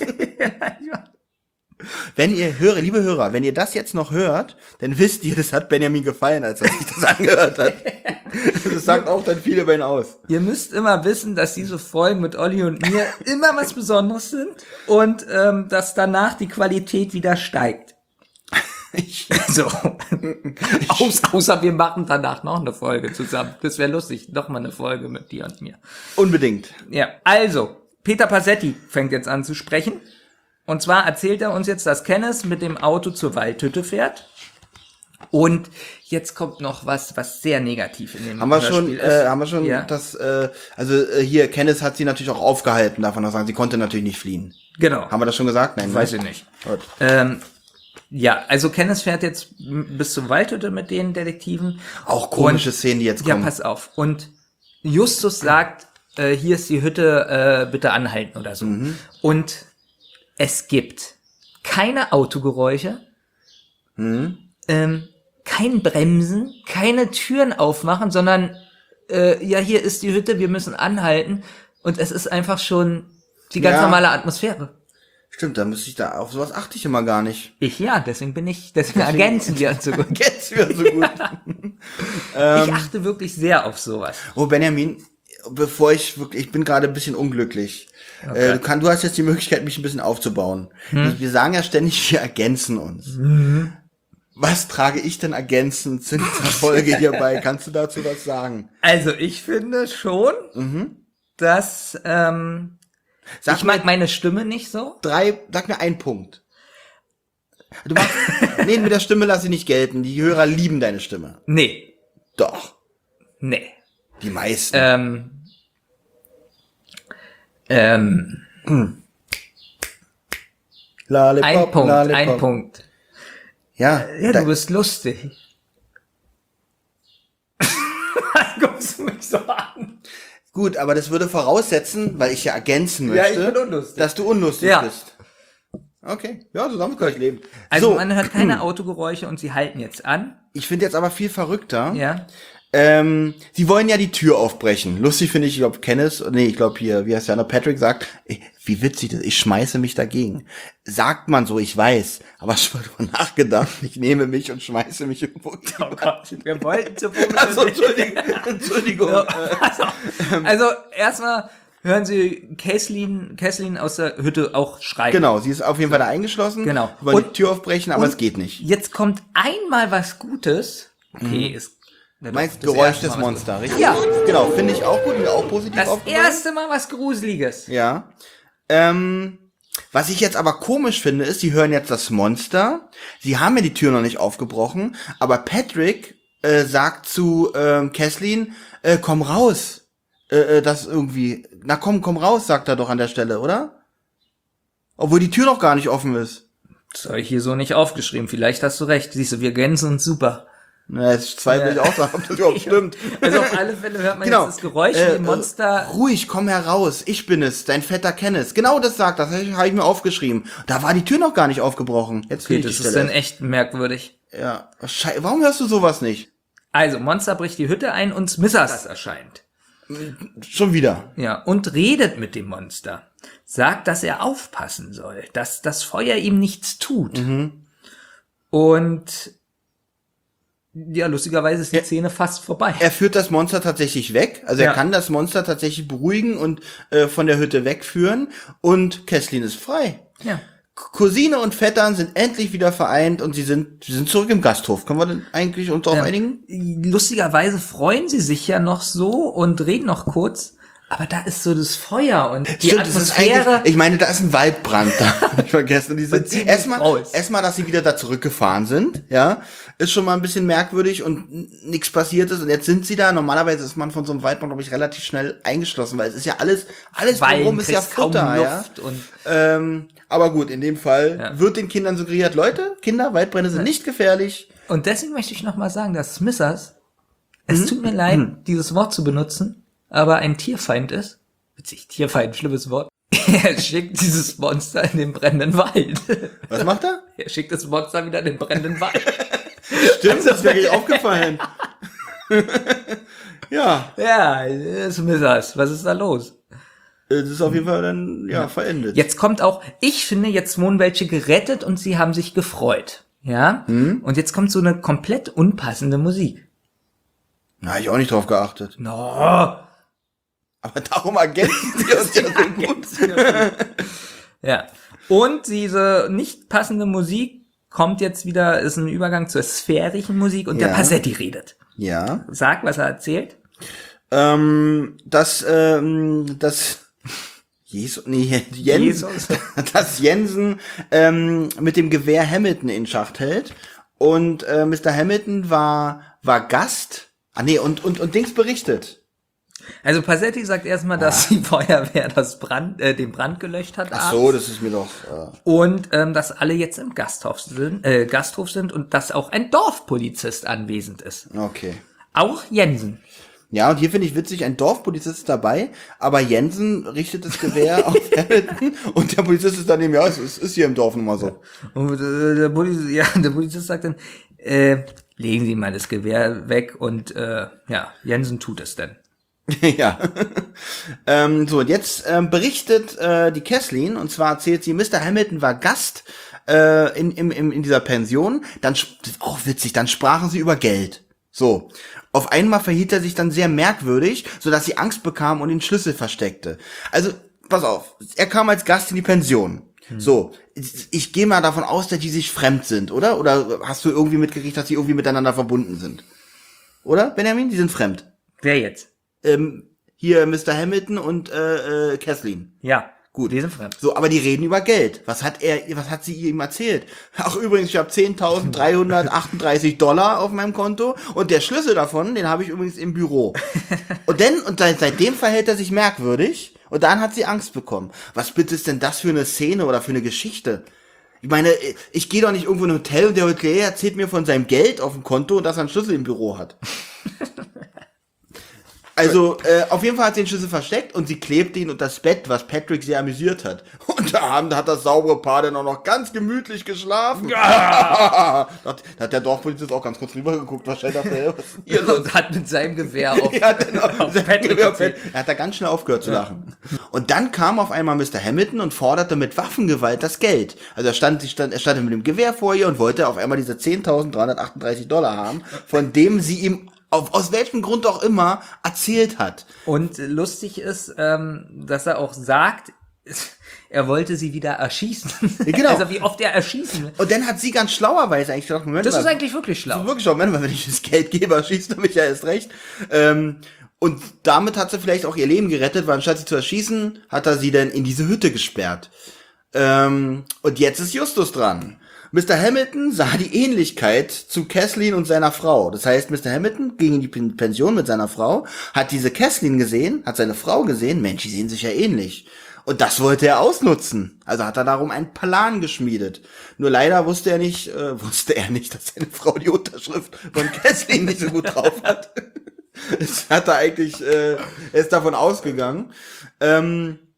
Speaker 2: Wenn ihr höre, liebe Hörer, wenn ihr das jetzt noch hört, dann wisst ihr, das hat Benjamin gefallen, als er sich das angehört hat. Das sagt auch dann viel über ihn aus.
Speaker 3: Ihr müsst immer wissen, dass diese Folgen mit Olli und mir immer was Besonderes sind und ähm, dass danach die Qualität wieder steigt. Ich, so. Außer, außer wir machen danach noch eine Folge zusammen. Das wäre lustig. Noch mal eine Folge mit dir und mir.
Speaker 2: Unbedingt.
Speaker 3: Ja, also, Peter Passetti fängt jetzt an zu sprechen. Und zwar erzählt er uns jetzt, dass Kenneth mit dem Auto zur Waldhütte fährt. Und jetzt kommt noch was, was sehr negativ in dem
Speaker 2: haben wir
Speaker 3: Hörspiel
Speaker 2: schon,
Speaker 3: ist.
Speaker 2: äh, haben wir schon,
Speaker 3: ja.
Speaker 2: das, äh, also äh, hier, Kenneth hat sie natürlich auch aufgehalten, darf man auch sagen, sie konnte natürlich nicht fliehen.
Speaker 3: Genau.
Speaker 2: Haben wir das schon gesagt? Nein,
Speaker 3: weiß
Speaker 2: ne?
Speaker 3: ich nicht.
Speaker 2: Gut.
Speaker 3: Ähm, ja, also Kenneth fährt jetzt bis zur Waldhütte mit den Detektiven.
Speaker 2: Auch komische
Speaker 3: Und,
Speaker 2: Szenen, die jetzt kommen.
Speaker 3: Ja, pass auf. Und Justus sagt, äh, hier ist die Hütte, äh, bitte anhalten oder so. Mhm. Und es gibt keine Autogeräusche,
Speaker 2: mhm.
Speaker 3: ähm, kein Bremsen, keine Türen aufmachen, sondern äh, ja, hier ist die Hütte, wir müssen anhalten. Und es ist einfach schon die ganz
Speaker 2: ja.
Speaker 3: normale Atmosphäre.
Speaker 2: Stimmt, da müsste ich da, auf sowas achte ich immer gar nicht.
Speaker 3: Ich ja, deswegen bin ich, deswegen, deswegen ergänzen wir uns so gut.
Speaker 2: Ergänzen wir so gut.
Speaker 3: ähm, ich achte wirklich sehr auf sowas.
Speaker 2: Oh, Benjamin, bevor ich wirklich, ich bin gerade ein bisschen unglücklich.
Speaker 3: Okay.
Speaker 2: Äh, du, kann, du hast jetzt die Möglichkeit, mich ein bisschen aufzubauen. Hm. Wir sagen ja ständig, wir ergänzen uns.
Speaker 3: Mhm.
Speaker 2: Was trage ich denn ergänzend zu dieser Folge hierbei? Kannst du dazu was sagen?
Speaker 3: Also ich finde schon,
Speaker 2: mhm.
Speaker 3: dass ähm,
Speaker 2: sag
Speaker 3: ich mag meine Stimme nicht so.
Speaker 2: Drei, sag mir einen Punkt. Du machst, nee, mit der Stimme lass ich nicht gelten. Die Hörer lieben deine Stimme.
Speaker 3: Nee.
Speaker 2: Doch.
Speaker 3: Nee.
Speaker 2: Die meisten.
Speaker 3: Ähm. Ähm. Hm.
Speaker 2: Lollipop,
Speaker 3: ein Punkt,
Speaker 2: Lollipop.
Speaker 3: ein Punkt.
Speaker 2: Ja,
Speaker 3: ja, du bist lustig. Guckst du mich so an?
Speaker 2: Gut, aber das würde voraussetzen, weil ich ja ergänzen möchte,
Speaker 3: ja, ich bin unlustig.
Speaker 2: dass du unlustig
Speaker 3: ja.
Speaker 2: bist. Okay, ja, zusammen kann ich leben.
Speaker 3: Also
Speaker 2: so.
Speaker 3: man hört keine Autogeräusche und sie halten jetzt an.
Speaker 2: Ich finde jetzt aber viel verrückter.
Speaker 3: Ja.
Speaker 2: Ähm, sie wollen ja die Tür aufbrechen. Lustig finde ich, ich glaube Kenneth, nee, ich glaube hier, wie heißt der, Patrick sagt, ey, wie witzig das, ich schmeiße mich dagegen. Sagt man so, ich weiß, aber ich habe darüber nachgedacht, ich nehme mich und schmeiße mich irgendwo.
Speaker 3: Oh Gott, wir wollten zu
Speaker 2: also, Entschuldigung, Entschuldigung.
Speaker 3: So, also, also erstmal hören Sie Kesslin, Kesslin aus der Hütte auch schreien.
Speaker 2: Genau, sie ist auf jeden Fall da eingeschlossen.
Speaker 3: Genau.
Speaker 2: Sie wollen
Speaker 3: und,
Speaker 2: die Tür aufbrechen, aber es geht nicht.
Speaker 3: Jetzt kommt einmal was Gutes. Okay,
Speaker 2: mhm.
Speaker 3: ist
Speaker 2: Du meinst Geräusch des Monsters, richtig?
Speaker 3: Ja.
Speaker 2: Genau, finde ich auch gut, mir auch positiv
Speaker 3: das
Speaker 2: aufgefallen.
Speaker 3: Das erste Mal was Gruseliges.
Speaker 2: Ja. Ähm, was ich jetzt aber komisch finde, ist, sie hören jetzt das Monster. Sie haben ja die Tür noch nicht aufgebrochen, aber Patrick äh, sagt zu ähm, Kesslin, äh, komm raus. Äh, das irgendwie, na komm, komm raus, sagt er doch an der Stelle, oder? Obwohl die Tür noch gar nicht offen ist.
Speaker 3: Das habe ich hier so nicht aufgeschrieben. Vielleicht hast du recht. Siehst du, wir gänzen uns super.
Speaker 2: Na, jetzt zweifle ich auch, ob das überhaupt stimmt.
Speaker 3: Also auf alle Fälle hört man
Speaker 2: genau.
Speaker 3: jetzt das Geräusch,
Speaker 2: äh,
Speaker 3: die Monster...
Speaker 2: Ruhig, komm heraus, ich bin es, dein fetter Kenneth. Genau das sagt, das habe ich mir aufgeschrieben. Da war die Tür noch gar nicht aufgebrochen. Jetzt
Speaker 3: okay,
Speaker 2: fehlt
Speaker 3: das
Speaker 2: die
Speaker 3: ist
Speaker 2: Stelle.
Speaker 3: dann echt merkwürdig.
Speaker 2: Ja, Schei- warum hörst du sowas nicht?
Speaker 3: Also, Monster bricht die Hütte ein und Smithers erscheint.
Speaker 2: Schon wieder.
Speaker 3: Ja, und redet mit dem Monster. Sagt, dass er aufpassen soll, dass das Feuer ihm nichts tut.
Speaker 2: Mhm.
Speaker 3: Und ja, lustigerweise ist die
Speaker 2: Ja.
Speaker 3: Szene fast vorbei.
Speaker 2: Er führt das Monster tatsächlich weg. Also
Speaker 3: Ja.
Speaker 2: er kann das Monster tatsächlich beruhigen und äh, von der Hütte wegführen. Und Kesslin ist frei.
Speaker 3: Ja.
Speaker 2: Cousine und Vettern sind endlich wieder vereint und sie sind, sie sind zurück im Gasthof. Können wir denn eigentlich uns darauf
Speaker 3: Ähm,
Speaker 2: einigen?
Speaker 3: Lustigerweise freuen sie sich ja noch so und reden noch kurz, aber da ist so das Feuer und die
Speaker 2: Stimmt, das ist
Speaker 3: Atmosphäre.
Speaker 2: eigentlich, ich meine, da ist ein Waldbrand da. Hab ich vergessen. Und die sind
Speaker 3: ziehen
Speaker 2: erstmal,
Speaker 3: raus.
Speaker 2: erstmal, dass sie wieder da zurückgefahren sind, ja, ist schon mal ein bisschen merkwürdig und nichts passiert ist. Und jetzt sind sie da. Normalerweise ist man von so einem Waldbrand, glaube ich, relativ schnell eingeschlossen, weil es ist ja alles, alles
Speaker 3: Wallen,
Speaker 2: drumherum ist ja
Speaker 3: kriegst kaum
Speaker 2: Futter, ja.
Speaker 3: Luft und
Speaker 2: Ähm, aber gut, in dem Fall
Speaker 3: Ja.
Speaker 2: wird den Kindern suggeriert, Leute, Kinder, Waldbrände sind nicht gefährlich.
Speaker 3: Und deswegen möchte ich noch mal sagen, dass Smithers, es tut mir leid, dieses Wort zu benutzen, aber ein Tierfeind ist. Witzig, Tierfeind, schlimmes Wort. Er schickt dieses Monster in den brennenden Wald.
Speaker 2: Was macht er?
Speaker 3: Er schickt das Monster wieder in den brennenden Wald.
Speaker 2: Stimmt, das wäre mir aufgefallen. Ja,
Speaker 3: Ja, Smithers, was ist da los?
Speaker 2: das ist auf jeden Fall dann, ja, verendet.
Speaker 3: Jetzt kommt auch, ich finde, jetzt wurden welche gerettet und sie haben sich gefreut. Ja? Und jetzt kommt so eine komplett unpassende Musik.
Speaker 2: Na, ich auch nicht drauf geachtet.
Speaker 3: No.
Speaker 2: Aber darum ergänzen sie uns ja so gut.
Speaker 3: Ja. Und diese nicht passende Musik kommt jetzt wieder, ist ein Übergang zur sphärischen Musik und
Speaker 2: Ja.
Speaker 3: der Passetti redet.
Speaker 2: Ja.
Speaker 3: Sag, was er erzählt.
Speaker 2: Ähm, dass, ähm, das, Jesus, nee, Jens,
Speaker 3: Jesus.
Speaker 2: dass Jensen, ähm, mit dem Gewehr Hamilton in Schacht hält. Und, äh, Mister Hamilton war, war Gast. Ah, nee, und, und, und Dings berichtet.
Speaker 3: Also Passetti sagt erstmal, dass die Feuerwehr das Brand, äh, den Brand gelöscht hat.
Speaker 2: Ach so,
Speaker 3: abends.
Speaker 2: das ist mir doch, äh,
Speaker 3: Und ähm, dass alle jetzt im Gasthof sind, äh, Gasthof sind und dass auch ein Dorfpolizist anwesend ist.
Speaker 2: okay.
Speaker 3: Auch Jensen.
Speaker 2: Ja, und hier finde ich witzig, ein Dorfpolizist ist dabei, aber Jensen richtet das Gewehr auf Hamilton und der Polizist ist daneben, ja, es ist, ist hier im Dorf nun mal so.
Speaker 3: Und äh, der, Polizist, ja, der Polizist sagt dann, äh, legen Sie mal das Gewehr weg und äh, ja, Jensen tut es dann.
Speaker 2: Ja. ähm, so, und jetzt ähm, berichtet äh, die Kesslin, und zwar erzählt sie, Mister Hamilton war Gast äh, in, in, in dieser Pension. Dann, sp- das ist auch witzig, dann sprachen sie über Geld. So. Auf einmal verhielt er sich dann sehr merkwürdig, sodass sie Angst bekam und den Schlüssel versteckte. Also, pass auf, er kam als Gast in die Pension. So, ich, ich gehe mal davon aus, dass die sich fremd sind, oder? Oder hast du irgendwie mitgekriegt, dass die irgendwie miteinander verbunden sind? Oder, Benjamin? Die sind fremd.
Speaker 3: Wer jetzt?
Speaker 2: Ähm, hier Mister Hamilton und äh, äh, Kesslin.
Speaker 3: Ja,
Speaker 2: Gut.
Speaker 3: die sind fremd.
Speaker 2: So, aber die reden über Geld. Was hat er, was hat sie ihm erzählt? Ach, übrigens, ich habe zehntausenddreihundertachtunddreißig Dollar auf meinem Konto und der Schlüssel davon, den habe ich übrigens im Büro. Und dann, und seit, seitdem verhält er sich merkwürdig und dann hat sie Angst bekommen. Was bitte ist denn das für eine Szene oder für eine Geschichte? Ich meine, ich gehe doch nicht irgendwo in ein Hotel und der Hotelier erzählt mir von seinem Geld auf dem Konto und dass er einen Schlüssel im Büro hat. Also, äh, auf jeden Fall hat sie den Schlüssel versteckt und sie klebte ihn unter das Bett, was Patrick sehr amüsiert hat. Und da haben- hat das saubere Paar dann auch noch ganz gemütlich geschlafen. da, hat, da hat der Dorfpolizist auch ganz kurz rübergeguckt, wahrscheinlich dachte er, was ist hier los?
Speaker 3: Und hat mit seinem Gewehr auf,
Speaker 2: Ja, dann auf
Speaker 3: auf
Speaker 2: sein
Speaker 3: Patrick
Speaker 2: Gewehr auf
Speaker 3: gezielt.
Speaker 2: Pat- Er hat da ganz schnell aufgehört zu lachen. Und dann kam auf einmal Mister Hamilton und forderte mit Waffengewalt das Geld. Also er stand, sie stand, er stand mit dem Gewehr vor ihr und wollte auf einmal diese zehntausenddreihundertachtunddreißig Dollar haben, von dem sie ihm auf, aus welchem Grund auch immer erzählt hat.
Speaker 3: Und lustig ist, ähm, dass er auch sagt, er wollte sie wieder erschießen.
Speaker 2: Genau.
Speaker 3: Also wie oft er erschießen will.
Speaker 2: Und dann hat sie ganz schlauerweise eigentlich gedacht, Moment
Speaker 3: Das
Speaker 2: mal,
Speaker 3: ist eigentlich wirklich
Speaker 2: das
Speaker 3: schlau.
Speaker 2: ist wirklich schlau, Moment mal, wenn ich das Geld gebe, erschießt er mich ja erst recht. Ähm, und damit hat sie vielleicht auch ihr Leben gerettet, weil anstatt sie zu erschießen, hat er sie dann in diese Hütte gesperrt. Ähm, und jetzt ist Justus dran. Mister Hamilton sah die Ähnlichkeit zu Kesslin und seiner Frau. Das heißt, Mister Hamilton ging in die Pen- Pension mit seiner Frau, hat diese Kesslin gesehen, hat seine Frau gesehen, Mensch, die sehen sich ja ähnlich. Und das wollte er ausnutzen. Also hat er darum einen Plan geschmiedet. Nur leider wusste er nicht, äh, wusste er nicht, dass seine Frau die Unterschrift von Kesslin nicht so gut drauf hat. Das hat er eigentlich, äh, er ist davon ausgegangen. Ähm,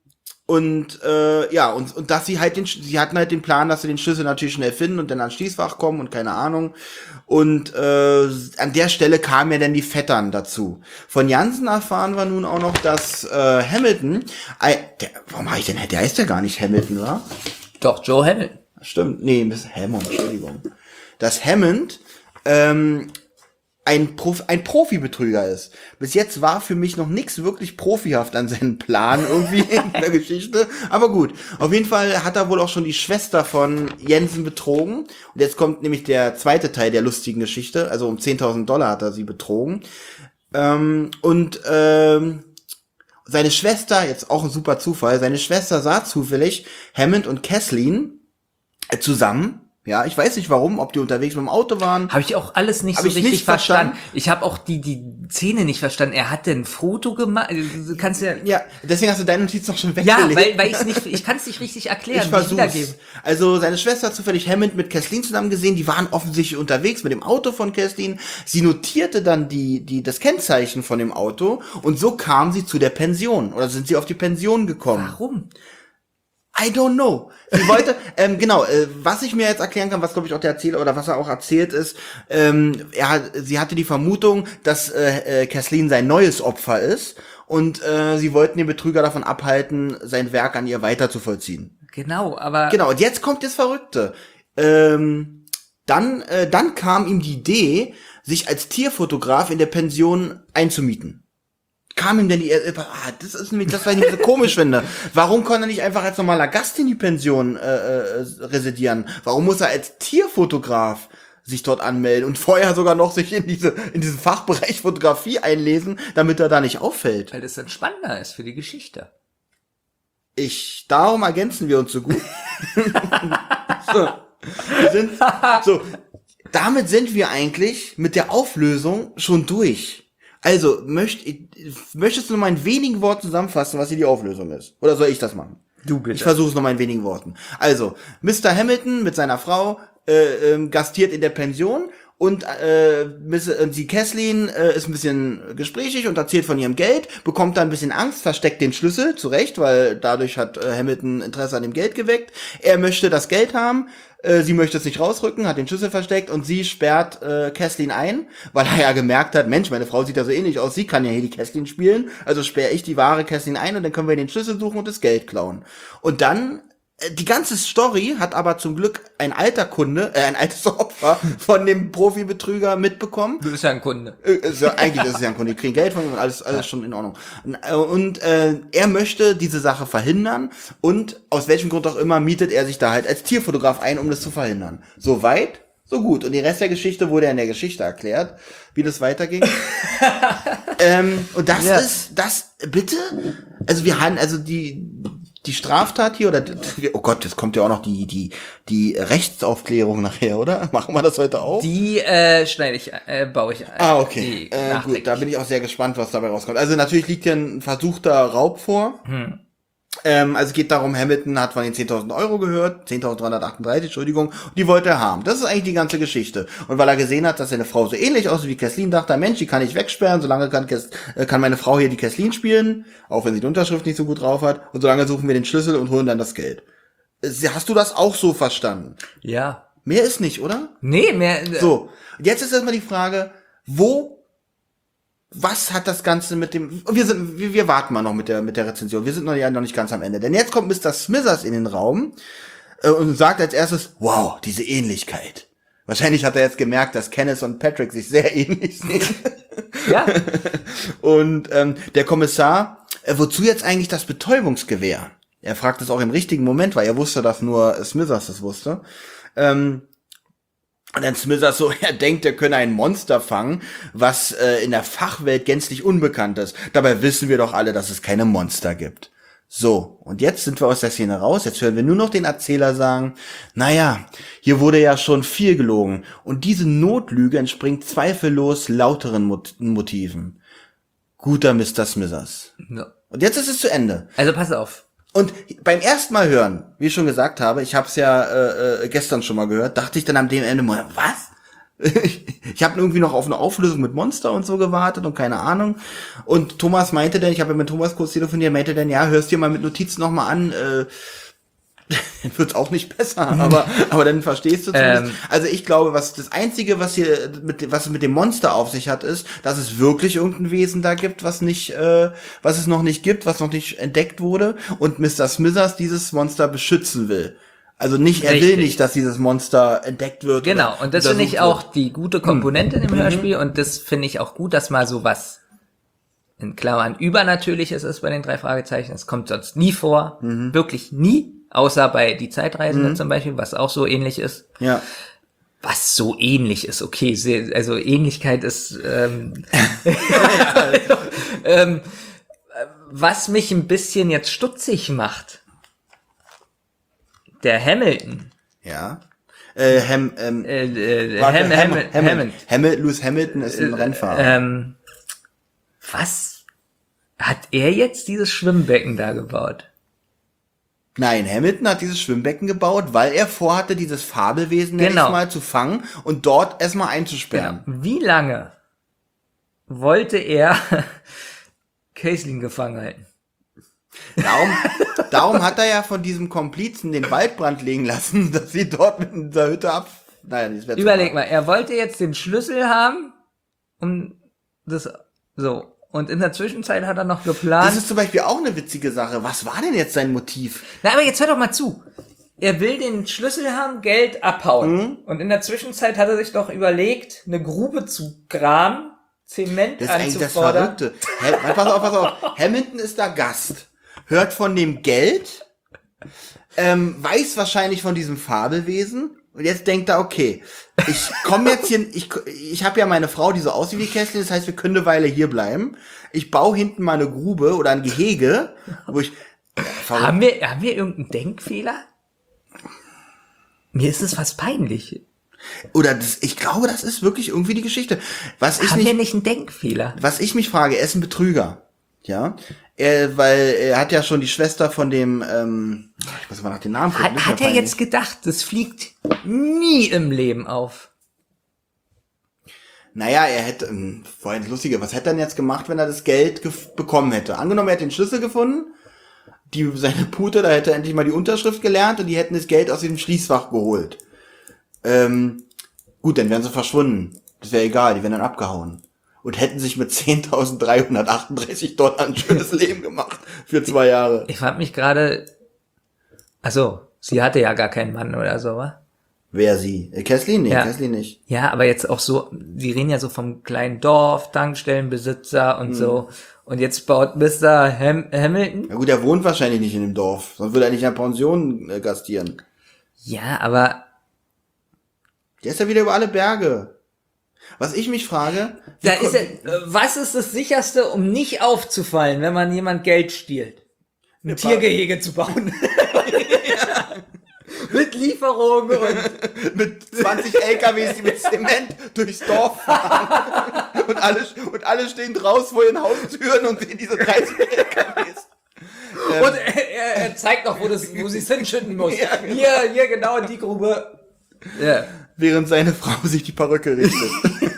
Speaker 2: Und äh, ja, und, und dass sie halt den, sie hatten halt den Plan, dass sie den Schlüssel natürlich schnell finden und dann ans Schließfach kommen und keine Ahnung. Und äh, an der Stelle kamen ja dann die Vettern dazu. Von Jansen erfahren wir nun auch noch, dass äh, Hamilton, äh, der, warum habe ich denn, der heißt ja gar nicht Hamilton, oder?
Speaker 3: Doch, Joe Hamilton.
Speaker 2: Stimmt, nee, Miss Hammond, Entschuldigung. Dass Hammond ähm, ein, Prof, ein Profibetrüger ist. Bis jetzt war für mich noch nichts wirklich profihaft an seinem Plan irgendwie in der Geschichte. Aber gut, auf jeden Fall hat er wohl auch schon die Schwester von Jensen betrogen. Und jetzt kommt nämlich der zweite Teil der lustigen Geschichte. Also um zehntausend Dollar hat er sie betrogen. Ähm, und ähm, seine Schwester, jetzt auch ein super Zufall, seine Schwester sah zufällig Hammond und Kathleen äh, zusammen. Ja, ich weiß nicht warum, ob die unterwegs mit dem Auto waren.
Speaker 3: Habe ich auch alles nicht
Speaker 2: Hab
Speaker 3: so
Speaker 2: ich
Speaker 3: richtig
Speaker 2: nicht
Speaker 3: verstanden.
Speaker 2: verstanden.
Speaker 3: Ich habe auch die die Szene nicht verstanden. Er hat denn ein Foto gemacht. Du kannst ja
Speaker 2: Ja, deswegen hast du deine Notiz noch schon
Speaker 3: ja,
Speaker 2: weggelegt.
Speaker 3: weil weil ich nicht, ich kann es nicht richtig erklären.
Speaker 2: Ich
Speaker 3: nicht
Speaker 2: versuch's.
Speaker 3: wiedergeben.
Speaker 2: Also seine Schwester hat zufällig Hammond mit Kathleen zusammen gesehen. Die waren offensichtlich unterwegs mit dem Auto von Kathleen. Sie notierte dann die die das Kennzeichen von dem Auto und so kam sie zu der Pension oder sind sie auf die Pension gekommen.
Speaker 3: Warum?
Speaker 2: I don't know. Sie wollte, ähm, genau, äh, was ich mir jetzt erklären kann, was glaube ich auch der Erzähler oder was er auch erzählt ist, ähm, er hat, sie hatte die Vermutung, dass äh, äh, Kathleen sein neues Opfer ist und äh, sie wollten den Betrüger davon abhalten, sein Werk an ihr weiter zu vollziehen.
Speaker 3: Genau, aber
Speaker 2: Genau, und jetzt kommt das Verrückte. Ähm, dann, äh, dann kam ihm die Idee, sich als Tierfotograf in der Pension einzumieten. Kam ihm denn die, äh, ah, das ist nämlich das, was ich nicht so komisch finde. Warum kann er nicht einfach als normaler Gast in die Pension äh, äh, residieren? Warum muss er als Tierfotograf sich dort anmelden und vorher sogar noch sich in diese in diesen Fachbereich Fotografie einlesen, damit er da nicht auffällt?
Speaker 3: weil das dann spannender ist für die Geschichte.
Speaker 2: Ich, darum ergänzen wir uns so gut. so, wir sind, so, damit sind wir eigentlich mit der Auflösung schon durch. Also, möcht, möchtest du noch mal in wenigen Worten zusammenfassen, was hier die Auflösung ist? Oder soll ich das machen?
Speaker 3: Du bitte.
Speaker 2: Ich versuche es noch mal in wenigen Worten. Also, Mister Hamilton mit seiner Frau äh, ähm, gastiert in der Pension und äh, Miss, äh, die Kathleen äh, ist ein bisschen gesprächig und erzählt von ihrem Geld, bekommt da ein bisschen Angst, versteckt den Schlüssel, zu Recht, weil dadurch hat äh, Hamilton Interesse an dem Geld geweckt. Er möchte das Geld haben, äh, sie möchte es nicht rausrücken, hat den Schlüssel versteckt und sie sperrt äh, Kathleen ein, weil er ja gemerkt hat, Mensch, meine Frau sieht ja so ähnlich aus, sie kann ja hier die Kathleen spielen, also sperre ich die wahre Kathleen ein und dann können wir den Schlüssel suchen und das Geld klauen. Und dann die ganze Story hat aber zum Glück ein alter Kunde, äh, ein altes Opfer von dem Profibetrüger mitbekommen.
Speaker 3: Du bist ja ein Kunde.
Speaker 2: Äh, ist ja, eigentlich ist es ja ein Kunde, die kriegen Geld von ihm und alles, alles schon in Ordnung. Und äh, er möchte diese Sache verhindern und aus welchem Grund auch immer mietet er sich da halt als Tierfotograf ein, um das zu verhindern. So weit, so gut. Und den Rest der Geschichte wurde ja in der Geschichte erklärt, wie das weiterging. ähm, und das
Speaker 3: ja.
Speaker 2: ist, das, bitte? Also wir haben, also die Die Straftat hier, oder, oh Gott, jetzt kommt ja auch noch die, die, die Rechtsaufklärung nachher, oder? Machen wir das heute auch?
Speaker 3: Die äh, schneide ich, äh, baue ich ein.
Speaker 2: Ah, okay.
Speaker 3: Die
Speaker 2: Äh, gut,
Speaker 3: nachträglich.
Speaker 2: da bin ich auch sehr gespannt, was dabei rauskommt. Also natürlich liegt hier ein versuchter Raub vor.
Speaker 3: Hm.
Speaker 2: Ähm, also es geht darum, Hamilton hat von den zehntausend Euro gehört, zehntausenddreihundertachtunddreißig, Entschuldigung, und die wollte er haben. Das ist eigentlich die ganze Geschichte. Und weil er gesehen hat, dass seine Frau so ähnlich aussieht wie Kathleen, dachte er, Mensch, die kann ich wegsperren, solange kann, Kes- äh, kann meine Frau hier die Kathleen spielen, auch wenn sie die Unterschrift nicht so gut drauf hat, und solange suchen wir den Schlüssel und holen dann das Geld. Äh, Hast du das auch so verstanden?
Speaker 3: Ja.
Speaker 2: Mehr ist nicht, oder?
Speaker 3: Nee, mehr. Äh,
Speaker 2: So, jetzt ist erstmal die Frage, wo, was hat das Ganze mit dem, wir sind, wir, wir warten mal noch mit der, mit der Rezension, wir sind noch, ja noch nicht ganz am Ende, denn jetzt kommt Mister Smithers in den Raum äh, und sagt als erstes, wow, diese Ähnlichkeit. Wahrscheinlich hat er jetzt gemerkt, dass Kenneth und Patrick sich sehr ähnlich sehen.
Speaker 3: Ja.
Speaker 2: Und ähm, der Kommissar, äh, wozu jetzt eigentlich das Betäubungsgewehr? Er fragt es auch im richtigen Moment, weil er wusste, dass nur Smithers das wusste. Ähm, Und dann Smithers so, er denkt, er könne ein Monster fangen, was äh, in der Fachwelt gänzlich unbekannt ist. Dabei wissen wir doch alle, dass es keine Monster gibt. So, und jetzt sind wir aus der Szene raus. Jetzt hören wir nur noch den Erzähler sagen, naja, hier wurde ja schon viel gelogen. Und diese Notlüge entspringt zweifellos lauteren Mot- Motiven. Guter Mister Smithers.
Speaker 3: No.
Speaker 2: Und jetzt ist es zu Ende.
Speaker 3: Also pass auf.
Speaker 2: Und beim ersten Mal hören, wie ich schon gesagt habe, ich habe es ja äh, äh, gestern schon mal gehört, dachte ich dann am dem Ende mal, was? Ich, ich habe irgendwie noch auf eine Auflösung mit Monster und so gewartet und keine Ahnung. Und Thomas meinte dann, ich habe ja mit Thomas kurz telefoniert, meinte dann, ja, hörst dir mal mit Notizen nochmal an, äh, dann wird's auch nicht besser, aber aber dann verstehst du zumindest. Ähm, also ich glaube, was das Einzige, was hier mit was mit dem Monster auf sich hat, ist, dass es wirklich irgendein Wesen da gibt, was nicht, äh, was es noch nicht gibt, was noch nicht entdeckt wurde und Mister Smithers dieses Monster beschützen will. Also nicht, er Richtig. will nicht, dass dieses Monster entdeckt wird.
Speaker 3: Genau, und das finde ich auch die gute Komponente hm. im Hörspiel, und das finde ich auch gut, dass mal sowas in Klammern Übernatürliches ist bei den drei Fragezeichen. Es kommt sonst nie vor, mhm. wirklich nie. Außer bei Die Zeitreisende mhm. zum Beispiel, was auch so ähnlich ist.
Speaker 2: Ja.
Speaker 3: Was so ähnlich ist, okay, sehr, also Ähnlichkeit ist, ähm, also, ähm, was mich ein bisschen jetzt stutzig macht. Der Hamilton.
Speaker 2: Ja. Äh, Ham, ähm,
Speaker 3: äh, äh, Ham, Ham, Ham, Ham,
Speaker 2: Ham, Ham, Lewis Hamilton ist ein äh, Rennfahrer.
Speaker 3: Ähm, was hat er jetzt dieses Schwimmbecken da gebaut?
Speaker 2: Nein, Hamilton hat dieses Schwimmbecken gebaut, weil er vorhatte, dieses Fabelwesen genau. erstmal zu fangen und dort erstmal einzusperren.
Speaker 3: Genau. Wie lange wollte er Caitlin gefangen halten?
Speaker 2: Darum, darum hat er ja von diesem Komplizen den Waldbrand legen lassen, dass sie dort mit der Hütte ab... Naja, das wäre
Speaker 3: Überleg mal, er wollte jetzt den Schlüssel haben, um das... So... Und in der Zwischenzeit hat er noch geplant...
Speaker 2: Das ist zum Beispiel auch eine witzige Sache. Was war denn jetzt sein Motiv?
Speaker 3: Na, aber jetzt hör doch mal zu. Er will den Schlüssel haben, Geld abhauen. Mhm. Und in der Zwischenzeit hat er sich doch überlegt, eine Grube zu graben, Zement
Speaker 2: das ist
Speaker 3: anzufordern.
Speaker 2: Das ist eigentlich das Verrückte. Pass auf, pass auf. Hamilton ist da Gast. Hört von dem Geld, ähm, weiß wahrscheinlich von diesem Fabelwesen. Und jetzt denkt er, okay, ich komme jetzt hier, ich, ich habe ja meine Frau, die so aussieht wie Caitlin, das heißt, wir können eine Weile hier bleiben. Ich baue hinten mal eine Grube oder ein Gehege, wo ich...
Speaker 3: Haben wir, haben wir irgendeinen Denkfehler? Mir ist es fast peinlich.
Speaker 2: Oder das, ich glaube, das ist wirklich irgendwie die Geschichte. Was ich
Speaker 3: haben
Speaker 2: nicht,
Speaker 3: wir nicht einen Denkfehler?
Speaker 2: Was ich mich frage, er ist ein Betrüger. Ja, er, weil er hat ja schon die Schwester von dem, ähm, ich muss mal nach den Namen gucken.
Speaker 3: Hat, hat er jetzt gedacht, das fliegt nie im Leben auf?
Speaker 2: Naja, er hätte, ähm, vorhin lustige, was hätte er denn jetzt gemacht, wenn er das Geld bekommen hätte? Angenommen, er hätte den Schlüssel gefunden, die, seine Pute, da hätte er endlich mal die Unterschrift gelernt und die hätten das Geld aus dem Schließfach geholt. Ähm, gut, dann wären sie verschwunden. Das wäre egal, die wären dann abgehauen. Und hätten sich mit zehntausenddreihundertachtunddreißig Dollar ein schönes Leben gemacht für zwei Jahre.
Speaker 3: Ich fand mich gerade, also sie hatte ja gar keinen Mann oder so, wa?
Speaker 2: Wer sie? Äh, Caitlin? Nee,
Speaker 3: ja.
Speaker 2: Caitlin nicht.
Speaker 3: Ja, aber jetzt auch so, sie reden ja so vom kleinen Dorf, Tankstellenbesitzer und hm. so. Und jetzt baut Mister Ham- Hamilton.
Speaker 2: Na gut, er wohnt wahrscheinlich nicht in dem Dorf, sonst würde er nicht in der Pension äh, gastieren.
Speaker 3: Ja, aber...
Speaker 2: Der ist ja wieder über alle Berge. Was ich mich frage...
Speaker 3: Da ist ja, was ist das Sicherste, um nicht aufzufallen, wenn man jemand Geld stiehlt? Ein Eine Tiergehege zu bauen. Ja. Mit Lieferungen und...
Speaker 2: mit zwanzig L K Ws, die mit Zement durchs Dorf fahren. und, alle, und alle stehen draußen vor ihren Haustüren und sehen diese dreißig L K Ws.
Speaker 3: Ähm. Und er, er zeigt noch, wo, das, wo sie es hinschütten muss. Ja, genau. Hier, hier genau in die Grube.
Speaker 2: Ja. Während seine Frau sich die Perücke richtet.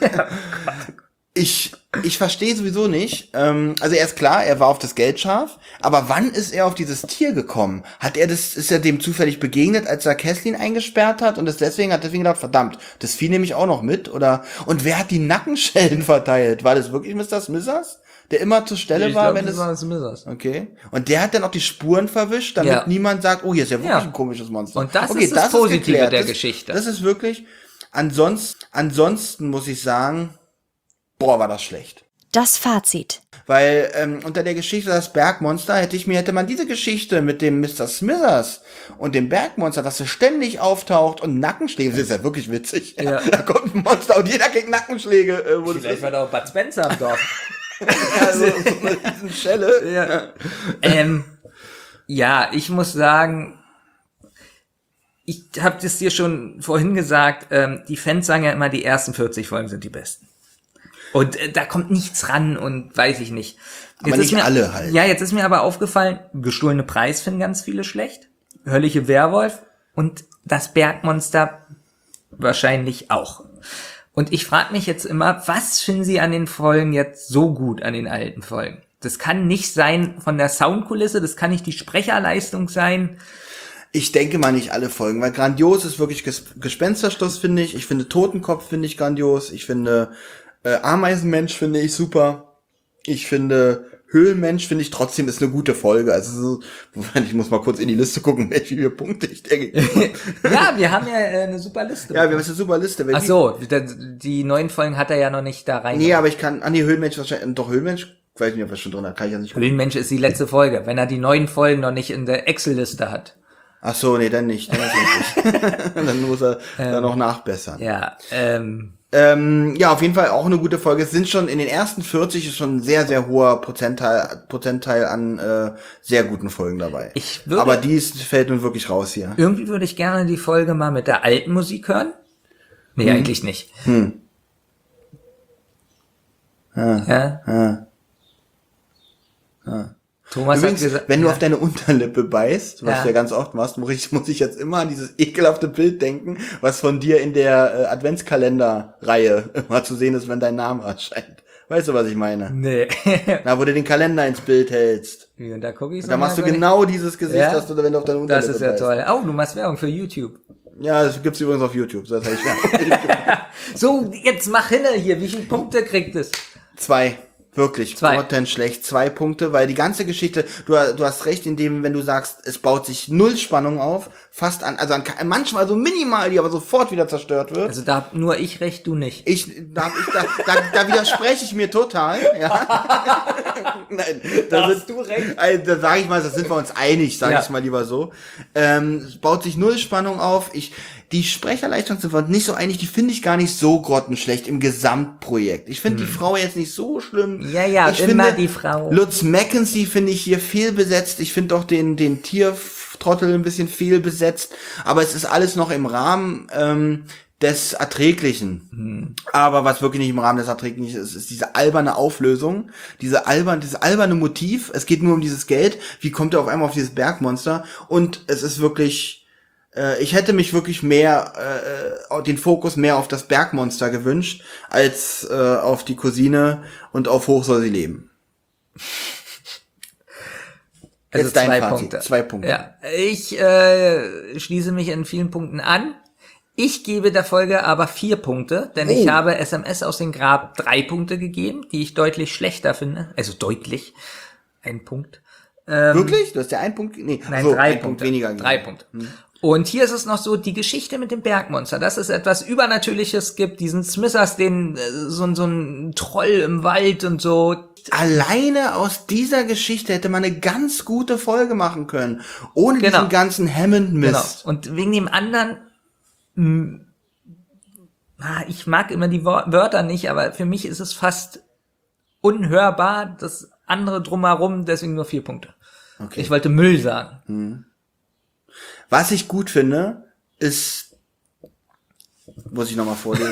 Speaker 2: ich ich verstehe sowieso nicht. Ähm, also er ist klar, er war auf das Geld scharf, aber wann ist er auf dieses Tier gekommen? Hat er das, ist er dem zufällig begegnet, als er Caitlin eingesperrt hat und das deswegen hat deswegen gedacht, verdammt, das fiel nämlich auch noch mit, oder? Und wer hat die Nackenschellen verteilt? War das wirklich Mister Smithers? Der immer zur Stelle
Speaker 3: ich
Speaker 2: war,
Speaker 3: glaub,
Speaker 2: wenn
Speaker 3: das
Speaker 2: es...
Speaker 3: war Smithers.
Speaker 2: Okay. Und der hat dann auch die Spuren verwischt, damit ja. niemand sagt, oh, hier ist ja wirklich ja. ein komisches Monster.
Speaker 3: Und das
Speaker 2: okay,
Speaker 3: ist das,
Speaker 2: das
Speaker 3: Positive
Speaker 2: ist
Speaker 3: der
Speaker 2: das,
Speaker 3: Geschichte.
Speaker 2: Das ist wirklich... Ansonsten, ansonsten muss ich sagen, boah, war das schlecht.
Speaker 1: Das Fazit.
Speaker 2: Weil ähm, unter der Geschichte das Bergmonster hätte ich mir, hätte man diese Geschichte mit dem Mister Smithers und dem Bergmonster, dass er ständig auftaucht und Nackenschläge, das ist ja wirklich witzig.
Speaker 3: Ja.
Speaker 2: Da kommt ein Monster und jeder kriegt Nackenschläge. Äh, wo
Speaker 3: Vielleicht war da auch Bud Spencer am Dorf.
Speaker 2: ja, so, so eine Riesenschelle.
Speaker 3: Ja. ähm, ja, ich muss sagen, ich habe das dir schon vorhin gesagt, ähm, die Fans sagen ja immer, die ersten vierzig Folgen sind die besten. Und äh, da kommt nichts ran und weiß ich nicht. Jetzt
Speaker 2: aber nicht
Speaker 3: mir,
Speaker 2: alle halt.
Speaker 3: Ja, jetzt ist mir aber aufgefallen, Gestohlene Preis finden ganz viele schlecht. Höllische Werwolf und das Bergmonster wahrscheinlich auch. Und ich frage mich jetzt immer, was finden Sie an den Folgen jetzt so gut, an den alten Folgen? Das kann nicht sein von der Soundkulisse, das kann nicht die Sprecherleistung sein.
Speaker 2: Ich denke mal nicht alle Folgen, weil grandios ist wirklich Ges- Gespensterschloss, finde ich. Ich finde Totenkopf finde ich grandios. Ich finde äh, Ameisenmensch finde ich super. Ich finde Höhlenmensch finde ich trotzdem ist eine gute Folge. Also so, ich muss mal kurz in die Liste gucken, welche vier Punkte ich denke.
Speaker 3: Ja, wir haben ja äh, eine super Liste.
Speaker 2: Ja, wir haben jetzt eine super Liste. Wenn
Speaker 3: Ach so, die, die neuen Folgen hat er ja noch nicht da rein.
Speaker 2: Nee, aber ich kann, ah nee, Höhlenmensch wahrscheinlich, doch Höhlenmensch, weiß nicht, ob er schon drin hat, kann ich ja nicht gucken.
Speaker 3: Höhlenmensch ist die letzte Folge, wenn er die neuen Folgen noch nicht in der Excel-Liste hat.
Speaker 2: Ach so, nee, dann nicht. Dann, nicht. Dann muss er ähm, da noch nachbessern.
Speaker 3: Ja, ähm.
Speaker 2: Ähm, ja, auf jeden Fall auch eine gute Folge. Es sind schon in den ersten vierzig ist schon ein sehr, sehr hoher Prozentteil, Prozentteil an äh, sehr guten Folgen dabei.
Speaker 3: Ich würde,
Speaker 2: Aber die ist, fällt nun wirklich raus hier.
Speaker 3: Irgendwie würde ich gerne die Folge mal mit der alten Musik hören. Nee, hm. eigentlich nicht.
Speaker 2: Hm. Ah,
Speaker 3: ja.
Speaker 2: Ah. Ah.
Speaker 3: Thomas
Speaker 2: Übrigens,
Speaker 3: hat gesagt,
Speaker 2: wenn du
Speaker 3: ja.
Speaker 2: auf deine Unterlippe beißt, was
Speaker 3: ja.
Speaker 2: du ja ganz oft machst, muss ich, muss ich jetzt immer an dieses ekelhafte Bild denken, was von dir in der äh, Adventskalender-Reihe immer zu sehen ist, wenn dein Name erscheint. Weißt du, was ich meine?
Speaker 3: Nee.
Speaker 2: Na, wo du den Kalender ins Bild hältst.
Speaker 3: Ja, da guck ich's
Speaker 2: Da machst du
Speaker 3: mal
Speaker 2: genau dieses Gesicht,
Speaker 3: ja?
Speaker 2: das du, wenn du auf deine Unterlippe
Speaker 3: beißt. Das ist ja
Speaker 2: beißt.
Speaker 3: toll. Oh, du machst Werbung für YouTube.
Speaker 2: Ja, das gibt's übrigens auf YouTube. So, das heißt, ja.
Speaker 3: So, jetzt mach hinne hier. Wie viele Punkte kriegt es?
Speaker 2: Zwei. Wirklich,
Speaker 3: Zwei.
Speaker 2: grottenschlecht. Zwei Punkte, weil die ganze Geschichte, du, du hast recht in dem, wenn du sagst, es baut sich null Spannung auf, fast an, also an, manchmal so minimal, die aber sofort wieder zerstört wird.
Speaker 3: Also da hab nur ich recht, du nicht.
Speaker 2: Ich, da, ich, da, da, da widerspreche ich mir total, ja. Nein, da,
Speaker 3: Da
Speaker 2: sind,
Speaker 3: hast du recht.
Speaker 2: Also, da sage ich mal, da sind wir uns einig, sage
Speaker 3: Ja.
Speaker 2: ich mal lieber so. Ähm, es baut sich null Spannung auf. Ich, die Sprecherleistung sind wir uns nicht so einig, die finde ich gar nicht so grottenschlecht im Gesamtprojekt. Ich finde die Frau jetzt nicht so schlimm.
Speaker 3: Ja, ja,
Speaker 2: ich
Speaker 3: immer
Speaker 2: finde,
Speaker 3: die Frau.
Speaker 2: Lutz Mackenzie finde ich hier fehlbesetzt. Ich finde auch den, den Tiertrottel ein bisschen fehlbesetzt. Aber es ist alles noch im Rahmen, ähm, des Erträglichen.
Speaker 3: Hm.
Speaker 2: Aber was wirklich nicht im Rahmen des Erträglichen ist, ist diese alberne Auflösung, diese alberne, dieses alberne Motiv. Es geht nur um dieses Geld. Wie kommt er auf einmal auf dieses Bergmonster? Und es ist wirklich, äh, ich hätte mich wirklich mehr, äh, den Fokus mehr auf das Bergmonster gewünscht, als äh, auf die Cousine und auf Hoch soll sie leben.
Speaker 3: Also
Speaker 2: Jetzt dein
Speaker 3: zwei
Speaker 2: Fazit.
Speaker 3: Punkte.
Speaker 2: Zwei Punkte.
Speaker 3: Ja, ich äh, schließe mich in vielen Punkten an. Ich gebe der Folge aber vier Punkte, denn
Speaker 2: Oh.
Speaker 3: ich habe S M S aus dem Grab drei Punkte gegeben, die ich deutlich schlechter finde. Also deutlich. Ein Punkt. Ähm,
Speaker 2: Wirklich? Du hast ja einen Punkt, nee,
Speaker 3: Nein,
Speaker 2: so,
Speaker 3: drei
Speaker 2: ein
Speaker 3: Punkte.
Speaker 2: Punkt weniger. gegeben.
Speaker 3: Drei Punkte. Und hier ist es noch so, die Geschichte mit dem Bergmonster, dass es etwas Übernatürliches gibt, diesen Smithers, den, äh, so, so ein Troll im Wald und so.
Speaker 2: Alleine aus dieser Geschichte hätte man eine ganz gute Folge machen können. Ohne
Speaker 3: Genau.
Speaker 2: diesen ganzen Hammond-Mist.
Speaker 3: Genau. Und wegen dem anderen, mh, ah, ich mag immer die Wor- Wörter nicht, aber für mich ist es fast unhörbar, das andere drumherum, deswegen nur vier Punkte.
Speaker 2: Okay.
Speaker 3: Ich wollte Müll sagen.
Speaker 2: Was ich gut finde, ist, muss ich nochmal vorlesen.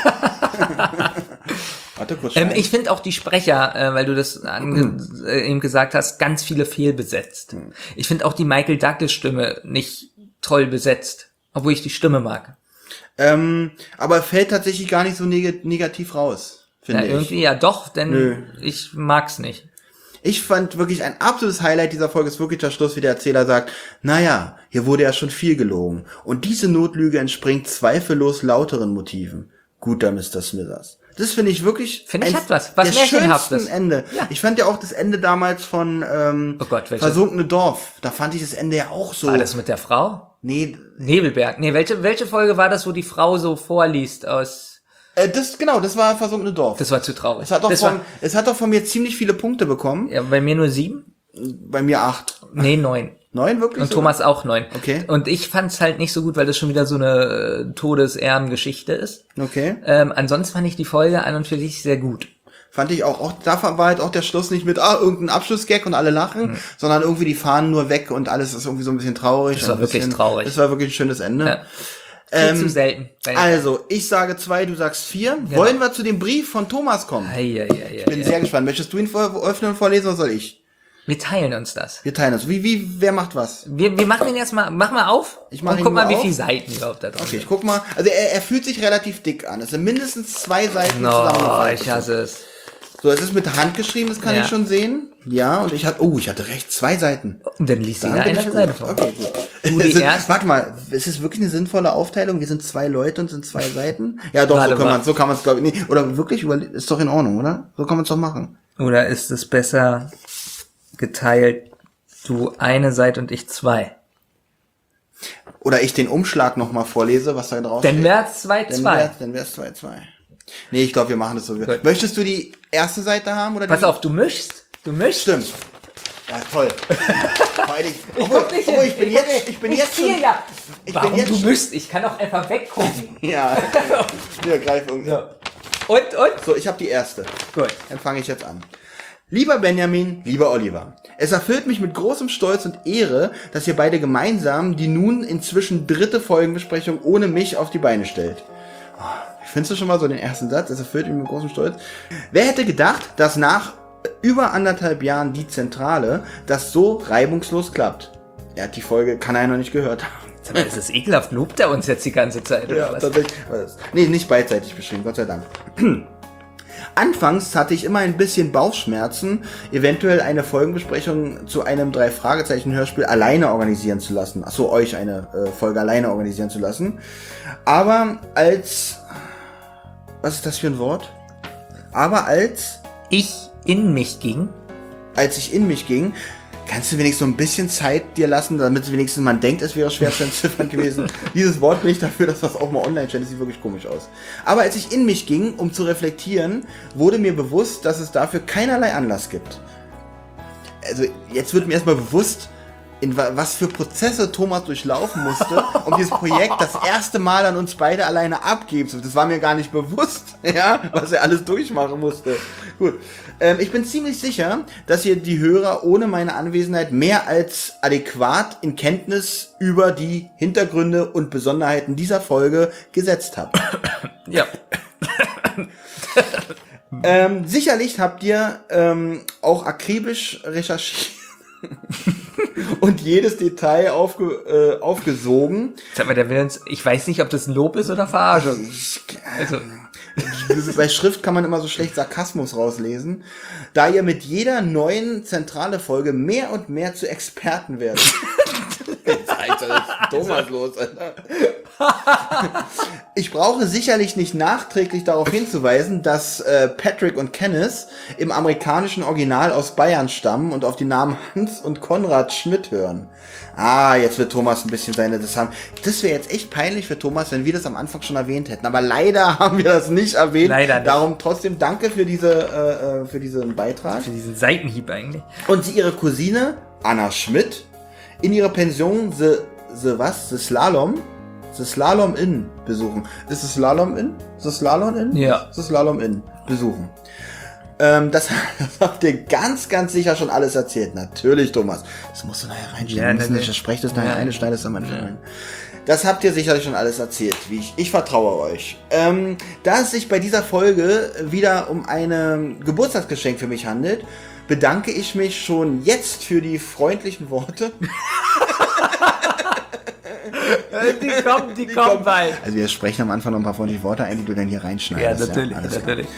Speaker 2: Warte kurz.
Speaker 3: Ähm,
Speaker 2: schneiden.
Speaker 3: ich finde auch die Sprecher, äh, weil du das ange äh, eben gesagt hast, ganz viele fehlbesetzt. Ich finde auch die Michael Douglas Stimme nicht toll besetzt, obwohl ich die Stimme mag.
Speaker 2: ähm, aber fällt tatsächlich gar nicht so neg negativ raus,
Speaker 3: Ja,
Speaker 2: finde ich.
Speaker 3: irgendwie ja doch, denn
Speaker 2: Nö.
Speaker 3: ich mag's nicht.
Speaker 2: Ich fand wirklich ein absolutes Highlight dieser Folge ist wirklich der Schluss, wie der Erzähler sagt, naja, hier wurde ja schon viel gelogen. Und diese Notlüge entspringt zweifellos lauteren Motiven. Guter Mister Smithers. Das finde ich wirklich
Speaker 3: Finde ich
Speaker 2: eins
Speaker 3: hat was, was
Speaker 2: der
Speaker 3: Märchenhaftes.
Speaker 2: schönsten Ende.
Speaker 3: Ja.
Speaker 2: Ich fand ja auch das Ende damals von ähm,
Speaker 3: Oh Gott, welches?
Speaker 2: Versunkene Dorf. Da fand ich das Ende ja auch so.
Speaker 3: War das mit der Frau?
Speaker 2: Nee,
Speaker 3: Nebelberg. Nee, welche, welche Folge war das, wo die Frau so vorliest aus...
Speaker 2: äh, das genau, das war Versunkene Dorf.
Speaker 3: Das war zu traurig.
Speaker 2: es hat doch
Speaker 3: das
Speaker 2: von,
Speaker 3: war,
Speaker 2: es hat doch von mir ziemlich viele Punkte bekommen.
Speaker 3: ja, bei mir nur sieben?
Speaker 2: Bei mir acht.
Speaker 3: Nee, neun.
Speaker 2: Neun wirklich?
Speaker 3: Und
Speaker 2: sogar?
Speaker 3: Thomas auch neun.
Speaker 2: Okay.
Speaker 3: Und ich fand's halt nicht so gut, weil das schon wieder so eine äh, Todesehrengeschichte ist.
Speaker 2: Okay.
Speaker 3: Ähm, ansonsten fand ich die Folge an und für sich sehr gut.
Speaker 2: Fand ich auch, auch, da war halt auch der Schluss nicht mit, ah, irgendein Abschlussgag und alle lachen,
Speaker 3: Mhm.
Speaker 2: sondern irgendwie die fahren nur weg und alles ist irgendwie so ein bisschen traurig.
Speaker 3: Das war
Speaker 2: und ein
Speaker 3: wirklich
Speaker 2: bisschen,
Speaker 3: traurig.
Speaker 2: Das war wirklich ein schönes Ende.
Speaker 3: Ja. Viel
Speaker 2: Ähm,
Speaker 3: zu selten. Bei-
Speaker 2: Also, ich sage zwei, du sagst vier. Wollen wir zu dem Brief von Thomas kommen?
Speaker 3: Ei, ei, ei,
Speaker 2: Ich bin
Speaker 3: ei,
Speaker 2: sehr gespannt. Möchtest du ihn vor, öffnen und vorlesen oder soll ich?
Speaker 3: Wir teilen uns das.
Speaker 2: Wir teilen uns. Wie, wie, wer macht was?
Speaker 3: Wir, wir machen den erstmal, mach mal auf
Speaker 2: Ich mach
Speaker 3: und
Speaker 2: ihn
Speaker 3: guck mal,
Speaker 2: nur
Speaker 3: wie
Speaker 2: auf.
Speaker 3: viele Seiten überhaupt da drauf
Speaker 2: Okay,
Speaker 3: sind.
Speaker 2: ich guck mal. Also er, er fühlt sich relativ dick an. Es sind mindestens zwei Seiten
Speaker 3: No,
Speaker 2: zusammengefaltet.
Speaker 3: ich hasse es.
Speaker 2: So, es ist mit Hand geschrieben, das kann
Speaker 3: Ja.
Speaker 2: ich schon sehen. Ja, und ich hatte, oh, ich hatte recht, zwei Seiten.
Speaker 3: Und dann liest
Speaker 2: Dann
Speaker 3: jeder
Speaker 2: bin
Speaker 3: eine
Speaker 2: ich
Speaker 3: Seite
Speaker 2: gut.
Speaker 3: vor.
Speaker 2: Okay, gut.
Speaker 3: Du die
Speaker 2: Es sind-
Speaker 3: erste-
Speaker 2: Warte mal, ist es wirklich eine sinnvolle Aufteilung? Wir sind zwei Leute und sind zwei Seiten? Ja, doch,
Speaker 3: Warte
Speaker 2: so kann
Speaker 3: mal.
Speaker 2: man, so kann man es, glaube ich, nee, oder wirklich, überle- ist doch in Ordnung, oder? So kann man es doch machen.
Speaker 3: Oder ist es besser geteilt, du eine Seite und ich zwei?
Speaker 2: Oder ich den Umschlag nochmal vorlese, was da drauf
Speaker 3: Dann
Speaker 2: steht.
Speaker 3: wär's zwei,
Speaker 2: Dann
Speaker 3: zwei.
Speaker 2: wär's, dann wär's zwei, zwei. Nee, ich glaube, wir machen das so.
Speaker 3: Gut.
Speaker 2: Möchtest du die erste Seite haben oder
Speaker 3: Pass
Speaker 2: die?
Speaker 3: auf, du mischst. Du mischst.
Speaker 2: Stimmt. Ja, toll. Vor allen Dingen-
Speaker 3: Ich
Speaker 2: obwohl,
Speaker 3: guck nicht
Speaker 2: obwohl,
Speaker 3: hin.
Speaker 2: ich bin
Speaker 3: Ich
Speaker 2: jetzt,
Speaker 3: guck nicht.
Speaker 2: ich bin
Speaker 3: Ich
Speaker 2: jetzt
Speaker 3: ziehe
Speaker 2: schon,
Speaker 3: ja.
Speaker 2: ich
Speaker 3: Warum
Speaker 2: bin jetzt
Speaker 3: du
Speaker 2: schon-
Speaker 3: mischst? Ich kann auch einfach weggucken.
Speaker 2: ja, wir greifen irgendwie.
Speaker 3: Und, und?
Speaker 2: So, ich habe die erste.
Speaker 3: Gut.
Speaker 2: Dann fange ich jetzt an. Lieber Benjamin, lieber Oliver, es erfüllt mich mit großem Stolz und Ehre, dass ihr beide gemeinsam die nun inzwischen dritte Folgenbesprechung ohne mich auf die Beine stellt. Oh, findest du schon mal so den ersten Satz? Es erfüllt mich mit großem Stolz. Wer hätte gedacht, dass nach über anderthalb Jahren die Zentrale das so reibungslos klappt? Er hat die Folge, kann er noch nicht gehört haben.
Speaker 3: Sag mal, ist das ekelhaft? Lobt er uns jetzt die ganze Zeit, oder
Speaker 2: Ja,
Speaker 3: was?
Speaker 2: tatsächlich. Nee, nicht beidseitig beschrieben, Gott sei Dank. Anfangs hatte ich immer ein bisschen Bauchschmerzen, eventuell eine Folgenbesprechung zu einem Drei-Fragezeichen-Hörspiel alleine organisieren zu lassen. Achso, euch eine äh, Folge alleine organisieren zu lassen. Aber als... Was ist das für ein Wort? Aber als...
Speaker 3: Ich in mich ging.
Speaker 2: Als ich in mich ging, kannst du wenigstens so ein bisschen Zeit dir lassen, damit wenigstens man denkt, es wäre schwer zu entziffern gewesen. Dieses Wort bin ich dafür, dass das auch mal online stellt. Das sieht wirklich komisch aus. Aber als ich in mich ging, um zu reflektieren, wurde mir bewusst, dass es dafür keinerlei Anlass gibt. Also jetzt wird mir erstmal bewusst, in wa- was für Prozesse Thomas durchlaufen musste, um dieses Projekt das erste Mal an uns beide alleine abgeben zu. Das war mir gar nicht bewusst, ja, was er alles durchmachen musste. Gut. Ähm, ich bin ziemlich sicher, dass ihr die Hörer ohne meine Anwesenheit mehr als adäquat in Kenntnis über die Hintergründe und Besonderheiten dieser Folge gesetzt habt.
Speaker 3: Ja.
Speaker 2: Ähm, sicherlich habt ihr ähm, auch akribisch recherchiert und jedes Detail aufge, äh, aufgesogen.
Speaker 3: Sag mal, der will uns, ich weiß nicht, ob das ein Lob ist oder Verarschung. Also,
Speaker 2: Bei Schrift kann man immer so schlecht Sarkasmus rauslesen, da ihr mit jeder neuen zentrale Folge mehr und mehr zu Experten werdet. Alter, das ist Thomas los, Alter. Ich brauche sicherlich nicht nachträglich darauf hinzuweisen, dass äh, Patrick und Kenneth im amerikanischen Original aus Bayern stammen und auf die Namen Hans und Konrad Schmidt hören. Ah, jetzt wird Thomas ein bisschen seine das haben. Das wäre jetzt echt peinlich für Thomas, wenn wir das am Anfang schon erwähnt hätten. Aber leider haben wir das nicht erwähnt.
Speaker 3: Leider nicht.
Speaker 2: Darum trotzdem danke für diese äh, äh, für diesen Beitrag.
Speaker 3: für diesen Seitenhieb eigentlich.
Speaker 2: Und sie ihre Cousine Anna Schmidt in ihrer Pension The, the was? The Slalom? The Slalom Inn besuchen. Ist es Slalom Inn? The Slalom Inn?
Speaker 3: Ja.
Speaker 2: The Slalom Inn besuchen. Ähm, das, das habt ihr ganz, ganz sicher schon alles erzählt. Natürlich, Thomas. Das musst du nachher reinschneiden.
Speaker 3: Ja,
Speaker 2: Wir müssen
Speaker 3: ne,
Speaker 2: nicht,
Speaker 3: ne.
Speaker 2: das sprecht das nachher
Speaker 3: Ja.
Speaker 2: eine, schneid es am Anfang rein. Das habt ihr sicherlich schon alles erzählt. Wie ich, ich vertraue euch. Ähm, da es sich bei dieser Folge wieder um ein Geburtstagsgeschenk für mich handelt, bedanke ich mich schon jetzt für die freundlichen Worte.
Speaker 3: Die kommen, die kommen bald.
Speaker 2: Also wir sprechen am Anfang noch ein paar freundliche Worte ein, die du dann hier
Speaker 3: Ja,
Speaker 2: reinschneidest.
Speaker 3: natürlich,
Speaker 2: Alles klar.
Speaker 3: natürlich.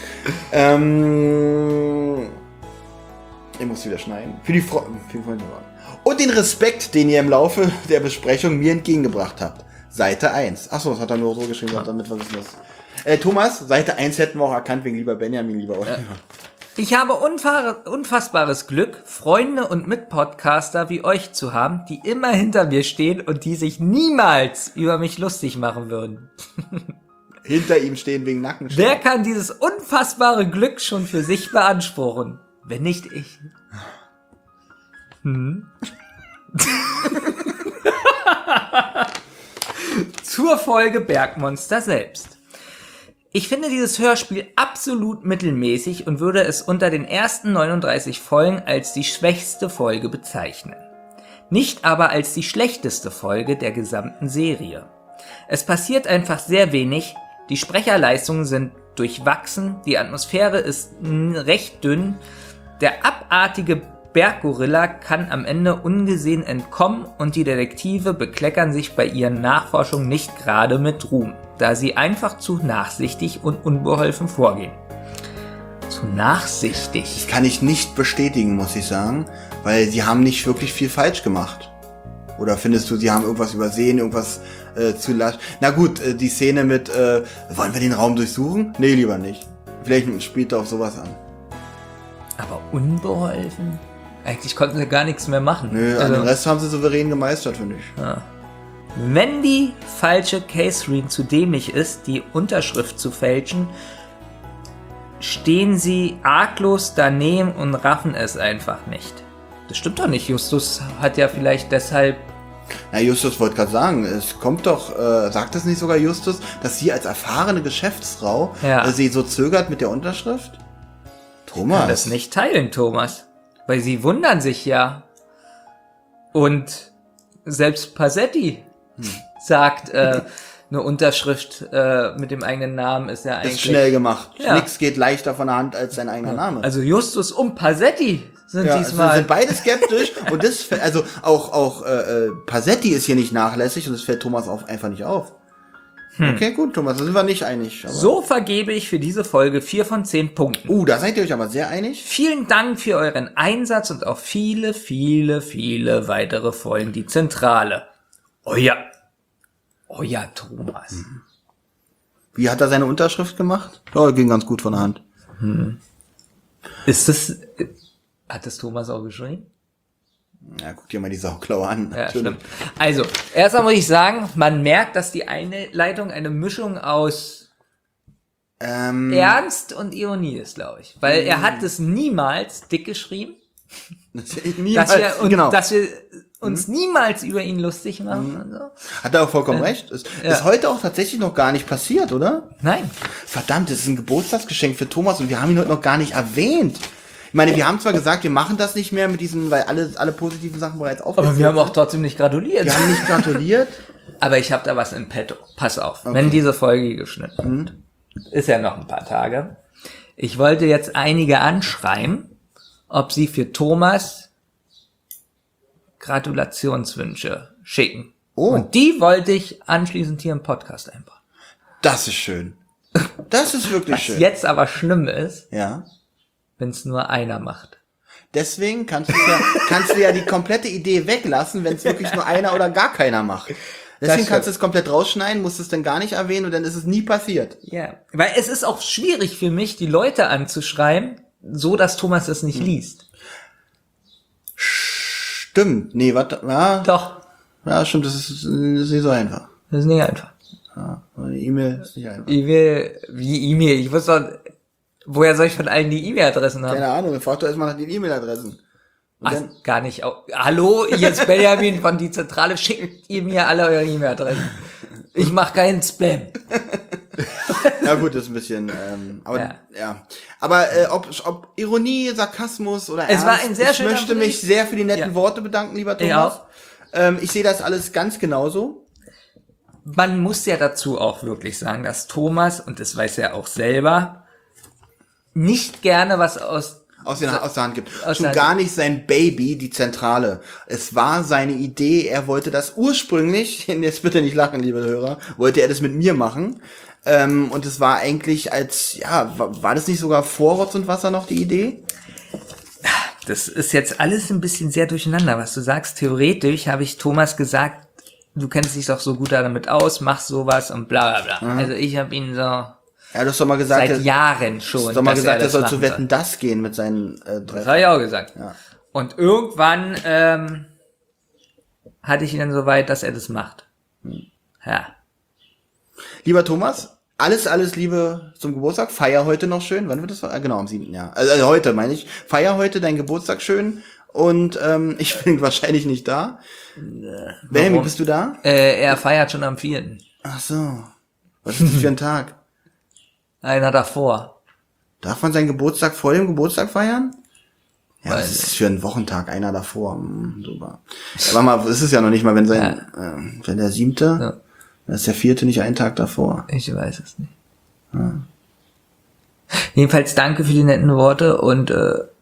Speaker 2: Ähm, ich muss wieder schneiden. Für die, Fre für die freundlichen Worte. Und den Respekt, den ihr im Laufe der Besprechung mir entgegengebracht habt. Seite eins. Achso, das hat er nur so geschrieben, damit was ist das? Äh, Thomas, Seite eins hätten wir auch erkannt, wegen lieber Benjamin, lieber Oliver.
Speaker 3: Ich habe unfahr- unfassbares Glück, Freunde und Mitpodcaster wie euch zu haben, die immer hinter mir stehen und die sich niemals über mich lustig machen würden.
Speaker 2: Hinter ihm stehen wegen Nacken.
Speaker 3: Wer kann dieses unfassbare Glück schon für sich beanspruchen? Wenn nicht ich. Hm? Zur Folge Bergmonster selbst. Ich finde dieses Hörspiel absolut mittelmäßig und würde es unter den ersten neununddreißig Folgen als die schwächste Folge bezeichnen. Nicht aber als die schlechteste Folge der gesamten Serie. Es passiert einfach sehr wenig, die Sprecherleistungen sind durchwachsen, die Atmosphäre ist recht dünn, der abartige Berggorilla kann am Ende ungesehen entkommen und die Detektive bekleckern sich bei ihren Nachforschungen nicht gerade mit Ruhm, da sie einfach zu nachsichtig und unbeholfen vorgehen. Zu nachsichtig?
Speaker 2: Das kann ich nicht bestätigen, muss ich sagen, weil sie haben nicht wirklich viel falsch gemacht. Oder findest du, sie haben irgendwas übersehen, irgendwas äh, zu lasch? Na gut, äh, die Szene mit, äh, wollen wir den Raum durchsuchen? Nee, lieber nicht. Vielleicht spielt er auf sowas an.
Speaker 3: Aber unbeholfen? Eigentlich konnten sie gar nichts mehr machen.
Speaker 2: Nö,
Speaker 3: also,
Speaker 2: den Rest haben sie souverän gemeistert, finde ich.
Speaker 3: Ja. Wenn die falsche Catherine zu dämlich ist, die Unterschrift zu fälschen, stehen sie arglos daneben und raffen es einfach nicht. Das stimmt doch nicht. Justus hat ja vielleicht deshalb...
Speaker 2: Na, Justus wollte gerade sagen, es kommt doch, äh, sagt es nicht sogar Justus, dass sie als erfahrene Geschäftsfrau
Speaker 3: ja.
Speaker 2: äh, sie so zögert mit der Unterschrift? Thomas.
Speaker 3: Ich kann das nicht teilen, Thomas. Weil sie wundern sich ja. Und selbst Passetti hm. sagt, äh, eine Unterschrift äh, mit dem eigenen Namen ist ja eigentlich...
Speaker 2: Ist schnell gemacht.
Speaker 3: Ja.
Speaker 2: Nix geht leichter von der Hand als sein eigener
Speaker 3: ja.
Speaker 2: Name.
Speaker 3: Also Justus und Passetti sind
Speaker 2: ja,
Speaker 3: diesmal...
Speaker 2: Also sind beide skeptisch und das, also auch auch äh, Passetti ist hier nicht nachlässig und das fällt Thomas auf, einfach nicht auf. Hm. Okay, gut, Thomas, da sind wir nicht einig. Aber
Speaker 3: so vergebe ich für diese Folge vier von zehn Punkten.
Speaker 2: Uh, da seid ihr euch aber sehr einig.
Speaker 3: Vielen Dank für euren Einsatz und auch viele, viele, viele weitere Folgen die Zentrale. Euer, euer Thomas.
Speaker 2: Mhm. Wie hat er seine Unterschrift gemacht? Oh, ging ganz gut von der Hand.
Speaker 3: Hm. Ist das, hat das Thomas auch geschrieben?
Speaker 2: Ja, guck dir mal die Sauklaue an.
Speaker 3: Ja, stimmt. Also, erstmal muss ich sagen, man merkt, dass die eine Leitung eine Mischung aus ähm, Ernst und Ironie ist, glaube ich. Weil er hat es niemals dick geschrieben.
Speaker 2: niemals,
Speaker 3: dass wir, und,
Speaker 2: genau.
Speaker 3: dass wir uns mhm. niemals über ihn lustig machen.
Speaker 2: Mhm.
Speaker 3: Und so.
Speaker 2: Hat er auch vollkommen äh, recht. Ist, ja. ist heute auch tatsächlich noch gar nicht passiert, oder?
Speaker 3: Nein.
Speaker 2: Verdammt, das ist ein Geburtstagsgeschenk für Thomas und wir haben ihn heute noch gar nicht erwähnt. Ich meine, wir haben zwar gesagt, wir machen das nicht mehr mit diesen, weil alle, alle positiven Sachen bereits aufgezählt
Speaker 3: Aber wir haben auch trotzdem nicht gratuliert.
Speaker 2: Wir haben nicht gratuliert.
Speaker 3: Aber ich habe da was im Petto. Pass auf, okay. Wenn diese Folge geschnitten wird, mhm. ist ja noch ein paar Tage. Ich wollte jetzt einige anschreiben, ob sie für Thomas Gratulationswünsche schicken.
Speaker 2: Oh.
Speaker 3: Und die wollte ich anschließend hier im Podcast einbauen.
Speaker 2: Das ist schön. Das ist wirklich
Speaker 3: was
Speaker 2: schön.
Speaker 3: Was jetzt aber schlimm ist,
Speaker 2: ja.
Speaker 3: wenn es nur einer macht.
Speaker 2: Deswegen kannst du ja, kannst du ja die komplette Idee weglassen, wenn es wirklich nur einer oder gar keiner macht. Deswegen kannst du es komplett rausschneiden, musst es dann gar nicht erwähnen und dann ist es nie passiert.
Speaker 3: Ja, weil es ist auch schwierig für mich, die Leute anzuschreiben, so dass Thomas das nicht hm. liest.
Speaker 2: Stimmt. Nee, warte, ja.
Speaker 3: Doch.
Speaker 2: Ja, stimmt, das ist, das ist nicht so einfach.
Speaker 3: Das ist nicht einfach.
Speaker 2: Ja, eine E-Mail ist nicht einfach.
Speaker 3: E-Mail, wie E-Mail? Ich wusste doch, woher soll ich von allen die E-Mail-Adressen haben?
Speaker 2: Keine Ahnung, frag doch erstmal nach den E-Mail-Adressen.
Speaker 3: Ach, gar nicht. Hallo, hier ist Benjamin von die Zentrale, schickt ihr mir alle eure E-Mail-Adressen. Ich mach keinen Spam.
Speaker 2: Ja gut, das ist ein bisschen, ähm, aber ja. ja. Aber äh, ob, ob Ironie, Sarkasmus oder
Speaker 3: es
Speaker 2: Ernst,
Speaker 3: war ein sehr
Speaker 2: ich
Speaker 3: schöner
Speaker 2: möchte mich
Speaker 3: Bericht.
Speaker 2: sehr für die netten
Speaker 3: ja.
Speaker 2: Worte bedanken, lieber Thomas.
Speaker 3: Ich auch.
Speaker 2: Ähm, ich sehe das alles ganz genauso.
Speaker 3: Man muss ja dazu auch wirklich sagen, dass Thomas, und das weiß er auch selber, nicht gerne was aus
Speaker 2: Aus, den, aus der Hand gibt. Schon gar nicht sein Baby, die Zentrale. Es war seine Idee, er wollte das ursprünglich, jetzt bitte nicht lachen, liebe Hörer, wollte er das mit mir machen. Ähm, und es war eigentlich als, ja, war, war das nicht sogar vor Rotz und Wasser noch die Idee?
Speaker 3: Das ist jetzt alles ein bisschen sehr durcheinander, was du sagst. Theoretisch habe ich Thomas gesagt, du kennst dich doch so gut damit aus, mach sowas und bla bla bla. Mhm. Also ich habe ihn so...
Speaker 2: Ja, du hast doch mal gesagt,
Speaker 3: seit Jahren schon.
Speaker 2: Du hast doch mal gesagt, er, er soll zu Wetten, das gehen mit seinen äh, drei.
Speaker 3: Das habe ich auch gesagt.
Speaker 2: Ja.
Speaker 3: Und irgendwann ähm, hatte ich ihn dann so weit, dass er das macht. Hm. Ja.
Speaker 2: Lieber Thomas, alles, alles Liebe zum Geburtstag. Feier heute noch schön. Wann wird das? Ah, genau, am siebten Ja. Also, also heute meine ich. Feier heute deinen Geburtstag schön. Und ähm, ich bin wahrscheinlich nicht da. Äh, Benjamin, bist du da?
Speaker 3: Äh, er feiert schon am vierten
Speaker 2: Ach so. Was ist das für ein Tag?
Speaker 3: Einer davor.
Speaker 2: Darf man seinen Geburtstag vor dem Geburtstag feiern? Ja, Weil, was ist das für ein Wochentag? Einer davor. Hm, super. Aber mal, das ist ja noch nicht mal, wenn sein, ja. äh, wenn der siebte, ja. dann ist der vierte nicht einen Tag davor.
Speaker 3: Ich weiß es nicht. Ja. Jedenfalls danke für die netten Worte und äh,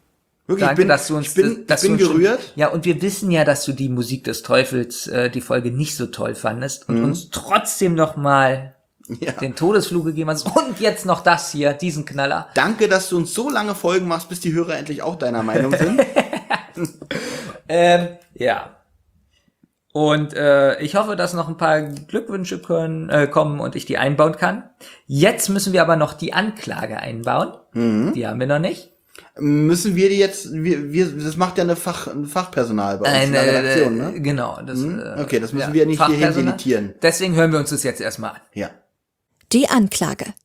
Speaker 2: Wirklich,
Speaker 3: Danke,
Speaker 2: ich bin,
Speaker 3: dass du uns,
Speaker 2: ich bin,
Speaker 3: dass
Speaker 2: ich bin
Speaker 3: du uns
Speaker 2: gerührt.
Speaker 3: Schon, ja, und wir wissen ja, dass du die Musik des Teufels, äh, die Folge nicht so toll fandest und mhm. uns trotzdem noch mal ja. den Todesflug gegeben hast und jetzt noch das hier, diesen Knaller.
Speaker 2: Danke, dass du uns so lange Folgen machst, bis die Hörer endlich auch deiner Meinung sind.
Speaker 3: ähm, ja. Und äh, ich hoffe, dass noch ein paar Glückwünsche können, äh, kommen und ich die einbauen kann. Jetzt müssen wir aber noch die Anklage einbauen. Mhm. Die haben wir noch nicht.
Speaker 2: Müssen wir die jetzt, wir, wir, das macht ja eine Fach, ein Fachpersonal bei uns
Speaker 3: eine,
Speaker 2: in der Redaktion, ne?
Speaker 3: Genau. Das,
Speaker 2: mhm. Okay, das müssen
Speaker 3: ja,
Speaker 2: wir nicht hierhin deletieren.
Speaker 3: Deswegen hören wir uns das jetzt erstmal an.
Speaker 2: Ja.
Speaker 1: Die Anklage.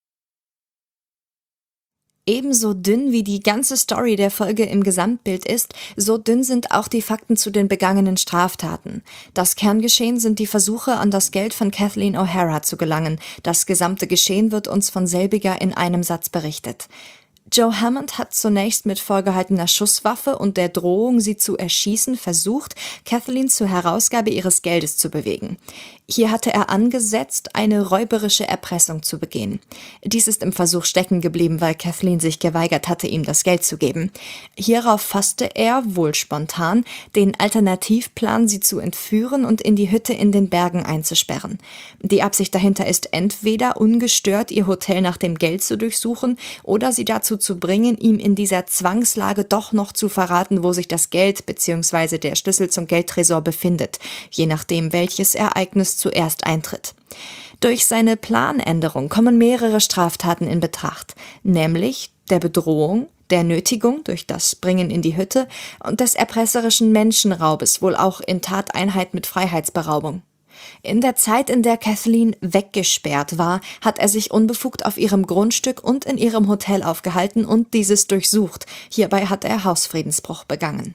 Speaker 1: Ebenso dünn wie die ganze Story der Folge im Gesamtbild ist, so dünn sind auch die Fakten zu den begangenen Straftaten. Das Kerngeschehen sind die Versuche, an das Geld von Kathleen O'Hara zu gelangen. Das gesamte Geschehen wird uns von selbiger in einem Satz berichtet. Joe Hammond hat zunächst mit vorgehaltener Schusswaffe und der Drohung, sie zu erschießen, versucht, Kathleen zur Herausgabe ihres Geldes zu bewegen. Hier hatte er angesetzt, eine räuberische Erpressung zu begehen. Dies ist im Versuch stecken geblieben, weil Kathleen sich geweigert hatte, ihm das Geld zu geben. Hierauf fasste er, wohl spontan, den Alternativplan, sie zu entführen und in die Hütte in den Bergen einzusperren. Die Absicht dahinter ist entweder ungestört ihr Hotel nach dem Geld zu durchsuchen oder sie dazu zu bringen, ihm in dieser Zwangslage doch noch zu verraten, wo sich das Geld bzw. der Schlüssel zum Geldtresor befindet, je nachdem, welches Ereignis zuerst eintritt. Durch seine Planänderung kommen mehrere Straftaten in Betracht, nämlich der Bedrohung, der Nötigung durch das Bringen in die Hütte und des erpresserischen Menschenraubes, wohl auch in Tateinheit mit Freiheitsberaubung. In der Zeit, in der Kathleen weggesperrt war, hat er sich unbefugt auf ihrem Grundstück und in ihrem Hotel aufgehalten und dieses durchsucht. Hierbei hat er Hausfriedensbruch begangen.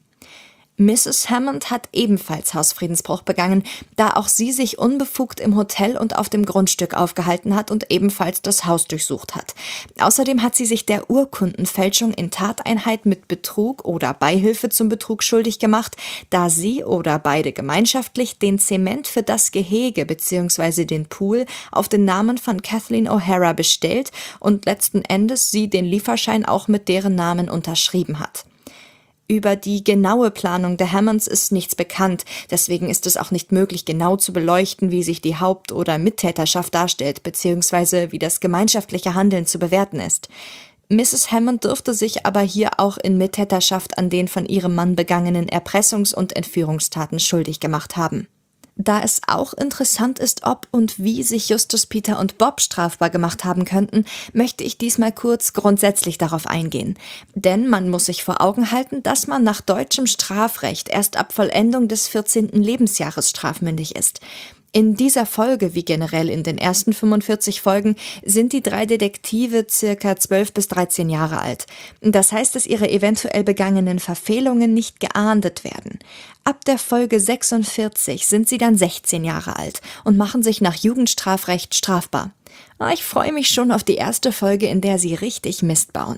Speaker 1: Misses Hammond hat ebenfalls Hausfriedensbruch begangen, da auch sie sich unbefugt im Hotel und auf dem Grundstück aufgehalten hat und ebenfalls das Haus durchsucht hat. Außerdem hat sie sich der Urkundenfälschung in Tateinheit mit Betrug oder Beihilfe zum Betrug schuldig gemacht, da sie oder beide gemeinschaftlich den Zement für das Gehege bzw. den Pool auf den Namen von Kathleen O'Hara bestellt und letzten Endes sie den Lieferschein auch mit deren Namen unterschrieben hat. Über die genaue Planung der Hammonds ist nichts bekannt, deswegen ist es auch nicht möglich, genau zu beleuchten, wie sich die Haupt- oder Mittäterschaft darstellt, beziehungsweise wie das gemeinschaftliche Handeln zu bewerten ist. Misses Hammond dürfte sich aber hier auch in Mittäterschaft an den von ihrem Mann begangenen Erpressungs- und Entführungstaten schuldig gemacht haben. Da es auch interessant ist, ob und wie sich Justus, Peter und Bob strafbar gemacht haben könnten, möchte ich diesmal kurz grundsätzlich darauf eingehen. Denn man muss sich vor Augen halten, dass man nach deutschem Strafrecht erst ab Vollendung des vierzehnten Lebensjahres strafmündig ist. In dieser Folge, wie generell in den ersten fünfundvierzig Folgen, sind die drei Detektive circa zwölf bis dreizehn Jahre alt. Das heißt, dass ihre eventuell begangenen Verfehlungen nicht geahndet werden. Ab der Folge sechsundvierzig sind sie dann sechzehn Jahre alt und machen sich nach Jugendstrafrecht strafbar. Ich freue mich schon auf die erste Folge, in der sie richtig Mist bauen.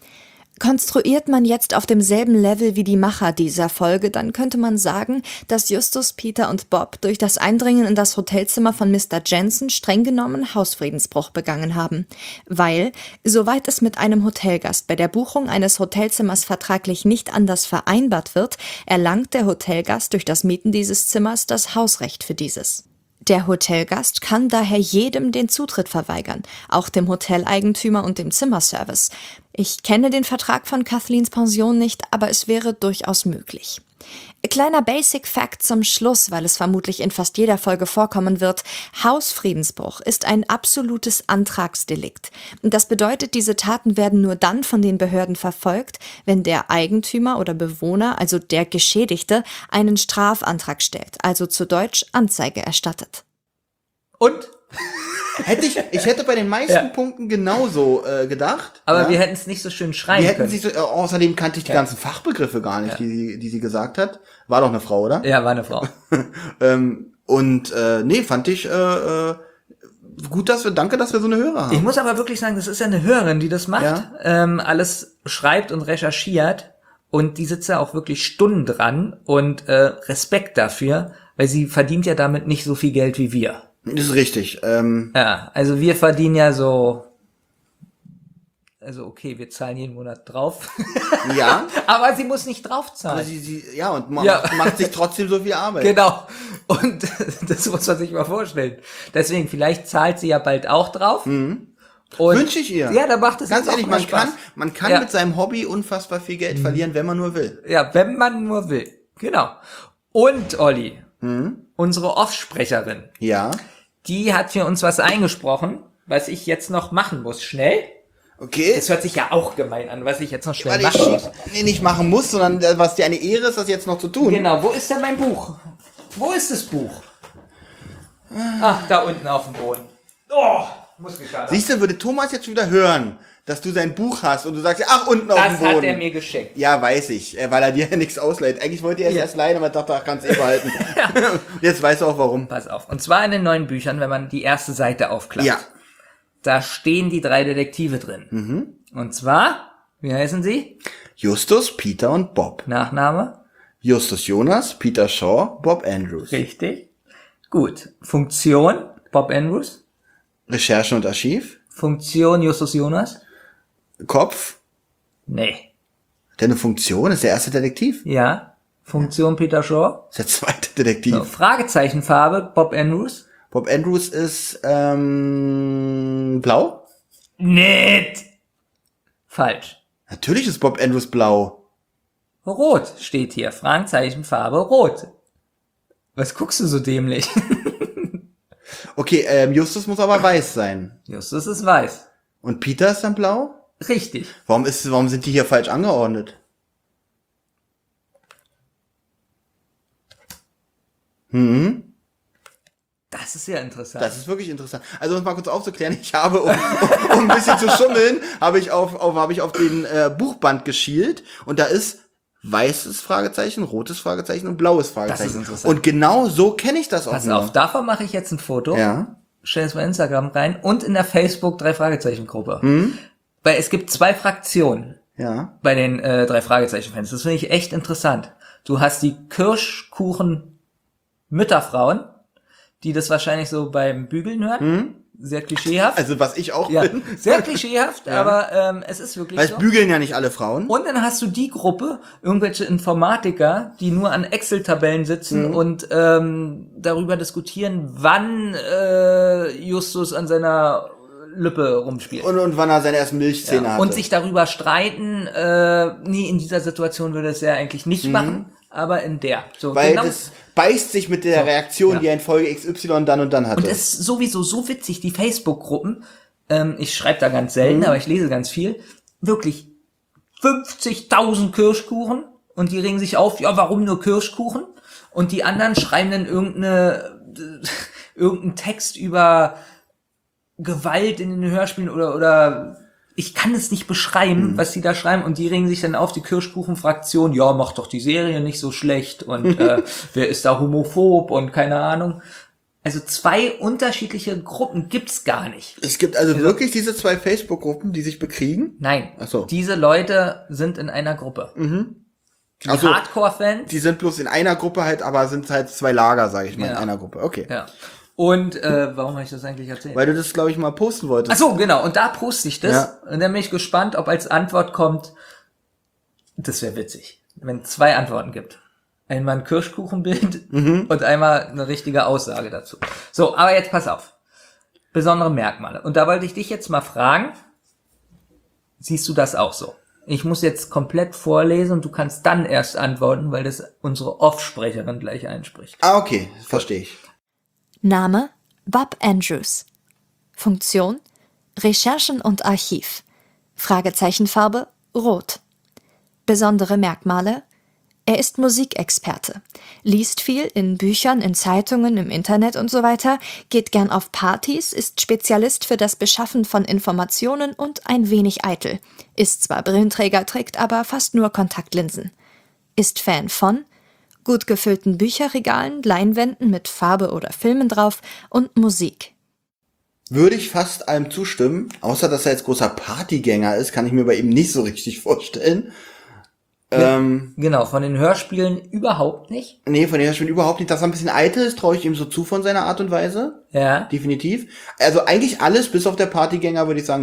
Speaker 1: Konstruiert man jetzt auf demselben Level wie die Macher dieser Folge, dann könnte man sagen, dass Justus, Peter und Bob durch das Eindringen in das Hotelzimmer von Mister Jensen streng genommen Hausfriedensbruch begangen haben. Weil, soweit es mit einem Hotelgast bei der Buchung eines Hotelzimmers vertraglich nicht anders vereinbart wird, erlangt der Hotelgast durch das Mieten dieses Zimmers das Hausrecht für dieses. Der Hotelgast kann daher jedem den Zutritt verweigern, auch dem Hoteleigentümer und dem Zimmerservice. Ich kenne den Vertrag von Kathleens Pension nicht, aber es wäre durchaus möglich. Kleiner Basic Fact zum Schluss, weil es vermutlich in fast jeder Folge vorkommen wird. Hausfriedensbruch ist ein absolutes Antragsdelikt. Das bedeutet, diese Taten werden nur dann von den Behörden verfolgt, wenn der Eigentümer oder Bewohner, also der Geschädigte, einen Strafantrag stellt, also zu Deutsch Anzeige erstattet.
Speaker 3: Und?
Speaker 2: Hätte ich, ich hätte bei den meisten
Speaker 3: ja.
Speaker 2: Punkten genauso äh, gedacht.
Speaker 3: Aber
Speaker 2: ja?
Speaker 3: wir hätten es nicht so schön schreiben
Speaker 2: wir hätten
Speaker 3: können.
Speaker 2: Sich so, äh, außerdem kannte ich die ja. ganzen Fachbegriffe gar nicht, ja. die, sie, die sie gesagt hat. War doch eine Frau, oder?
Speaker 3: Ja, war eine Frau.
Speaker 2: ähm, und äh, nee, fand ich äh, äh, gut, dass wir, danke, dass wir so eine Hörer haben.
Speaker 3: Ich muss aber wirklich sagen, das ist ja eine Hörerin, die das macht. Ja? Ähm, alles schreibt und recherchiert. Und die sitzt ja auch wirklich Stunden dran. Und äh, Respekt dafür, weil sie verdient ja damit nicht so viel Geld wie wir.
Speaker 2: Das ist richtig. Ähm,
Speaker 3: ja, also wir verdienen ja so Also okay, wir zahlen jeden Monat drauf.
Speaker 2: Ja.
Speaker 3: Aber sie muss nicht draufzahlen.
Speaker 2: Aber sie, sie, ja, und macht,
Speaker 3: Ja.
Speaker 2: macht sich trotzdem so viel Arbeit.
Speaker 3: Genau. Und das muss man sich mal vorstellen. Deswegen, vielleicht zahlt sie ja bald auch drauf.
Speaker 2: Mhm.
Speaker 3: Und
Speaker 2: Wünsche ich ihr.
Speaker 3: Ja, da macht es
Speaker 2: Ganz
Speaker 3: jetzt
Speaker 2: ehrlich,
Speaker 3: auch mal
Speaker 2: man
Speaker 3: Spaß.
Speaker 2: kann, man kann
Speaker 3: Ja.
Speaker 2: mit seinem Hobby unfassbar viel Geld
Speaker 3: Mhm.
Speaker 2: verlieren, wenn man nur will.
Speaker 3: Ja, wenn man nur will. Genau. Und Olli,
Speaker 2: Mhm.
Speaker 3: unsere Offsprecherin,
Speaker 2: Ja.
Speaker 3: die hat für uns was eingesprochen, was ich jetzt noch machen muss. Schnell.
Speaker 2: Okay.
Speaker 3: Das hört sich ja auch gemein an, was ich jetzt noch schnell
Speaker 2: Weil ich
Speaker 3: machen muss.
Speaker 2: nee, nicht machen muss, sondern äh, was dir eine Ehre ist, das jetzt noch zu tun.
Speaker 3: Genau, wo ist denn mein Buch? Wo ist das Buch? Ach, da unten auf dem Boden. Oh, muss geschadet.
Speaker 2: Siehst du, würde Thomas jetzt schon wieder hören, dass du sein Buch hast und du sagst, ach, unten auf dem
Speaker 3: Das
Speaker 2: Boden.
Speaker 3: hat er mir geschenkt.
Speaker 2: Ja, weiß ich, äh, weil er dir ja nichts ausleiht. Eigentlich wollte er es
Speaker 3: Ja.
Speaker 2: erst leihen, aber ich dachte, ach, kannst eh behalten. Jetzt weißt du auch warum.
Speaker 3: Pass auf. Und zwar in den neuen Büchern, wenn man die erste Seite aufklappt.
Speaker 2: Ja.
Speaker 3: Da stehen die drei Detektive drin.
Speaker 2: Mhm.
Speaker 3: Und zwar, wie heißen sie?
Speaker 2: Justus, Peter und Bob.
Speaker 3: Nachname?
Speaker 2: Justus Jonas, Peter Shaw, Bob Andrews.
Speaker 3: Richtig. Gut. Funktion? Bob Andrews.
Speaker 2: Recherche und Archiv.
Speaker 3: Funktion Justus Jonas?
Speaker 2: Kopf.
Speaker 3: Nee.
Speaker 2: Hat der eine Funktion? Ist der erste Detektiv?
Speaker 3: Ja. Funktion Peter Shaw?
Speaker 2: Ist der zweite Detektiv.
Speaker 3: So, Fragezeichenfarbe Bob Andrews?
Speaker 2: Bob Andrews ist ähm, blau?
Speaker 3: Nicht. Falsch.
Speaker 2: Natürlich ist Bob Andrews blau.
Speaker 3: Rot steht hier. Fragezeichenfarbe rot. Was guckst du so dämlich?
Speaker 2: Okay, ähm, Justus muss aber weiß sein.
Speaker 3: Justus ist weiß.
Speaker 2: Und Peter ist dann blau?
Speaker 3: Richtig.
Speaker 2: Warum ist, warum sind die hier falsch angeordnet? Hm,
Speaker 3: Das ist ja interessant.
Speaker 2: das ist wirklich interessant. Also um es mal kurz aufzuklären, ich habe, um, um, um ein bisschen zu schummeln, habe ich auf, auf habe ich auf den äh, Buchband geschielt und da ist weißes Fragezeichen, rotes Fragezeichen und blaues Fragezeichen.
Speaker 3: interessant.
Speaker 2: Und genau so kenne ich das auch
Speaker 3: Pass
Speaker 2: nur.
Speaker 3: auf, davon mache ich jetzt ein Foto.
Speaker 2: Ja.
Speaker 3: Stell es bei Instagram rein und in der Facebook drei Fragezeichen Gruppe.
Speaker 2: Hm?
Speaker 3: Weil es gibt zwei Fraktionen
Speaker 2: Ja.
Speaker 3: bei den äh, drei Fragezeichen Fans. Das finde ich echt interessant. Du hast die Kirschkuchen Mütterfrauen, die das wahrscheinlich so beim Bügeln hören.
Speaker 2: Hm?
Speaker 3: Sehr klischeehaft.
Speaker 2: Also was ich auch
Speaker 3: ja,
Speaker 2: bin.
Speaker 3: sehr klischeehaft,
Speaker 2: Ja.
Speaker 3: aber ähm, es ist wirklich
Speaker 2: Weil es
Speaker 3: so.
Speaker 2: bügeln ja nicht alle Frauen.
Speaker 3: Und dann hast du die Gruppe, irgendwelche Informatiker, die nur an Excel-Tabellen sitzen
Speaker 2: Mhm.
Speaker 3: und ähm, darüber diskutieren, wann äh, Justus an seiner Lippe rumspielt.
Speaker 2: Und, und wann er seine ersten Milchzähne
Speaker 3: Ja,
Speaker 2: hatte.
Speaker 3: und sich darüber streiten, äh, nee, in dieser Situation würde es ja eigentlich nicht machen, aber in der. So,
Speaker 2: Mhm. Weil
Speaker 3: genau.
Speaker 2: das beißt sich mit der
Speaker 3: So,
Speaker 2: Reaktion,
Speaker 3: ja.
Speaker 2: die er in Folge X Y dann und dann hatte.
Speaker 3: Und es ist sowieso so witzig, die Facebook-Gruppen, ähm, ich schreibe da ganz selten,
Speaker 2: Mhm.
Speaker 3: aber ich lese ganz viel, wirklich fünfzigtausend Kirschkuchen und die regen sich auf, ja, warum nur Kirschkuchen? Und die anderen schreiben dann irgendeine, irgendeinen Text über Gewalt in den Hörspielen oder, oder ich kann es nicht beschreiben,
Speaker 2: Mhm.
Speaker 3: was die da schreiben und die regen sich dann auf, die Kirschkuchen-Fraktion, ja, macht doch die Serie nicht so schlecht und äh, wer ist da homophob und keine Ahnung. Also zwei unterschiedliche Gruppen gibt's gar nicht.
Speaker 2: Es gibt also wirklich diese zwei Facebook-Gruppen, die sich bekriegen?
Speaker 3: Nein,
Speaker 2: Ach so.
Speaker 3: diese Leute sind in einer Gruppe.
Speaker 2: Mhm.
Speaker 3: Die
Speaker 2: Ach so.
Speaker 3: Hardcore-Fans.
Speaker 2: Die sind bloß in einer Gruppe halt, aber sind halt zwei Lager, sage ich mal,
Speaker 3: Ja.
Speaker 2: in einer Gruppe. Okay.
Speaker 3: Ja. Und äh, warum habe ich das eigentlich erzählt?
Speaker 2: Weil du das, glaube ich, mal posten wolltest.
Speaker 3: Ach so, genau. Und da poste ich das.
Speaker 2: Ja.
Speaker 3: Und dann bin ich gespannt, ob als Antwort kommt, das wäre witzig, wenn es zwei Antworten gibt. Einmal ein Kirschkuchenbild
Speaker 2: Mhm.
Speaker 3: und einmal eine richtige Aussage dazu. So, aber jetzt pass auf. Besondere Merkmale. Und da wollte ich dich jetzt mal fragen, siehst du das auch so? Ich muss jetzt komplett vorlesen und du kannst dann erst antworten, weil das unsere Off-Sprecherin gleich einspricht.
Speaker 2: Ah, okay, verstehe ich.
Speaker 1: Name Bob Andrews. Funktion Recherchen und Archiv. Fragezeichenfarbe rot. Besondere Merkmale: Er ist Musikexperte, liest viel in Büchern, in Zeitungen, im Internet und so weiter, geht gern auf Partys, ist Spezialist für das Beschaffen von Informationen und ein wenig eitel, ist zwar Brillenträger, trägt aber fast nur Kontaktlinsen, ist Fan von gut gefüllten Bücherregalen, Leinwänden mit Farbe oder Filmen drauf und Musik.
Speaker 2: Würde ich fast allem zustimmen, außer dass er jetzt großer Partygänger ist, kann ich mir bei ihm nicht so richtig vorstellen.
Speaker 3: Ja,
Speaker 2: Ähm,
Speaker 3: genau, von den Hörspielen überhaupt nicht.
Speaker 2: nee, von dem her schon überhaupt nicht. Dass er ein bisschen eitel ist, traue ich ihm so zu von seiner Art und Weise.
Speaker 3: Ja.
Speaker 2: Definitiv. Also eigentlich alles, bis auf der Partygänger, würde ich sagen, ja.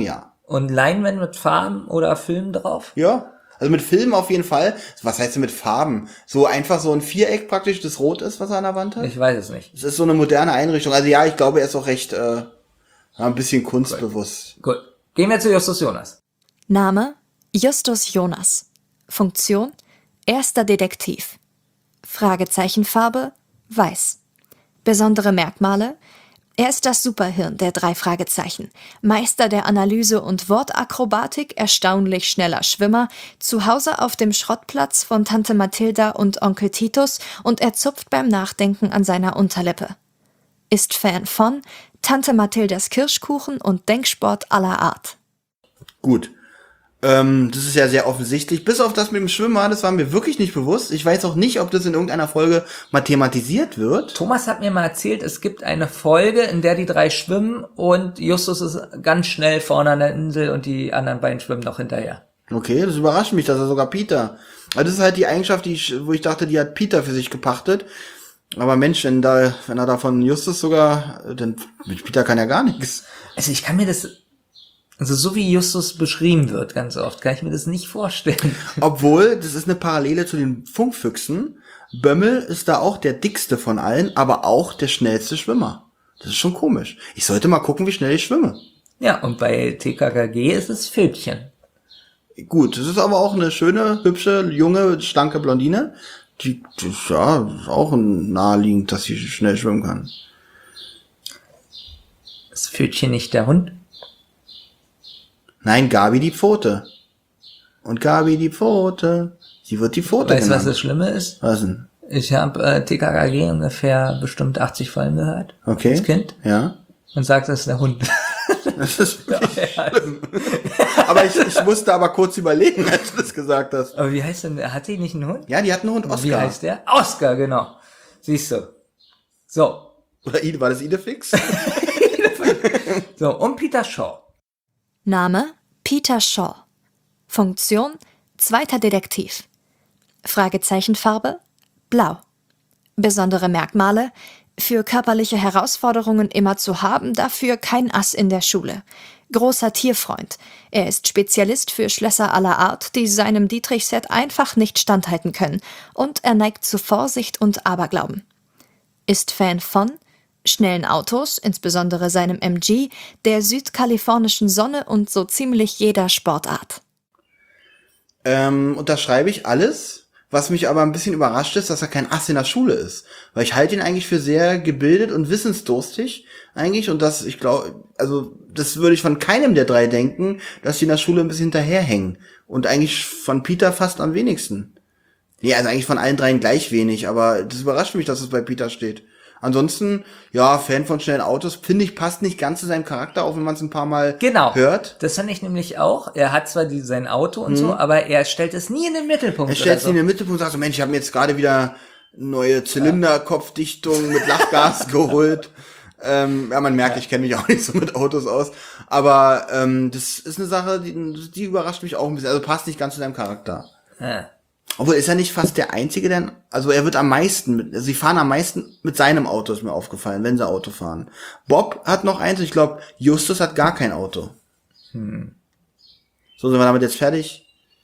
Speaker 3: Und Leinwände mit Farben oder Filmen drauf?
Speaker 2: Ja, also mit Filmen auf jeden Fall. Was heißt denn mit Farben? So einfach so ein Viereck praktisch, das rot ist, was er an der Wand hat?
Speaker 3: Ich weiß es nicht.
Speaker 2: Es ist so eine moderne Einrichtung. Also ja, ich glaube, er ist auch recht äh, ein bisschen kunstbewusst.
Speaker 3: Gut. Gut. Gehen wir zu Justus Jonas.
Speaker 1: Name Justus Jonas. Funktion erster Detektiv. Fragezeichenfarbe weiß. Besondere Merkmale: Er ist das Superhirn der drei Fragezeichen, Meister der Analyse und Wortakrobatik, erstaunlich schneller Schwimmer, zu Hause auf dem Schrottplatz von Tante Mathilda und Onkel Titus und er zupft beim Nachdenken an seiner Unterlippe. Ist Fan von Tante Mathildas Kirschkuchen und Denksport aller Art.
Speaker 2: Gut. Ähm, das ist ja sehr offensichtlich. Bis auf das mit dem Schwimmer, das war mir wirklich nicht bewusst. Ich weiß auch nicht, ob das in irgendeiner Folge mal thematisiert wird.
Speaker 3: Thomas hat mir mal erzählt, es gibt eine Folge, in der die drei schwimmen und Justus ist ganz schnell vorne an der Insel und die anderen beiden schwimmen noch hinterher.
Speaker 2: Okay, das überrascht mich, dass er sogar Peter. Also das ist halt die Eigenschaft, die ich, wo ich dachte, die hat Peter für sich gepachtet. Aber Mensch, wenn da, wenn er da von Justus sogar, dann mit Peter kann ja gar nichts.
Speaker 3: Also ich kann mir das, also so wie Justus beschrieben wird ganz oft, kann ich mir das nicht vorstellen.
Speaker 2: Obwohl, das ist eine Parallele zu den Funkfüchsen. Bömmel ist da auch der dickste von allen, aber auch der schnellste Schwimmer. Das ist schon komisch. Ich sollte mal gucken, wie schnell ich schwimme.
Speaker 3: Ja, und bei T K K G ist es Pfilzchen.
Speaker 2: Gut, das ist aber auch eine schöne, hübsche, junge, schlanke Blondine. Die, die ist ja ist auch naheliegend, dass sie schnell schwimmen kann.
Speaker 3: Ist Pfilzchen nicht der Hund?
Speaker 2: Nein, Gabi die Pfote. Und Gabi die Pfote. Sie wird die Pfote
Speaker 3: Weißt du, was
Speaker 2: genannt.
Speaker 3: das Schlimme ist?
Speaker 2: Was denn?
Speaker 3: Ich habe äh, T K K G ungefähr bestimmt achtzig Folgen gehört.
Speaker 2: Okay.
Speaker 3: Als Kind.
Speaker 2: Ja.
Speaker 3: Und sagt, das ist der Hund.
Speaker 2: Das ist wirklich
Speaker 3: Ja,
Speaker 2: schlimm. Aber ich, ich musste aber kurz überlegen, als du das gesagt hast.
Speaker 3: Aber wie heißt denn, hat die nicht einen Hund?
Speaker 2: Ja, die hat einen Hund, Oscar.
Speaker 3: Wie heißt der? Oscar, genau. Siehst du. So.
Speaker 2: Oder Ide, war das Idefix?
Speaker 3: So, und Peter Shaw.
Speaker 1: Name Peter Shaw. Funktion zweiter Detektiv. Fragezeichenfarbe blau. Besondere Merkmale: Für körperliche Herausforderungen immer zu haben, dafür kein Ass in der Schule. Großer Tierfreund. Er ist Spezialist für Schlösser aller Art, die seinem Dietrich-Set einfach nicht standhalten können. Und er neigt zu Vorsicht und Aberglauben. Ist Fan von schnellen Autos, insbesondere seinem M G, der südkalifornischen Sonne und so ziemlich jeder Sportart.
Speaker 2: Ähm, unterschreibe ich alles. Was mich aber ein bisschen überrascht ist, dass er kein Ass in der Schule ist. Weil ich halte ihn eigentlich für sehr gebildet und wissensdurstig eigentlich. Und das, ich glaube, also das würde ich von keinem der drei denken, dass die in der Schule ein bisschen hinterherhängen. Und eigentlich von Peter fast am wenigsten. Nee, also eigentlich von allen dreien gleich wenig. Aber das überrascht mich, dass es bei Peter steht. Ansonsten, ja, Fan von schnellen Autos, finde ich, passt nicht ganz zu seinem Charakter, auch wenn man es ein paar Mal
Speaker 3: Genau.
Speaker 2: hört.
Speaker 3: Das fand ich nämlich auch. Er hat zwar die, sein Auto und so, aber er stellt es nie in den Mittelpunkt.
Speaker 2: Er stellt
Speaker 3: oder
Speaker 2: sich in den Mittelpunkt und sagt so, Mensch, ich habe mir jetzt gerade wieder neue Zylinderkopfdichtung mit Lachgas geholt. Ähm, ja, man merkt, ich kenne mich auch nicht so mit Autos aus. Aber ähm, das ist eine Sache, die, die überrascht mich auch ein bisschen. Also passt nicht ganz zu seinem Charakter.
Speaker 3: Ja.
Speaker 2: Obwohl, ist er nicht fast der Einzige, der, also er wird am meisten, mit, also sie fahren am meisten mit seinem Auto, ist mir aufgefallen, wenn sie Auto fahren. Bob hat noch eins, ich glaube, Justus hat gar kein Auto. Hm. So, sind wir damit jetzt fertig?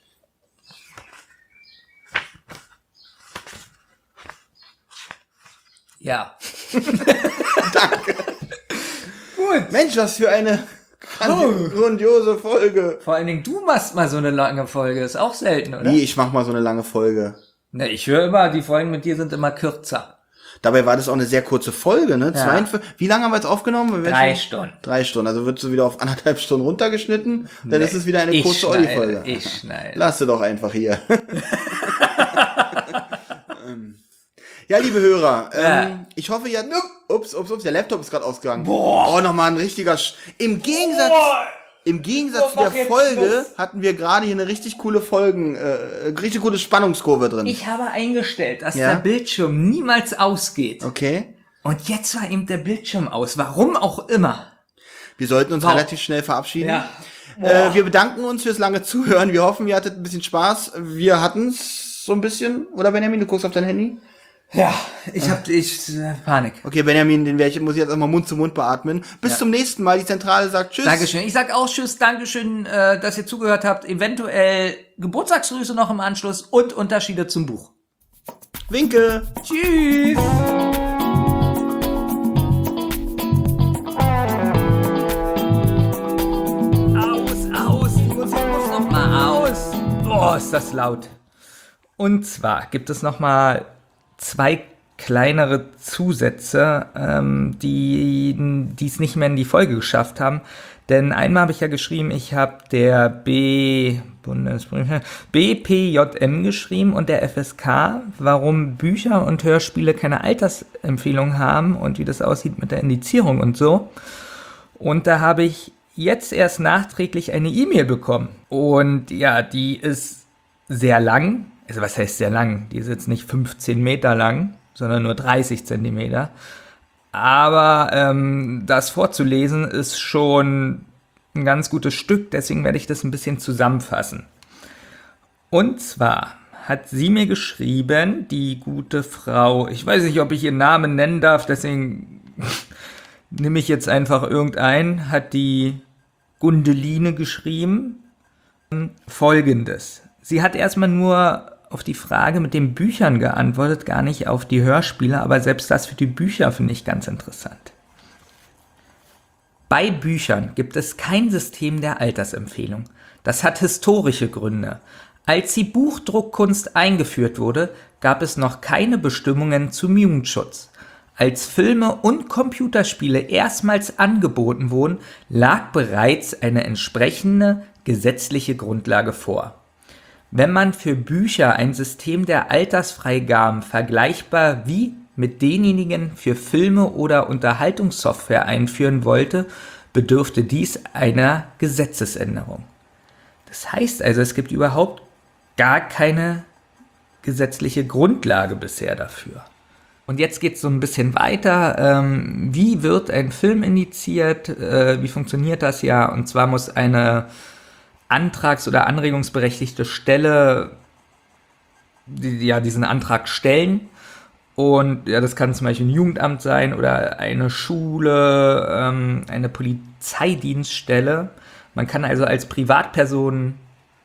Speaker 3: Ja.
Speaker 2: Danke.
Speaker 3: Gut.
Speaker 2: Mensch, was für eine grandiose Folge.
Speaker 3: Vor allen Dingen, du machst mal so eine lange Folge. Ist auch selten, oder?
Speaker 2: Nee, ich mach mal so eine lange Folge.
Speaker 3: Ne, ich höre immer, die Folgen mit dir sind immer kürzer.
Speaker 2: Dabei war das auch eine sehr kurze Folge, ne?
Speaker 3: Ja.
Speaker 2: zweiundvierzig Wie lange haben wir jetzt aufgenommen? Wir
Speaker 3: Drei
Speaker 2: schon-
Speaker 3: Stunden.
Speaker 2: Drei Stunden. Also wird sie wieder auf anderthalb Stunden runtergeschnitten. Dann
Speaker 3: Nee,
Speaker 2: ist es wieder eine
Speaker 3: ich
Speaker 2: kurze
Speaker 3: schneide,
Speaker 2: Olli-Folge.
Speaker 3: Ich schneide.
Speaker 2: Lass sie doch einfach hier. Ähm, ja, liebe Hörer,
Speaker 3: Ja.
Speaker 2: ähm, ich hoffe, ihr... Ups, ups, ups, der Laptop ist gerade ausgegangen. Boah. Oh, nochmal ein richtiger... Sch Im Gegensatz... Im Gegensatz
Speaker 3: So,
Speaker 2: zu
Speaker 3: mach
Speaker 2: der
Speaker 3: jetzt
Speaker 2: Folge
Speaker 3: Schluss.
Speaker 2: hatten wir gerade hier eine richtig coole Folgen, äh, richtig coole Spannungskurve drin.
Speaker 3: Ich habe eingestellt, dass
Speaker 2: Ja?
Speaker 3: der Bildschirm niemals ausgeht.
Speaker 2: Okay.
Speaker 3: Und jetzt war eben der Bildschirm aus. Warum auch immer.
Speaker 2: Wir sollten uns
Speaker 3: Wow.
Speaker 2: relativ schnell verabschieden.
Speaker 3: Ja.
Speaker 2: Äh, wir bedanken uns fürs lange Zuhören. Wir hoffen, ihr hattet ein bisschen Spaß. Wir hatten's so ein bisschen. Oder Benjamin, du guckst auf dein Handy?
Speaker 3: Ja, ich hab ich äh, Panik.
Speaker 2: Okay, Benjamin, den werde ich, muss ich jetzt einmal Mund zu Mund beatmen. Bis
Speaker 3: Ja.
Speaker 2: zum nächsten Mal. Die Zentrale sagt Tschüss.
Speaker 3: Dankeschön. Ich sag auch Tschüss, Dankeschön, äh, dass ihr zugehört habt. Eventuell Geburtstagsgrüße noch im Anschluss und Unterschiede zum Buch.
Speaker 2: Winke.
Speaker 3: Tschüss. Aus, aus, die Musik muss noch mal aus. Oh, ist das laut. Und zwar gibt es noch mal zwei kleinere Zusätze, ähm, die die es nicht mehr in die Folge geschafft haben. Denn einmal habe ich ja geschrieben, ich habe der B, Bundes, B P J M geschrieben und der F S K, warum Bücher und Hörspiele keine Altersempfehlung haben und wie das aussieht mit der Indizierung und so. Und da habe ich jetzt erst nachträglich eine E-Mail bekommen. Und ja, die ist sehr lang. Also was heißt sehr lang? Die ist jetzt nicht fünfzehn Meter lang, sondern nur dreißig Zentimeter. Aber ähm, das vorzulesen ist schon ein ganz gutes Stück, deswegen werde ich das ein bisschen zusammenfassen. Und zwar hat sie mir geschrieben, die gute Frau, ich weiß nicht, ob ich ihren Namen nennen darf, deswegen nehme ich jetzt einfach irgendeinen, hat die Gundeline geschrieben, Folgendes. Sie hat erstmal nur auf die Frage mit den Büchern geantwortet, gar nicht auf die Hörspiele, aber selbst das für die Bücher finde ich ganz interessant. Bei Büchern gibt es kein System der Altersempfehlung. Das hat historische Gründe. Als die Buchdruckkunst eingeführt wurde, gab es noch keine Bestimmungen zum Jugendschutz. Als Filme und Computerspiele erstmals angeboten wurden, lag bereits eine entsprechende gesetzliche Grundlage vor. Wenn man für Bücher ein System der Altersfreigaben vergleichbar wie mit denjenigen für Filme oder Unterhaltungssoftware einführen wollte, bedürfte dies einer Gesetzesänderung. Das heißt also, es gibt überhaupt gar keine gesetzliche Grundlage bisher dafür. Und jetzt geht es so ein bisschen weiter. Ähm, wie wird ein Film indiziert? Äh, wie funktioniert das ja? Und zwar muss eine antrags- oder anregungsberechtigte Stelle die, ja, diesen Antrag stellen. Und ja, das kann zum Beispiel ein Jugendamt sein oder eine Schule, ähm, eine Polizeidienststelle. Man kann also als Privatperson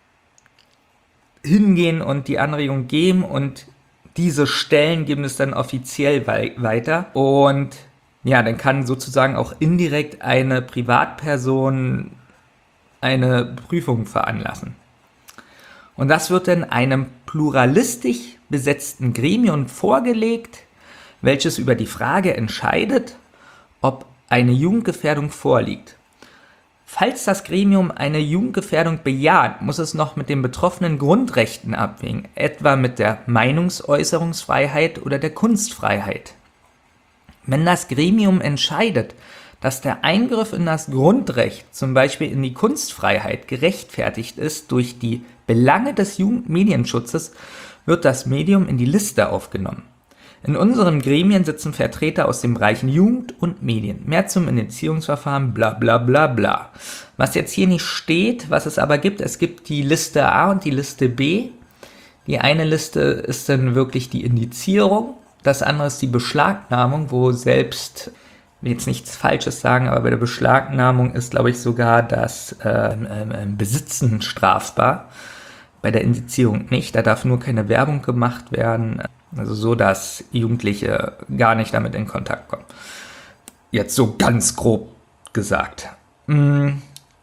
Speaker 3: hingehen und die Anregung geben und diese Stellen geben es dann offiziell wei- weiter. Und ja, dann kann sozusagen auch indirekt eine Privatperson eine Prüfung veranlassen. Und das wird dann einem pluralistisch besetzten Gremium vorgelegt, welches über die Frage entscheidet, ob eine Jugendgefährdung vorliegt. Falls das Gremium eine Jugendgefährdung bejaht, muss es noch mit den betroffenen Grundrechten abwägen, etwa mit der Meinungsäußerungsfreiheit oder der Kunstfreiheit. Wenn das Gremium entscheidet, dass der Eingriff in das Grundrecht, zum Beispiel in die Kunstfreiheit, gerechtfertigt ist durch die Belange des Jugendmedienschutzes, wird das Medium in die Liste aufgenommen. In unseren Gremien sitzen Vertreter aus den Bereichen Jugend und Medien. Mehr zum Indizierungsverfahren, bla bla bla bla. Was jetzt hier nicht steht, was es aber gibt, es gibt die Liste A und die Liste B. Die eine Liste ist dann wirklich die Indizierung, das andere ist die Beschlagnahmung, wo selbst, ich will jetzt nichts Falsches sagen, aber bei der Beschlagnahmung ist, glaube ich, sogar das äh, äh, Besitzen strafbar. Bei der Indizierung nicht, da darf nur keine Werbung gemacht werden. Also so, dass Jugendliche gar nicht damit in Kontakt kommen. Jetzt so ganz grob gesagt. Mhm.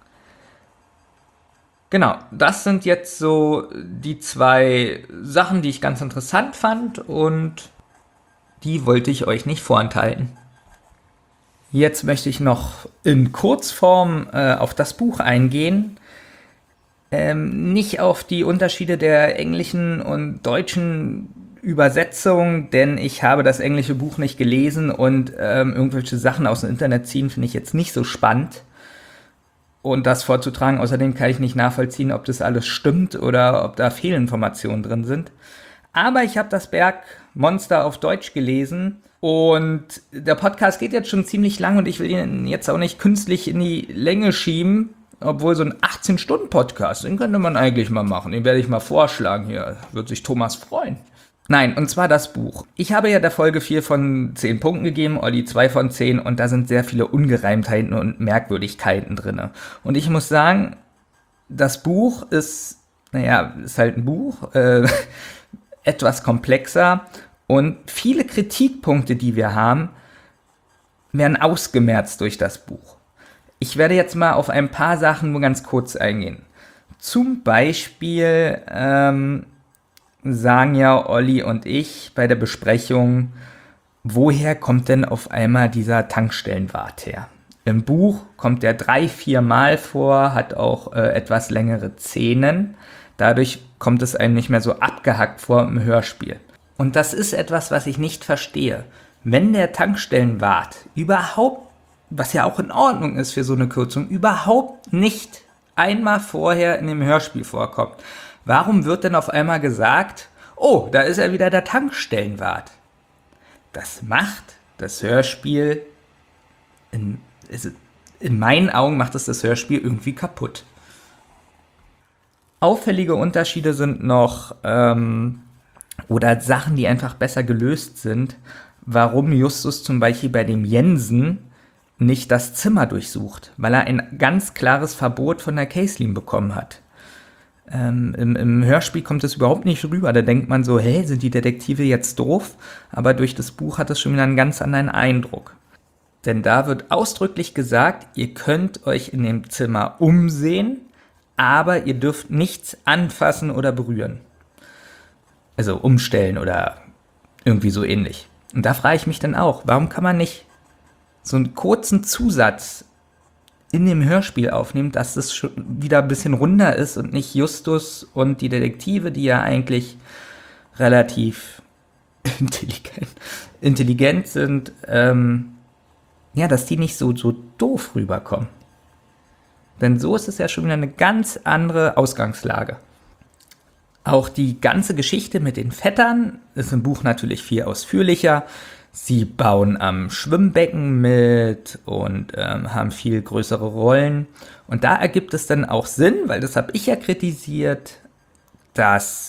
Speaker 3: Genau, das sind jetzt so die zwei Sachen, die ich ganz interessant fand und die wollte ich euch nicht vorenthalten. Jetzt möchte ich noch in Kurzform äh, auf das Buch eingehen. Ähm, nicht auf die Unterschiede der englischen und deutschen Übersetzung, denn ich habe das englische Buch nicht gelesen und ähm, irgendwelche Sachen aus dem Internet ziehen finde ich jetzt nicht so spannend und das vorzutragen. Außerdem kann ich nicht nachvollziehen, ob das alles stimmt oder ob da Fehlinformationen drin sind. Aber ich habe das Bergmonster auf Deutsch gelesen und der Podcast geht jetzt schon ziemlich lang und ich will ihn jetzt auch nicht künstlich in die Länge schieben, obwohl so ein achtzehn Stunden Podcast, den könnte man eigentlich mal machen. Den werde ich mal vorschlagen hier, wird sich Thomas freuen. Nein, und zwar das Buch. Ich habe ja der Folge vier von zehn Punkten gegeben, Olli zwei von zehn und da sind sehr viele Ungereimtheiten und Merkwürdigkeiten drin. Und ich muss sagen, das Buch ist, naja, ist halt ein Buch, äh, etwas komplexer und viele Kritikpunkte, die wir haben, werden ausgemerzt durch das Buch. Ich werde jetzt mal auf ein paar Sachen nur ganz kurz eingehen. Zum Beispiel, ähm, sagen ja Olli und ich bei der Besprechung, woher kommt denn auf einmal dieser Tankstellenwart her? Im Buch kommt er drei, vier Mal vor, hat auch äh, etwas längere Szenen. Dadurch kommt es einem nicht mehr so abgehackt vor im Hörspiel. Und das ist etwas, was ich nicht verstehe. Wenn der Tankstellenwart überhaupt, was ja auch in Ordnung ist für so eine Kürzung, überhaupt nicht einmal vorher in dem Hörspiel vorkommt, warum wird denn auf einmal gesagt, oh, da ist ja wieder der Tankstellenwart? Das macht das Hörspiel, in, in meinen Augen macht es das Hörspiel irgendwie kaputt. Auffällige Unterschiede sind noch, ähm, oder Sachen, die einfach besser gelöst sind, warum Justus zum Beispiel bei dem Jensen nicht das Zimmer durchsucht, weil er ein ganz klares Verbot von der Caitlin bekommen hat. Ähm, im, Im Hörspiel kommt es überhaupt nicht rüber. Da denkt man so, hey, sind die Detektive jetzt doof? Aber durch das Buch hat es schon wieder einen ganz anderen Eindruck. Denn da wird ausdrücklich gesagt, ihr könnt euch in dem Zimmer umsehen, aber ihr dürft nichts anfassen oder berühren. Also umstellen oder irgendwie so ähnlich. Und da frage ich mich dann auch, warum kann man nicht so einen kurzen Zusatz in dem Hörspiel aufnehmen, dass es schon wieder ein bisschen runder ist und nicht Justus und die Detektive, die ja eigentlich relativ intelligent, intelligent sind, ähm, ja, dass die nicht so, so doof rüberkommen. Denn so ist es ja schon wieder eine ganz andere Ausgangslage. Auch die ganze Geschichte mit den Vettern ist im Buch natürlich viel ausführlicher. Sie bauen am Schwimmbecken mit und ähm, haben viel größere Rollen. Und da ergibt es dann auch Sinn, weil das habe ich ja kritisiert, dass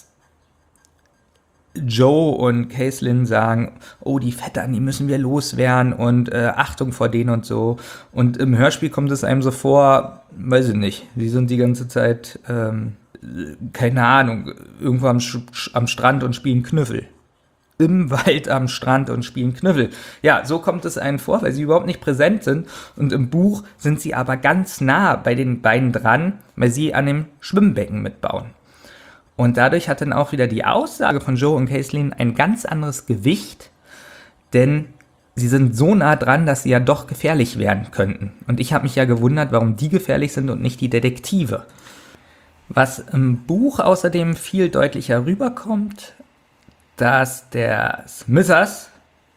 Speaker 3: Joe und Caitlin sagen, oh, die Vettern, die müssen wir loswerden und äh, Achtung vor denen und so. Und im Hörspiel kommt es einem so vor, weiß ich nicht, die sind die ganze Zeit, ähm, keine Ahnung, irgendwo am, Sch- am Strand und spielen Knüffel. Im Wald am Strand und spielen Knüffel. Ja, so kommt es einem vor, weil sie überhaupt nicht präsent sind. Und im Buch sind sie aber ganz nah bei den beiden dran, weil sie an dem Schwimmbecken mitbauen. Und dadurch hat dann auch wieder die Aussage von Joe und Caitlin ein ganz anderes Gewicht, denn sie sind so nah dran, dass sie ja doch gefährlich werden könnten. Und ich habe mich ja gewundert, warum die gefährlich sind und nicht die Detektive. Was im Buch außerdem viel deutlicher rüberkommt, dass der Smithers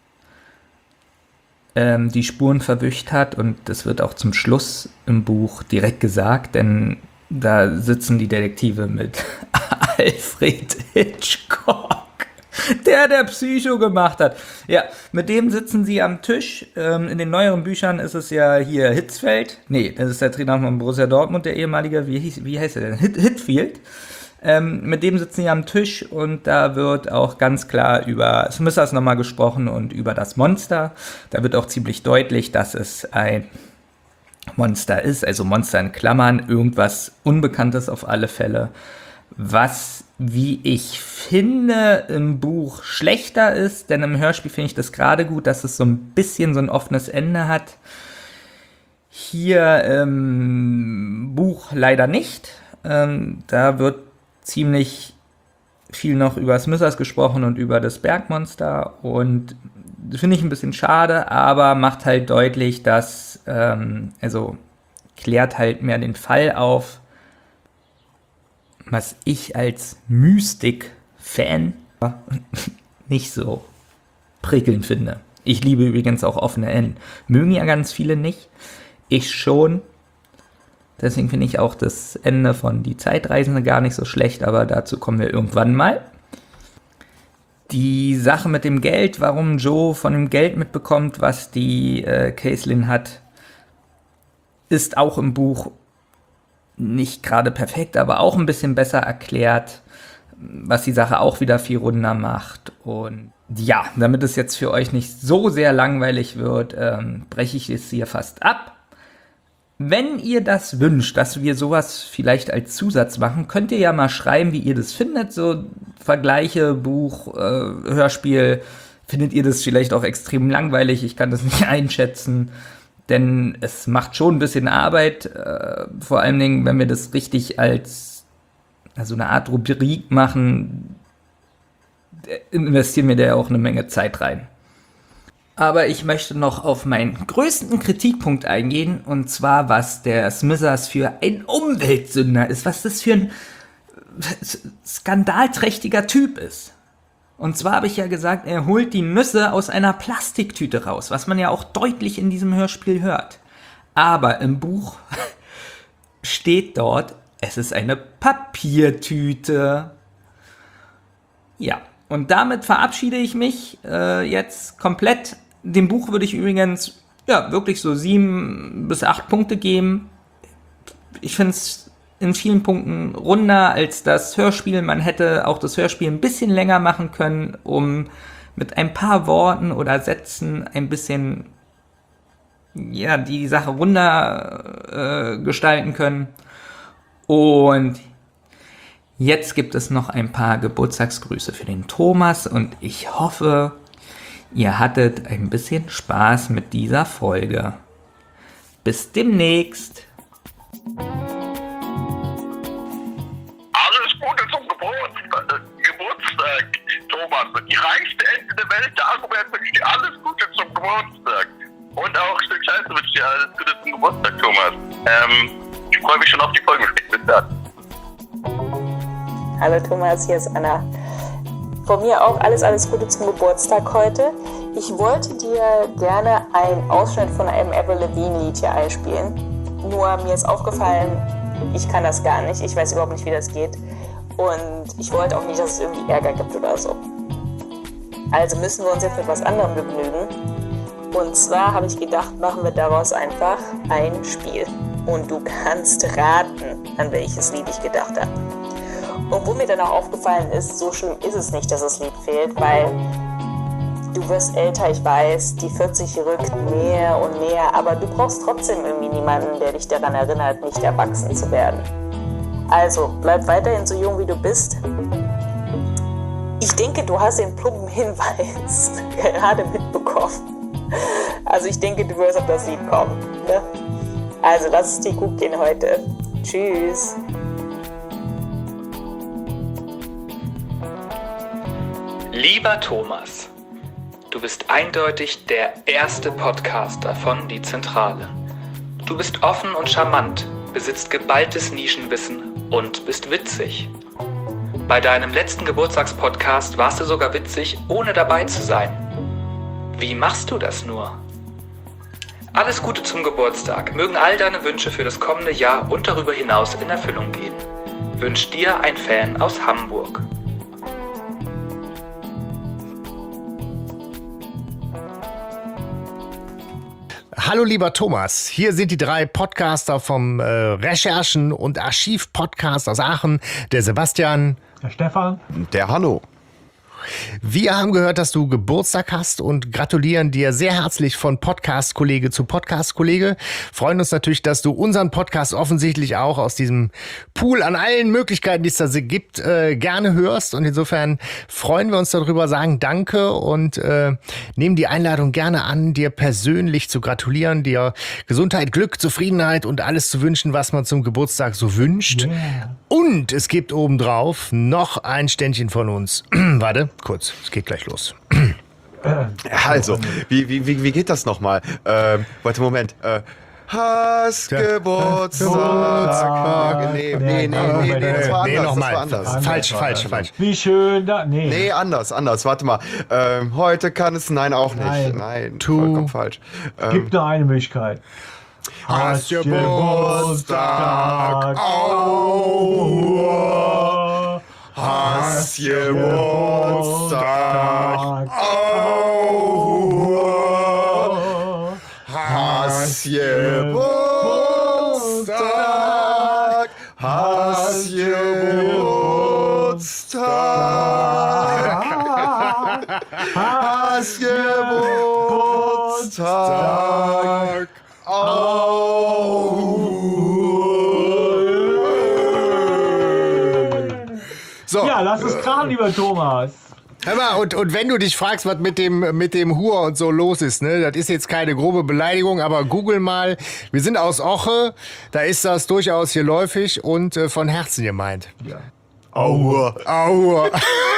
Speaker 3: ähm, die Spuren verwischt hat und das wird auch zum Schluss im Buch direkt gesagt, denn da sitzen die Detektive mit Alfred Hitchcock, der der Psycho gemacht hat. Ja, mit dem sitzen sie am Tisch. Ähm, in den neueren Büchern ist es ja hier Hitzfeld. Nee, das ist der Trainer von Borussia Dortmund, der ehemalige, wie, hieß, wie heißt er denn? Hit, Hitfield. Ähm, mit dem sitzen sie am Tisch und da wird auch ganz klar über Smithers nochmal gesprochen und über das Monster. Da wird auch ziemlich deutlich, dass es ein Monster ist, also Monster in Klammern, irgendwas Unbekanntes auf alle Fälle, was, wie ich finde, im Buch schlechter ist, denn im Hörspiel finde ich das gerade gut, dass es so ein bisschen so ein offenes Ende hat. Hier im Buch leider nicht. Ähm, da wird ziemlich viel noch über Smithers gesprochen und über das Bergmonster und das finde ich ein bisschen schade, aber macht halt deutlich, dass, ähm, also klärt halt mehr den Fall auf, was ich als Mystik-Fan nicht so prickelnd finde. Ich liebe übrigens auch offene Enden. Mögen ja ganz viele nicht. Ich schon. Deswegen finde ich auch das Ende von Die Zeitreisende gar nicht so schlecht, aber dazu kommen wir irgendwann mal. Die Sache mit dem Geld, warum Joe von dem Geld mitbekommt, was die äh, Caitlin hat, ist auch im Buch nicht gerade perfekt, aber auch ein bisschen besser erklärt, was die Sache auch wieder viel runder macht. Und ja, damit es jetzt für euch nicht so sehr langweilig wird, ähm, breche ich es hier fast ab. Wenn ihr das wünscht, dass wir sowas vielleicht als Zusatz machen, könnt ihr ja mal schreiben, wie ihr das findet. So Vergleiche, Buch, äh, Hörspiel. Findet ihr das vielleicht auch extrem langweilig? Ich kann das nicht einschätzen, denn es macht schon ein bisschen Arbeit. Äh, vor allen Dingen, wenn wir das richtig als also eine Art Rubrik machen, investieren wir da ja auch eine Menge Zeit rein. Aber ich möchte noch auf meinen größten Kritikpunkt eingehen, und zwar, was der Smithers für ein Umweltsünder ist, was das für ein skandalträchtiger Typ ist. Und zwar habe ich ja gesagt, er holt die Nüsse aus einer Plastiktüte raus, was man ja auch deutlich in diesem Hörspiel hört. Aber im Buch steht dort, es ist eine Papiertüte. Ja, und damit verabschiede ich mich äh, jetzt komplett. Dem Buch würde ich übrigens ja wirklich so sieben bis acht Punkte geben. Ich finde es in vielen Punkten runder als das Hörspiel. Man hätte auch das Hörspiel ein bisschen länger machen können, um mit ein paar Worten oder Sätzen ein bisschen ja die Sache runder äh, gestalten können. Und jetzt gibt es noch ein paar Geburtstagsgrüße für den Thomas und ich hoffe, ihr hattet ein bisschen Spaß mit dieser Folge. Bis demnächst.
Speaker 9: Alles Gute zum Geburt, äh, Geburtstag, Thomas. Die reichste Ente der Welt, der Argument wünscht dir alles Gute zum Geburtstag. Und auch ein Stück Scheiße wünscht dir alles Gute zum Geburtstag, Thomas. Ähm, ich freue mich schon auf die Folge. Bis dann.
Speaker 10: Hallo Thomas, hier ist Anna. Von mir auch alles, alles Gute zum Geburtstag heute. Ich wollte dir gerne einen Ausschnitt von einem Avril Lavigne-Lied hier einspielen. Nur mir ist aufgefallen, ich kann das gar nicht. Ich weiß überhaupt nicht, wie das geht. Und ich wollte auch nicht, dass es irgendwie Ärger gibt oder so. Also müssen wir uns jetzt mit was anderem begnügen. Und zwar habe ich gedacht, machen wir daraus einfach ein Spiel. Und du kannst raten, an welches Lied ich gedacht habe. Und wo mir dann auch aufgefallen ist, so schlimm ist es nicht, dass das Lied fehlt, weil du wirst älter, ich weiß, die vierzig rückt näher und näher, aber du brauchst trotzdem irgendwie niemanden, der dich daran erinnert, nicht erwachsen zu werden. Also, bleib weiterhin so jung, wie du bist. Ich denke, du hast den plumpen Hinweis gerade mitbekommen. Also ich denke, du wirst auf das Lied kommen. Ne? Also lass es dir gut gehen heute. Tschüss.
Speaker 3: Lieber Thomas, du bist eindeutig der erste Podcaster von Die Zentrale. Du bist offen und charmant, besitzt geballtes Nischenwissen und bist witzig. Bei deinem letzten Geburtstagspodcast warst du sogar witzig, ohne dabei zu sein. Wie machst du das nur? Alles Gute zum Geburtstag. Mögen all deine Wünsche für das kommende Jahr und darüber hinaus in Erfüllung gehen. Wünscht dir ein Fan aus Hamburg.
Speaker 11: Hallo lieber Thomas, hier sind die drei Podcaster vom äh, Recherchen- und Archiv-Podcast aus Aachen, der Sebastian,
Speaker 12: der Stefan,
Speaker 11: der Hanno. Wir haben gehört, dass du Geburtstag hast und gratulieren dir sehr herzlich von Podcast-Kollege zu Podcast-Kollege. Freuen uns natürlich, dass du unseren Podcast offensichtlich auch aus diesem Pool an allen Möglichkeiten, die es da gibt, äh, gerne hörst. Und insofern freuen wir uns darüber, sagen Danke und äh, nehmen die Einladung gerne an, dir persönlich zu gratulieren, dir Gesundheit, Glück, Zufriedenheit und alles zu wünschen, was man zum Geburtstag so wünscht. Yeah. Und es gibt obendrauf noch ein Ständchen von uns. Warte. Kurz, es geht gleich los.
Speaker 13: Also, wie, wie, wie, wie geht das nochmal? Ähm, warte, Moment. Äh, Hast Geburtstag. Nee, nee, nee, nee, nee, das war anders. Nee,
Speaker 11: nochmal.
Speaker 13: Das war anders.
Speaker 11: Falsch, falsch, falsch.
Speaker 12: Wie schön da. Nee.
Speaker 13: Nee, anders, anders. Warte mal. Ähm, heute kann es. Nein, auch nicht. Nein, nein vollkommen falsch.
Speaker 12: Ähm, gibt nur eine Möglichkeit.
Speaker 11: Hast Geburtstag.
Speaker 13: Au. Hast Geburtstag, oh, hast Geburtstag, hast Geburtstag. Hast Geburtstag.
Speaker 11: So.
Speaker 12: Ja, lass es krachen, lieber Thomas.
Speaker 11: Hör mal, und, und wenn du dich fragst, was mit dem, mit dem Hur und so los ist, ne, das ist jetzt keine grobe Beleidigung, aber google mal. Wir sind aus Oche, da ist das durchaus geläufig und äh, von Herzen gemeint.
Speaker 12: Ja.
Speaker 11: Aua. Aua.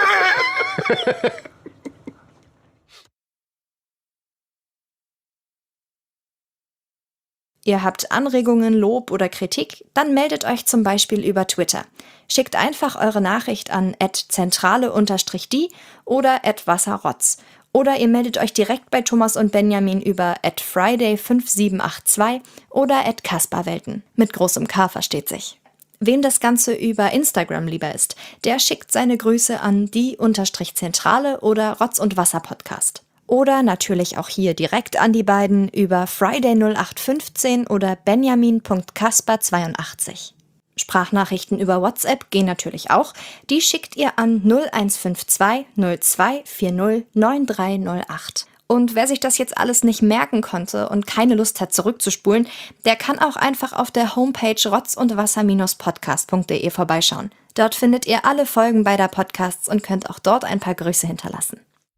Speaker 1: Ihr habt Anregungen, Lob oder Kritik? Dann meldet euch zum Beispiel über Twitter. Schickt einfach eure Nachricht an at zentrale die oder at wasserrotz. Oder ihr meldet euch direkt bei Thomas und Benjamin über at friday fünf sieben acht zwei oder at kasperwelten. Mit großem K versteht sich. Wem das Ganze über Instagram lieber ist, der schickt seine Grüße an die-zentrale oder Rotz und Wasser Podcast. Oder natürlich auch hier direkt an die beiden über friday null acht fünfzehn oder benjamin punkt kasper zweiundachtzig. Sprachnachrichten über WhatsApp gehen natürlich auch. Die schickt ihr an null eins fünf zwei null zwei vier null neun drei null acht. Und wer sich das jetzt alles nicht merken konnte und keine Lust hat zurückzuspulen, der kann auch einfach auf der Homepage rotzundwasser podcast punkt de vorbeischauen. Dort findet ihr alle Folgen beider Podcasts und könnt auch dort ein paar Grüße hinterlassen.